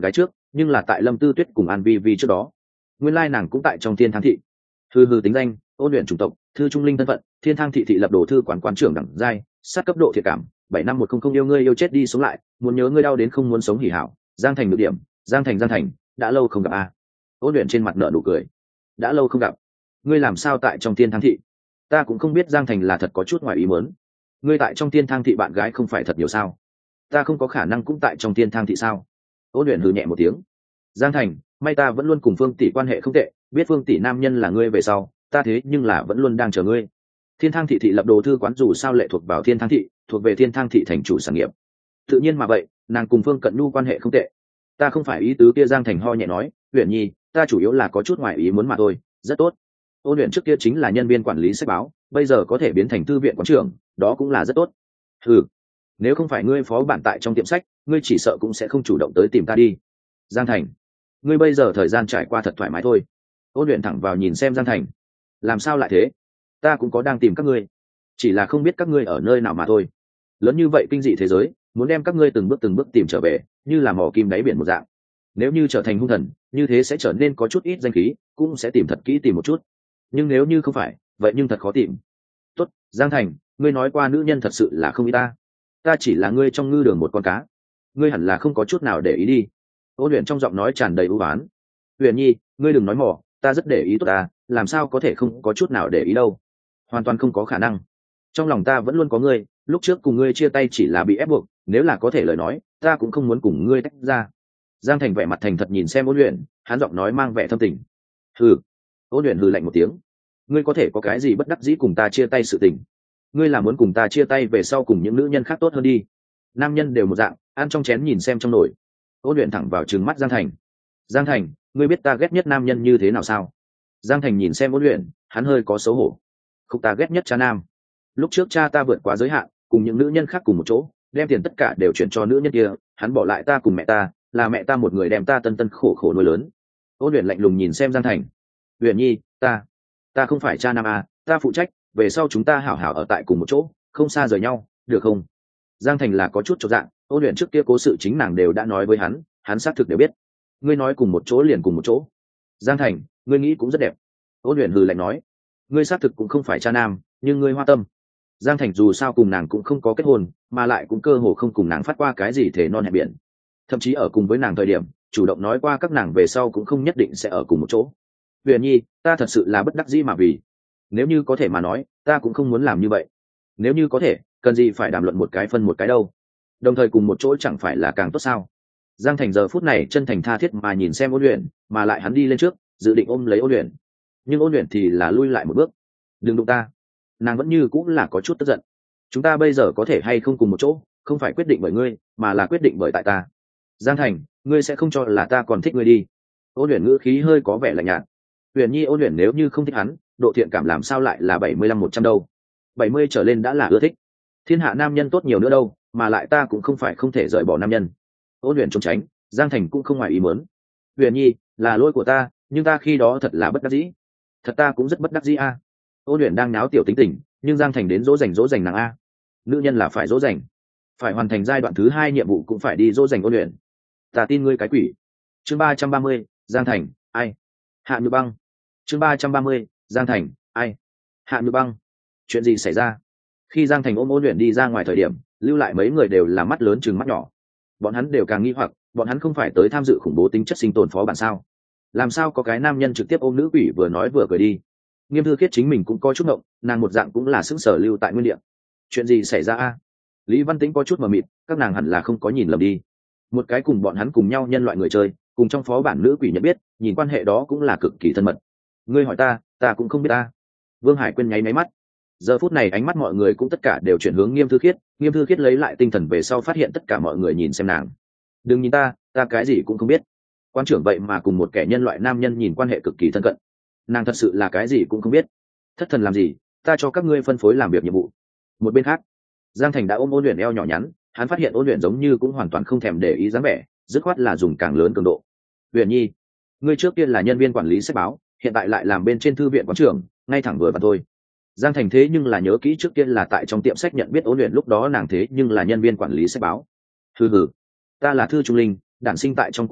nhưng là tại Lâm Tư Tuyết cùng An Vi Vi trước đó, nguyên lai nàng cũng tại trong Thiên Thang thị. Hừ hừ, tính danh, ôn luyện chủng tộc, thư trung linh thân phận, Thiên Thang thị thị lập đồ thư quán quán trưởng đẳng giai, sát cấp độ thiệt cảm, bảy năm một không không yêu ngươi yêu chết đi sống lại, muốn nhớ ngươi đau đến không muốn sống hỉ hảo, Giang Thành được điểm, Giang Thành Giang Thành, đã lâu không gặp a. Ôn luyện trên mặt nở nụ cười. Đã lâu không gặp. Ngươi làm sao tại trong Thiên Thang thị? Ta cũng không biết Giang Thành là thật có chút ngoài ý muốn. Ngươi tại trong Thiên Thang thị bạn gái không phải thật nhiều sao? Ta không có khả năng cũng tại trong Thiên Thang thị sao? Ôn luyện hừ nhẹ một tiếng. Giang Thành, may ta vẫn luôn cùng Phương tỷ quan hệ không tệ, biết Phương tỷ nam nhân là ngươi về sau, ta thế nhưng là vẫn luôn đang chờ ngươi. Thiên Thang thị thị lập đồ thư quán dù sao lệ thuộc vào Thiên Thang thị, thuộc về Thiên Thang thị thành chủ sản nghiệp. Tự nhiên mà vậy, nàng cùng Phương Cận Nhu quan hệ không tệ. Ta không phải ý tứ kia. Giang Thành ho nhẹ nói, Uyển Nhi, ta chủ yếu là có chút ngoài ý muốn mà thôi. Rất tốt. Ôn luyện trước kia chính là nhân viên quản lý sách báo, bây giờ có thể biến thành thư viện quán trưởng, đó cũng là rất tốt. Ừ, nếu không phải ngươi phó bản tại trong tiệm sách, ngươi chỉ sợ cũng sẽ không chủ động tới tìm ta đi. Giang Thành, ngươi bây giờ thời gian trải qua thật thoải mái thôi. Ôn luyện thẳng vào nhìn xem Giang Thành. Làm sao lại thế? Ta cũng có đang tìm các ngươi, chỉ là không biết các ngươi ở nơi nào mà thôi. Lớn như vậy kinh dị thế giới, muốn đem các ngươi từng bước từng bước tìm trở về, như là mò kim đáy biển một dạng. Nếu như trở thành hung thần, như thế sẽ trở nên có chút ít danh khí, cũng sẽ tìm thật kỹ tìm một chút. Nhưng nếu như không phải, vậy nhưng thật khó tìm. Tốt, Giang Thành, ngươi nói qua nữ nhân thật sự là không ý ta. Ta chỉ là ngươi trong ngư đường một con cá, ngươi hẳn là không có chút nào để ý đi. Ôn luyện trong giọng nói tràn đầy ưu ái. Huyền Nhi, ngươi đừng nói mỏ, ta rất để ý tốt ta, làm sao có thể không có chút nào để ý đâu. Hoàn toàn không có khả năng. Trong lòng ta vẫn luôn có ngươi, lúc trước cùng ngươi chia tay chỉ là bị ép buộc, nếu là có thể lời nói, ta cũng không muốn cùng ngươi tách ra. Giang Thành vẻ mặt thành thật nhìn xem Ôn luyện, hắn giọng nói mang vẻ thâm tình. Hừ. Ôn luyện hừ lạnh một tiếng. Ngươi có thể có cái gì bất đắc dĩ cùng ta chia tay sự tình? Ngươi là muốn cùng ta chia tay về sau cùng những nữ nhân khác tốt hơn đi. Nam nhân đều một dạng, ăn trong chén nhìn xem trong nồi. Ôn luyện thẳng vào trừng mắt Giang Thành. Giang Thành, ngươi biết ta ghét nhất nam nhân như thế nào sao? Giang Thành nhìn xem Ôn luyện, hắn hơi có xấu hổ. Không, ta ghét nhất cha nam. Lúc trước cha ta vượt quá giới hạn, cùng những nữ nhân khác cùng một chỗ, đem tiền tất cả đều chuyển cho nữ nhân kia, hắn bỏ lại ta cùng mẹ ta, là mẹ ta một người đem ta tân tân khổ khổ nuôi lớn. Ôn luyện lạnh lùng nhìn xem Giang Thành. Huyền Nhi, ta, ta không phải cha nam à, ta phụ trách, về sau chúng ta hảo hảo ở tại cùng một chỗ, không xa rời nhau, được không? Giang Thành là có chút chột dạ, Ôn luyện trước kia cố sự chính nàng đều đã nói với hắn, hắn xác thực đều biết. Ngươi nói cùng một chỗ liền cùng một chỗ. Giang Thành, ngươi nghĩ cũng rất đẹp. Ôn luyện hừ lạnh nói, ngươi xác thực cũng không phải cha nam, nhưng ngươi hoa tâm. Giang Thành dù sao cùng nàng cũng không có kết hôn, mà lại cũng cơ hồ không cùng nàng phát qua cái gì thể non hẹn biển. Thậm chí ở cùng với nàng thời điểm, chủ động nói qua các nàng về sau cũng không nhất định sẽ ở cùng một chỗ. Huyền Nhi, ta thật sự là bất đắc dĩ mà vì. Nếu như có thể mà nói, ta cũng không muốn làm như vậy. Nếu như có thể, cần gì phải đàm luận một cái phân một cái đâu. Đồng thời cùng một chỗ chẳng phải là càng tốt sao? Giang Thành giờ phút này chân thành tha thiết mà nhìn xem Ôn luyện, mà lại hắn đi lên trước, dự định ôm lấy Ôn luyện. Nhưng Ôn luyện thì là lui lại một bước. Đừng đụng ta. Nàng vẫn như cũng là có chút tức giận. Chúng ta bây giờ có thể hay không cùng một chỗ, không phải quyết định bởi ngươi, mà là quyết định bởi tại ta. Giang Thành, ngươi sẽ không cho là ta còn thích ngươi đi. Ôn luyện ngữ khí hơi có vẻ lạnh nhạt. Huyền Nhi, Ôn luyện nếu như không thích hắn, độ thiện cảm làm sao lại là bảy mươi lăm một trăm đâu? bảy mươi trở lên đã là ưa thích. Thiên hạ nam nhân tốt nhiều nữa đâu, mà lại ta cũng không phải không thể rời bỏ nam nhân. Ôn luyện trốn tránh, Giang Thành cũng không ngoài ý muốn. Huyền Nhi, là lỗi của ta, nhưng ta khi đó thật là bất đắc dĩ. Thật ta cũng rất bất đắc dĩ a. À. Ôn luyện đang náo tiểu tính tình, nhưng Giang Thành đến dỗ dành dỗ dành nàng a. Nữ nhân là phải dỗ dành, phải hoàn thành giai đoạn thứ hai nhiệm vụ cũng phải đi dỗ dành Ôn luyện. Ta tin ngươi cái quỷ. Chương ba trăm ba mươi, Giang Thành, ai? Hạ Như Băng. Chương ba trăm ba mươi, Giang Thành, ai? Hạ Như Băng. Chuyện gì xảy ra? Khi Giang Thành ôm Ôn luyện đi ra ngoài thời điểm, lưu lại mấy người đều là mắt lớn chừng mắt nhỏ. Bọn hắn đều càng nghi hoặc, bọn hắn không phải tới tham dự khủng bố tính chất sinh tồn phó bản sao? Làm sao có cái nam nhân trực tiếp ôm nữ quỷ vừa nói vừa cười đi? Nghiêm Thư Khiết chính mình cũng có chút ngộng, nàng một dạng cũng là sững sờ lưu tại nguyên địa. Chuyện gì xảy ra a? Lý Văn Tĩnh có chút mờ mịt, các nàng hẳn là không có nhìn lầm đi. Một cái cùng bọn hắn cùng nhau nhân loại người chơi, cùng trong phó bản nữ quỷ nhận biết, nhìn quan hệ đó cũng là cực kỳ thân mật. Ngươi hỏi ta, ta cũng không biết ta. Vương Hải Quyên nháy máy mắt. Giờ phút này ánh mắt mọi người cũng tất cả đều chuyển hướng Nghiêm Thư Khiết, Nghiêm Thư Khiết lấy lại tinh thần về sau phát hiện tất cả mọi người nhìn xem nàng. Đừng nhìn ta, ta cái gì cũng không biết. Quan trưởng vậy mà cùng một kẻ nhân loại nam nhân nhìn quan hệ cực kỳ thân cận. Nàng thật sự là cái gì cũng không biết. Thất thần làm gì, ta cho các ngươi phân phối làm việc nhiệm vụ. Một bên khác, Giang Thành đã ôm Ôn luyện eo nhỏ nhắn, hắn phát hiện Ôn luyện giống như cũng hoàn toàn không thèm để ý dáng vẻ, dứt khoát là dùng càng lớn cường độ. Huyền Nhi, ngươi trước kia là nhân viên quản lý sách báo, hiện tại lại làm bên trên thư viện quán trưởng, ngay thẳng vừa và thôi. Giang Thành thế nhưng là nhớ kỹ trước kia là tại trong tiệm sách nhận biết Ôn luyện lúc đó nàng thế nhưng là nhân viên quản lý sách báo. Hừ hừ, ta là Thư Trung Linh, đản sinh tại trong cổ tịch,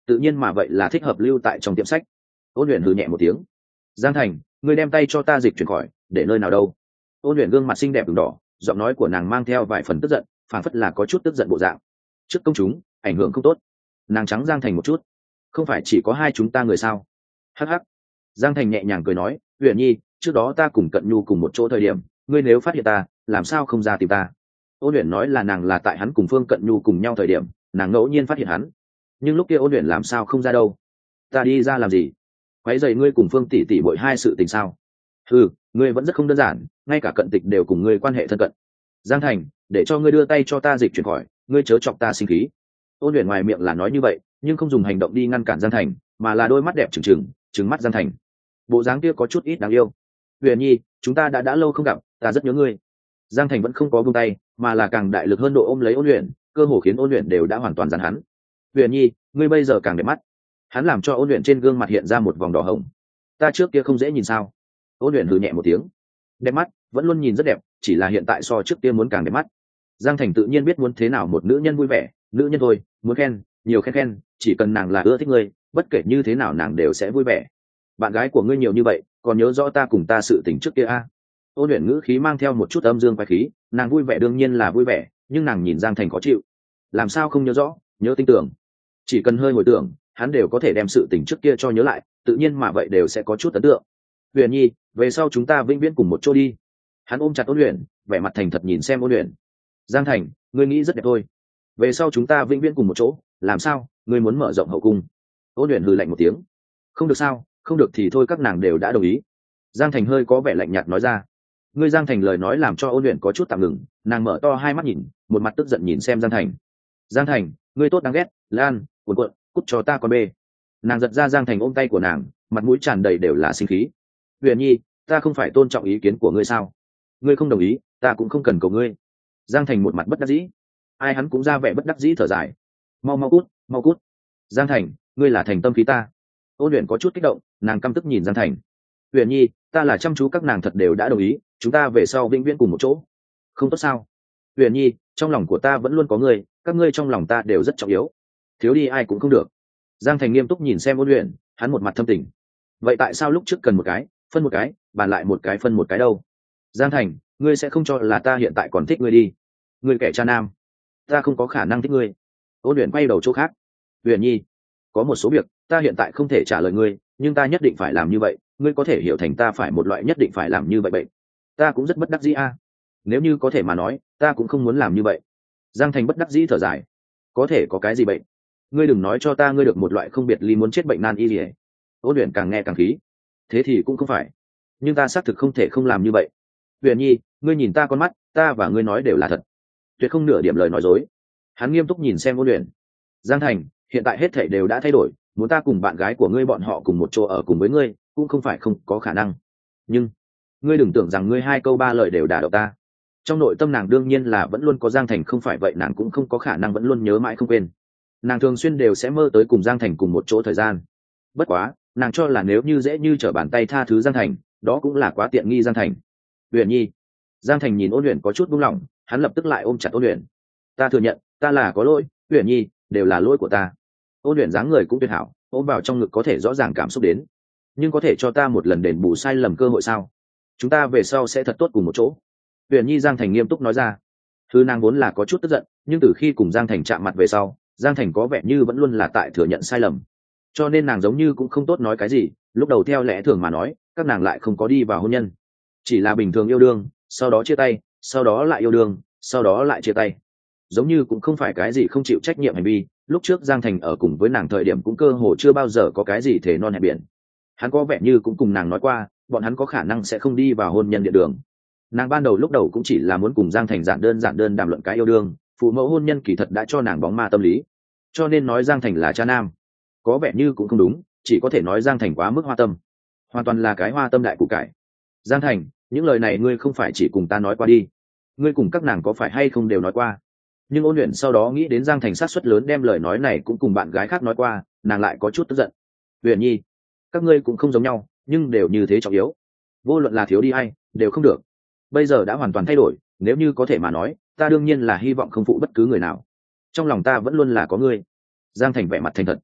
tự nhiên mà vậy là thích hợp lưu tại trong tiệm sách. Ôn luyện hừ nhẹ một tiếng. Giang Thành, ngươi đem tay cho ta dịch chuyển khỏi, để nơi nào đâu? Ôn luyện gương mặt xinh đẹp ửng đỏ, giọng nói của nàng mang theo vài phần tức giận, phảng phất là có chút tức giận bộ dạng. Trước công chúng, ảnh hưởng không tốt. Nàng trắng Giang Thành một chút. Không phải chỉ có hai chúng ta người sao? Hắc hắc. Giang Thành nhẹ nhàng cười nói, Uyển Nhi, trước đó ta cùng Cận Nhu cùng một chỗ thời điểm, ngươi nếu phát hiện ta, làm sao không ra tìm ta? Ôn luyện nói là nàng là tại hắn cùng Phương Cận Nhu cùng nhau thời điểm, nàng ngẫu nhiên phát hiện hắn. Nhưng lúc kia ôn luyện làm sao không ra đâu? Ta đi ra làm gì? Quấy rầy ngươi cùng Phương tỷ tỷ bội hai sự tình sao? Ừ, ngươi vẫn rất không đơn giản, ngay cả Cận Tịch đều cùng ngươi quan hệ thân cận. Giang Thành, để cho ngươi đưa tay cho ta dịch chuyển khỏi, ngươi chớ chọc ta sinh khí. Ôn luyện ngoài miệng là nói như vậy, nhưng không dùng hành động đi ngăn cản Giang Thành, mà là đôi mắt đẹp trừng trừng, trừng mắt Giang Thành. Bộ dáng kia có chút ít đáng yêu. Huyền Nhi, chúng ta đã đã lâu không gặp, ta rất nhớ ngươi. Giang Thành vẫn không có buông tay, mà là càng đại lực hơn độ ôm lấy ôn luyện, cơ hồ khiến ôn luyện đều đã hoàn toàn dán hắn. Huyền Nhi, ngươi bây giờ càng đẹp mắt. Hắn làm cho ôn luyện trên gương mặt hiện ra một vòng đỏ hồng. Ta trước kia không dễ nhìn sao? Ôn luyện hừ nhẹ một tiếng. Đẹp mắt, vẫn luôn nhìn rất đẹp, chỉ là hiện tại so trước kia muốn càng đẹp mắt. Giang Thành tự nhiên biết muốn thế nào một nữ nhân vui vẻ, nữ nhân thôi, muốn khen, nhiều khen khen, chỉ cần nàng là ưa thích ngươi, bất kể như thế nào nàng đều sẽ vui vẻ. Bạn gái của ngươi nhiều như vậy, còn nhớ rõ ta cùng ta sự tình trước kia a? À? Ôn luyện ngữ khí mang theo một chút âm dương quái khí, nàng vui vẻ đương nhiên là vui vẻ, nhưng nàng nhìn Giang Thành khó chịu. Làm sao không nhớ rõ, nhớ tin tưởng. Chỉ cần hơi hồi tưởng, hắn đều có thể đem sự tình trước kia cho nhớ lại, tự nhiên mà vậy đều sẽ có chút ấn tượng. Huyền Nhi, về sau chúng ta vĩnh viễn cùng một chỗ đi. Hắn ôm chặt ôn luyện, vẻ mặt thành thật nhìn xem ôn luyện. Giang Thành, ngươi nghĩ rất đẹp thôi. Về sau chúng ta vĩnh viễn cùng một chỗ, làm sao? Ngươi muốn mở rộng hậu cung? Ôn luyện hừ lạnh một tiếng. Không được sao? Không được thì thôi, các nàng đều đã đồng ý. Giang Thành hơi có vẻ lạnh nhạt nói ra. Ngươi Giang Thành lời nói làm cho ôn luyện có chút tạm ngừng, nàng mở to hai mắt nhìn, một mặt tức giận nhìn xem Giang Thành. Giang Thành, ngươi tốt đáng ghét, Lan, cuộn cuộn, cút cho ta con bê. Nàng giật ra Giang Thành ôm tay của nàng, mặt mũi tràn đầy đều là sinh khí. Huyền Nhi, ta không phải tôn trọng ý kiến của ngươi sao? Ngươi không đồng ý, ta cũng không cần cầu ngươi. Giang Thành một mặt bất đắc dĩ. Ai hắn cũng ra vẻ bất đắc dĩ thở dài. Mau mau cút, mau cút. Giang Thành, ngươi là thành tâm khí ta. Ôn luyện có chút kích động, nàng căm tức nhìn Giang Thành. Huyền Nhi, ta là chăm chú, các nàng thật đều đã đồng ý, chúng ta về sau vĩnh viễn cùng một chỗ. Không tốt sao? Huyền Nhi, trong lòng của ta vẫn luôn có ngươi, các ngươi trong lòng ta đều rất trọng yếu. Thiếu đi ai cũng không được. Giang Thành nghiêm túc nhìn xem ôn luyện, hắn một mặt thâm tình. Vậy tại sao lúc trước cần một cái, phân một cái, bàn lại một cái phân một cái đâu? Giang Thành, ngươi sẽ không cho là ta hiện tại còn thích ngươi đi? Ngươi kẻ cha nam, ta không có khả năng thích ngươi. Ôn luyện quay đầu chỗ khác. Huyền Nhi, có một số việc ta hiện tại không thể trả lời ngươi, nhưng ta nhất định phải làm như vậy, ngươi có thể hiểu thành ta phải một loại nhất định phải làm như vậy bệnh. Ta cũng rất bất đắc dĩ a. Nếu như có thể mà nói, ta cũng không muốn làm như vậy. Giang Thành bất đắc dĩ thở dài. Có thể có cái gì bệnh? Ngươi đừng nói cho ta ngươi được một loại không biệt ly muốn chết bệnh nan y gì. Ôn luyện càng nghe càng khí. Thế thì cũng không phải, nhưng ta xác thực không thể không làm như vậy. Huyền Nhi, ngươi nhìn ta con mắt, ta và ngươi nói đều là thật, tuyệt không nửa điểm lời nói dối. Hắn nghiêm túc nhìn xem ôn luyện. Giang Thành, hiện tại hết thảy đều đã thay đổi, muốn ta cùng bạn gái của ngươi bọn họ cùng một chỗ ở cùng với ngươi cũng không phải không có khả năng, nhưng ngươi đừng tưởng rằng ngươi hai câu ba lời đều đả động ta. Trong nội tâm nàng đương nhiên là vẫn luôn có Giang Thành, không phải vậy nàng cũng không có khả năng vẫn luôn nhớ mãi không quên. Nàng thường xuyên đều sẽ mơ tới cùng Giang Thành cùng một chỗ thời gian. Bất quá nàng cho là nếu như dễ như trở bàn tay tha thứ Giang Thành, đó cũng là quá tiện nghi Giang Thành. Huyền Nhi. Giang Thành nhìn ôn luyện có chút buông lỏng, hắn lập tức lại ôm chặt ôn luyện. Ta thừa nhận, ta là có lỗi, Huyền Nhi, đều là lỗi của ta. Ôn luyện dáng người cũng tuyệt hảo, ôm vào trong ngực có thể rõ ràng cảm xúc đến. Nhưng có thể cho ta một lần đền bù sai lầm cơ hội sao? Chúng ta về sau sẽ thật tốt cùng một chỗ. Huyền Nhi. Giang Thành nghiêm túc nói ra. Thư nàng vốn là có chút tức giận, nhưng từ khi cùng Giang Thành chạm mặt về sau, Giang Thành có vẻ như vẫn luôn là tại thừa nhận sai lầm, cho nên nàng giống như cũng không tốt nói cái gì. Lúc đầu theo lẽ thường mà nói, các nàng lại không có đi vào hôn nhân, chỉ là bình thường yêu đương, sau đó chia tay, sau đó lại yêu đương, sau đó lại chia tay, giống như cũng không phải cái gì không chịu trách nhiệm hành vi. Lúc trước Giang Thành ở cùng với nàng thời điểm cũng cơ hồ chưa bao giờ có cái gì thể non hẹn biển. Hắn có vẻ như cũng cùng nàng nói qua, bọn hắn có khả năng sẽ không đi vào hôn nhân địa đường. Nàng ban đầu lúc đầu cũng chỉ là muốn cùng Giang Thành giản đơn giản đơn đàm luận cái yêu đương, phụ mẫu hôn nhân kỳ thật đã cho nàng bóng ma tâm lý, cho nên nói Giang Thành là cha nam có vẻ như cũng không đúng, chỉ có thể nói Giang Thành quá mức hoa tâm, hoàn toàn là cái hoa tâm đại củ cải. Giang Thành, những lời này ngươi không phải chỉ cùng ta nói qua đi, ngươi cùng các nàng có phải hay không đều nói qua? Nhưng ôn luyện sau đó nghĩ đến Giang Thành sát suất lớn đem lời nói này cũng cùng bạn gái khác nói qua, nàng lại có chút tức giận. Huyền Nhi, các ngươi cũng không giống nhau, nhưng đều như thế trọng yếu, vô luận là thiếu đi hay đều không được. Bây giờ đã hoàn toàn thay đổi, nếu như có thể mà nói, ta đương nhiên là hy vọng không phụ bất cứ người nào, trong lòng ta vẫn luôn là có ngươi. Giang Thành vẻ mặt thành thật.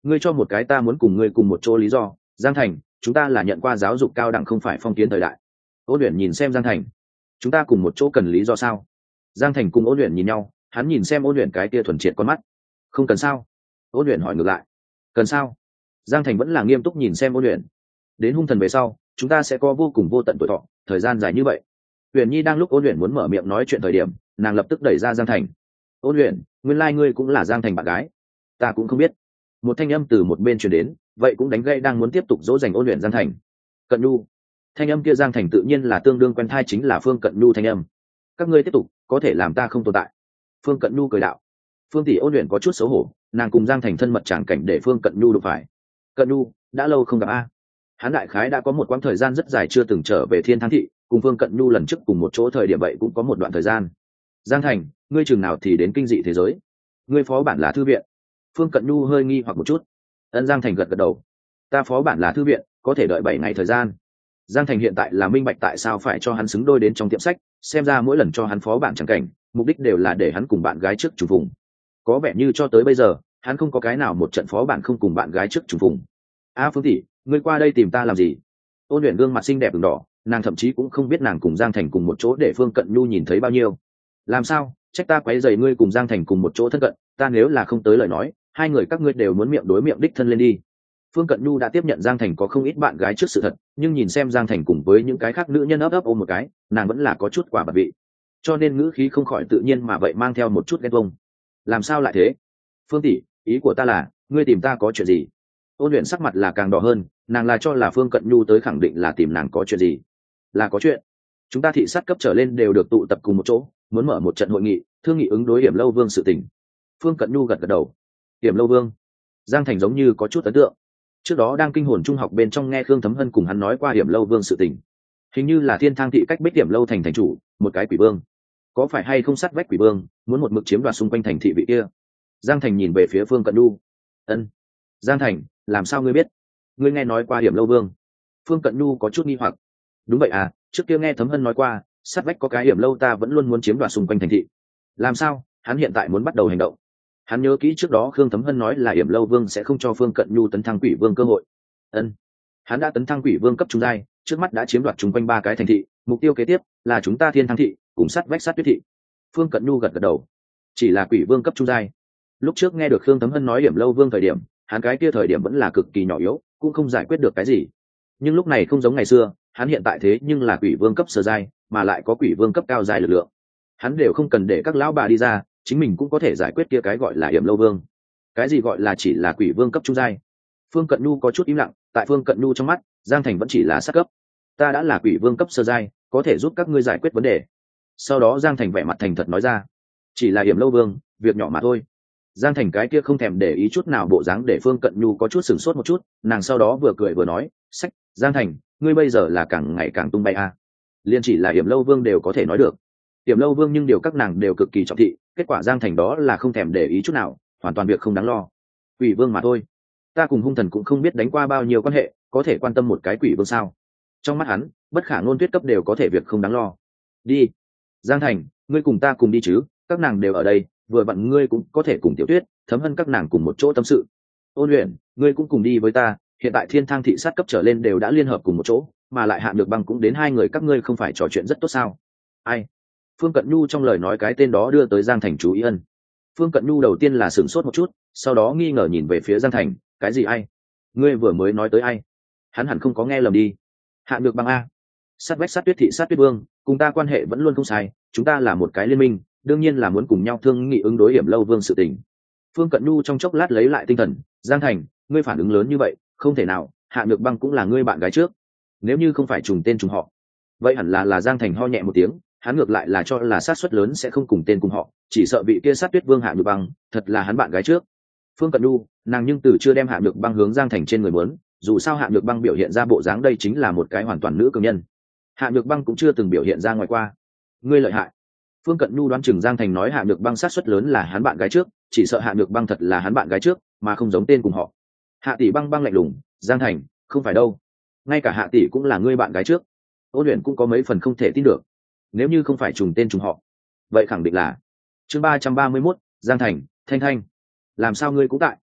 ngươi cho một cái ta muốn cùng ngươi cùng một chỗ lý do. Giang Thành, chúng ta là nhận qua giáo dục cao đẳng, không phải phong kiến thời đại. Ôn luyện nhìn xem Giang Thành, chúng ta cùng một chỗ cần lý do sao? Giang Thành cùng ôn luyện nhìn nhau, hắn nhìn xem ôn luyện cái kia thuần triệt con mắt. Không cần sao? Ôn luyện hỏi ngược lại. Cần sao? Giang Thành vẫn là nghiêm túc nhìn xem ôn luyện. Đến hung thần về sau, chúng ta sẽ có vô cùng vô tận tuổi thọ, thời gian dài như vậy. Huyền Nhi đang lúc ôn luyện muốn mở miệng nói chuyện thời điểm, nàng lập tức đẩy ra Giang Thành. Ôn luyện, nguyên lai ngươi cũng là Giang Thành bạn gái. Ta cũng không biết. Một thanh âm từ một bên truyền đến, vậy cũng đánh gãy đang muốn tiếp tục dỗ dành ôn luyện Giang Thành. Cận Nhu. Thanh âm kia Giang Thành tự nhiên là tương đương quen thai, chính là Phương Cận Nhu thanh âm. Các ngươi tiếp tục, có thể làm ta không tồn tại. Phương Cận Nhu cười đạo. Phương tỷ, ôn luyện có chút xấu hổ, nàng cùng Giang Thành thân mật tràng cảnh để Phương Cận Nhu đụng phải. Cận Nhu, đã lâu không gặp a. Hắn đại khái đã có một quãng thời gian rất dài chưa từng trở về Thiên Thắng thị, cùng Phương Cận Nhu lần trước cùng một chỗ thời điểm vậy cũng có một đoạn thời gian. Giang Thành, ngươi chừng nào thì đến kinh dị thế giới? Ngươi phó bản là thư viện? Phương Cận Nhu hơi nghi hoặc một chút. Ân. Giang Thành gật gật đầu. Ta phó bản là thư viện, có thể đợi bảy ngày thời gian. Giang Thành hiện tại là minh bạch tại sao phải cho hắn xứng đôi đến trong tiệm sách, xem ra mỗi lần cho hắn phó bản chẳng cảnh, mục đích đều là để hắn cùng bạn gái trước trùng phùng. Có vẻ như cho tới bây giờ, hắn không có cái nào một trận phó bản không cùng bạn gái trước trùng phùng. A Phương tỷ, ngươi qua đây tìm ta làm gì? Ôn luyện gương mặt xinh đẹp ửng đỏ, nàng thậm chí cũng không biết nàng cùng Giang Thành cùng một chỗ để Phương Cận Nhu nhìn thấy bao nhiêu. Làm sao, trách ta quấy rầy ngươi cùng Giang Thành cùng một chỗ thân cận, ta nếu là không tới lời nói, hai người các ngươi đều muốn miệng đối miệng đích thân lên đi. Phương Cận Nhu đã tiếp nhận Giang Thành có không ít bạn gái trước sự thật, nhưng nhìn xem Giang Thành cùng với những cái khác nữ nhân ấp ấp ôm một cái, nàng vẫn là có chút quả bật vị, cho nên ngữ khí không khỏi tự nhiên mà vậy mang theo một chút ghen tuông. Làm sao lại thế? Phương tỷ, ý của ta là, ngươi tìm ta có chuyện gì? Ôn luyện sắc mặt là càng đỏ hơn, nàng là cho là Phương Cận Nhu tới khẳng định là tìm nàng có chuyện gì. Là có chuyện. Chúng ta thị sát cấp trở lên đều được tụ tập cùng một chỗ, muốn mở một trận hội nghị, thương nghị ứng đối Hiểm Lâu Vương sự tình. Phương Cận Nhu gật gật đầu. Hiểm Lâu Vương? Giang Thành giống như có chút ấn tượng. Trước đó đang kinh hồn trung học bên trong nghe Khương Thấm Hân cùng hắn nói qua Hiểm Lâu Vương sự tình. Hình như là Thiên Thang thị cách Bích Hiểm Lâu thành thành chủ, một cái quỷ vương. Có phải hay không sát vách quỷ vương, muốn một mực chiếm đoạt xung quanh thành thị vị kia? Giang Thành nhìn về phía Phương Cận Nhu. Ân. Giang Thành, làm sao ngươi biết? Ngươi nghe nói qua Hiểm Lâu Vương? Phương Cận Nhu có chút nghi hoặc. Đúng vậy à, trước kia nghe Thấm Hân nói qua, sát vách có cái Hiểm Lâu, ta vẫn luôn muốn chiếm đoạt xung quanh thành thị. Làm sao, hắn hiện tại muốn bắt đầu hành động? Hắn nhớ kỹ trước đó Khương Thấm Hân nói là Hiểm Lâu Vương sẽ không cho Phương Cận Nhu tấn thăng quỷ vương cơ hội. Ân. Hắn đã tấn thăng quỷ vương cấp trung giai, trước mắt đã chiếm đoạt chung quanh ba cái thành thị, mục tiêu kế tiếp là chúng ta Thiên Thắng thị cùng sát vách sát tuyết thị. Phương Cận Nhu gật gật đầu. Chỉ là quỷ vương cấp trung giai. Lúc trước nghe được Khương Thấm Hân nói Hiểm Lâu Vương thời điểm, hắn cái kia thời điểm vẫn là cực kỳ nhỏ yếu, cũng không giải quyết được cái gì. Nhưng lúc này không giống ngày xưa, hắn hiện tại thế nhưng là quỷ vương cấp sơ giai, mà lại có quỷ vương cấp cao giai lực lượng. Hắn đều không cần để các lão bà đi ra, chính mình cũng có thể giải quyết kia cái gọi là Hiểm Lâu Vương. Cái gì gọi là chỉ là quỷ vương cấp trung giai? Phương Cận Nhu có chút im lặng, tại Phương Cận Nhu trong mắt, Giang Thành vẫn chỉ là sát cấp. Ta đã là quỷ vương cấp sơ giai, có thể giúp các ngươi giải quyết vấn đề. Sau đó Giang Thành vẻ mặt thành thật nói ra, chỉ là Hiểm Lâu Vương, việc nhỏ mà thôi. Giang Thành cái kia không thèm để ý chút nào bộ dáng để Phương Cận Nhu có chút sửng sốt một chút, nàng sau đó vừa cười vừa nói, sách, Giang Thành, ngươi bây giờ là càng ngày càng tung bay a. Liên chỉ là Hiểm Lâu Vương đều có thể nói được. Hiểm Lâu Vương nhưng điều các nàng đều cực kỳ trọng thị, kết quả Giang Thành đó là không thèm để ý chút nào, hoàn toàn việc không đáng lo. Quỷ vương mà thôi. Ta cùng hung thần cũng không biết đánh qua bao nhiêu quan hệ, có thể quan tâm một cái quỷ vương sao? Trong mắt hắn, bất khả ngôn tuyết cấp đều có thể việc không đáng lo. Đi. Giang Thành, ngươi cùng ta cùng đi chứ, các nàng đều ở đây, vừa vặn ngươi cũng có thể cùng Tiểu Tuyết, Thấm Hân các nàng cùng một chỗ tâm sự. Ôn luyện, ngươi cũng cùng đi với ta, hiện tại Thiên Thang thị sát cấp trở lên đều đã liên hợp cùng một chỗ, mà lại Hạ Nhược Băng cũng đến, hai người các ngươi không phải trò chuyện rất tốt sao? Ai? Phương Cận Nhu trong lời nói cái tên đó đưa tới Giang Thành chú ý ân. Phương Cận Nhu đầu tiên là sửng sốt một chút, sau đó nghi ngờ nhìn về phía Giang Thành, cái gì ai? Ngươi vừa mới nói tới ai? Hắn hẳn không có nghe lầm đi. Hạ Nhược Băng a. Sát vách sát tuyết thị sát tuyết vương, cùng ta quan hệ vẫn luôn không sai, chúng ta là một cái liên minh, đương nhiên là muốn cùng nhau thương nghị ứng đối Hiểm Lâu Vương sự tình. Phương Cận Nhu trong chốc lát lấy lại tinh thần, Giang Thành, ngươi phản ứng lớn như vậy, không thể nào, Hạ Nhược Băng cũng là ngươi bạn gái trước. Nếu như không phải trùng tên trùng họ, vậy hẳn là là Giang Thành ho nhẹ một tiếng, hắn ngược lại là cho là sát suất lớn sẽ không cùng tên cùng họ, chỉ sợ vị kia sát tuyết vương Hạ Nhược Băng thật là hắn bạn gái trước. Phương Cận Nhu, nàng nhưng từ chưa đem Hạ Nhược Băng hướng Giang Thành trên người muốn, dù sao Hạ Nhược Băng biểu hiện ra bộ dáng đây chính là một cái hoàn toàn nữ cường nhân. Hạ Nhược Băng cũng chưa từng biểu hiện ra ngoài qua. Ngươi lợi hại. Phương Cận Nhu đoán chừng Giang Thành nói Hạ Nhược Băng sát suất lớn là hắn bạn gái trước, chỉ sợ Hạ Nhược Băng thật là hắn bạn gái trước, mà không giống tên cùng họ. Hạ tỷ Băng Băng lạnh lùng, Giang Thành, không phải đâu, ngay cả Hạ tỷ cũng là ngươi bạn gái trước. Ôn luyện cũng có mấy phần không thể tin được. Nếu như không phải trùng tên trùng họ, vậy khẳng định là. Chương ba trăm ba mươi mốt, Giang Thành, Thanh Thanh, làm sao ngươi cũng tại?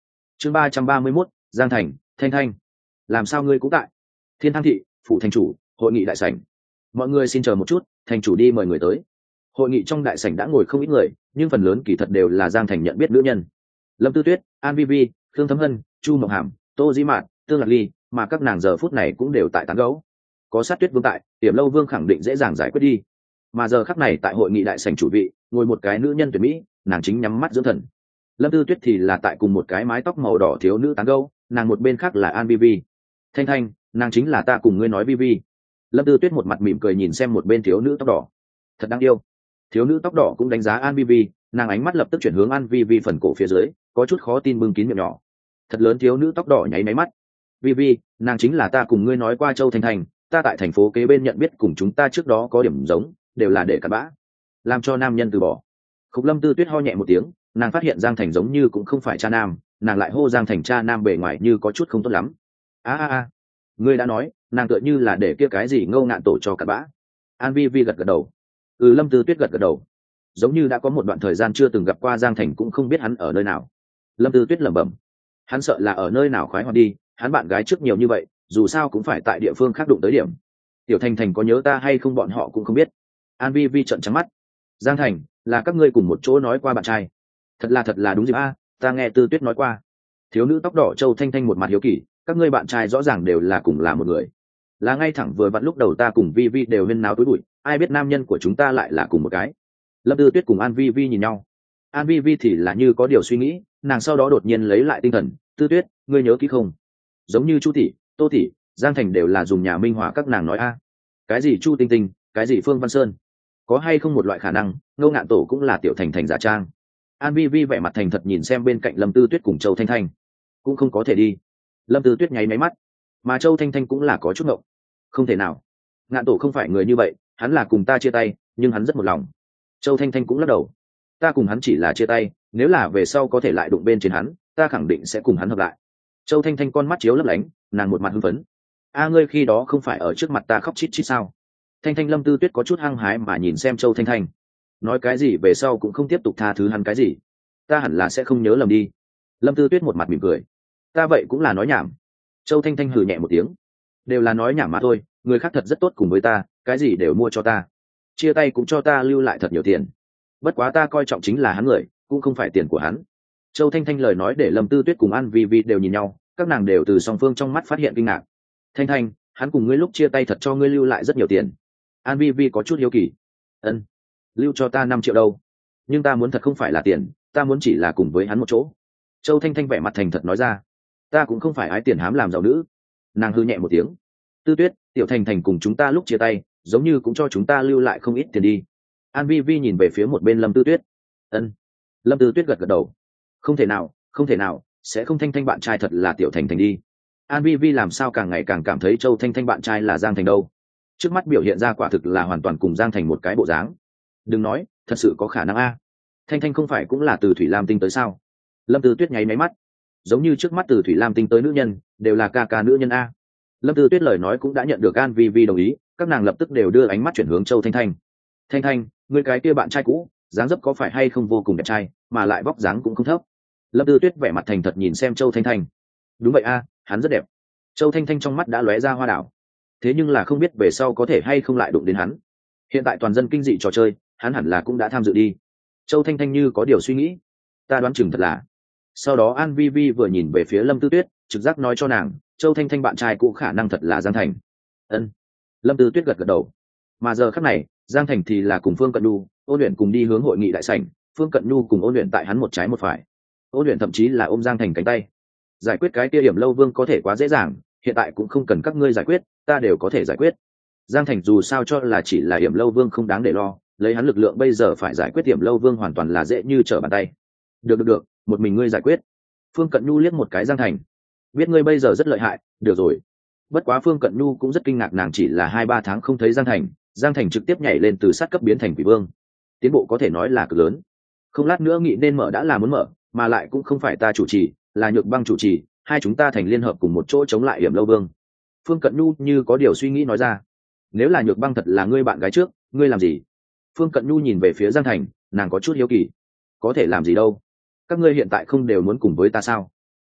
chương ba trăm ba mươi mốt, Giang Thành, Thanh Thanh. Làm sao ngươi cũng tại? Thiên Thăng thị, phủ thành chủ, hội nghị đại sảnh. Mọi người xin chờ một chút, thành chủ đi mời người tới. Hội nghị trong đại sảnh đã ngồi không ít người, nhưng phần lớn kỳ thật đều là Giang Thành nhận biết nữ nhân. Lâm Tư Tuyết, An Vi Vi, Khương Thấm Hân, Chu Mộng Hàm, Tô Dĩ Mạn, Tương Lạc Ly, mà các nàng giờ phút này cũng đều tại tán gẫu. Có Sát Tuyết Vương tại, Tiềm Lâu Vương khẳng định dễ dàng giải quyết đi. Mà giờ khắc này tại hội nghị đại sảnh chủ vị, ngồi một cái nữ nhân tuyệt mỹ, nàng chính nhắm mắt dưỡng thần. Lâm Tư Tuyết thì là tại cùng một cái mái tóc màu đỏ thiếu nữ tán gẫu, nàng một bên khác là An Vi Vi. Thanh Thanh, nàng chính là ta cùng ngươi nói Vi Vi. Lâm Tư Tuyết một mặt mỉm cười nhìn xem một bên thiếu nữ tóc đỏ, thật đáng yêu. Thiếu nữ tóc đỏ cũng đánh giá An Vi Vi, nàng ánh mắt lập tức chuyển hướng An Vi Vi phần cổ phía dưới, có chút khó tin bưng kín miệng nhỏ. Thật lớn thiếu nữ tóc đỏ nháy máy mắt. Vi Vi, nàng chính là ta cùng ngươi nói qua Châu Thanh Thanh, ta tại thành phố kế bên nhận biết cùng chúng ta trước đó có điểm giống, đều là để cặn bã, làm cho nam nhân từ bỏ. Khúc Lâm Tư Tuyết ho nhẹ một tiếng, nàng phát hiện Giang Thành giống như cũng không phải cha nam, nàng lại hô Giang Thành cha nam bề ngoài như có chút không tốt lắm. A a a, ngươi đã nói, nàng tựa như là để kia cái gì ngâu ngạn tổ cho cặn bã. An Vi Vi gật gật đầu. Ừ, Lâm Tư Tuyết gật gật đầu. Giống như đã có một đoạn thời gian chưa từng gặp qua Giang Thành, cũng không biết hắn ở nơi nào. Lâm Tư Tuyết lẩm bẩm, hắn sợ là ở nơi nào khoái hoạt đi, hắn bạn gái trước nhiều như vậy, dù sao cũng phải tại địa phương khác đụng tới điểm. Tiểu Thành Thành có nhớ ta hay không bọn họ cũng không biết. An Vi Vi trợn trắng mắt. Giang Thành, là các ngươi cùng một chỗ nói qua bạn trai? Thật là thật là đúng dịp a, ta nghe Tư Tuyết nói qua. Thiếu nữ tóc đỏ Châu Thanh Thanh một mặt hiếu kỳ, các ngươi bạn trai rõ ràng đều là cùng là một người. Là ngay thẳng vừa vặn lúc đầu ta cùng Vi Vi đều huyên náo túi bụi, ai biết nam nhân của chúng ta lại là cùng một cái. Lâm Tư Tuyết cùng An Vi Vi nhìn nhau. An Vi Vi thì là như có điều suy nghĩ, nàng sau đó đột nhiên lấy lại tinh thần. Tư Tuyết, ngươi nhớ kỹ không? Giống như Chu tỷ, Tô tỷ, Giang Thành đều là dùng nhà minh họa các nàng nói a. Cái gì Chu Tinh Tinh, cái gì Phương Văn Sơn, có hay không một loại khả năng ngô ngạn tổ cũng là Tiểu Thành Thành giả trang? An Vi Vi vẻ mặt thành thật nhìn xem bên cạnh Lâm Tư Tuyết cùng Châu Thanh Thanh. Cũng không có thể đi. Lâm Tư Tuyết nháy máy mắt, mà Châu Thanh Thanh cũng là có chút ngộng. Không thể nào, ngạn tổ không phải người như vậy, hắn là cùng ta chia tay, nhưng hắn rất một lòng. Châu Thanh Thanh cũng lắc đầu. Ta cùng hắn chỉ là chia tay, nếu là về sau có thể lại đụng bên trên hắn, ta khẳng định sẽ cùng hắn hợp lại. Châu Thanh Thanh con mắt chiếu lấp lánh, nàng một mặt hưng phấn. A, ngươi khi đó không phải ở trước mặt ta khóc chít chít sao? Thanh Thanh. Lâm Tư Tuyết có chút hăng hái mà nhìn xem Châu Thanh Thanh. Nói cái gì về sau cũng không tiếp tục tha thứ hắn cái gì, ta hẳn là sẽ không nhớ lầm đi. Lâm Tư Tuyết một mặt mỉm cười. Ta vậy cũng là nói nhảm. Châu Thanh Thanh hừ nhẹ một tiếng. Đều là nói nhảm mà thôi, người khác thật rất tốt cùng với ta, cái gì đều mua cho ta, chia tay cũng cho ta lưu lại thật nhiều tiền. Bất quá ta coi trọng chính là hắn người, cũng không phải tiền của hắn. Châu Thanh Thanh lời nói để Lâm Tư Tuyết cùng An Vi Vi đều nhìn nhau, các nàng đều từ song phương trong mắt phát hiện kinh ngạc. Thanh Thanh, hắn cùng ngươi lúc chia tay thật cho ngươi lưu lại rất nhiều tiền? An Vi Vi có chút hiếu kỳ. Ân, lưu cho ta năm triệu đâu, nhưng ta muốn thật không phải là tiền, ta muốn chỉ là cùng với hắn một chỗ. Châu Thanh Thanh vẻ mặt thành thật nói ra. Ta cũng không phải ái tiền hám làm giàu nữ. Nàng hư nhẹ một tiếng. Tư Tuyết, Tiểu Thành Thành cùng chúng ta lúc chia tay giống như cũng cho chúng ta lưu lại không ít tiền đi. An Vi Vi nhìn về phía một bên Lâm Tư Tuyết. Ân. Lâm Tư Tuyết gật gật đầu. Không thể nào, không thể nào, sẽ không. Thanh Thanh bạn trai thật là Tiểu Thành Thành đi. An Vi Vi làm sao càng ngày càng cảm thấy Châu Thanh Thanh bạn trai là Giang Thành đâu. Trước mắt biểu hiện ra quả thực là hoàn toàn cùng Giang Thành một cái bộ dáng. Đừng nói, thật sự có khả năng a. Thanh Thanh không phải cũng là từ Thủy Lam Tinh tới sao? Lâm Tư Tuyết nháy máy mắt. Giống như trước mắt từ Thủy Lam Tinh tới nữ nhân đều là ca ca nữ nhân a. Lâm Tư Tuyết lời nói cũng đã nhận được An Vi Vi đồng ý, các nàng lập tức đều đưa ánh mắt chuyển hướng Châu Thanh Thanh. Thanh Thanh, người cái kia bạn trai cũ dáng dấp có phải hay không vô cùng đẹp trai, mà lại vóc dáng cũng không thấp? Lâm Tư Tuyết vẻ mặt thành thật nhìn xem Châu Thanh Thanh. Đúng vậy a, hắn rất đẹp. Châu Thanh Thanh trong mắt đã lóe ra hoa đảo. Thế nhưng là không biết về sau có thể hay không lại đụng đến hắn. Hiện tại toàn dân kinh dị trò chơi, hắn hẳn là cũng đã tham dự đi. Châu Thanh Thanh như có điều suy nghĩ. Ta đoán chừng thật là. Sau đó An Vi Vi vừa nhìn về phía Lâm Tư Tuyết, trực giác nói cho nàng, Châu Thanh Thanh bạn trai cũ khả năng thật là Giang Thành. Ân. Lâm Tư Tuyết gật gật đầu. Mà giờ khắc này, Giang Thành thì là cùng Phương Cận Nhu, Ôn Luyện cùng đi hướng hội nghị đại sảnh, Phương Cận Nhu cùng Ôn Luyện tại hắn một trái một phải. Ôn Luyện thậm chí là ôm Giang Thành cánh tay. Giải quyết cái kia Điểm Lâu Vương có thể quá dễ dàng, hiện tại cũng không cần các ngươi giải quyết, ta đều có thể giải quyết. Giang Thành dù sao cho là chỉ là Điểm Lâu Vương không đáng để lo, lấy hắn lực lượng bây giờ phải giải quyết Điểm Lâu Vương hoàn toàn là dễ như trở bàn tay. Được được được, một mình ngươi giải quyết. Phương Cận Nhu liếc một cái Giang Thành. Biết ngươi bây giờ rất lợi hại, được rồi. Bất quá Phương Cận Nhu cũng rất kinh ngạc, nàng chỉ là hai ba tháng không thấy Giang Thành, Giang Thành trực tiếp nhảy lên từ sát cấp biến thành quỷ vương, tiến bộ có thể nói là cực lớn. Không lát nữa nghị nên mở đã là muốn mở, mà lại cũng không phải ta chủ trì, là Nhược Băng chủ trì, hai chúng ta thành liên hợp cùng một chỗ chống lại Điểm Lâu Vương. Phương Cận Nhu như có điều suy nghĩ nói ra. Nếu là Nhược Băng thật là ngươi bạn gái trước, ngươi làm gì? Phương Cận Nhu nhìn về phía Giang Thành, nàng có chút hiếu kỳ. Có thể làm gì đâu? Các ngươi hiện tại không đều muốn cùng với ta sao?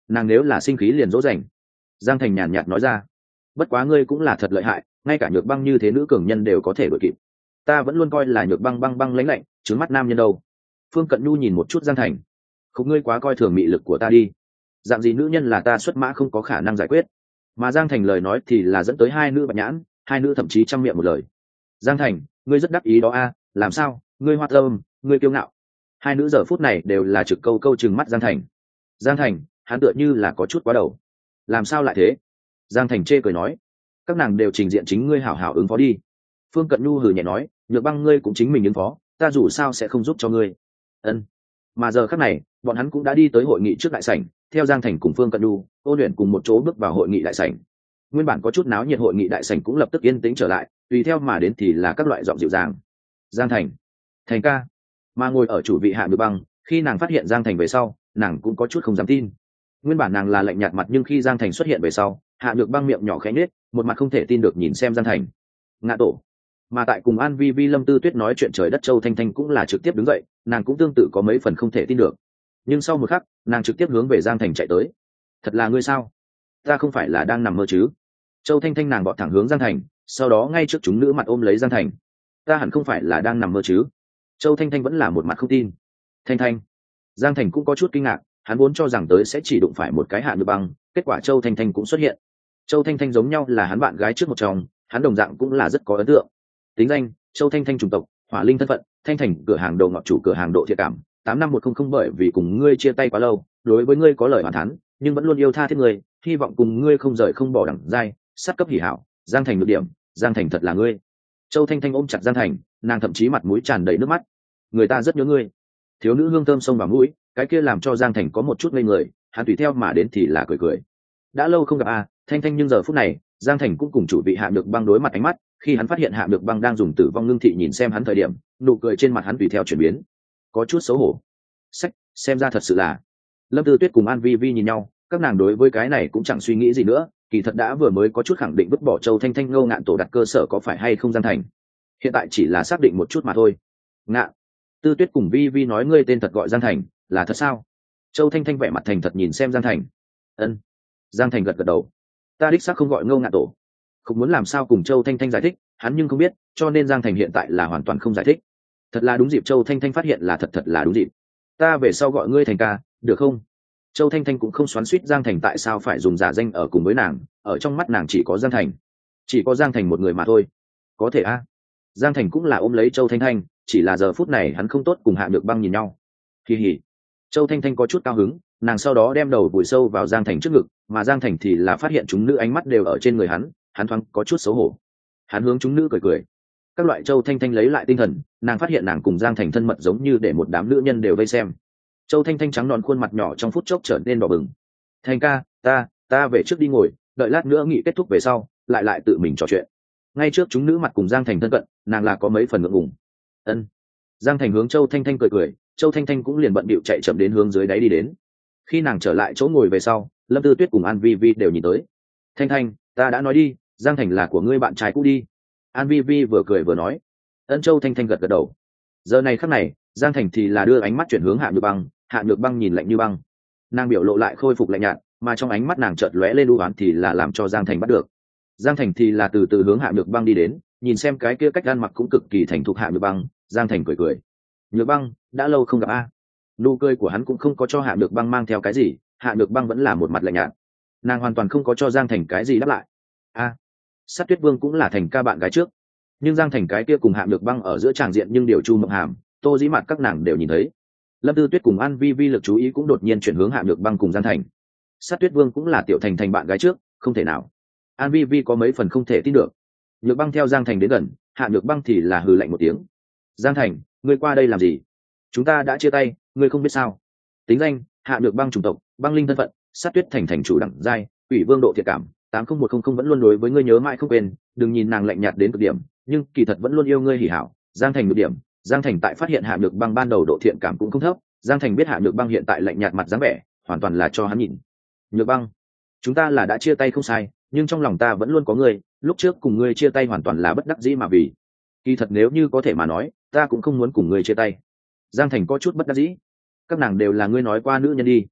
nàng nếu là sinh khí liền dỗ dành. Giang Thành nhàn nhạt nói ra. Bất quá ngươi cũng là thật lợi hại, ngay cả Nhược Băng như thế nữ cường nhân đều có thể đuổi kịp. Ta vẫn luôn coi là Nhược Băng băng băng lãnh lạnh trướng mắt nam nhân đâu. Phương Cận Nhu nhìn một chút Giang Thành. Không, ngươi quá coi thường mị lực của ta đi. Dạng gì nữ nhân là ta xuất mã không có khả năng giải quyết. Mà Giang Thành lời nói thì là dẫn tới hai nữ bạch nhãn, hai nữ thậm chí trăm miệng một lời. Giang Thành, ngươi rất đắc ý đó a, làm sao, ngươi hoa tâm, ngươi kiêu ngạo. Hai nữ giờ phút này đều là trực câu câu trừng mắt Giang Thành. Giang Thành, hắn tựa như là có chút quá đầu. Làm sao lại thế? Giang Thành chê cười nói. Các nàng đều trình diện chính ngươi hảo hảo ứng phó đi. Phương Cận Nhu hừ nhẹ nói, Nhược Băng ngươi cũng chính mình ứng phó, ta dù sao sẽ không giúp cho ngươi. Ân. Mà giờ khắc này, bọn hắn cũng đã đi tới hội nghị trước đại sảnh, theo Giang Thành cùng Phương Cận Nhu, Ôn Luyện cùng một chỗ bước vào hội nghị đại sảnh. Nguyên bản có chút náo nhiệt hội nghị đại sảnh cũng lập tức yên tĩnh trở lại, tùy theo mà đến thì là các loại giọng dịu dàng. Giang Thành, Thành ca. Mà ngồi ở chủ vị Hạ Nhược Băng, khi nàng phát hiện Giang Thành về sau, nàng cũng có chút không dám tin. Nguyên bản nàng là lạnh nhạt mặt, nhưng khi Giang Thành xuất hiện về sau, Hạ Nhược Băng miệng nhỏ khẽ nhếch, một mặt không thể tin được nhìn xem Giang Thành. Ngạ tổ. Mà tại cùng An Vi Vi Lâm Tư Tuyết nói chuyện trời đất, Châu Thanh Thanh cũng là trực tiếp đứng dậy, nàng cũng tương tự có mấy phần không thể tin được. Nhưng sau một khắc, nàng trực tiếp hướng về Giang Thành chạy tới. Thật là ngươi sao? Ta không phải là đang nằm mơ chứ? Châu Thanh Thanh nàng vọt thẳng hướng Giang Thành, sau đó ngay trước chúng nữ mặt ôm lấy Giang Thành. Ta hẳn không phải là đang nằm mơ chứ? Châu Thanh Thanh vẫn là một mặt không tin. Thanh Thanh. Giang Thành cũng có chút kinh ngạc, hắn vốn cho rằng tới sẽ chỉ đụng phải một cái Hạ Nhược Băng, kết quả Châu Thanh Thanh cũng xuất hiện. Châu Thanh Thanh giống nhau là hắn bạn gái trước một chồng, hắn đồng dạng cũng là rất có ấn tượng. Tính danh: Châu Thanh Thanh, chủng tộc Hỏa Linh, thân phận Thanh Thành, cửa hàng đồ ngọt chủ cửa hàng Độ Thiện Cảm, tám năm một không không. Bởi vì cùng ngươi chia tay quá lâu, đối với ngươi có lời oán thán, nhưng vẫn luôn yêu tha thiết ngươi, hy vọng cùng ngươi không rời không bỏ đẳng giai, sát cấp hỉ hảo. Giang Thành được điểm, Giang Thành thật là ngươi. Châu Thanh Thanh ôm chặt Giang Thành, nàng thậm chí mặt mũi tràn đầy nước mắt. Người ta rất nhớ ngươi. Thiếu nữ hương thơm xông vào mũi, cái kia làm cho Giang Thành có một chút ngây người, hắn tùy theo mà đến thì là cười cười. Đã lâu không gặp a, Thanh Thanh, nhưng giờ phút này, Giang Thành cũng cùng chủ vị Hạ Nhược Băng đối mặt ánh mắt, khi hắn phát hiện Hạ Nhược Băng đang dùng tử vong ngưng thị nhìn xem hắn thời điểm, nụ cười trên mặt hắn tùy theo chuyển biến, có chút xấu hổ. Sách, xem ra thật sự là. Lâm Tư Tuyết cùng An Vi Vi nhìn nhau, các nàng đối với cái này cũng chẳng suy nghĩ gì nữa, kỳ thật đã vừa mới có chút khẳng định vứt bỏ Châu Thanh Thanh ngô ngạn tổ đặt cơ sở có phải hay không Giang Thành. Hiện tại chỉ là xác định một chút mà thôi. Ngạn. Tư Tuyết cùng Vi Vi nói ngươi tên thật gọi Giang Thành, là thật sao? Châu Thanh Thanh vẻ mặt thành thật nhìn xem Giang Thành. Ân. Giang Thành gật gật đầu. Ta đích xác không gọi ngô ngạn tổ. Không muốn làm sao cùng Châu Thanh Thanh giải thích, hắn nhưng không biết, cho nên Giang Thành hiện tại là hoàn toàn không giải thích. Thật là đúng dịp, Châu Thanh Thanh phát hiện là thật thật là đúng dịp. Ta về sau gọi ngươi Thành ca, được không? Châu Thanh Thanh cũng không xoắn xuýt Giang Thành tại sao phải dùng giả danh ở cùng với nàng, ở trong mắt nàng chỉ có Giang Thành, chỉ có Giang Thành một người mà thôi. Có thể a. Giang Thành cũng là ôm lấy Châu Thanh Thanh, chỉ là giờ phút này hắn không tốt cùng Hạ Nhược Băng nhìn nhau. Kỳ hỉ. Châu Thanh Thanh có chút cao hứng, nàng sau đó đem đầu vùi sâu vào Giang Thành trước ngực, mà Giang Thành thì là phát hiện chúng nữ ánh mắt đều ở trên người hắn, hắn thoáng có chút xấu hổ. Hắn hướng chúng nữ cười cười. Các loại Châu Thanh Thanh lấy lại tinh thần, nàng phát hiện nàng cùng Giang Thành thân mật giống như để một đám nữ nhân đều vây xem. Châu Thanh Thanh trắng non khuôn mặt nhỏ trong phút chốc trở nên đỏ bừng. Thành ca, ta, ta về trước đi ngồi, đợi lát nữa nghị kết thúc về sau, lại lại tự mình trò chuyện. Ngay trước chúng nữ mặt cùng Giang Thành thân cận, nàng là có mấy phần ngượng ngùng. Ân. Giang Thành hướng Châu Thanh Thanh cười cười, Châu Thanh Thanh cũng liền bận bịu chạy chậm đến hướng dưới đáy đi đến. Khi nàng trở lại chỗ ngồi về sau, Lâm Tư Tuyết cùng An Vi Vi đều nhìn tới. Thanh Thanh, ta đã nói đi, Giang Thành là của ngươi bạn trai cũ đi. An Vi Vi vừa cười vừa nói. Ân. Châu Thanh Thanh gật gật đầu. Giờ này khắc này, Giang Thành thì là đưa ánh mắt chuyển hướng Hạ Nhược Băng, Hạ Nhược Băng nhìn lạnh như băng. Nàng biểu lộ lại khôi phục lạnh nhạt, mà trong ánh mắt nàng chợt lóe lên u ám thì là làm cho Giang Thành bắt được. Giang Thành thì là từ từ hướng Hạ Nhược Băng đi đến, nhìn xem cái kia cách ăn mặc cũng cực kỳ thành thục Hạ Nhược Băng, Giang Thành cười cười. Nhược Băng, đã lâu không gặp a. Nụ cười của hắn cũng không có cho Hạ Nhược Băng mang theo cái gì, Hạ Nhược Băng vẫn là một mặt lạnh nhạt. Nàng hoàn toàn không có cho Giang Thành cái gì đáp lại. A, Sát Tuyết Vương cũng là Thành ca bạn gái trước, nhưng Giang Thành cái kia cùng Hạ Nhược Băng ở giữa tràng diện nhưng điều Chu Mộng Hàm, Tô Dĩ Mạt các nàng đều nhìn thấy. Lâm Tư Tuyết cùng An Vi Vi lực chú ý cũng đột nhiên chuyển hướng Hạ Nhược Băng cùng Giang Thành. Sát Tuyết Vương cũng là Tiểu Thành Thành bạn gái trước, không thể nào. An Vi Vi có mấy phần không thể tin được. Nhược Băng theo Giang Thành đến gần, Hạ Nhược Băng thì là hừ lạnh một tiếng. Giang Thành, ngươi qua đây làm gì? Chúng ta đã chia tay, ngươi không biết sao? Tính danh: Hạ Nhược Băng, chủng tộc Băng Linh, thân phận Sát Tuyết Thành thành chủ đẳng giai, Ủy Vương Độ Thiện Cảm, tám không một không không. Vẫn luôn đối với ngươi nhớ mãi không quên, đừng nhìn nàng lạnh nhạt đến cực điểm, nhưng kỳ thật vẫn luôn yêu ngươi hỉ hảo. Giang Thành được điểm. Giang Thành tại phát hiện Hạ Nhược Băng ban đầu độ thiện cảm cũng không thấp, Giang Thành biết Hạ Nhược Băng hiện tại lạnh nhạt mặt dáng vẻ, hoàn toàn là cho hắn nhìn. Nhược Băng, chúng ta là đã chia tay không sai, nhưng trong lòng ta vẫn luôn có ngươi, lúc trước cùng ngươi chia tay hoàn toàn là bất đắc dĩ mà vì. Kỳ thật nếu như có thể mà nói, ta cũng không muốn cùng ngươi chia tay. Giang Thành có chút bất đắc dĩ. Các nàng đều là ngươi nói qua nữ nhân đi.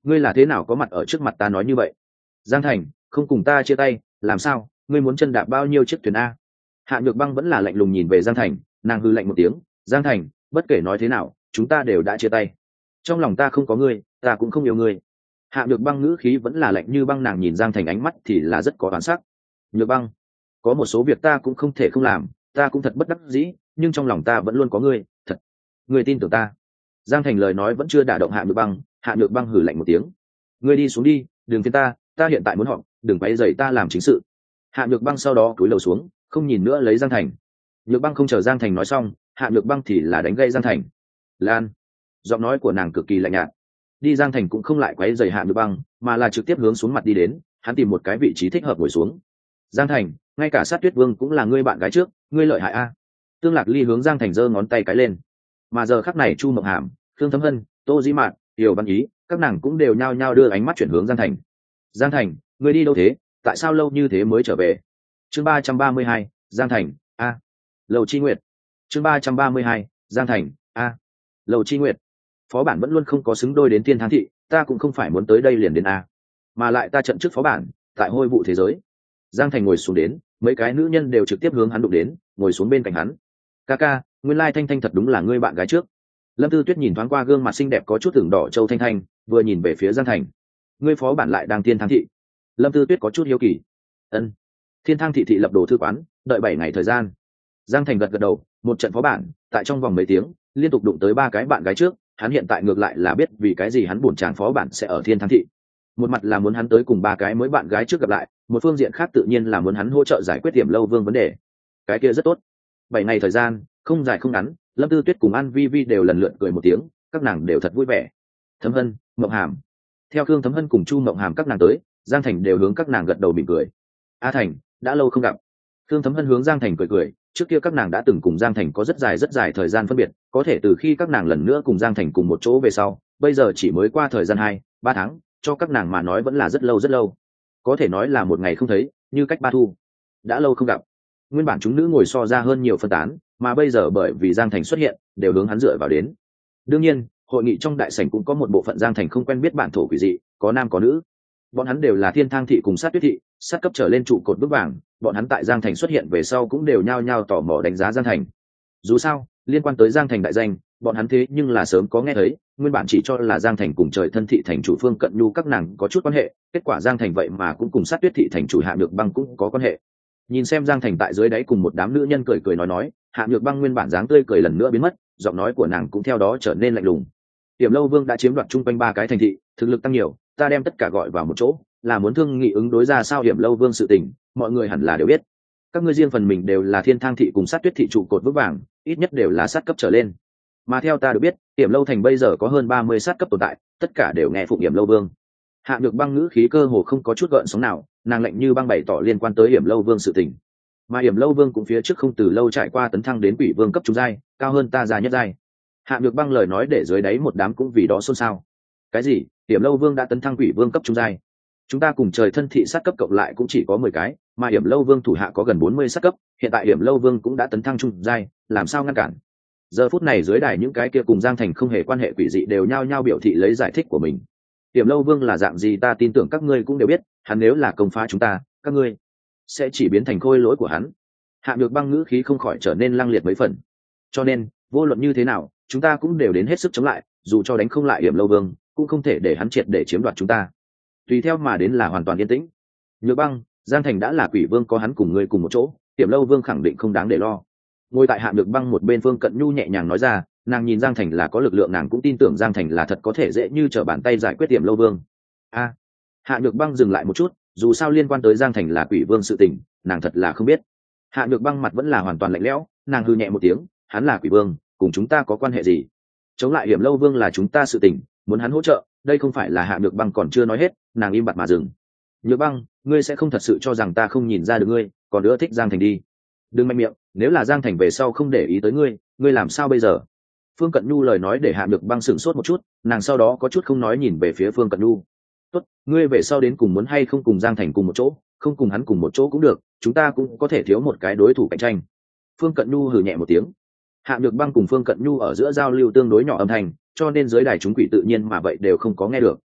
ngươi là thế nào có mặt ở trước mặt ta nói như vậy? Giang Thành không cùng ta chia tay làm sao, ngươi muốn chân đạp bao nhiêu chiếc thuyền a? Hạ Nhược Băng vẫn là lạnh lùng nhìn về Giang Thành, nàng hư lạnh một tiếng. Giang Thành, bất kể nói thế nào chúng ta đều đã chia tay, trong lòng ta không có ngươi, ta cũng không yêu ngươi. Hạ Nhược Băng ngữ khí vẫn là lạnh như băng, nàng nhìn Giang Thành ánh mắt thì là rất có oán sắc. Nhược Băng, có một số việc ta cũng không thể không làm, ta cũng thật bất đắc dĩ, nhưng trong lòng ta vẫn luôn có ngươi, thật, ngươi tin tưởng ta. Giang Thành lời nói vẫn chưa đả động Hạ Nhược Băng. Hạ Nhược Băng hử lạnh một tiếng. Ngươi đi xuống đi, đừng phiền ta, ta hiện tại muốn họp, đừng quấy rầy ta làm chính sự. Hạ Nhược Băng sau đó cúi đầu xuống, không nhìn nữa lấy Giang Thành. Nhược Băng không chờ Giang Thành nói xong, Hạ Nhược Băng thì là đánh gây Giang Thành. Lan, giọng nói của nàng cực kỳ lạnh nhạt. Đi Giang Thành cũng không lại quấy rầy Hạ Nhược Băng, mà là trực tiếp hướng xuống mặt đi đến, hắn tìm một cái vị trí thích hợp ngồi xuống. Giang Thành, ngay cả Sát Tuyết Vương cũng là ngươi bạn gái trước, ngươi lợi hại a. Tương Lạc Ly hướng Giang Thành giơ ngón tay cái lên. Mà giờ khắc này Chu Mộng Hàm, Khương Thấm Hân, Tô Dĩ Mạn, Tiểu Văn Ý, các nàng cũng đều nhao nhao đưa ánh mắt chuyển hướng Giang Thành. Giang Thành, ngươi đi đâu thế, tại sao lâu như thế mới trở về? Chương ba trăm ba mươi hai, Giang Thành a. Lầu Chi Nguyệt. Chương ba trăm ba mươi hai, Giang Thành a. Lầu Chi Nguyệt. Phó bản vẫn luôn không có xứng đôi đến Thiên Thắng thị, ta cũng không phải muốn tới đây liền đến a, mà lại ta trận trước phó bản tại Hôi Vụ Thế Giới. Giang Thành ngồi xuống đến, mấy cái nữ nhân đều trực tiếp hướng hắn đụng đến, ngồi xuống bên cạnh hắn. Ca ca, nguyên lai Thanh Thanh thật đúng là ngươi bạn gái trước. Lâm Tư Tuyết nhìn thoáng qua gương mặt xinh đẹp có chút tưởng đỏ châu Thanh Thanh, vừa nhìn về phía Giang Thành. Ngươi phó bản lại đang Thiên Thắng thị? Lâm Tư Tuyết có chút hiếu kỳ. Ân. Thiên Thắng thị thị lập đồ thư quán, đợi bảy ngày thời gian. Giang Thành gật gật đầu, một trận phó bản, tại trong vòng mấy tiếng, liên tục đụng tới ba cái bạn gái trước, hắn hiện tại ngược lại là biết vì cái gì hắn buồn chán phó bản sẽ ở Thiên Thắng thị. Một mặt là muốn hắn tới cùng ba cái mới bạn gái trước gặp lại, một phương diện khác tự nhiên là muốn hắn hỗ trợ giải quyết Tiềm Lâu Vương vấn đề. Cái kia rất tốt. Bảy ngày thời gian, không dài không ngắn, Lâm Tư Tuyết cùng An Vi Vi đều lần lượt cười một tiếng, các nàng đều thật vui vẻ. Thấm Hân, Mộng Hàm. Theo Khương Thấm Hân cùng Chu Mộng Hàm các nàng tới, Giang Thành đều hướng các nàng gật đầu mỉm cười. A Thành, đã lâu không gặp. Khương Thấm Hân hướng Giang Thành cười cười, trước kia các nàng đã từng cùng Giang Thành có rất dài rất dài thời gian phân biệt, có thể từ khi các nàng lần nữa cùng Giang Thành cùng một chỗ về sau, bây giờ chỉ mới qua thời gian hai, ba tháng, cho các nàng mà nói vẫn là rất lâu rất lâu. Có thể nói là một ngày không thấy, như cách ba thu. Đã lâu không gặp. Nguyên bản chúng nữ ngồi so ra hơn nhiều phân tán, mà bây giờ bởi vì Giang Thành xuất hiện, đều hướng hắn dựa vào đến. Đương nhiên, hội nghị trong đại sảnh cũng có một bộ phận Giang Thành không quen biết bản thổ quỷ dị, có nam có nữ. Bọn hắn đều là Thiên Thang thị cùng Sát Tuyết thị, sát cấp trở lên trụ cột bước vàng, bọn hắn tại Giang Thành xuất hiện về sau cũng đều nhao nhao tò mò đánh giá Giang Thành. Dù sao, liên quan tới Giang Thành đại danh, bọn hắn thế nhưng là sớm có nghe thấy, nguyên bản chỉ cho là Giang Thành cùng Trời Thân thị thành chủ Phương Cận Nhu các nàng có chút quan hệ, kết quả Giang Thành vậy mà cũng cùng Sát Tuyết thị thành chủ Hạ Nhược Băng cũng có quan hệ. Nhìn xem Giang Thành tại dưới đáy cùng một đám nữ nhân cười cười nói nói, Hạ Nhược Băng nguyên bản dáng tươi cười lần nữa biến mất, giọng nói của nàng cũng theo đó trở nên lạnh lùng. Tiềm Lâu Vương đã chiếm đoạt chung quanh ba cái thành thị, thực lực tăng nhiều, ta đem tất cả gọi vào một chỗ, là muốn thương nghị ứng đối ra sao Tiềm Lâu Vương sự tình, mọi người hẳn là đều biết. Các ngươi riêng phần mình đều là Thiên Thang thị cùng Sát Tuyết thị trụ cột vững vàng, ít nhất đều là sát cấp trở lên. Mà theo ta được biết, Tiềm Lâu thành bây giờ có hơn ba mươi sát cấp tồn tại, tất cả đều nghe phụng Tiềm Lâu Vương. Hạ Nhược Băng ngữ khí cơ hồ không có chút gợn sóng nào, nàng lạnh như băng bày tỏ liên quan tới Tiềm Lâu Vương sự tình. Mà Tiềm Lâu Vương cũng phía trước không từ lâu trải qua tấn thăng đến Quỷ Vương cấp trung giai, cao hơn ta già nhất giai. Hạ Nhược Băng lời nói để dưới đáy một đám cũng vì đó xôn xao. Cái gì? Tiềm Lâu Vương đã tấn thăng Quỷ Vương cấp trung giai? Chúng ta cùng Trời Thân thị sát cấp cộng lại cũng chỉ có mười cái, mà Tiềm Lâu Vương thủ hạ có gần bốn mươi sát cấp, hiện tại Tiềm Lâu Vương cũng đã tấn thăng trung giai, làm sao ngăn cản? Giờ phút này dưới đài những cái kia cùng Giang Thành không hề quan hệ quỷ dị đều nhao nhao biểu thị lấy giải thích của mình. Tiềm Lâu Vương là dạng gì ta tin tưởng các ngươi cũng đều biết, hắn nếu là công phá chúng ta, các ngươi sẽ chỉ biến thành khôi lỗi của hắn. Hạ Nhược Băng ngữ khí không khỏi trở nên lăng liệt mấy phần. Cho nên, vô luận như thế nào, chúng ta cũng đều đến hết sức chống lại, dù cho đánh không lại Tiềm Lâu Vương, cũng không thể để hắn triệt để chiếm đoạt chúng ta. Tùy theo mà đến là hoàn toàn yên tĩnh. Nhược Băng, Giang Thành đã là Quỷ Vương, có hắn cùng ngươi cùng một chỗ, Tiềm Lâu Vương khẳng định không đáng để lo. Ngồi tại Hạ Nhược Băng một bên Phương Cận Nhu nhẹ nhàng nói ra, nàng nhìn Giang Thành là có lực lượng, nàng cũng tin tưởng Giang Thành là thật có thể dễ như trở bàn tay giải quyết Tiềm Lâu Vương. A, à, Hạ Nhược Băng dừng lại một chút, dù sao liên quan tới Giang Thành là Quỷ Vương sự tình, nàng thật là không biết. Hạ Nhược Băng mặt vẫn là hoàn toàn lạnh lẽo, nàng hừ nhẹ một tiếng, hắn là Quỷ Vương, cùng chúng ta có quan hệ gì? Chống lại Tiềm Lâu Vương là chúng ta sự tình, muốn hắn hỗ trợ, đây không phải là Hạ Nhược Băng còn chưa nói hết, nàng im bặt mà dừng. Nhược Băng, ngươi sẽ không thật sự cho rằng ta không nhìn ra được ngươi, còn nữa thích Giang Thành đi. Đừng mạnh miệng, nếu là Giang Thành về sau không để ý tới ngươi, ngươi làm sao bây giờ? Phương Cận Nhu lời nói để Hạ Nhược Băng sửng sốt một chút, nàng sau đó có chút không nói nhìn về phía Phương Cận Nhu. Tốt, ngươi về sau đến cùng muốn hay không cùng Giang Thành cùng một chỗ, không cùng hắn cùng một chỗ cũng được, chúng ta cũng có thể thiếu một cái đối thủ cạnh tranh. Phương Cận Nhu hừ nhẹ một tiếng. Hạ Nhược Băng cùng Phương Cận Nhu ở giữa giao lưu tương đối nhỏ âm thanh, cho nên dưới đài chúng quỷ tự nhiên mà vậy đều không có nghe được.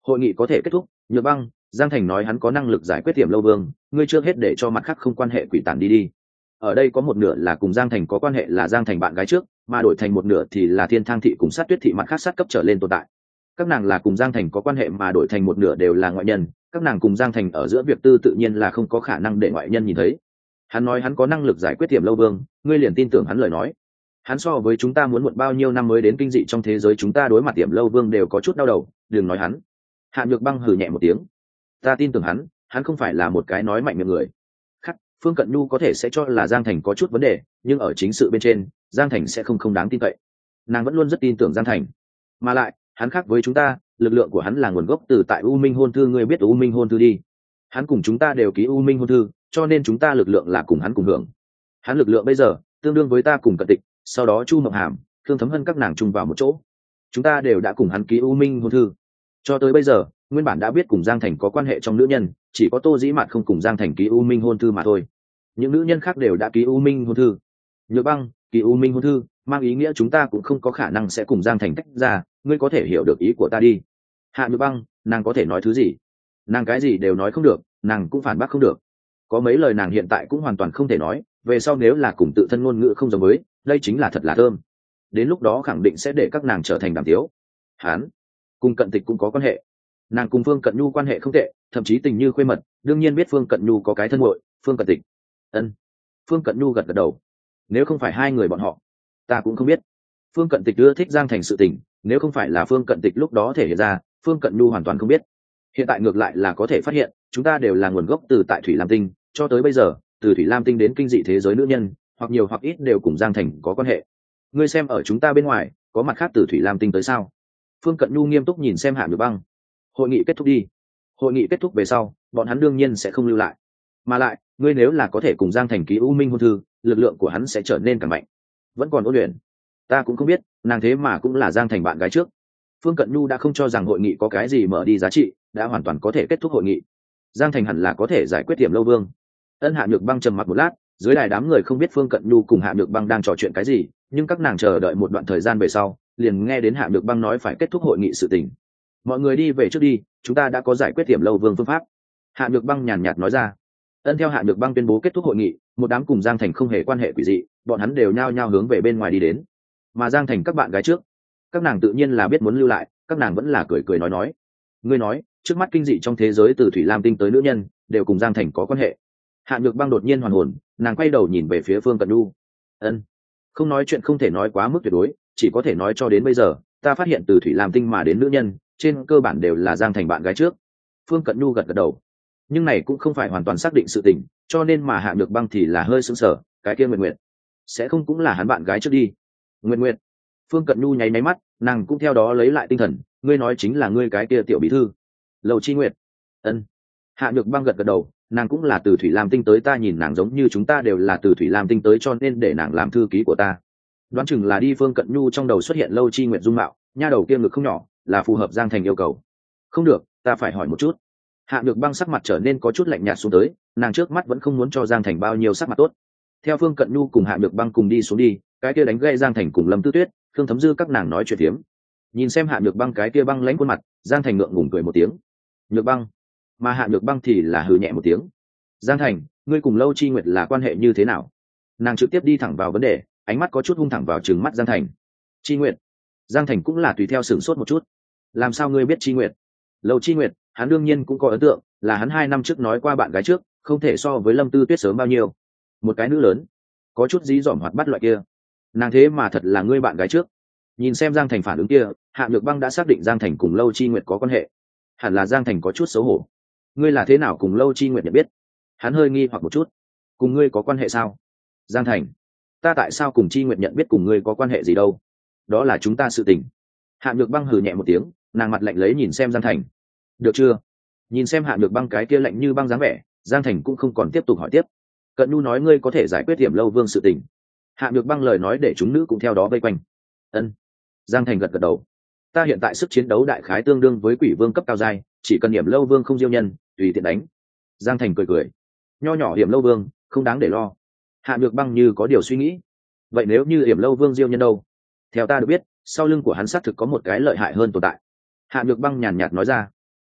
hội nghị có thể kết thúc. Nhược Băng, Giang Thành nói hắn có năng lực giải quyết tiềm lâu vương, ngươi trước hết để cho mặt khác không quan hệ quỷ tản đi đi. Ở đây có một nửa là cùng Giang Thành có quan hệ là Giang Thành bạn gái trước, mà đổi thành một nửa thì là Thiên Thang thị cùng Sát Tuyết thị mặt khác sát cấp trở lên tồn tại. Các nàng là cùng Giang Thành có quan hệ mà đổi thành một nửa đều là ngoại nhân, các nàng cùng Giang Thành ở giữa việc tư tự nhiên là không có khả năng để ngoại nhân nhìn thấy. Hắn nói hắn có năng lực giải quyết tiềm lâu vương, ngươi liền tin tưởng hắn lời nói. Hắn so với chúng ta muốn muộn bao nhiêu năm mới đến kinh dị trong thế giới chúng ta đối mặt tiềm lâu vương đều có chút đau đầu, đừng nói hắn. Hạ Nhược Băng hừ nhẹ một tiếng. Ta tin tưởng hắn, hắn không phải là một cái nói mạnh miệng người. Khắc, Phương Cận Nhu có thể sẽ cho là Giang Thành có chút vấn đề, nhưng ở chính sự bên trên, Giang Thành sẽ không không đáng tin cậy. Nàng vẫn luôn rất tin tưởng Giang Thành. Mà lại, hắn khác với chúng ta, lực lượng của hắn là nguồn gốc từ tại U Minh hôn thư, ngươi biết U Minh hôn thư đi. Hắn cùng chúng ta đều ký U Minh hôn thư, cho nên chúng ta lực lượng là cùng hắn cùng hưởng. Hắn lực lượng bây giờ tương đương với ta cùng Cận Tịch, sau đó Chu Mộng Hàm, Thương Thấm Hân các nàng chung vào một chỗ. Chúng ta đều đã cùng hắn ký U Minh hôn thư. Cho tới bây giờ, nguyên bản đã biết cùng Giang Thành có quan hệ trong nữ nhân, chỉ có Tô Dĩ Mạt không cùng Giang Thành ký U Minh hôn thư mà thôi. Những nữ nhân khác đều đã ký U Minh hôn thư. Nhược Băng, ký U Minh hôn thư, mang ý nghĩa chúng ta cũng không có khả năng sẽ cùng Giang Thành tách ra, ngươi có thể hiểu được ý của ta đi. Hạ Nhược Băng, nàng có thể nói thứ gì? Nàng cái gì đều nói không được, nàng cũng phản bác không được. Có mấy lời nàng hiện tại cũng hoàn toàn không thể nói, về sau nếu là cùng tự thân ngôn ngữ không giống với, đây chính là thật là thơm. Đến lúc đó khẳng định sẽ để các nàng trở thành đàm tiếu. Hán, cùng Cận Tịch cũng có quan hệ. Nàng cùng Phương Cận Nhu quan hệ không tệ, thậm chí tình như khuê mật, đương nhiên biết Phương Cận Nhu có cái thân muội, Phương Cận Tịch. Ân. Phương Cận Nhu gật gật đầu. Nếu không phải hai người bọn họ, ta cũng không biết. Phương Cận Tịch ưa thích Giang Thành sự tình, nếu không phải là Phương Cận Tịch lúc đó thể hiện ra, Phương Cận Nhu hoàn toàn không biết. Hiện tại ngược lại là có thể phát hiện, chúng ta đều là nguồn gốc từ tại Thủy Lam Tinh, cho tới bây giờ, từ Thủy Lam Tinh đến kinh dị thế giới nữ nhân, hoặc nhiều hoặc ít đều cùng Giang Thành có quan hệ. Ngươi xem ở chúng ta bên ngoài, có mặt khác từ Thủy Lam Tinh tới sao? Phương Cận Nhu nghiêm túc nhìn xem Hạ Nhược Băng. Hội nghị kết thúc đi. Hội nghị kết thúc về sau, bọn hắn đương nhiên sẽ không lưu lại. Mà lại, ngươi nếu là có thể cùng Giang Thành ký U Minh hôn thư, lực lượng của hắn sẽ trở nên càng mạnh. Vẫn còn ôn luyện. Ta cũng không biết, nàng thế mà cũng là Giang Thành bạn gái trước. Phương Cận Nhu đã không cho rằng hội nghị có cái gì mở đi giá trị, đã hoàn toàn có thể kết thúc hội nghị. Giang Thành hẳn là có thể giải quyết tiềm lâu vương. Ân Hạ Nhược Băng trầm mặc một lát, dưới đài đám người không biết Phương Cận Nhu cùng Hạ Nhược Băng đang trò chuyện cái gì, nhưng các nàng chờ đợi một đoạn thời gian về sau, liền nghe đến Hạ Nhược Băng nói phải kết thúc hội nghị sự tình. Mọi người đi về trước đi, chúng ta đã có giải quyết tiềm lâu vương phương pháp. Hạ Nhược Băng nhàn nhạt nói ra. Ân theo Hạ Nhược Băng tuyên bố kết thúc hội nghị, một đám cùng Giang Thành không hề quan hệ quỷ dị, bọn hắn đều nhao nhao hướng về bên ngoài đi đến. Mà Giang Thành các bạn gái trước, các nàng tự nhiên là biết muốn lưu lại, các nàng vẫn là cười cười nói nói. Ngươi nói, trước mắt kinh dị trong thế giới từ Thủy Lam Tinh tới nữ nhân, đều cùng Giang Thành có quan hệ. Hạ Nhược Băng đột nhiên hoàn hồn, nàng quay đầu nhìn về phía Phương Cận Nhu. Ân, không nói chuyện không thể nói quá mức tuyệt đối, chỉ có thể nói cho đến bây giờ, ta phát hiện từ Thủy Lam Tinh mà đến nữ nhân, trên cơ bản đều là Giang Thành bạn gái trước. Phương Cận Nhu gật gật đầu, nhưng này cũng không phải hoàn toàn xác định sự tình, cho nên mà Hạ Nhược Băng thì là hơi sững sờ, cái kia Nguyệt Nguyệt, sẽ không cũng là hắn bạn gái trước đi. Nguyệt Nguyệt. Phương Cận Nhu nháy máy mắt, nàng cũng theo đó lấy lại tinh thần, ngươi nói chính là ngươi cái kia tiểu bí thư, Lầu Chi Nguyệt. Ân. Hạ Nhược Băng gật gật đầu, nàng cũng là từ Thủy Lam Tinh tới, ta nhìn nàng giống như chúng ta đều là từ Thủy Lam Tinh tới cho nên để nàng làm thư ký của ta. Đoán chừng là đi. Phương Cận Nhu trong đầu xuất hiện Lâu Chi Nguyệt dung mạo, nha đầu kia ngực không nhỏ, là phù hợp Giang Thành yêu cầu. Không được, ta phải hỏi một chút. Hạ Nhược Băng sắc mặt trở nên có chút lạnh nhạt xuống tới, nàng trước mắt vẫn không muốn cho Giang Thành bao nhiêu sắc mặt tốt. Theo Phương Cận Nhu cùng Hạ Nhược Băng cùng đi xuống đi, cái kia đánh gây Giang Thành cùng Lâm Tư Tuyết, Khương Thấm Dư các nàng nói chuyện tiếm. Nhìn xem Hạ Nhược Băng cái kia băng lãnh khuôn mặt, Giang Thành ngượng ngùng cười một tiếng. Nhược Băng, mà Hạ Nhược Băng thì là hừ nhẹ một tiếng. Giang Thành, ngươi cùng Lâu Chi Nguyệt là quan hệ như thế nào? Nàng trực tiếp đi thẳng vào vấn đề, ánh mắt có chút hung thẳng vào trừng mắt Giang Thành. Chi Nguyệt. Giang Thành cũng là tùy theo sửng sốt một chút. Làm sao ngươi biết Chi Nguyệt? Lâu Chi Nguyệt, hắn đương nhiên cũng có ấn tượng, là hắn hai năm trước nói qua bạn gái trước, không thể so với Lâm Tư Tuyết sớm bao nhiêu. Một cái nữ lớn, có chút dí dỏm hoạt bát loại kia. Nàng thế mà thật là ngươi bạn gái trước. Nhìn xem Giang Thành phản ứng kia, Hạ Nhược Băng đã xác định Giang Thành cùng Lâu Chi Nguyệt có quan hệ. Hẳn là Giang Thành có chút xấu hổ. Ngươi là thế nào cùng Lâu Chi Nguyệt nhận biết? Hắn hơi nghi hoặc một chút. Cùng ngươi có quan hệ sao? Giang Thành, ta tại sao cùng Chi Nguyệt nhận biết cùng ngươi có quan hệ gì đâu? Đó là chúng ta sự tình. Hạ Nhược Băng hừ nhẹ một tiếng, nàng mặt lạnh lấy nhìn xem Giang Thành. Được chưa? Nhìn xem Hạ Nhược Băng cái kia lạnh như băng dáng vẻ, Giang Thành cũng không còn tiếp tục hỏi tiếp. Cận Nhu nói ngươi có thể giải quyết Tiềm Lâu Vương sự tình. Hạ Nhược Băng lời nói để chúng nữ cũng theo đó vây quanh. Ân. Giang Thành gật gật đầu. Ta hiện tại sức chiến đấu đại khái tương đương với Quỷ Vương cấp cao giai, chỉ cần Hiểm Lâu Vương không diêu nhân, tùy tiện đánh. Giang Thành cười cười. Nho nhỏ Hiểm Lâu Vương, không đáng để lo. Hạ Nhược Băng như có điều suy nghĩ. Vậy nếu như Hiểm Lâu Vương diêu nhân đâu? Theo ta được biết, sau lưng của hắn xác thực có một cái lợi hại hơn tồn tại. Hạ Nhược Băng nhàn nhạt nói ra.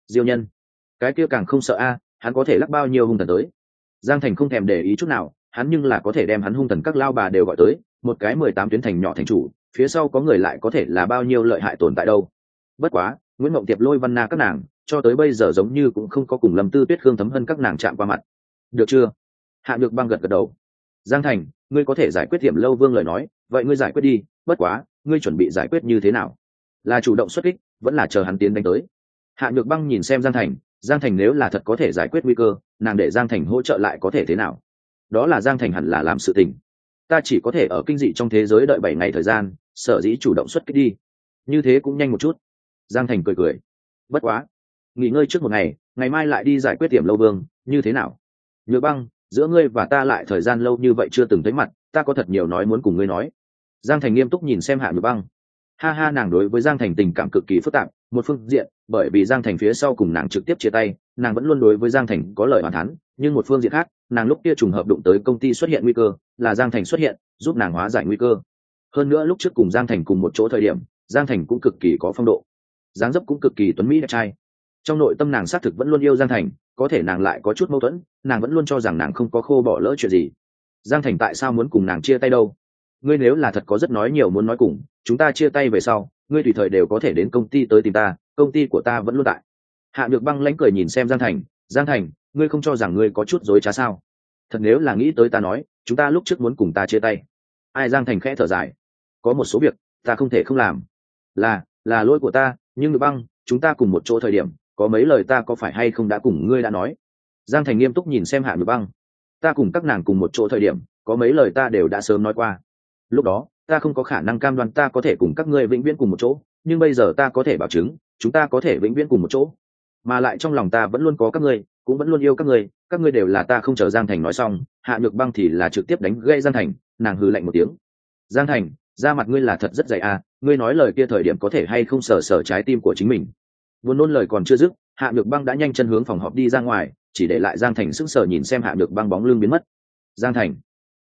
Diêu nhân, cái kia càng không sợ a, hắn có thể lắc bao nhiêu hung thần tới. Giang Thành không thèm để ý chút nào, hắn nhưng là có thể đem hắn hung thần các lao bà đều gọi tới, một cái mười tám tuyến thành nhỏ thành chủ, phía sau có người lại có thể là bao nhiêu lợi hại tồn tại đâu. Bất quá, Nguyễn Mộng Tiệp, Lôi Văn Na các nàng, cho tới bây giờ giống như cũng không có cùng Lâm Tư Tuyết, Khương Thấm Hân các nàng chạm qua mặt. Được chưa? Hạ Nhược Băng gật gật đầu. Giang Thành, ngươi có thể giải quyết Tiệm Lâu Vương lời nói, vậy ngươi giải quyết đi, bất quá, ngươi chuẩn bị giải quyết như thế nào? Là chủ động xuất kích, vẫn là chờ hắn tiến đánh tới? Hạ Nhược Băng nhìn xem Giang Thành, Giang Thành nếu là thật có thể giải quyết nguy cơ, nàng để Giang Thành hỗ trợ lại có thể thế nào? Đó là Giang Thành hẳn là làm sự tình. Ta chỉ có thể ở kinh dị trong thế giới đợi bảy ngày thời gian, sở dĩ chủ động xuất kích đi. Như thế cũng nhanh một chút. Giang Thành cười cười. Bất quá, nghỉ ngơi trước một ngày, ngày mai lại đi giải quyết Tiệm Lâu Vương, như thế nào? Nhược Băng, giữa ngươi và ta lại thời gian lâu như vậy chưa từng thấy mặt, ta có thật nhiều nói muốn cùng ngươi nói. Giang Thành nghiêm túc nhìn xem Hạ Nhược Băng. Ha ha, nàng đối với Giang Thành tình cảm cực kỳ phức tạp, một phương diện, bởi vì Giang Thành phía sau cùng nàng trực tiếp chia tay, nàng vẫn luôn đối với Giang Thành có lời oán thán, nhưng một phương diện khác, nàng lúc kia trùng hợp đụng tới công ty xuất hiện nguy cơ, là Giang Thành xuất hiện, giúp nàng hóa giải nguy cơ. Hơn nữa lúc trước cùng Giang Thành cùng một chỗ thời điểm, Giang Thành cũng cực kỳ có phong độ, dáng dấp cũng cực kỳ tuấn mỹ đẹp trai. Trong nội tâm nàng xác thực vẫn luôn yêu Giang Thành, có thể nàng lại có chút mâu thuẫn, nàng vẫn luôn cho rằng nàng không có khô bỏ lỡ chuyện gì. Giang Thành tại sao muốn cùng nàng chia tay đâu? Ngươi nếu là thật có rất nói nhiều muốn nói cùng, chúng ta chia tay về sau, ngươi tùy thời đều có thể đến công ty tới tìm ta, công ty của ta vẫn luôn tại. Hạ Nhược Băng lãnh cười nhìn xem Giang Thành. Giang Thành, ngươi không cho rằng ngươi có chút dối trá sao? Thật nếu là nghĩ tới ta nói, chúng ta lúc trước muốn cùng ta chia tay. Ai? Giang Thành khẽ thở dài. Có một số việc ta không thể không làm, là là lỗi của ta, nhưng Nhược Băng, chúng ta cùng một chỗ thời điểm, có mấy lời ta có phải hay không đã cùng ngươi đã nói? Giang Thành nghiêm túc nhìn xem Hạ Nhược Băng. Ta cùng các nàng cùng một chỗ thời điểm, có mấy lời ta đều đã sớm nói qua. Lúc đó ta không có khả năng cam đoan ta có thể cùng các ngươi vĩnh viễn cùng một chỗ, nhưng bây giờ ta có thể bảo chứng chúng ta có thể vĩnh viễn cùng một chỗ, mà lại trong lòng ta vẫn luôn có các ngươi, cũng vẫn luôn yêu các ngươi, các ngươi đều là ta. Không chờ Giang Thành nói xong, Hạ Nhược Băng thì là trực tiếp đánh gây Giang Thành. Nàng hừ lạnh một tiếng. Giang Thành, da mặt ngươi là thật rất dày à, ngươi nói lời kia thời điểm có thể hay không sờ sờ trái tim của chính mình? Muốn nôn lời còn chưa dứt, Hạ Nhược Băng đã nhanh chân hướng phòng họp đi ra ngoài, chỉ để lại Giang Thành sững sờ nhìn xem Hạ Nhược Băng bóng lưng biến mất. Giang Thành,